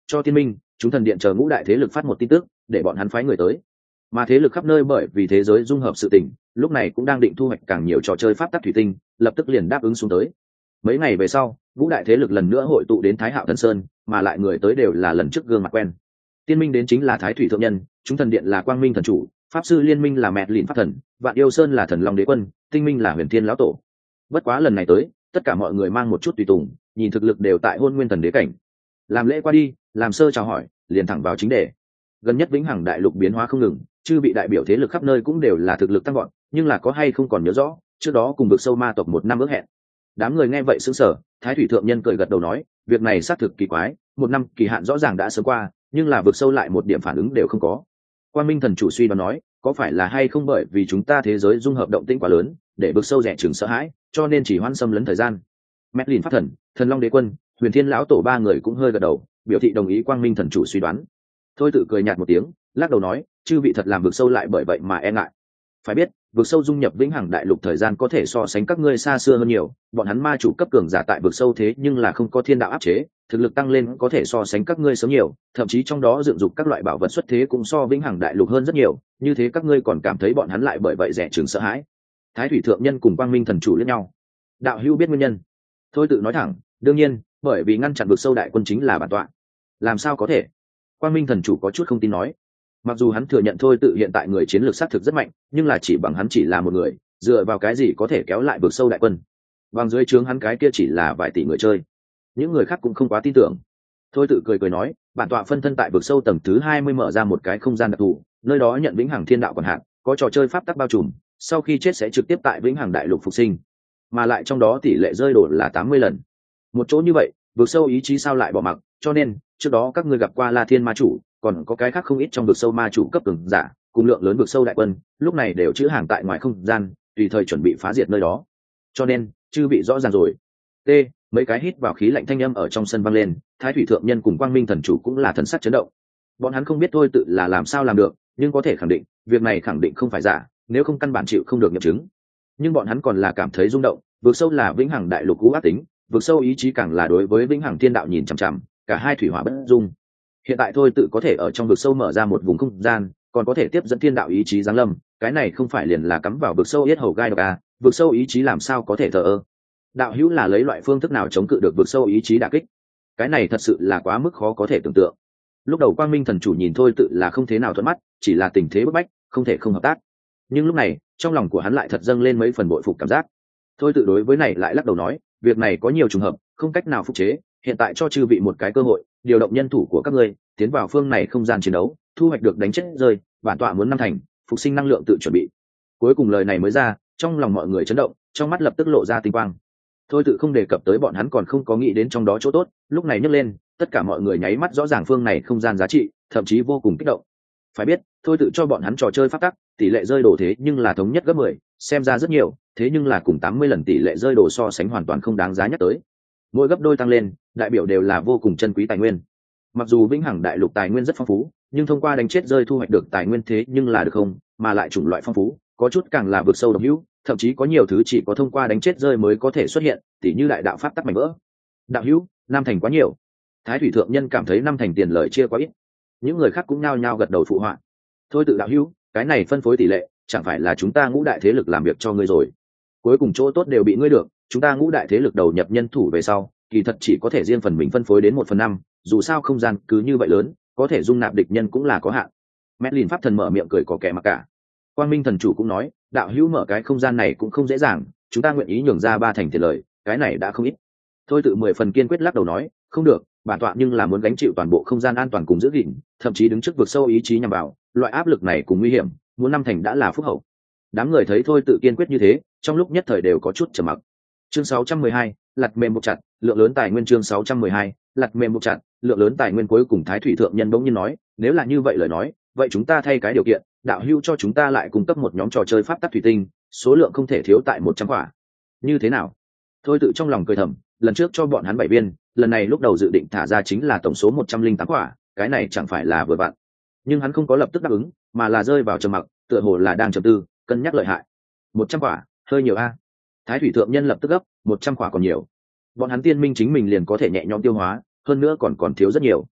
A: cho tiên minh chúng thần điện chờ ngũ đại thế lực phát một tin tức để bọn hắn phái người tới. Mà thế lực khắp nơi bởi vì thế giới dung hợp sự tình lúc này cũng đang định thu hoạch càng nhiều trò chơi pháp tắc thủy tinh, lập tức liền đáp ứng xuống tới. Mấy ngày về sau, ngũ đại thế lực lần nữa hội tụ đến Thái Hạo Thần Sơn, mà lại người tới đều là lần trước gương mặt quen. Tiên minh đến chính là Thái Thủy thượng nhân, chúng thần điện là Quang Minh thần chủ, pháp sư liên minh là Mẹt Lìn pháp thần, Vạn Yêu Sơn là Thần Long đế quân, tinh minh là Huyền Thiên lão tổ. Bất quá lần này tới, tất cả mọi người mang một chút tùy tùng, nhìn thực lực đều tại Hôn Nguyên thần đế cảnh. Làm lễ qua đi, làm sơ chào hỏi, liền thẳng vào chính đề. Gần nhất vĩnh hằng đại lục biến hóa không ngừng, chư vị đại biểu thế lực khắp nơi cũng đều là thực lực tăng vọt, nhưng là có hay không còn nhớ rõ, trước đó cùng vực sâu ma tộc một năm ước hẹn. Đám người nghe vậy sững sờ, Thái Thủy thượng nhân cười gật đầu nói, việc này xác thực kỳ quái, một năm kỳ hạn rõ ràng đã sớm qua, nhưng là vực sâu lại một điểm phản ứng đều không có. Quan Minh thần chủ suy đoán nói, có phải là hay không bởi vì chúng ta thế giới dung hợp động tĩnh quá lớn, để vực sâu rẻ chừng sợ hãi, cho nên chỉ hoãn xâm lấn thời gian. Mẹt Lìn pháp thần, Thần Long đế quân, Huyền Thiên lão tổ ba người cũng hơi gật đầu, biểu thị đồng ý Quang Minh thần chủ suy đoán. Thôi tự cười nhạt một tiếng, lắc đầu nói, chư vị thật làm vực sâu lại bởi vậy mà e ngại. Phải biết, vực sâu dung nhập vĩnh hằng đại lục thời gian có thể so sánh các ngươi xa xưa hơn nhiều, bọn hắn ma chủ cấp cường giả tại vực sâu thế nhưng là không có thiên đạo áp chế, thực lực tăng lên có thể so sánh các ngươi sớm nhiều, thậm chí trong đó dựng dục các loại bảo vật xuất thế cũng so vĩnh hằng đại lục hơn rất nhiều, như thế các ngươi còn cảm thấy bọn hắn lại bởi vậy rẻ chừng sợ hãi. Thái Thủy thượng nhân cùng Quang Minh thần chủ liếc nhau. Đạo hữu biết nguyên nhân? Thôi tự nói thẳng, đương nhiên, bởi vì ngăn chặn vực sâu đại quân chính là bản tọa. Làm sao có thể? Quang Minh thần chủ có chút không tin nói. Mặc dù hắn thừa nhận thôi tự hiện tại người chiến lược xác thực rất mạnh, nhưng là chỉ bằng hắn chỉ là một người, dựa vào cái gì có thể kéo lại vực sâu đại quân? Bằng dưới trướng hắn cái kia chỉ là vài tỷ người chơi, những người khác cũng không quá tin tưởng. Thôi tự cười cười nói, bản tọa phân thân tại vực sâu tầng thứ hai mươi mở ra một cái không gian đặc thù, nơi đó nhận vĩnh hằng thiên đạo còn hạn, có trò chơi pháp tắc bao trùm, sau khi chết sẽ trực tiếp tại vĩnh hằng đại lục phục sinh, mà lại trong đó tỷ lệ rơi đổ là tám mươi lần. Một chỗ như vậy, vực sâu ý chí sao lại bỏ mặc, cho nên trước đó các ngươi gặp qua La Thiên ma chủ, còn có cái khác không ít trong vực sâu ma chủ cấp cường giả, cùng lượng lớn vực sâu đại quân, lúc này đều chữ hàng tại ngoài không gian, tùy thời chuẩn bị phá diệt nơi đó. Cho nên, chư vị rõ ràng rồi. T, mấy cái hít vào khí lạnh thanh âm ở trong sân vang lên, Thái Thủy thượng nhân cùng Quang Minh thần chủ cũng là thần sắc chấn động. Bọn hắn không biết thôi tự là làm sao làm được, nhưng có thể khẳng định, việc này khẳng định không phải giả, nếu không căn bản chịu không được nghiệm chứng. Nhưng bọn hắn còn là cảm thấy rung động, vực sâu là vĩnh hằng đại lục cũ ác tính, vực sâu ý chí càng là đối với vĩnh hằng thiên đạo nhìn chằm chằm, cả hai thủy hỏa bất dung. Hiện tại thôi tự có thể ở trong vực sâu mở ra một vùng không gian, còn có thể tiếp dẫn thiên đạo ý chí giáng lâm, cái này không phải liền là cắm vào vực sâu yết hầu gai độc à? Vực sâu ý chí làm sao có thể thờ ơ? Đạo hữu là lấy loại phương thức nào chống cự được vực sâu ý chí đả kích? Cái này thật sự là quá mức khó có thể tưởng tượng. Lúc đầu Quang Minh thần chủ nhìn thôi tự là không thế nào thuận mắt, chỉ là tình thế bức bách, không thể không hợp tác. Nhưng lúc này, trong lòng của hắn lại thật dâng lên mấy phần bội phục cảm giác. Thôi tự đối với này lại lắc đầu nói, việc này có nhiều trùng hợp, không cách nào phục chế, hiện tại cho chư vị một cái cơ hội, điều động nhân thủ của các ngươi tiến vào phương này không gian chiến đấu, thu hoạch được đánh chết rơi, bản tọa muốn năm thành, phục sinh năng lượng tự chuẩn bị. Cuối cùng lời này mới ra, trong lòng mọi người chấn động, trong mắt lập tức lộ ra tinh quang. Thôi tự không đề cập tới bọn hắn còn không có nghĩ đến trong đó chỗ tốt, lúc này nhấc lên, tất cả mọi người nháy mắt rõ ràng phương này không gian giá trị, thậm chí vô cùng kích động. Phải biết, thôi tự cho bọn hắn trò chơi pháp tắc, tỷ lệ rơi đồ thế nhưng là thống nhất gấp mười, xem ra rất nhiều, thế nhưng là cùng tám mươi lần tỷ lệ rơi đồ so sánh hoàn toàn không đáng giá nhắc tới. Mỗi gấp đôi tăng lên, đại biểu đều là vô cùng chân quý tài nguyên. Mặc dù vĩnh hằng đại lục tài nguyên rất phong phú, nhưng thông qua đánh chết rơi thu hoạch được tài nguyên thế nhưng là được không, mà lại chủng loại phong phú, có chút càng là vượt sâu độc hữu, thậm chí có nhiều thứ chỉ có thông qua đánh chết rơi mới có thể xuất hiện, tỉ như đại đạo pháp tắc mảnh vỡ. Đạo hữu, năm thành quá nhiều. Thái Thủy thượng nhân cảm thấy năm thành tiền lợi chia quá ít. Những người khác cũng nhao nhao gật đầu phụ họa. Thôi tự đạo hữu, cái này phân phối tỷ lệ, chẳng phải là chúng ta ngũ đại thế lực làm việc cho ngươi rồi. Cuối cùng chỗ tốt đều bị ngươi được, chúng ta ngũ đại thế lực đầu nhập nhân thủ về sau, kỳ thật chỉ có thể riêng phần mình phân phối đến một phần năm, dù sao không gian cứ như vậy lớn, có thể dung nạp địch nhân cũng là có hạn. Mét Lìn pháp thần mở miệng cười có kẻ mặc cả. Quang Minh thần chủ cũng nói, đạo hữu mở cái không gian này cũng không dễ dàng, chúng ta nguyện ý nhường ra ba thành tiền lời, cái này đã không ít. Thôi tự mười phần kiên quyết lắc đầu nói, không được, bản tọa nhưng là muốn gánh chịu toàn bộ không gian an toàn cùng giữ gìn, thậm chí đứng trước vực sâu ý chí nhằm vào, loại áp lực này cùng nguy hiểm, muốn năm thành đã là phúc hậu. Đám người thấy thôi tự kiên quyết như thế, trong lúc nhất thời đều có chút trầm mặc. Chương sáu trăm mười hai, lật mềm buộc chặt, lượng lớn tài nguyên. Chương sáu trăm mười hai, lật mềm buộc chặt, lượng lớn tài nguyên. Cuối cùng Thái Thủy thượng nhân bỗng nhiên nói, nếu là như vậy lời nói, vậy chúng ta thay cái điều kiện, đạo hữu cho chúng ta lại cung cấp một nhóm trò chơi pháp tắc thủy tinh, số lượng không thể thiếu tại một trăm quả. Như thế nào? Thôi tự trong lòng cười thầm, lần trước cho bọn hắn bảy viên, lần này lúc đầu dự định thả ra chính là tổng số một trăm linh tám quả, cái này chẳng phải là vừa vặn. Nhưng hắn không có lập tức đáp ứng, mà là rơi vào trầm mặc, tựa hồ là đang trầm tư, cân nhắc lợi hại. một trăm quả, hơi nhiều a. Thái Thủy thượng nhân lập tức gấp, một trăm quả còn nhiều. Bọn hắn tiên minh chính mình liền có thể nhẹ nhõm tiêu hóa, hơn nữa còn còn thiếu rất nhiều.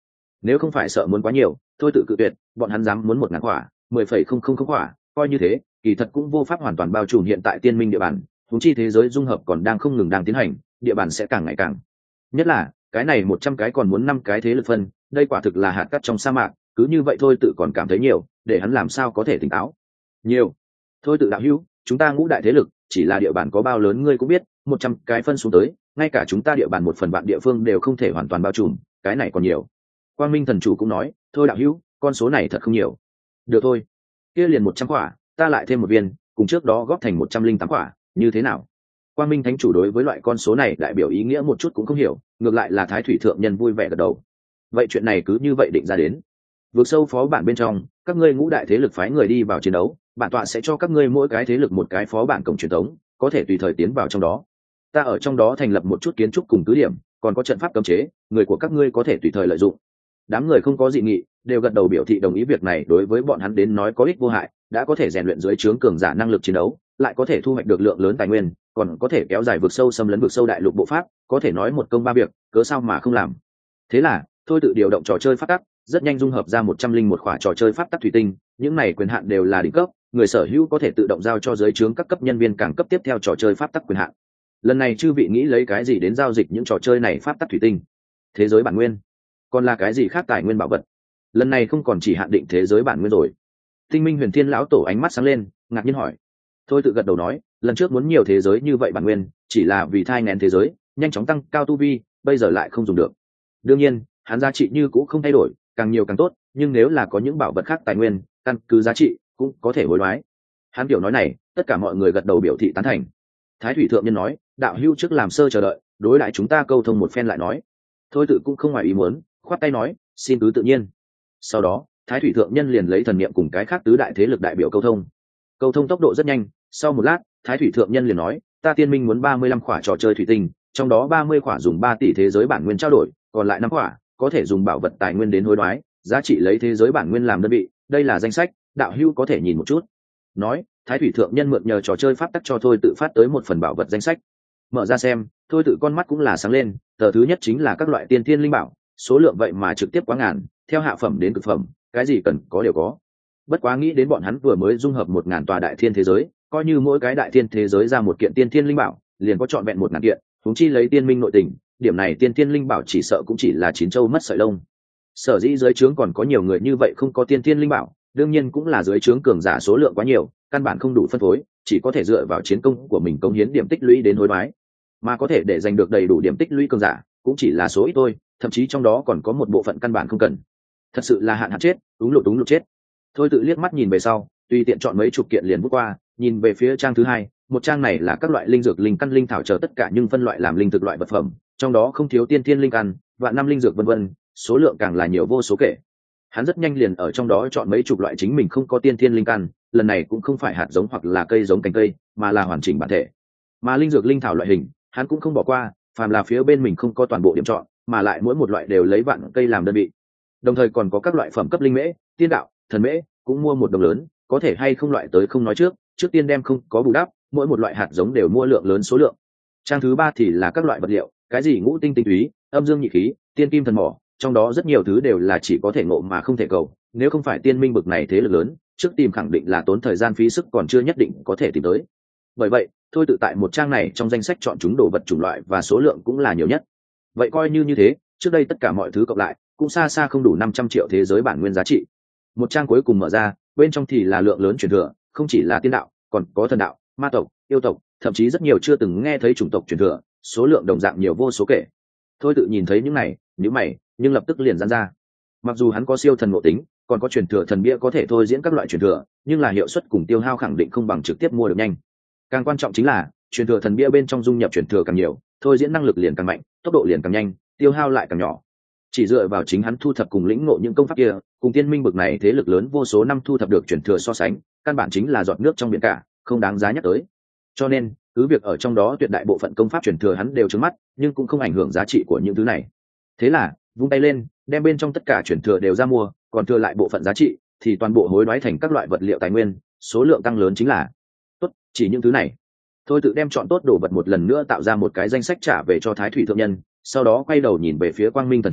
A: Nếu không phải sợ muốn quá nhiều, thôi tự cự tuyệt, bọn hắn dám muốn một ngàn quả, mười phẩy không không không quả, coi như thế kỳ thật cũng vô pháp hoàn toàn bao trùm hiện tại tiên minh địa bàn. Huống chi thế giới dung hợp còn đang không ngừng đang tiến hành, địa bàn sẽ càng ngày càng, nhất là cái này một trăm cái còn muốn năm cái thế lực phân, đây quả thực là hạt cát trong sa mạc. Cứ như vậy thôi tự còn cảm thấy nhiều, để hắn làm sao có thể tỉnh táo. Nhiều thôi tự đạo hữu, chúng ta ngũ đại thế lực chỉ là địa bàn có bao lớn ngươi cũng biết, một trăm cái phân xuống tới, ngay cả chúng ta địa bàn một phần vạn địa phương đều không thể hoàn toàn bao trùm, cái này còn nhiều. Quang Minh thần chủ cũng nói, thôi đạo hữu, con số này thật không nhiều. Được thôi, kia liền một trăm quả, ta lại thêm một viên, cùng trước đó góp thành một trăm linh tám quả, như thế nào? Quang Minh thánh chủ đối với loại con số này đại biểu ý nghĩa một chút cũng không hiểu, ngược lại là Thái Thủy thượng nhân vui vẻ gật đầu. Vậy chuyện này cứ như vậy định ra đến. Vượt sâu phó bản bên trong, các ngươi ngũ đại thế lực phái người đi vào chiến đấu, bản tọa sẽ cho các ngươi mỗi cái thế lực một cái phó bản cổng truyền thống, có thể tùy thời tiến vào trong đó. Ta ở trong đó thành lập một chút kiến trúc cùng cứ điểm, còn có trận pháp cấm chế, người của các ngươi có thể tùy thời lợi dụng. Đám người không có dị nghị, đều gật đầu biểu thị đồng ý. Việc này đối với bọn hắn đến nói có ích vô hại, đã có thể rèn luyện dưới trướng cường giả năng lực chiến đấu, lại có thể thu hoạch được lượng lớn tài nguyên, còn có thể kéo dài vượt sâu xâm lấn vượt sâu đại lục bộ pháp, có thể nói một công ba việc, cớ sao mà không làm. Thế là thôi tự điều động trò chơi pháp tắc, rất nhanh dung hợp ra một trăm linh một khỏa trò chơi pháp tắc thủy tinh. Những này quyền hạn đều là đỉnh cấp, người sở hữu có thể tự động giao cho dưới trướng các cấp nhân viên càng cấp tiếp theo trò chơi pháp tắc quyền hạn. Lần này chư vị nghĩ lấy cái gì đến giao dịch những trò chơi này pháp tắc thủy tinh? Thế giới bản nguyên, còn là cái gì khác tài nguyên bảo vật? Lần này không còn chỉ hạn định thế giới bản nguyên rồi. Tinh Minh Huyền Thiên lão tổ ánh mắt sáng lên, ngạc nhiên hỏi. Thôi tự gật đầu nói, lần trước muốn nhiều thế giới như vậy bản nguyên, chỉ là vì thai nghén thế giới, nhanh chóng tăng cao tu vi, bây giờ lại không dùng được. Đương nhiên, hắn giá trị như cũ không thay đổi, càng nhiều càng tốt, nhưng nếu là có những bảo vật khác tài nguyên, căn cứ giá trị cũng có thể hối đoái. Hắn kiểu nói này, tất cả mọi người gật đầu biểu thị tán thành. Thái Thủy thượng nhân nói, đạo hữu trước làm sơ chờ đợi, đối lại chúng ta câu thông một phen lại nói. Thôi tự cũng không ngoài ý muốn, khoát tay nói, xin cứ tự nhiên. Sau đó Thái Thủy thượng nhân liền lấy thần niệm cùng cái khác tứ đại thế lực đại biểu câu thông. Câu thông tốc độ rất nhanh, sau một lát Thái Thủy thượng nhân liền nói, ta tiên minh muốn ba mươi lăm khỏa trò chơi thủy tinh, trong đó ba mươi khỏa dùng ba tỷ thế giới bản nguyên trao đổi, còn lại năm khỏa có thể dùng bảo vật tài nguyên đến hối đoái, giá trị lấy thế giới bản nguyên làm đơn vị, đây là danh sách, đạo hữu có thể nhìn một chút. Nói Thái Thủy thượng nhân mượn nhờ trò chơi pháp tắc cho thôi tự phát tới một phần bảo vật danh sách. Mở ra xem, thôi tự con mắt cũng là sáng lên. Tờ thứ nhất chính là các loại tiên thiên linh bảo, số lượng vậy mà trực tiếp quá ngàn, theo hạ phẩm đến cực phẩm, cái gì cần có đều có. Bất quá nghĩ đến bọn hắn vừa mới dung hợp một ngàn tòa đại thiên thế giới, coi như mỗi cái đại thiên thế giới ra một kiện tiên thiên linh bảo, liền có trọn vẹn một ngàn kiện, huống chi lấy tiên minh nội tình, điểm này tiên thiên linh bảo chỉ sợ cũng chỉ là chín châu mất sợi lông. Sở dĩ dưới trướng còn có nhiều người như vậy không có tiên thiên linh bảo, đương nhiên cũng là dưới trướng cường giả số lượng quá nhiều, căn bản không đủ phân phối, chỉ có thể dựa vào chiến công của mình cống hiến điểm tích lũy đến hối đoái, mà có thể để giành được đầy đủ điểm tích lũy cường giả cũng chỉ là số ít thôi, thậm chí trong đó còn có một bộ phận căn bản không cần. Thật sự là hạn hạn chết, đúng lụt đúng lụt chết. Thôi tự liếc mắt nhìn về sau, tùy tiện chọn mấy chục kiện liền bước qua, nhìn về phía trang thứ hai, một trang này là các loại linh dược, linh căn, linh thảo chờ tất cả nhưng phân loại làm linh thực loại vật phẩm, trong đó không thiếu tiên thiên linh căn, vạn năm linh dược vân vân, số lượng càng là nhiều vô số kể. Hắn rất nhanh liền ở trong đó chọn mấy chục loại chính mình không có tiên thiên linh căn, lần này cũng không phải hạt giống hoặc là cây giống cành cây, mà là hoàn chỉnh bản thể. Mà linh dược, linh thảo loại hình, hắn cũng không bỏ qua, phàm là phía bên mình không có toàn bộ điểm chọn, mà lại mỗi một loại đều lấy vạn cây làm đơn vị. Đồng thời còn có các loại phẩm cấp linh mễ, tiên đạo, thần mễ, cũng mua một đồng lớn, có thể hay không loại tới không nói trước, trước tiên đem không có bù đắp, mỗi một loại hạt giống đều mua lượng lớn số lượng. Trang thứ ba thì là các loại vật liệu, cái gì ngũ tinh tinh túy, âm dương nhị khí, tiên kim thần mỏ, trong đó rất nhiều thứ đều là chỉ có thể ngộ mà không thể cầu, nếu không phải tiên minh bực này thế lực lớn, trước tìm khẳng định là tốn thời gian phí sức còn chưa nhất định có thể tìm tới. Bởi vậy thôi tự tại một trang này trong danh sách chọn chúng đồ vật chủng loại và số lượng cũng là nhiều nhất. Vậy coi như như thế, trước đây tất cả mọi thứ cộng lại cũng xa xa không đủ năm trăm triệu thế giới bản nguyên giá trị. Một trang cuối cùng mở ra, bên trong thì là lượng lớn truyền thừa, không chỉ là tiên đạo, còn có thần đạo, ma tộc, yêu tộc, thậm chí rất nhiều chưa từng nghe thấy chủng tộc truyền thừa, số lượng đồng dạng nhiều vô số kể. Thôi tự nhìn thấy những này, nhíu mày, nhưng lập tức liền giãn ra. Mặc dù hắn có siêu thần ngộ tính, còn có truyền thừa thần bia có thể thôi diễn các loại truyền thừa, nhưng là hiệu suất cùng tiêu hao khẳng định không bằng trực tiếp mua được nhanh. Càng quan trọng chính là truyền thừa thần bia bên trong dung nhập truyền thừa càng nhiều, thôi diễn năng lực liền càng mạnh, tốc độ liền càng nhanh, tiêu hao lại càng nhỏ. Chỉ dựa vào chính hắn thu thập cùng lĩnh ngộ những công pháp kia, cùng tiên minh bực này thế lực lớn vô số năm thu thập được truyền thừa so sánh, căn bản chính là giọt nước trong biển cả, không đáng giá nhắc tới. Cho nên cứ việc ở trong đó tuyệt đại bộ phận công pháp truyền thừa hắn đều trứng mắt, nhưng cũng không ảnh hưởng giá trị của những thứ này. Thế là vung tay lên, đem bên trong tất cả truyền thừa đều ra mua, còn thừa lại bộ phận giá trị thì toàn bộ hối đoái thành các loại vật liệu tài nguyên, số lượng tăng lớn chính là tốt. Chỉ những thứ này thôi tự đem chọn tốt đồ vật một lần nữa tạo ra một cái danh sách trả về cho Thái Thủy thượng nhân, sau đó quay đầu nhìn về phía Quang Minh thần chủ,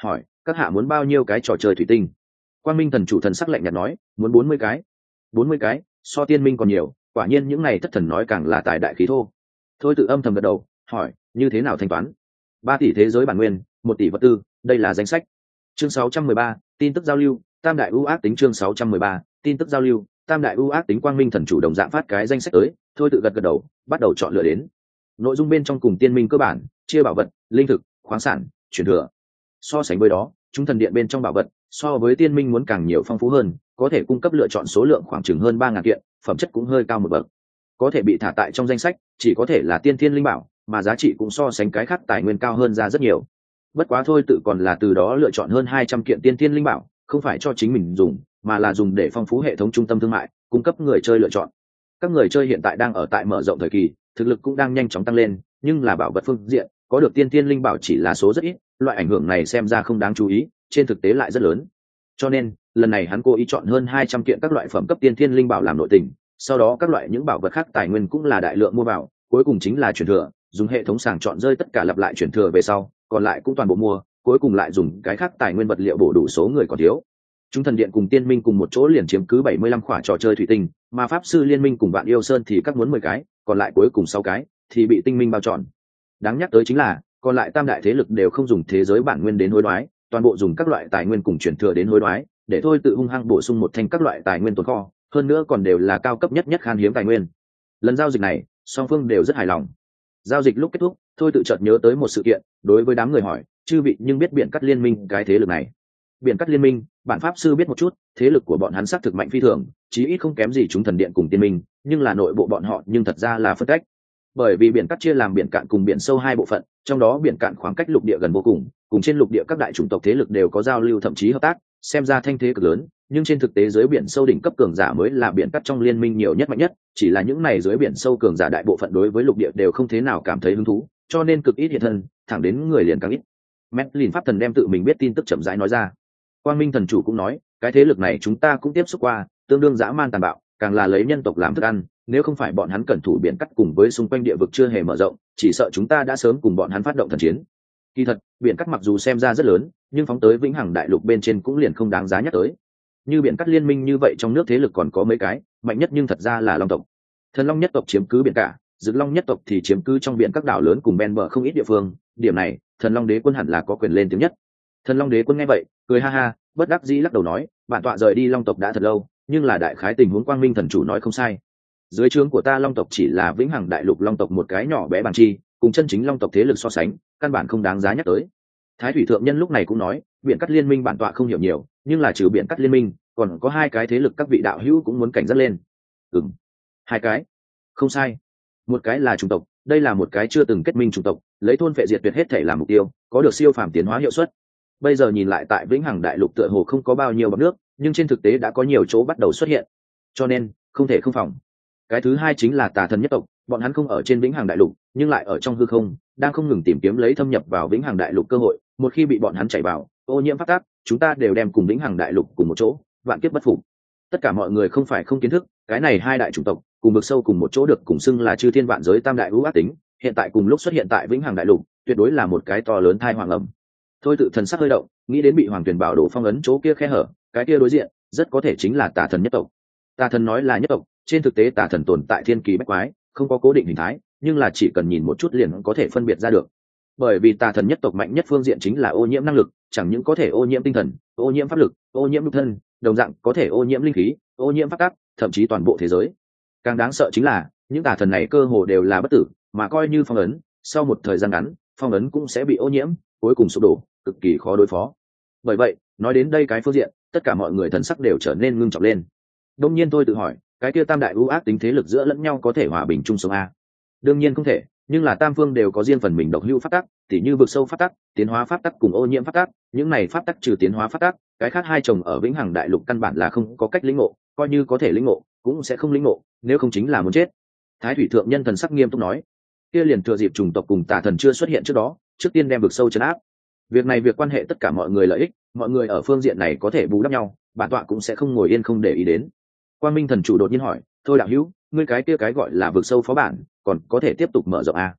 A: hỏi các hạ muốn bao nhiêu cái trò chơi thủy tinh. Quang Minh thần chủ thần sắc lạnh nhạt nói, muốn bốn mươi cái. Bốn mươi cái, so tiên minh còn nhiều, quả nhiên những này thất thần nói càng là tài đại khí thô. Thôi tự âm thầm gật đầu, hỏi như thế nào thanh toán. Ba tỷ thế giới bản nguyên, một tỷ vật tư, đây là danh sách. Chương sáu trăm mười ba, tin tức giao lưu, tam đại ưu ác tính. Chương sáu trăm mười ba, tin tức giao lưu, tam đại ưu ác tính. Quang Minh thần chủ đồng dạng phát cái danh sách tới, thôi tự gật gật đầu, bắt đầu chọn lựa đến. Nội dung bên trong cùng tiên minh cơ bản, chia bảo vật, linh thực, khoáng sản, truyền thừa. So sánh với đó, chúng thần điện bên trong bảo vật so với tiên minh muốn càng nhiều phong phú hơn, có thể cung cấp lựa chọn số lượng khoảng chừng hơn ba ngàn kiện, phẩm chất cũng hơi cao một bậc. Có thể bị thả tại trong danh sách chỉ có thể là tiên thiên linh bảo, mà giá trị cũng so sánh cái khác tài nguyên cao hơn ra rất nhiều. Bất quá thôi tự còn là từ đó lựa chọn hơn hai trăm kiện tiên thiên linh bảo, không phải cho chính mình dùng, mà là dùng để phong phú hệ thống trung tâm thương mại, cung cấp người chơi lựa chọn. Các người chơi hiện tại đang ở tại mở rộng thời kỳ, thực lực cũng đang nhanh chóng tăng lên, nhưng là bảo vật phương diện có được tiên thiên linh bảo chỉ là số rất ít, loại ảnh hưởng này xem ra không đáng chú ý, trên thực tế lại rất lớn. Cho nên lần này hắn cố ý chọn hơn hai trăm kiện các loại phẩm cấp tiên thiên linh bảo làm nội tình, sau đó các loại những bảo vật khác tài nguyên cũng là đại lượng mua vào, cuối cùng chính là chuyển thừa, dùng hệ thống sàng chọn rơi tất cả lặp lại chuyển thừa về sau, còn lại cũng toàn bộ mua, cuối cùng lại dùng cái khác tài nguyên vật liệu bổ đủ số người còn thiếu. Chúng thần điện cùng tiên minh cùng một chỗ liền chiếm cứ bảy mươi lăm khỏa trò chơi thủy tinh, mà pháp sư liên minh cùng vạn yêu sơn thì các muốn mười cái, còn lại cuối cùng sáu cái thì bị tinh minh bao trọn. Đáng nhắc tới chính là còn lại tam đại thế lực đều không dùng thế giới bản nguyên đến hối đoái, toàn bộ dùng các loại tài nguyên cùng chuyển thừa đến hối đoái, để thôi tự hung hăng bổ sung một thành các loại tài nguyên tồn kho, hơn nữa còn đều là cao cấp nhất nhất khan hiếm tài nguyên. Lần giao dịch này song phương đều rất hài lòng. Giao dịch lúc kết thúc, thôi tự chợt nhớ tới một sự kiện, đối với đám người hỏi, chư vị nhưng biết biển cắt liên minh cái thế lực này. Biển cắt liên minh, bản pháp sư biết một chút, thế lực của bọn hắn xác thực mạnh phi thường, chí ít không kém gì chúng thần điện cùng tiên minh, nhưng là nội bộ bọn họ nhưng thật ra là phân cách. Bởi vì biển cắt chia làm biển cạn cùng biển sâu hai bộ phận, trong đó biển cạn khoảng cách lục địa gần vô cùng, cùng trên lục địa các đại chủng tộc thế lực đều có giao lưu thậm chí hợp tác, xem ra thanh thế cực lớn, nhưng trên thực tế dưới biển sâu đỉnh cấp cường giả mới là biển cắt trong liên minh nhiều nhất mạnh nhất, chỉ là những này dưới biển sâu cường giả đại bộ phận đối với lục địa đều không thế nào cảm thấy hứng thú, cho nên cực ít hiện thân, thẳng đến người liền càng ít. Medlin pháp thần đem tự mình biết tin tức chậm rãi nói ra. Quang Minh thần chủ cũng nói, cái thế lực này chúng ta cũng tiếp xúc qua, tương đương dã man tàn bạo, càng là lấy nhân tộc làm thức ăn, nếu không phải bọn hắn cẩn thủ biển cắt cùng với xung quanh địa vực chưa hề mở rộng, chỉ sợ chúng ta đã sớm cùng bọn hắn phát động thần chiến. Kỳ thật, biển cắt mặc dù xem ra rất lớn, nhưng phóng tới vĩnh hằng đại lục bên trên cũng liền không đáng giá nhắc tới. Như biển cắt liên minh như vậy trong nước thế lực còn có mấy cái, mạnh nhất nhưng thật ra là long tộc. Thần long nhất tộc chiếm cứ biển cả, Dực long nhất tộc thì chiếm cứ trong biển các đảo lớn cùng ven bờ không ít địa phương, điểm này, Thần long đế quân hẳn là có quyền lên tiếng nhất. Thần long đế quân nghe vậy, cười ha ha, bất đắc dĩ lắc đầu nói, bản tọa rời đi long tộc đã thật lâu, nhưng là đại khái tình huống Quang Minh thần chủ nói không sai. Dưới trướng của ta long tộc chỉ là vĩnh hằng đại lục long tộc một cái nhỏ bé bàn chi, cùng chân chính long tộc thế lực so sánh, căn bản không đáng giá nhắc tới. Thái thủy thượng nhân lúc này cũng nói, biển cắt liên minh bản tọa không hiểu nhiều, nhưng là trừ biển cắt liên minh, còn có hai cái thế lực các vị đạo hữu cũng muốn cảnh giác lên. Ừm, hai cái, không sai. Một cái là chủng tộc, đây là một cái chưa từng kết minh chủng tộc, lấy thôn phệ diệt tuyệt hết thể làm mục tiêu, có được siêu phàm tiến hóa hiệu suất. Bây giờ nhìn lại tại vĩnh hằng đại lục tựa hồ không có bao nhiêu bọt nước, nhưng trên thực tế đã có nhiều chỗ bắt đầu xuất hiện, cho nên không thể không phòng. Cái thứ hai chính là tà thần nhất tộc, bọn hắn không ở trên vĩnh hằng đại lục, nhưng lại ở trong hư không, đang không ngừng tìm kiếm lấy thâm nhập vào vĩnh hằng đại lục cơ hội. Một khi bị bọn hắn chạy vào, ô nhiễm pháp tắc, chúng ta đều đem cùng vĩnh hằng đại lục cùng một chỗ, vạn kiếp bất phục. Tất cả mọi người không phải không kiến thức, cái này hai đại chủng tộc cùng vực sâu cùng một chỗ được cùng xưng là chư thiên vạn giới tam đại ưu ác tính, hiện tại cùng lúc xuất hiện tại vĩnh hằng đại lục, tuyệt đối là một cái to lớn thai hoàng ẩm. Thôi tự thần sắc hơi động, nghĩ đến bị hoàng tuyển bảo đổ phong ấn chỗ kia khe hở, cái kia đối diện rất có thể chính là tà thần nhất tộc. Tà thần nói là nhất tộc, trên thực tế tà thần tồn tại thiên kỳ bách quái, không có cố định hình thái, nhưng là chỉ cần nhìn một chút liền có thể phân biệt ra được. Bởi vì tà thần nhất tộc mạnh nhất phương diện chính là ô nhiễm năng lực, chẳng những có thể ô nhiễm tinh thần, ô nhiễm pháp lực, ô nhiễm nhục thân, đồng dạng có thể ô nhiễm linh khí, ô nhiễm pháp tắc, thậm chí toàn bộ thế giới. Càng đáng sợ chính là những tà thần này cơ hồ đều là bất tử, mà coi như phong ấn, sau một thời gian ngắn, phong ấn cũng sẽ bị ô nhiễm, cuối cùng sụp đổ, cực kỳ khó đối phó. Bởi vậy, nói đến đây cái phương diện, tất cả mọi người thần sắc đều trở nên ngưng trọng lên. Đông nhiên tôi tự hỏi, cái kia tam đại ưu ác tính thế lực giữa lẫn nhau có thể hòa bình chung sống a? Đương nhiên không thể, nhưng là tam phương đều có riêng phần mình độc hữu pháp tắc, tỉ như vực sâu pháp tắc, tiến hóa pháp tắc cùng ô nhiễm pháp tắc, những này pháp tắc trừ tiến hóa pháp tắc, cái khác hai chồng ở vĩnh hằng đại lục căn bản là không có cách lĩnh ngộ, coi như có thể lĩnh ngộ, cũng sẽ không lĩnh ngộ, nếu không chính là muốn chết. Thái thủy thượng nhân thần sắc nghiêm túc nói, kia liền thừa dịp chủng tộc cùng tà thần chưa xuất hiện trước đó, trước tiên đem vực sâu trấn áp. Việc này việc quan hệ tất cả mọi người lợi ích, mọi người ở phương diện này có thể bù đắp nhau, bản tọa cũng sẽ không ngồi yên không để ý đến. Quang Minh thần chủ đột nhiên hỏi, thôi đạo hữu, ngươi cái kia cái gọi là vực sâu phó bản, còn có thể tiếp tục mở rộng a?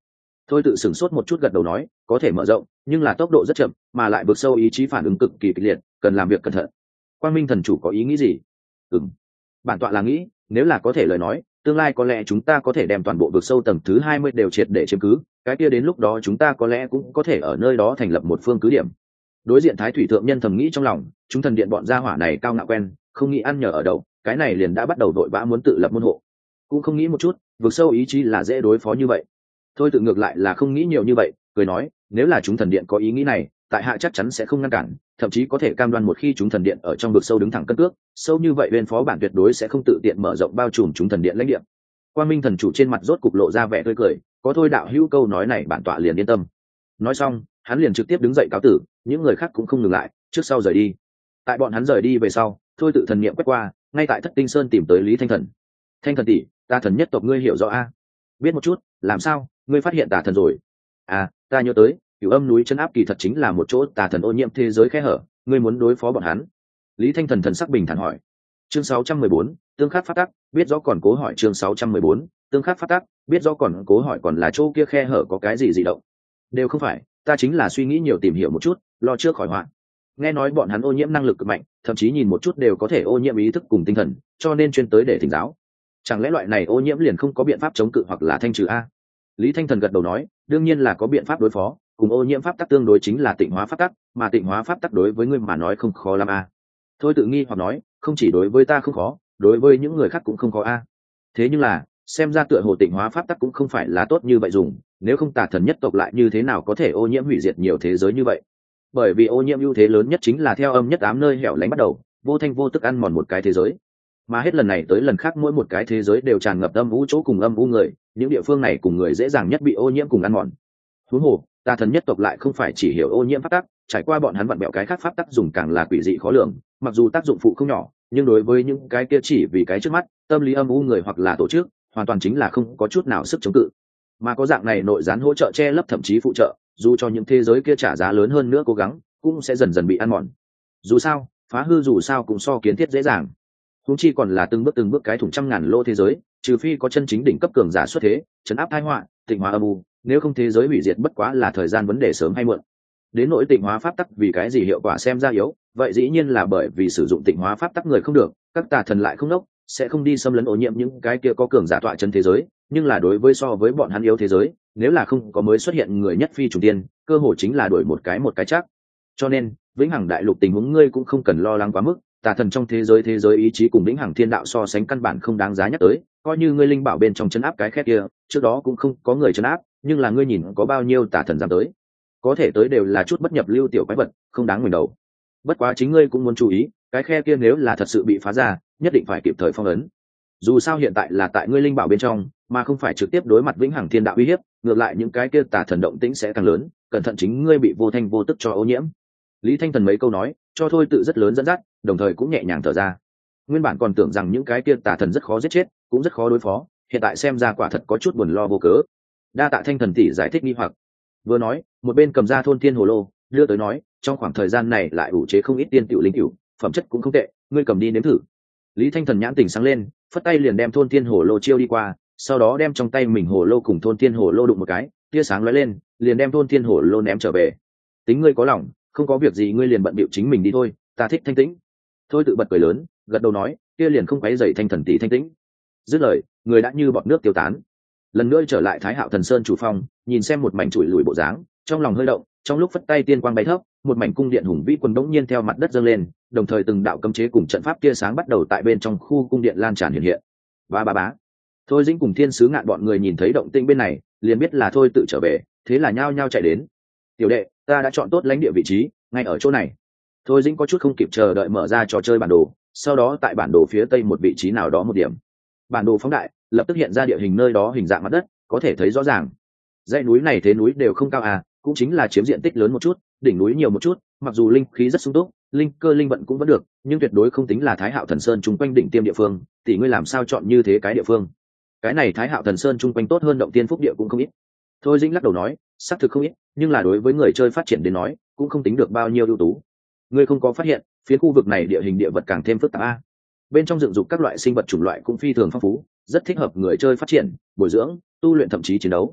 A: Thôi tự sửng sốt một chút gật đầu nói có thể mở rộng nhưng là tốc độ rất chậm, mà lại vượt sâu ý chí phản ứng cực kỳ kịch liệt, cần làm việc cẩn thận. Quang Minh thần chủ có ý nghĩ gì? Ừm, bản tọa là nghĩ nếu là có thể lời nói, tương lai có lẽ chúng ta có thể đem toàn bộ vượt sâu tầng thứ hai mươi đều triệt để chiếm cứ, cái kia đến lúc đó chúng ta có lẽ cũng có thể ở nơi đó thành lập một phương cứ điểm. Đối diện Thái Thủy thượng nhân thầm nghĩ trong lòng, chúng thần điện bọn gia hỏa này cao ngạo quen, không nghĩ ăn nhờ ở đậu, cái này liền đã bắt đầu đội vã muốn tự lập môn hộ. Cũng không nghĩ một chút, vượt sâu ý chí là dễ đối phó như vậy. Thôi tự ngược lại là không nghĩ nhiều như vậy, cười nói nếu là chúng thần điện có ý nghĩ này, tại hạ chắc chắn sẽ không ngăn cản, thậm chí có thể cam đoan một khi chúng thần điện ở trong vực sâu đứng thẳng cân cước sâu như vậy, bên phó bản tuyệt đối sẽ không tự tiện mở rộng bao trùm chúng thần điện lãnh địa. Quang Minh thần chủ trên mặt rốt cục lộ ra vẻ tươi cười, có thôi đạo hữu câu nói này bản tọa liền yên tâm. Nói xong hắn liền trực tiếp đứng dậy cáo tử, những người khác cũng không ngừng lại, trước sau rời đi. Tại bọn hắn rời đi về sau, thôi tự thần niệm quét qua, ngay tại Thất Tinh Sơn tìm tới Lý Thanh Thần. Thanh thần tỷ, ta thần nhất tộc ngươi hiểu rõ a? Biết một chút. Làm sao, ngươi phát hiện tà thần rồi? À, ta nhớ tới, Cửu Âm núi chân áp kỳ thật chính là một chỗ tà thần ô nhiễm thế giới khe hở, ngươi muốn đối phó bọn hắn. Lý Thanh Thần thần sắc bình thản hỏi. Chương sáu trăm mười bốn, tương khắc phát tắc, biết rõ còn cố hỏi. Chương sáu trăm mười bốn, tương khắc phát tắc, biết rõ còn cố hỏi, còn là chỗ kia khe hở có cái gì dị động? Đều không phải, ta chính là suy nghĩ nhiều tìm hiểu một chút, lo trước khỏi họa. Nghe nói bọn hắn ô nhiễm năng lực cực mạnh, thậm chí nhìn một chút đều có thể ô nhiễm ý thức cùng tinh thần, cho nên chuyên tới để thỉnh giáo. Chẳng lẽ loại này ô nhiễm liền không có biện pháp chống cự hoặc là thanh trừ a? Lý Thanh Thần gật đầu nói, đương nhiên là có biện pháp đối phó, cùng ô nhiễm pháp tắc tương đối chính là tịnh hóa pháp tắc, mà tịnh hóa pháp tắc đối với ngươi mà nói không khó lắm a. Thôi tự nghi hoặc nói, không chỉ đối với ta không khó, đối với những người khác cũng không khó a. Thế nhưng là, xem ra tựa hồ tịnh hóa pháp tắc cũng không phải là tốt như vậy dùng, nếu không tà thần nhất tộc lại như thế nào có thể ô nhiễm hủy diệt nhiều thế giới như vậy? Bởi vì ô nhiễm ưu thế lớn nhất chính là theo âm nhất ám nơi hẻo lánh bắt đầu, vô thanh vô tức ăn mòn một cái thế giới. Mà hết lần này tới lần khác mỗi một cái thế giới đều tràn ngập âm u chỗ cùng âm u người, những địa phương này cùng người dễ dàng nhất bị ô nhiễm cùng ăn mòn. Huống hồ, tà thần nhất tộc lại không phải chỉ hiểu ô nhiễm pháp tắc, trải qua bọn hắn vặn bẹo cái khác pháp tắc dùng càng là quỷ dị khó lường, mặc dù tác dụng phụ không nhỏ, nhưng đối với những cái kia chỉ vì cái trước mắt, tâm lý âm u người hoặc là tổ chức, hoàn toàn chính là không có chút nào sức chống cự. Mà có dạng này nội gián hỗ trợ che lấp thậm chí phụ trợ, dù cho những thế giới kia trả giá lớn hơn nữa cố gắng, cũng sẽ dần dần bị ăn mòn. Dù sao, phá hư dù sao cũng so kiến thiết dễ dàng. Huống chi còn là từng bước từng bước cái thủng trăm ngàn lô thế giới, trừ phi có chân chính đỉnh cấp cường giả xuất thế, chấn áp tai họa, tịnh hóa âm u, nếu không thế giới hủy diệt bất quá là thời gian vấn đề sớm hay muộn. Đến nỗi tịnh hóa pháp tắc vì cái gì hiệu quả xem ra yếu, vậy dĩ nhiên là bởi vì sử dụng tịnh hóa pháp tắc người không được, các tà thần lại không đốc, sẽ không đi xâm lấn ô nhiễm những cái kia có cường giả tọa chân thế giới, nhưng là đối với so với bọn hắn yếu thế giới, nếu là không có mới xuất hiện người nhất phi trùng tiên, cơ hội chính là đổi một cái một cái chắc. Cho nên, vĩnh hằng đại lục tình huống ngươi cũng không cần lo lắng quá mức, tà thần trong thế giới thế giới ý chí cùng vĩnh hằng thiên đạo so sánh căn bản không đáng giá nhắc tới, coi như ngươi linh bảo bên trong chấn áp cái khét kia, trước đó cũng không có người chấn áp, nhưng là ngươi nhìn có bao nhiêu tà thần dám tới, có thể tới đều là chút bất nhập lưu tiểu quái vật, không đáng ngẩng đầu. Bất quá chính ngươi cũng muốn chú ý, cái khe kia nếu là thật sự bị phá ra, nhất định phải kịp thời phong ấn. Dù sao hiện tại là tại ngươi linh bảo bên trong, mà không phải trực tiếp đối mặt vĩnh hằng thiên đạo uy hiếp, ngược lại những cái kia tà thần động tĩnh sẽ càng lớn, cẩn thận chính ngươi bị vô thanh vô tức cho ô nhiễm. Lý Thanh Thần mấy câu nói, cho thôi tự rất lớn dẫn dắt, đồng thời cũng nhẹ nhàng thở ra. Nguyên bản còn tưởng rằng những cái kia tà thần rất khó giết chết, cũng rất khó đối phó, hiện tại xem ra quả thật có chút buồn lo vô cớ. Đa tạ Thanh Thần tỷ giải thích nghi hoặc. Vừa nói, một bên cầm ra thôn thiên hồ lô, đưa tới nói, trong khoảng thời gian này lại ủ chế không ít tiên tiểu linh tiểu, phẩm chất cũng không tệ, ngươi cầm đi nếm thử. Lý Thanh Thần nhãn tỉnh sáng lên, phất tay liền đem thôn thiên hồ lô chiêu đi qua, sau đó đem trong tay mình hồ lô cùng thôn thiên hồ lô đụng một cái, tia sáng lóe lên, liền đem thôn thiên hồ lô ném trở về. Tính ngươi có lòng, không có việc gì ngươi liền bận bịu chính mình đi thôi, ta thích thanh tĩnh. Thôi tự bật cười lớn, gật đầu nói, kia liền không quấy rầy Thanh Thần tỷ thanh tĩnh. Dứt lời, người đã như bọt nước tiêu tán. Lần nữa trở lại Thái Hạo Thần Sơn chủ phong, nhìn xem một mảnh chuỗi lùi bộ dáng, trong lòng hơi động, trong lúc phất tay tiên quang bay thấp, một mảnh cung điện hùng vĩ quần đống nhiên theo mặt đất dâng lên, đồng thời từng đạo cấm chế cùng trận pháp tia sáng bắt đầu tại bên trong khu cung điện lan tràn hiện hiện. Ba ba bá. Thôi Dĩnh cùng Thiên Sứ Ngạn bọn người nhìn thấy động tĩnh bên này, liền biết là thôi tự trở về, thế là nhao nhao chạy đến. Tiểu đệ, ta đã chọn tốt lãnh địa vị trí, ngay ở chỗ này. Thôi Dĩnh có chút không kịp chờ đợi mở ra trò chơi bản đồ, sau đó tại bản đồ phía tây một vị trí nào đó một điểm. Bản đồ phóng đại, lập tức hiện ra địa hình nơi đó hình dạng mặt đất, có thể thấy rõ ràng. Dãy núi này thế núi đều không cao à, cũng chính là chiếm diện tích lớn một chút, đỉnh núi nhiều một chút, mặc dù linh khí rất sung túc, linh cơ linh vận cũng vẫn được, nhưng tuyệt đối không tính là Thái Hạo Thần Sơn chung quanh đỉnh tiêm địa phương, tỷ ngươi làm sao chọn như thế cái địa phương? Cái này Thái Hạo Thần Sơn chung quanh tốt hơn động tiên phúc địa cũng không ít. Thôi Dĩnh lắc đầu nói, xác thực không ít, nhưng là đối với người chơi phát triển đến nói, cũng không tính được bao nhiêu ưu tú. Ngươi không có phát hiện, phía khu vực này địa hình địa vật càng thêm phức tạp a. Bên trong dựng dục các loại sinh vật chủng loại cũng phi thường phong phú, rất thích hợp người chơi phát triển, bồi dưỡng, tu luyện thậm chí chiến đấu.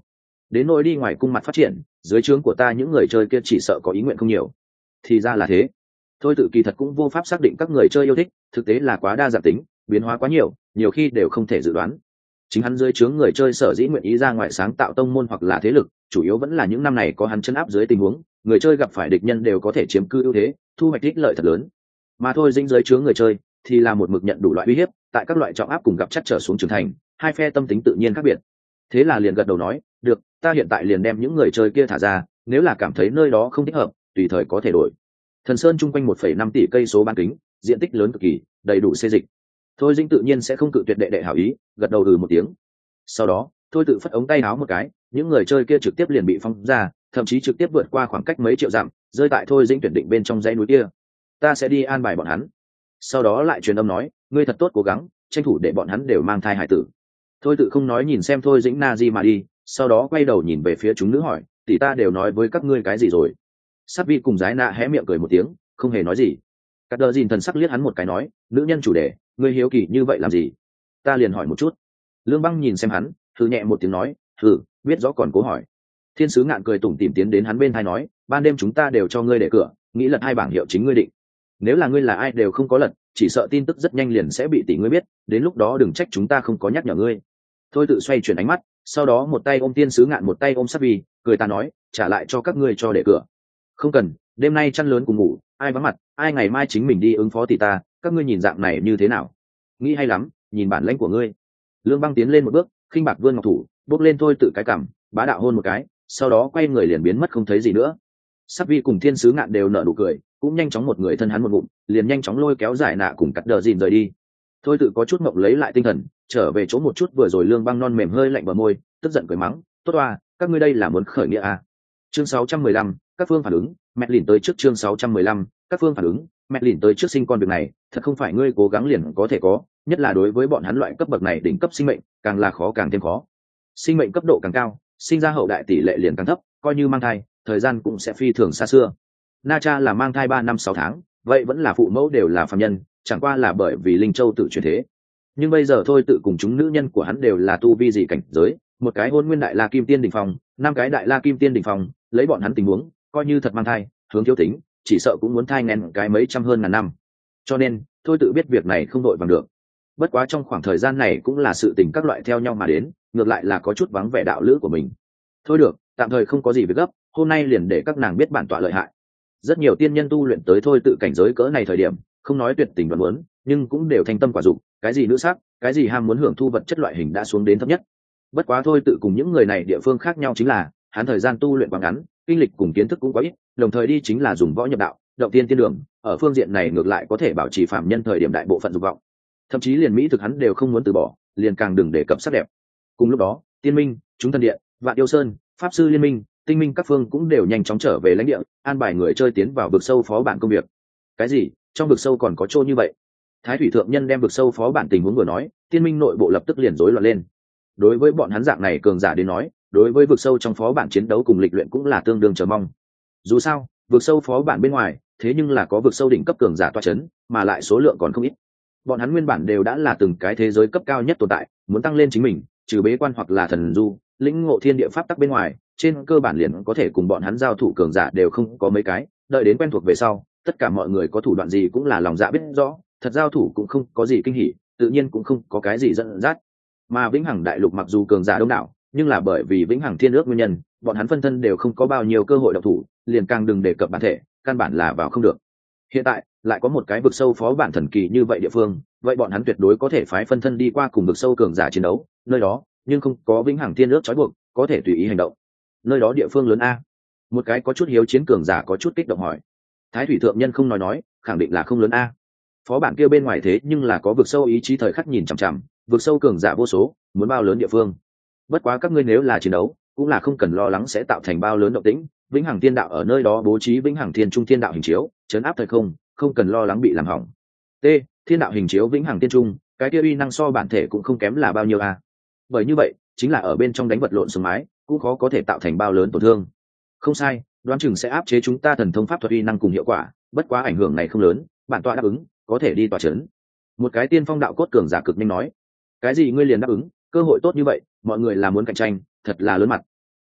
A: đến nỗi đi ngoài cung mặt phát triển, dưới trướng của ta những người chơi kia chỉ sợ có ý nguyện không nhiều. Thì ra là thế. Thôi tự kỳ thật cũng vô pháp xác định các người chơi yêu thích, thực tế là quá đa dạng tính, biến hóa quá nhiều, nhiều khi đều không thể dự đoán. Chính hắn dưới trướng người chơi sở dĩ nguyện ý ra ngoài sáng tạo tông môn hoặc là thế lực, chủ yếu vẫn là những năm này có hắn chân áp dưới tình huống, người chơi gặp phải địch nhân đều có thể chiếm cư ưu thế, thu hoạch ích lợi thật lớn. Mà thôi dĩnh dưới trướng người chơi thì là một mực nhận đủ loại uy hiếp, tại các loại trọng áp cùng gặp chắc trở xuống trưởng thành, hai phe tâm tính tự nhiên khác biệt. Thế là liền gật đầu nói, được, ta hiện tại liền đem những người chơi kia thả ra, nếu là cảm thấy nơi đó không thích hợp, tùy thời có thể đổi. Thần Sơn chung quanh một phẩy năm tỷ cây số bán kính, diện tích lớn cực kỳ, đầy đủ xê dịch. Thôi dĩnh tự nhiên sẽ không cự tuyệt đệ đệ hảo ý, gật đầu ừ một tiếng. Sau đó, thôi tự phất ống tay áo một cái, những người chơi kia trực tiếp liền bị phong ra, thậm chí trực tiếp vượt qua khoảng cách mấy triệu dặm, rơi tại thôi dĩnh tuyển định bên trong dãy núi kia. Ta sẽ đi an bài bọn hắn. Sau đó lại truyền âm nói, ngươi thật tốt cố gắng, tranh thủ để bọn hắn đều mang thai hải tử. Thôi tự không nói nhìn xem thôi dĩnh na di mà đi, sau đó quay đầu nhìn về phía chúng nữ hỏi, tỷ ta đều nói với các ngươi cái gì rồi? Sát vi cùng giái nạ hé miệng cười một tiếng, không hề nói gì. Cắt đờ dìn thần sắc liếc hắn một cái nói, nữ nhân chủ đề, ngươi hiếu kỳ như vậy làm gì? Ta liền hỏi một chút. Lương Băng nhìn xem hắn, thử nhẹ một tiếng nói, thử, biết rõ còn cố hỏi. Thiên sứ ngạn cười tủm tỉm tiến đến hắn bên tai nói, ban đêm chúng ta đều cho ngươi để cửa, nghĩ lật hai bảng hiệu chính ngươi định. Nếu là ngươi là ai đều không có lật, chỉ sợ tin tức rất nhanh liền sẽ bị tỷ ngươi biết, đến lúc đó đừng trách chúng ta không có nhắc nhở ngươi. Thôi tự xoay chuyển ánh mắt, sau đó một tay ôm Thiên sứ ngạn một tay ôm Sát Vi, cười ta nói, trả lại cho các ngươi cho để cửa. Không cần, đêm nay chăn lớn cùng ngủ, ai vắng mặt, ai ngày mai chính mình đi ứng phó tỷ ta, các ngươi nhìn dạng này như thế nào? Nghĩ hay lắm, nhìn bản lãnh của ngươi. Lương Băng tiến lên một bước, khinh bạc vươn ngọc thủ, bốc lên thôi tự cái cằm, bá đạo hôn một cái, sau đó quay người liền biến mất không thấy gì nữa. Sát Vi cùng Thiên sứ ngạn đều nở nụ cười, cũng nhanh chóng một người thân hắn một ngụm, liền nhanh chóng lôi kéo giải nạ cùng cắt đờ dìn rời đi. Thôi tự có chút mộng lấy lại tinh thần, trở về chỗ một chút vừa rồi Lương Băng non mềm hơi lạnh bờ môi, tức giận cười mắng, tốt oa, các ngươi đây là muốn khởi nghĩa à? Chương sáu trăm mười lăm, các phương phản ứng, mẹ lìn tới trước chương sáu trăm mười lăm, các phương phản ứng, mẹ lìn tới trước sinh con việc này, thật không phải ngươi cố gắng liền có thể có, nhất là đối với bọn hắn loại cấp bậc này đỉnh cấp sinh mệnh, càng là khó càng thêm khó. Sinh mệnh cấp độ càng cao, sinh ra hậu đại tỷ lệ liền càng thấp, coi như mang thai, thời gian cũng sẽ phi thường xa xưa. Na Cha là mang thai ba năm sáu tháng, vậy vẫn là phụ mẫu đều là phàm nhân, chẳng qua là bởi vì Linh Châu tự chuyển thế. Nhưng bây giờ thôi tự cùng chúng nữ nhân của hắn đều là tu vi gì cảnh giới, một cái hôn nguyên đại la kim tiên đỉnh phong, năm cái đại la kim tiên đỉnh phong, lấy bọn hắn tình huống, coi như thật mang thai, hướng thiếu tính, chỉ sợ cũng muốn thai nghén cái mấy trăm hơn ngàn năm. Cho nên, thôi tự biết việc này không đội bằng được. Bất quá trong khoảng thời gian này cũng là sự tình các loại theo nhau mà đến, ngược lại là có chút vắng vẻ đạo lữ của mình. Thôi được, tạm thời không có gì việc gấp, hôm nay liền để các nàng biết bản tọa lợi hại. Rất nhiều tiên nhân tu luyện tới thôi tự cảnh giới cỡ này thời điểm, không nói tuyệt tình đoán muốn, nhưng cũng đều thành tâm quả dụng, cái gì nữ sắc, cái gì ham muốn hưởng thu vật chất loại hình đã xuống đến thấp nhất. Bất quá thôi tự cùng những người này địa phương khác nhau chính là, hắn thời gian tu luyện quá ngắn, kinh lịch cùng kiến thức cũng quá ít, đồng thời đi chính là dùng võ nhập đạo, động tiên tiên đường, ở phương diện này ngược lại có thể bảo trì phạm nhân thời điểm đại bộ phận dục vọng. Thậm chí liền mỹ thực hắn đều không muốn từ bỏ, liền càng đừng để cập sắc đẹp. Cùng lúc đó, Tiên Minh, chúng thần điện, Vạn Yêu Sơn, Pháp sư liên minh, Tinh Minh các phương cũng đều nhanh chóng trở về lãnh địa, an bài người chơi tiến vào vực sâu phó bản công việc. Cái gì? Trong vực sâu còn có chỗ như vậy? Thái thủy thượng nhân đem vực sâu phó bản tình huống vừa nói, Tiên Minh nội bộ lập tức liền rối loạn lên. Đối với bọn hắn dạng này cường giả đến nói, đối với vực sâu trong phó bản chiến đấu cùng lịch luyện cũng là tương đương chờ mong. Dù sao, vực sâu phó bản bên ngoài, thế nhưng là có vực sâu đỉnh cấp cường giả toa chấn, mà lại số lượng còn không ít. Bọn hắn nguyên bản đều đã là từng cái thế giới cấp cao nhất tồn tại, muốn tăng lên chính mình, trừ bế quan hoặc là thần du, lĩnh ngộ thiên địa pháp tắc bên ngoài, trên cơ bản liền có thể cùng bọn hắn giao thủ cường giả đều không có mấy cái, đợi đến quen thuộc về sau, tất cả mọi người có thủ đoạn gì cũng là lòng dạ biết rõ, thật giao thủ cũng không có gì kinh hỉ, tự nhiên cũng không có cái gì dẫn dắt. Mà vĩnh hằng đại lục mặc dù cường giả đông đảo, nhưng là bởi vì vĩnh hằng thiên ước nguyên nhân, bọn hắn phân thân đều không có bao nhiêu cơ hội độc thủ, liền càng đừng đề cập bản thể, căn bản là vào không được. Hiện tại lại có một cái vực sâu phó bản thần kỳ như vậy địa phương, vậy bọn hắn tuyệt đối có thể phái phân thân đi qua cùng vực sâu cường giả chiến đấu, nơi đó nhưng không có vĩnh hằng thiên ước trói buộc, có thể tùy ý hành động. Nơi đó địa phương lớn a? Một cái có chút hiếu chiến cường giả có chút kích động hỏi. Thái thủy thượng nhân không nói nói, khẳng định là không lớn a. Phó bản kia bên ngoài thế nhưng là có vực sâu ý chí thời khắc nhìn chằm chằm, vực sâu cường giả vô số, muốn bao lớn địa phương. Bất quá các ngươi nếu là chiến đấu, cũng là không cần lo lắng sẽ tạo thành bao lớn động tĩnh, vĩnh hằng thiên đạo ở nơi đó bố trí vĩnh hằng thiên trung thiên đạo hình chiếu, chấn áp thời không, không cần lo lắng bị làm hỏng. T, thiên đạo hình chiếu vĩnh hằng thiên trung, cái kia uy năng so bản thể cũng không kém là bao nhiêu a. Bởi như vậy, chính là ở bên trong đánh vật lộn xuống mái, cũng khó có thể tạo thành bao lớn tổn thương. Không sai, đoán chừng sẽ áp chế chúng ta thần thông pháp thuật uy năng cùng hiệu quả, bất quá ảnh hưởng này không lớn, bản tọa đáp ứng, có thể đi tọa chấn. Một cái tiên phong đạo cốt cường giả cực nhanh nói. Cái gì ngươi liền đáp ứng, cơ hội tốt như vậy, mọi người là muốn cạnh tranh, thật là lớn mặt.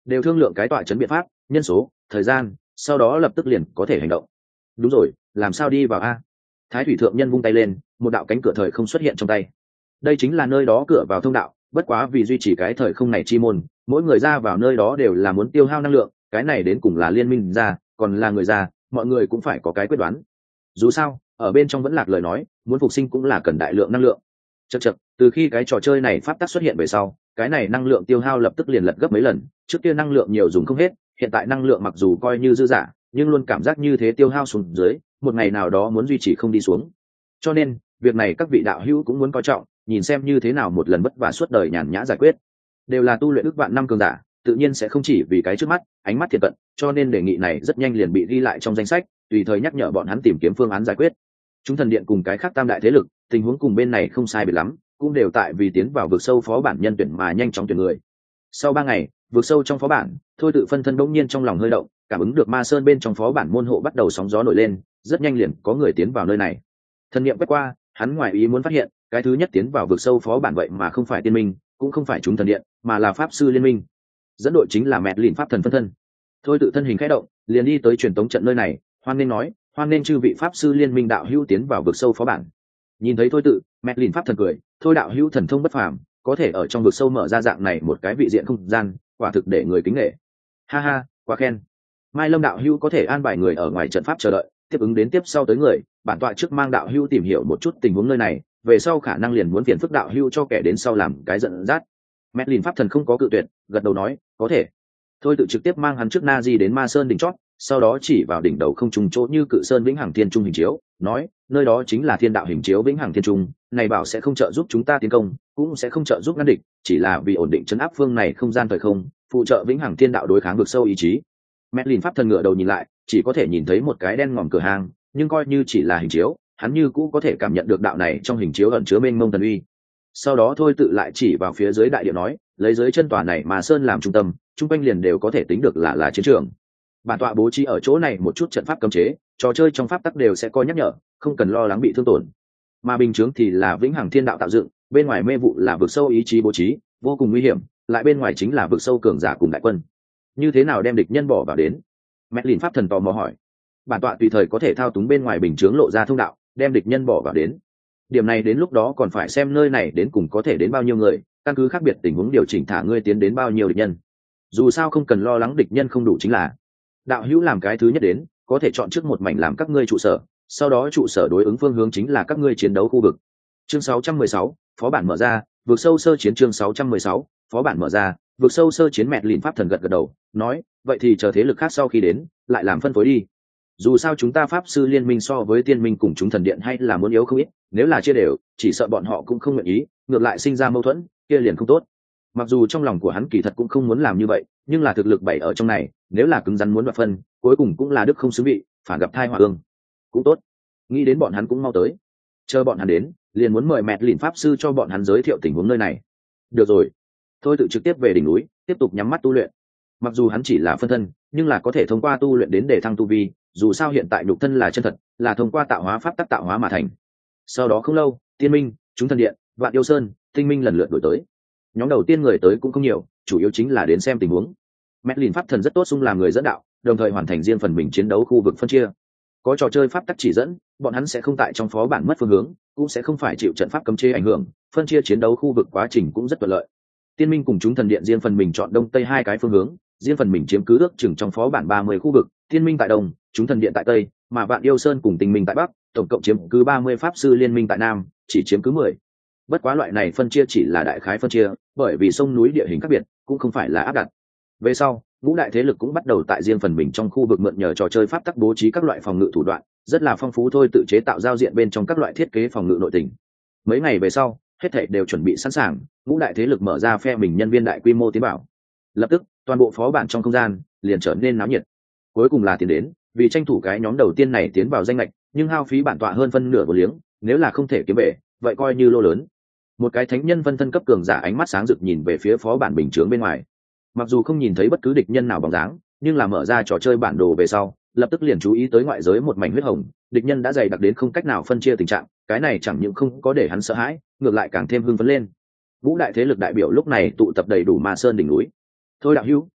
A: đều thương lượng cái tọa chấn biện pháp, nhân số, thời gian, sau đó lập tức liền có thể hành động. Đúng rồi, làm sao đi vào a? Thái thủy thượng nhân vung tay lên, một đạo cánh cửa thời không xuất hiện trong tay. Đây chính là nơi đó cửa vào thông đạo, bất quá vì duy trì cái thời không này chi môn, mỗi người ra vào nơi đó đều là muốn tiêu hao năng lượng, cái này đến cùng là liên minh ra, còn là người ra, mọi người cũng phải có cái quyết đoán. Dù sao, ở bên trong vẫn lạc lời nói, muốn phục sinh cũng là cần đại lượng năng lượng. Chậc chậc, từ khi cái trò chơi này pháp tắc xuất hiện về sau, cái này năng lượng tiêu hao lập tức liền lật gấp mấy lần, trước kia năng lượng nhiều dùng không hết, hiện tại năng lượng mặc dù coi như dư giả, nhưng luôn cảm giác như thế tiêu hao xuống dưới, một ngày nào đó muốn duy trì không đi xuống. Cho nên, việc này các vị đạo hữu cũng muốn coi trọng, nhìn xem như thế nào một lần vất vả suốt đời nhàn nhã giải quyết. Đều là tu luyện ước vạn năm cường giả, tự nhiên sẽ không chỉ vì cái trước mắt, ánh mắt thiệt cận, cho nên đề nghị này rất nhanh liền bị ghi lại trong danh sách, tùy thời nhắc nhở bọn hắn tìm kiếm phương án giải quyết. Chúng thần điện cùng cái khác tam đại thế lực, tình huống cùng bên này không sai biệt lắm, cũng đều tại vì tiến vào vực sâu phó bản nhân tuyển mà nhanh chóng tuyển người. Sau ba ngày, vực sâu trong phó bản, thôi tự phân thân bỗng nhiên trong lòng hơi động, cảm ứng được ma sơn bên trong phó bản môn hộ bắt đầu sóng gió nổi lên, rất nhanh liền có người tiến vào nơi này. Thần niệm quét qua, hắn ngoài ý muốn phát hiện, cái thứ nhất tiến vào vực sâu phó bản vậy mà không phải tiên minh, cũng không phải chúng thần điện, mà là pháp sư liên minh. Dẫn đội chính là mẹt lìn pháp thần phân thân. Thôi tự thân hình khẽ động, liền đi tới truyền tống trận nơi này, hoan nên nói, hoan nên chư vị pháp sư liên minh đạo hữu tiến vào vực sâu phó bản. Nhìn thấy thôi tự, mẹt lìn pháp thần cười, thôi đạo hữu thần thông bất phàm, có thể ở trong vực sâu mở ra dạng này một cái vị diện không gian, quả thực để người kính nể. Ha ha, quá khen. Mai Lâm đạo hữu có thể an bài người ở ngoài trận pháp chờ đợi, tiếp ứng đến tiếp sau tới người, bản tọa trước mang đạo hữu tìm hiểu một chút tình huống nơi này, về sau khả năng liền muốn phiền phức đạo hữu cho kẻ đến sau làm cái giận dắt. Mẹt lìn pháp thần không có cự tuyệt, gật đầu nói, có thể. Thôi tự trực tiếp mang hắn trước Na Di đến Ma Sơn đỉnh chót, sau đó chỉ vào đỉnh đầu không trùng chỗ như cự sơn vĩnh hằng thiên trung hình chiếu, nói, nơi đó chính là thiên đạo hình chiếu vĩnh hằng thiên trung, này bảo sẽ không trợ giúp chúng ta tiến công, cũng sẽ không trợ giúp ngăn địch, chỉ là vì ổn định chấn áp phương này không gian thời không, phụ trợ vĩnh hằng thiên đạo đối kháng vực sâu ý chí. Mẹt lìn pháp thần ngựa đầu nhìn lại, chỉ có thể nhìn thấy một cái đen ngòm cửa hàng, nhưng coi như chỉ là hình chiếu, hắn như cũ có thể cảm nhận được đạo này trong hình chiếu ẩn chứa mênh mông thần uy. Sau đó thôi tự lại chỉ vào phía dưới đại địa nói, lấy dưới chân tòa này mà sơn làm trung tâm, trung quanh liền đều có thể tính được là là chiến trường. Bản tọa bố trí ở chỗ này một chút trận pháp cấm chế, trò chơi trong pháp tắc đều sẽ coi nhắc nhở, không cần lo lắng bị thương tổn. Mà bình chướng thì là vĩnh hằng thiên đạo tạo dựng, bên ngoài mê vụ là vực sâu ý chí bố trí, vô cùng nguy hiểm, lại bên ngoài chính là vực sâu cường giả cùng đại quân. Như thế nào đem địch nhân bỏ vào đến? Mẹt lìn pháp thần tò mò hỏi. Bản tọa tùy thời có thể thao túng bên ngoài bình chướng lộ ra thông đạo, đem địch nhân bỏ vào đến. Điểm này đến lúc đó còn phải xem nơi này đến cùng có thể đến bao nhiêu người, căn cứ khác biệt tình huống điều chỉnh thả ngươi tiến đến bao nhiêu địch nhân. Dù sao không cần lo lắng địch nhân không đủ chính là. Đạo hữu làm cái thứ nhất đến, có thể chọn trước một mảnh làm các ngươi trụ sở, sau đó trụ sở đối ứng phương hướng chính là các ngươi chiến đấu khu vực. Chương sáu trăm mười sáu, phó bản mở ra, vượt sâu sơ chiến. Chương sáu trăm mười sáu, phó bản mở ra, vượt sâu sơ chiến. Mẹt lìn pháp thần gật gật đầu, nói, vậy thì chờ thế lực khác sau khi đến, lại làm phân phối đi. Dù sao chúng ta pháp sư liên minh so với tiên minh cùng chúng thần điện hay là muốn yếu không ít, nếu là chia đều, chỉ sợ bọn họ cũng không nguyện ý, ngược lại sinh ra mâu thuẫn, kia liền không tốt. Mặc dù trong lòng của hắn kỳ thật cũng không muốn làm như vậy, nhưng là thực lực bảy ở trong này, nếu là cứng rắn muốn đoạt phân, cuối cùng cũng là đức không xứng vị, phản gặp thai họa ương. Cũng tốt, nghĩ đến bọn hắn cũng mau tới, chờ bọn hắn đến, liền muốn mời mẹt lìn pháp sư cho bọn hắn giới thiệu tình huống nơi này. Được rồi, thôi tự trực tiếp về đỉnh núi, tiếp tục nhắm mắt tu luyện. Mặc dù hắn chỉ là phân thân, nhưng là có thể thông qua tu luyện đến để thăng tu vi, dù sao hiện tại nhục thân là chân thật, là thông qua tạo hóa pháp tắc tạo hóa mà thành. Sau đó không lâu, tiên minh, chúng thần điện, vạn yêu sơn, tinh minh lần lượt đổi tới. Nhóm đầu tiên người tới cũng không nhiều, chủ yếu chính là đến xem tình huống. Mẹt lìn pháp thần rất tốt xung làm người dẫn đạo, đồng thời hoàn thành riêng phần mình chiến đấu khu vực phân chia. Có trò chơi pháp tắc chỉ dẫn, bọn hắn sẽ không tại trong phó bản mất phương hướng, cũng sẽ không phải chịu trận pháp cấm chế ảnh hưởng, phân chia chiến đấu khu vực quá trình cũng rất thuận lợi. Tiên minh cùng chúng thần điện riêng phần mình chọn đông tây hai cái phương hướng, riêng phần mình chiếm cứ ước chừng trong phó bản ba mươi khu vực, tiên minh tại đông, chúng thần điện tại tây, mà vạn yêu sơn cùng tinh minh tại bắc, tổng cộng chiếm cứ ba mươi pháp sư liên minh tại nam, chỉ chiếm cứ mười. Bất quá loại này phân chia chỉ là đại khái phân chia, bởi vì sông núi địa hình khác biệt, cũng không phải là áp đặt. Về sau, ngũ đại thế lực cũng bắt đầu tại riêng phần mình trong khu vực mượn nhờ trò chơi pháp tắc bố trí các loại phòng ngự thủ đoạn, rất là phong phú thôi, tự chế tạo giao diện bên trong các loại thiết kế phòng ngự nội tình. Mấy ngày về sau, hết thảy đều chuẩn bị sẵn sàng, ngũ đại thế lực mở ra phe mình nhân viên đại quy mô tiến bảo. Lập tức, toàn bộ phó bản trong không gian liền trở nên náo nhiệt. Cuối cùng là tiến đến, vì tranh thủ cái nhóm đầu tiên này tiến vào danh lệch, nhưng hao phí bản tọa hơn phân nửa của liếng, nếu là không thể kiếm về, vậy coi như lô lớn. Một cái thánh nhân phân thân cấp cường giả ánh mắt sáng rực nhìn về phía phó bản bình chướng bên ngoài. Mặc dù không nhìn thấy bất cứ địch nhân nào bóng dáng, nhưng là mở ra trò chơi bản đồ về sau, lập tức liền chú ý tới ngoại giới một mảnh huyết hồng, địch nhân đã dày đặc đến không cách nào phân chia tình trạng, cái này chẳng những không có để hắn sợ hãi, ngược lại càng thêm hưng phấn lên. Vũ đại thế lực đại biểu lúc này tụ tập đầy đủ Ma Sơn đỉnh núi. Thôi đạo hữu,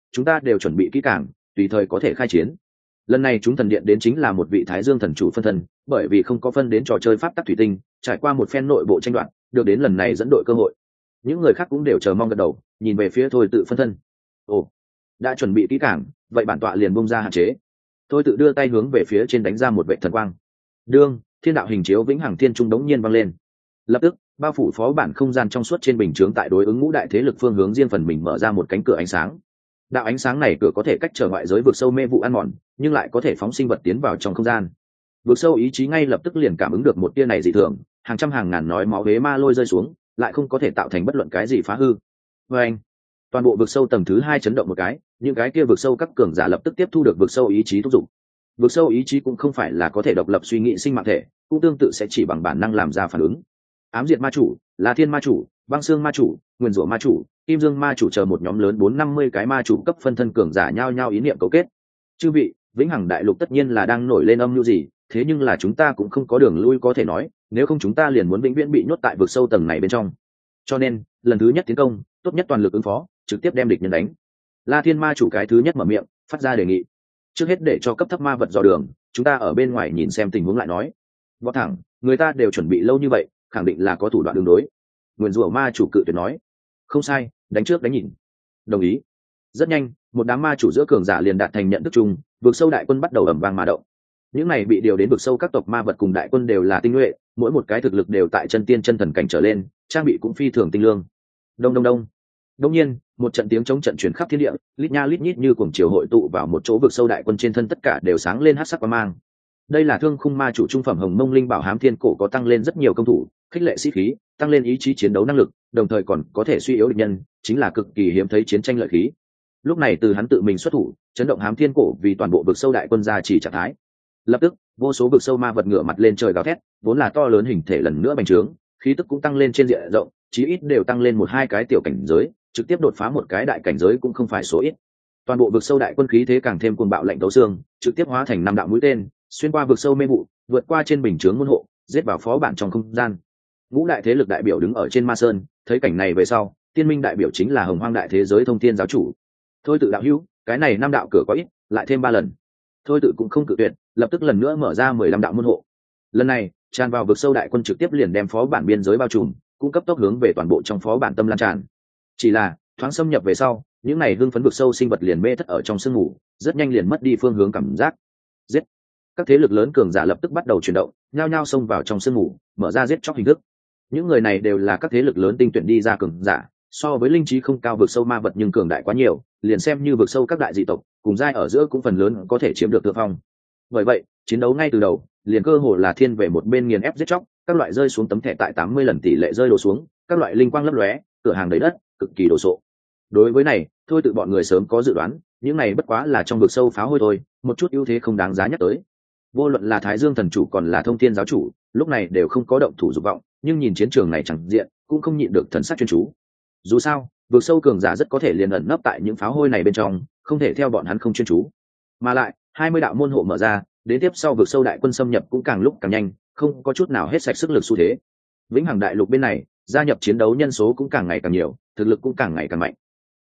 A: chúng ta đều chuẩn bị kỹ càng, tùy thời có thể khai chiến. Lần này chúng thần điện đến chính là một vị Thái Dương thần chủ phân thân, bởi vì không có phân đến trò chơi pháp tắc thủy tinh, trải qua một phen nội bộ tranh đoạt, được đến lần này dẫn đội cơ hội. Những người khác cũng đều chờ mong gật đầu, nhìn về phía Thôi Tự phân thân. Ồ, đã chuẩn bị kỹ càng, vậy bản tọa liền bung ra hạn chế. Thôi Tự đưa tay hướng về phía trên đánh ra một vệ thần quang. Đương, thiên đạo hình chiếu vĩnh hằng thiên trung đống nhiên vang lên. Lập tức, bao phủ phó bản không gian trong suốt trên bình chướng tại đối ứng ngũ đại thế lực phương hướng riêng phần mình mở ra một cánh cửa ánh sáng. Đạo ánh sáng này cửa có thể cách trở ngoại giới vực sâu mê vụ ăn mòn, nhưng lại có thể phóng sinh vật tiến vào trong không gian. Vực sâu ý chí ngay lập tức liền cảm ứng được một tia này dị thường, hàng trăm hàng ngàn nói máu hế ma lôi rơi xuống, lại không có thể tạo thành bất luận cái gì phá hư. Và anh, toàn bộ vực sâu tầng thứ hai chấn động một cái, những cái kia vực sâu các cường giả lập tức tiếp thu được vực sâu ý chí thúc giục. Vực sâu ý chí cũng không phải là có thể độc lập suy nghĩ sinh mạng thể, cũng tương tự sẽ chỉ bằng bản năng làm ra phản ứng. Ám diệt ma chủ, là thiên ma chủ, băng xương ma chủ, nguyên rủa ma chủ, kim dương ma chủ chờ một nhóm lớn bốn năm mươi cái ma chủ cấp phân thân cường giả nhau nhau ý niệm cấu kết. Chư vị, vĩnh hằng đại lục tất nhiên là đang nổi lên âm mưu gì, thế nhưng là chúng ta cũng không có đường lui có thể nói, nếu không chúng ta liền muốn vĩnh viễn bị nhốt tại vực sâu tầng này bên trong. Cho nên, lần thứ nhất tiến công, tốt nhất toàn lực ứng phó, trực tiếp đem địch nhân đánh. La Thiên ma chủ cái thứ nhất mở miệng, phát ra đề nghị. Trước hết để cho cấp thấp ma vật dò đường, chúng ta ở bên ngoài nhìn xem tình huống lại nói. Võ thẳng, người ta đều chuẩn bị lâu như vậy, khẳng định là có thủ đoạn đường đối. Nguyên rủa ma chủ cự tuyệt nói. Không sai, đánh trước đánh nhìn. Đồng ý. Rất nhanh, một đám ma chủ giữa cường giả liền đạt thành nhận thức chung, vực sâu đại quân bắt đầu ầm vang mà động. Những này bị điều đến vực sâu các tộc ma vật cùng đại quân đều là tinh nhuệ, mỗi một cái thực lực đều tại chân tiên chân thần cảnh trở lên, trang bị cũng phi thường tinh lương. Đông đông đông. Đông nhiên, một trận tiếng chống trận chuyển khắp thiên địa, lít nha lít nhít như cuồng chiều hội tụ vào một chỗ vực sâu đại quân trên thân tất cả đều sáng lên hắc sắc quang mang. Đây là Thương Khung ma chủ trung phẩm Hồng Mông Linh Bảo Hám Thiên Cổ có tăng lên rất nhiều công thủ, khích lệ sĩ khí, tăng lên ý chí chiến đấu năng lực, đồng thời còn có thể suy yếu địch nhân, chính là cực kỳ hiếm thấy chiến tranh lợi khí. Lúc này từ hắn tự mình xuất thủ, chấn động Hám Thiên Cổ vì toàn bộ vực sâu đại quân ra chỉ trạng thái. Lập tức, vô số vực sâu ma vật ngửa mặt lên trời gào thét, vốn là to lớn hình thể lần nữa bành trướng, khí tức cũng tăng lên trên diện rộng, chí ít đều tăng lên một hai cái tiểu cảnh giới, trực tiếp đột phá một cái đại cảnh giới cũng không phải số ít. Toàn bộ vực sâu đại quân khí thế càng thêm cuồng bạo lạnh tấu xương, trực tiếp hóa thành năm đạo mũi tên, xuyên qua vực sâu mê vụ, vượt qua trên bình chướng môn hộ, giết vào phó bản trong không gian. Ngũ đại thế lực đại biểu đứng ở trên ma sơn, thấy cảnh này về sau, tiên minh đại biểu chính là Hồng Hoang đại thế giới thông thiên giáo chủ. Thôi Tự đạo hữu, cái này năm đạo cửa có ít, lại thêm ba lần. Thôi Tự cũng không cự tuyệt, lập tức lần nữa mở ra mười lăm đạo môn hộ. Lần này, tràn vào vực sâu đại quân trực tiếp liền đem phó bản biên giới bao trùm, cũng cấp tốc hướng về toàn bộ trong phó bản tâm lan tràn. Chỉ là, thoáng xâm nhập về sau, những này hưng phấn vực sâu sinh vật liền mê thất ở trong sương mù, rất nhanh liền mất đi phương hướng cảm giác. Giết! Các thế lực lớn cường giả lập tức bắt đầu chuyển động, nhao nhao xông vào trong sương mù, mở ra giết chóc hình thức. Những người này đều là các thế lực lớn tinh tuyển đi ra cường giả, so với linh trí không cao vực sâu ma vật nhưng cường đại quá nhiều, liền xem như vực sâu các đại dị tộc, cùng giai ở giữa cũng phần lớn có thể chiếm được thượng phong. Bởi vậy, chiến đấu ngay từ đầu, liền cơ hồ là thiên về một bên nghiền ép giết chóc, các loại rơi xuống tấm thẻ tại tám mươi lần tỷ lệ rơi đổ xuống, các loại linh quang lấp lóe, cửa hàng đầy đất, cực kỳ đồ sộ. Đối với này, Thôi Tự bọn người sớm có dự đoán, những này bất quá là trong vực sâu pháo hôi thôi, một chút ưu thế không đáng giá nhắc tới. Vô luận là Thái Dương thần chủ còn là Thông Thiên giáo chủ, lúc này đều không có động thủ dục vọng, nhưng nhìn chiến trường này chẳng diện, cũng không nhịn được thần sắc chuyên chú. Dù sao, vực sâu cường giả rất có thể liền ẩn nấp tại những pháo hôi này bên trong, không thể theo bọn hắn không chuyên chú. Mà lại, hai mươi đạo môn hộ mở ra, đến tiếp sau vực sâu đại quân xâm nhập cũng càng lúc càng nhanh, không có chút nào hết sạch sức lực xu thế. Vĩnh hằng đại lục bên này, gia nhập chiến đấu nhân số cũng càng ngày càng nhiều, thực lực cũng càng ngày càng mạnh.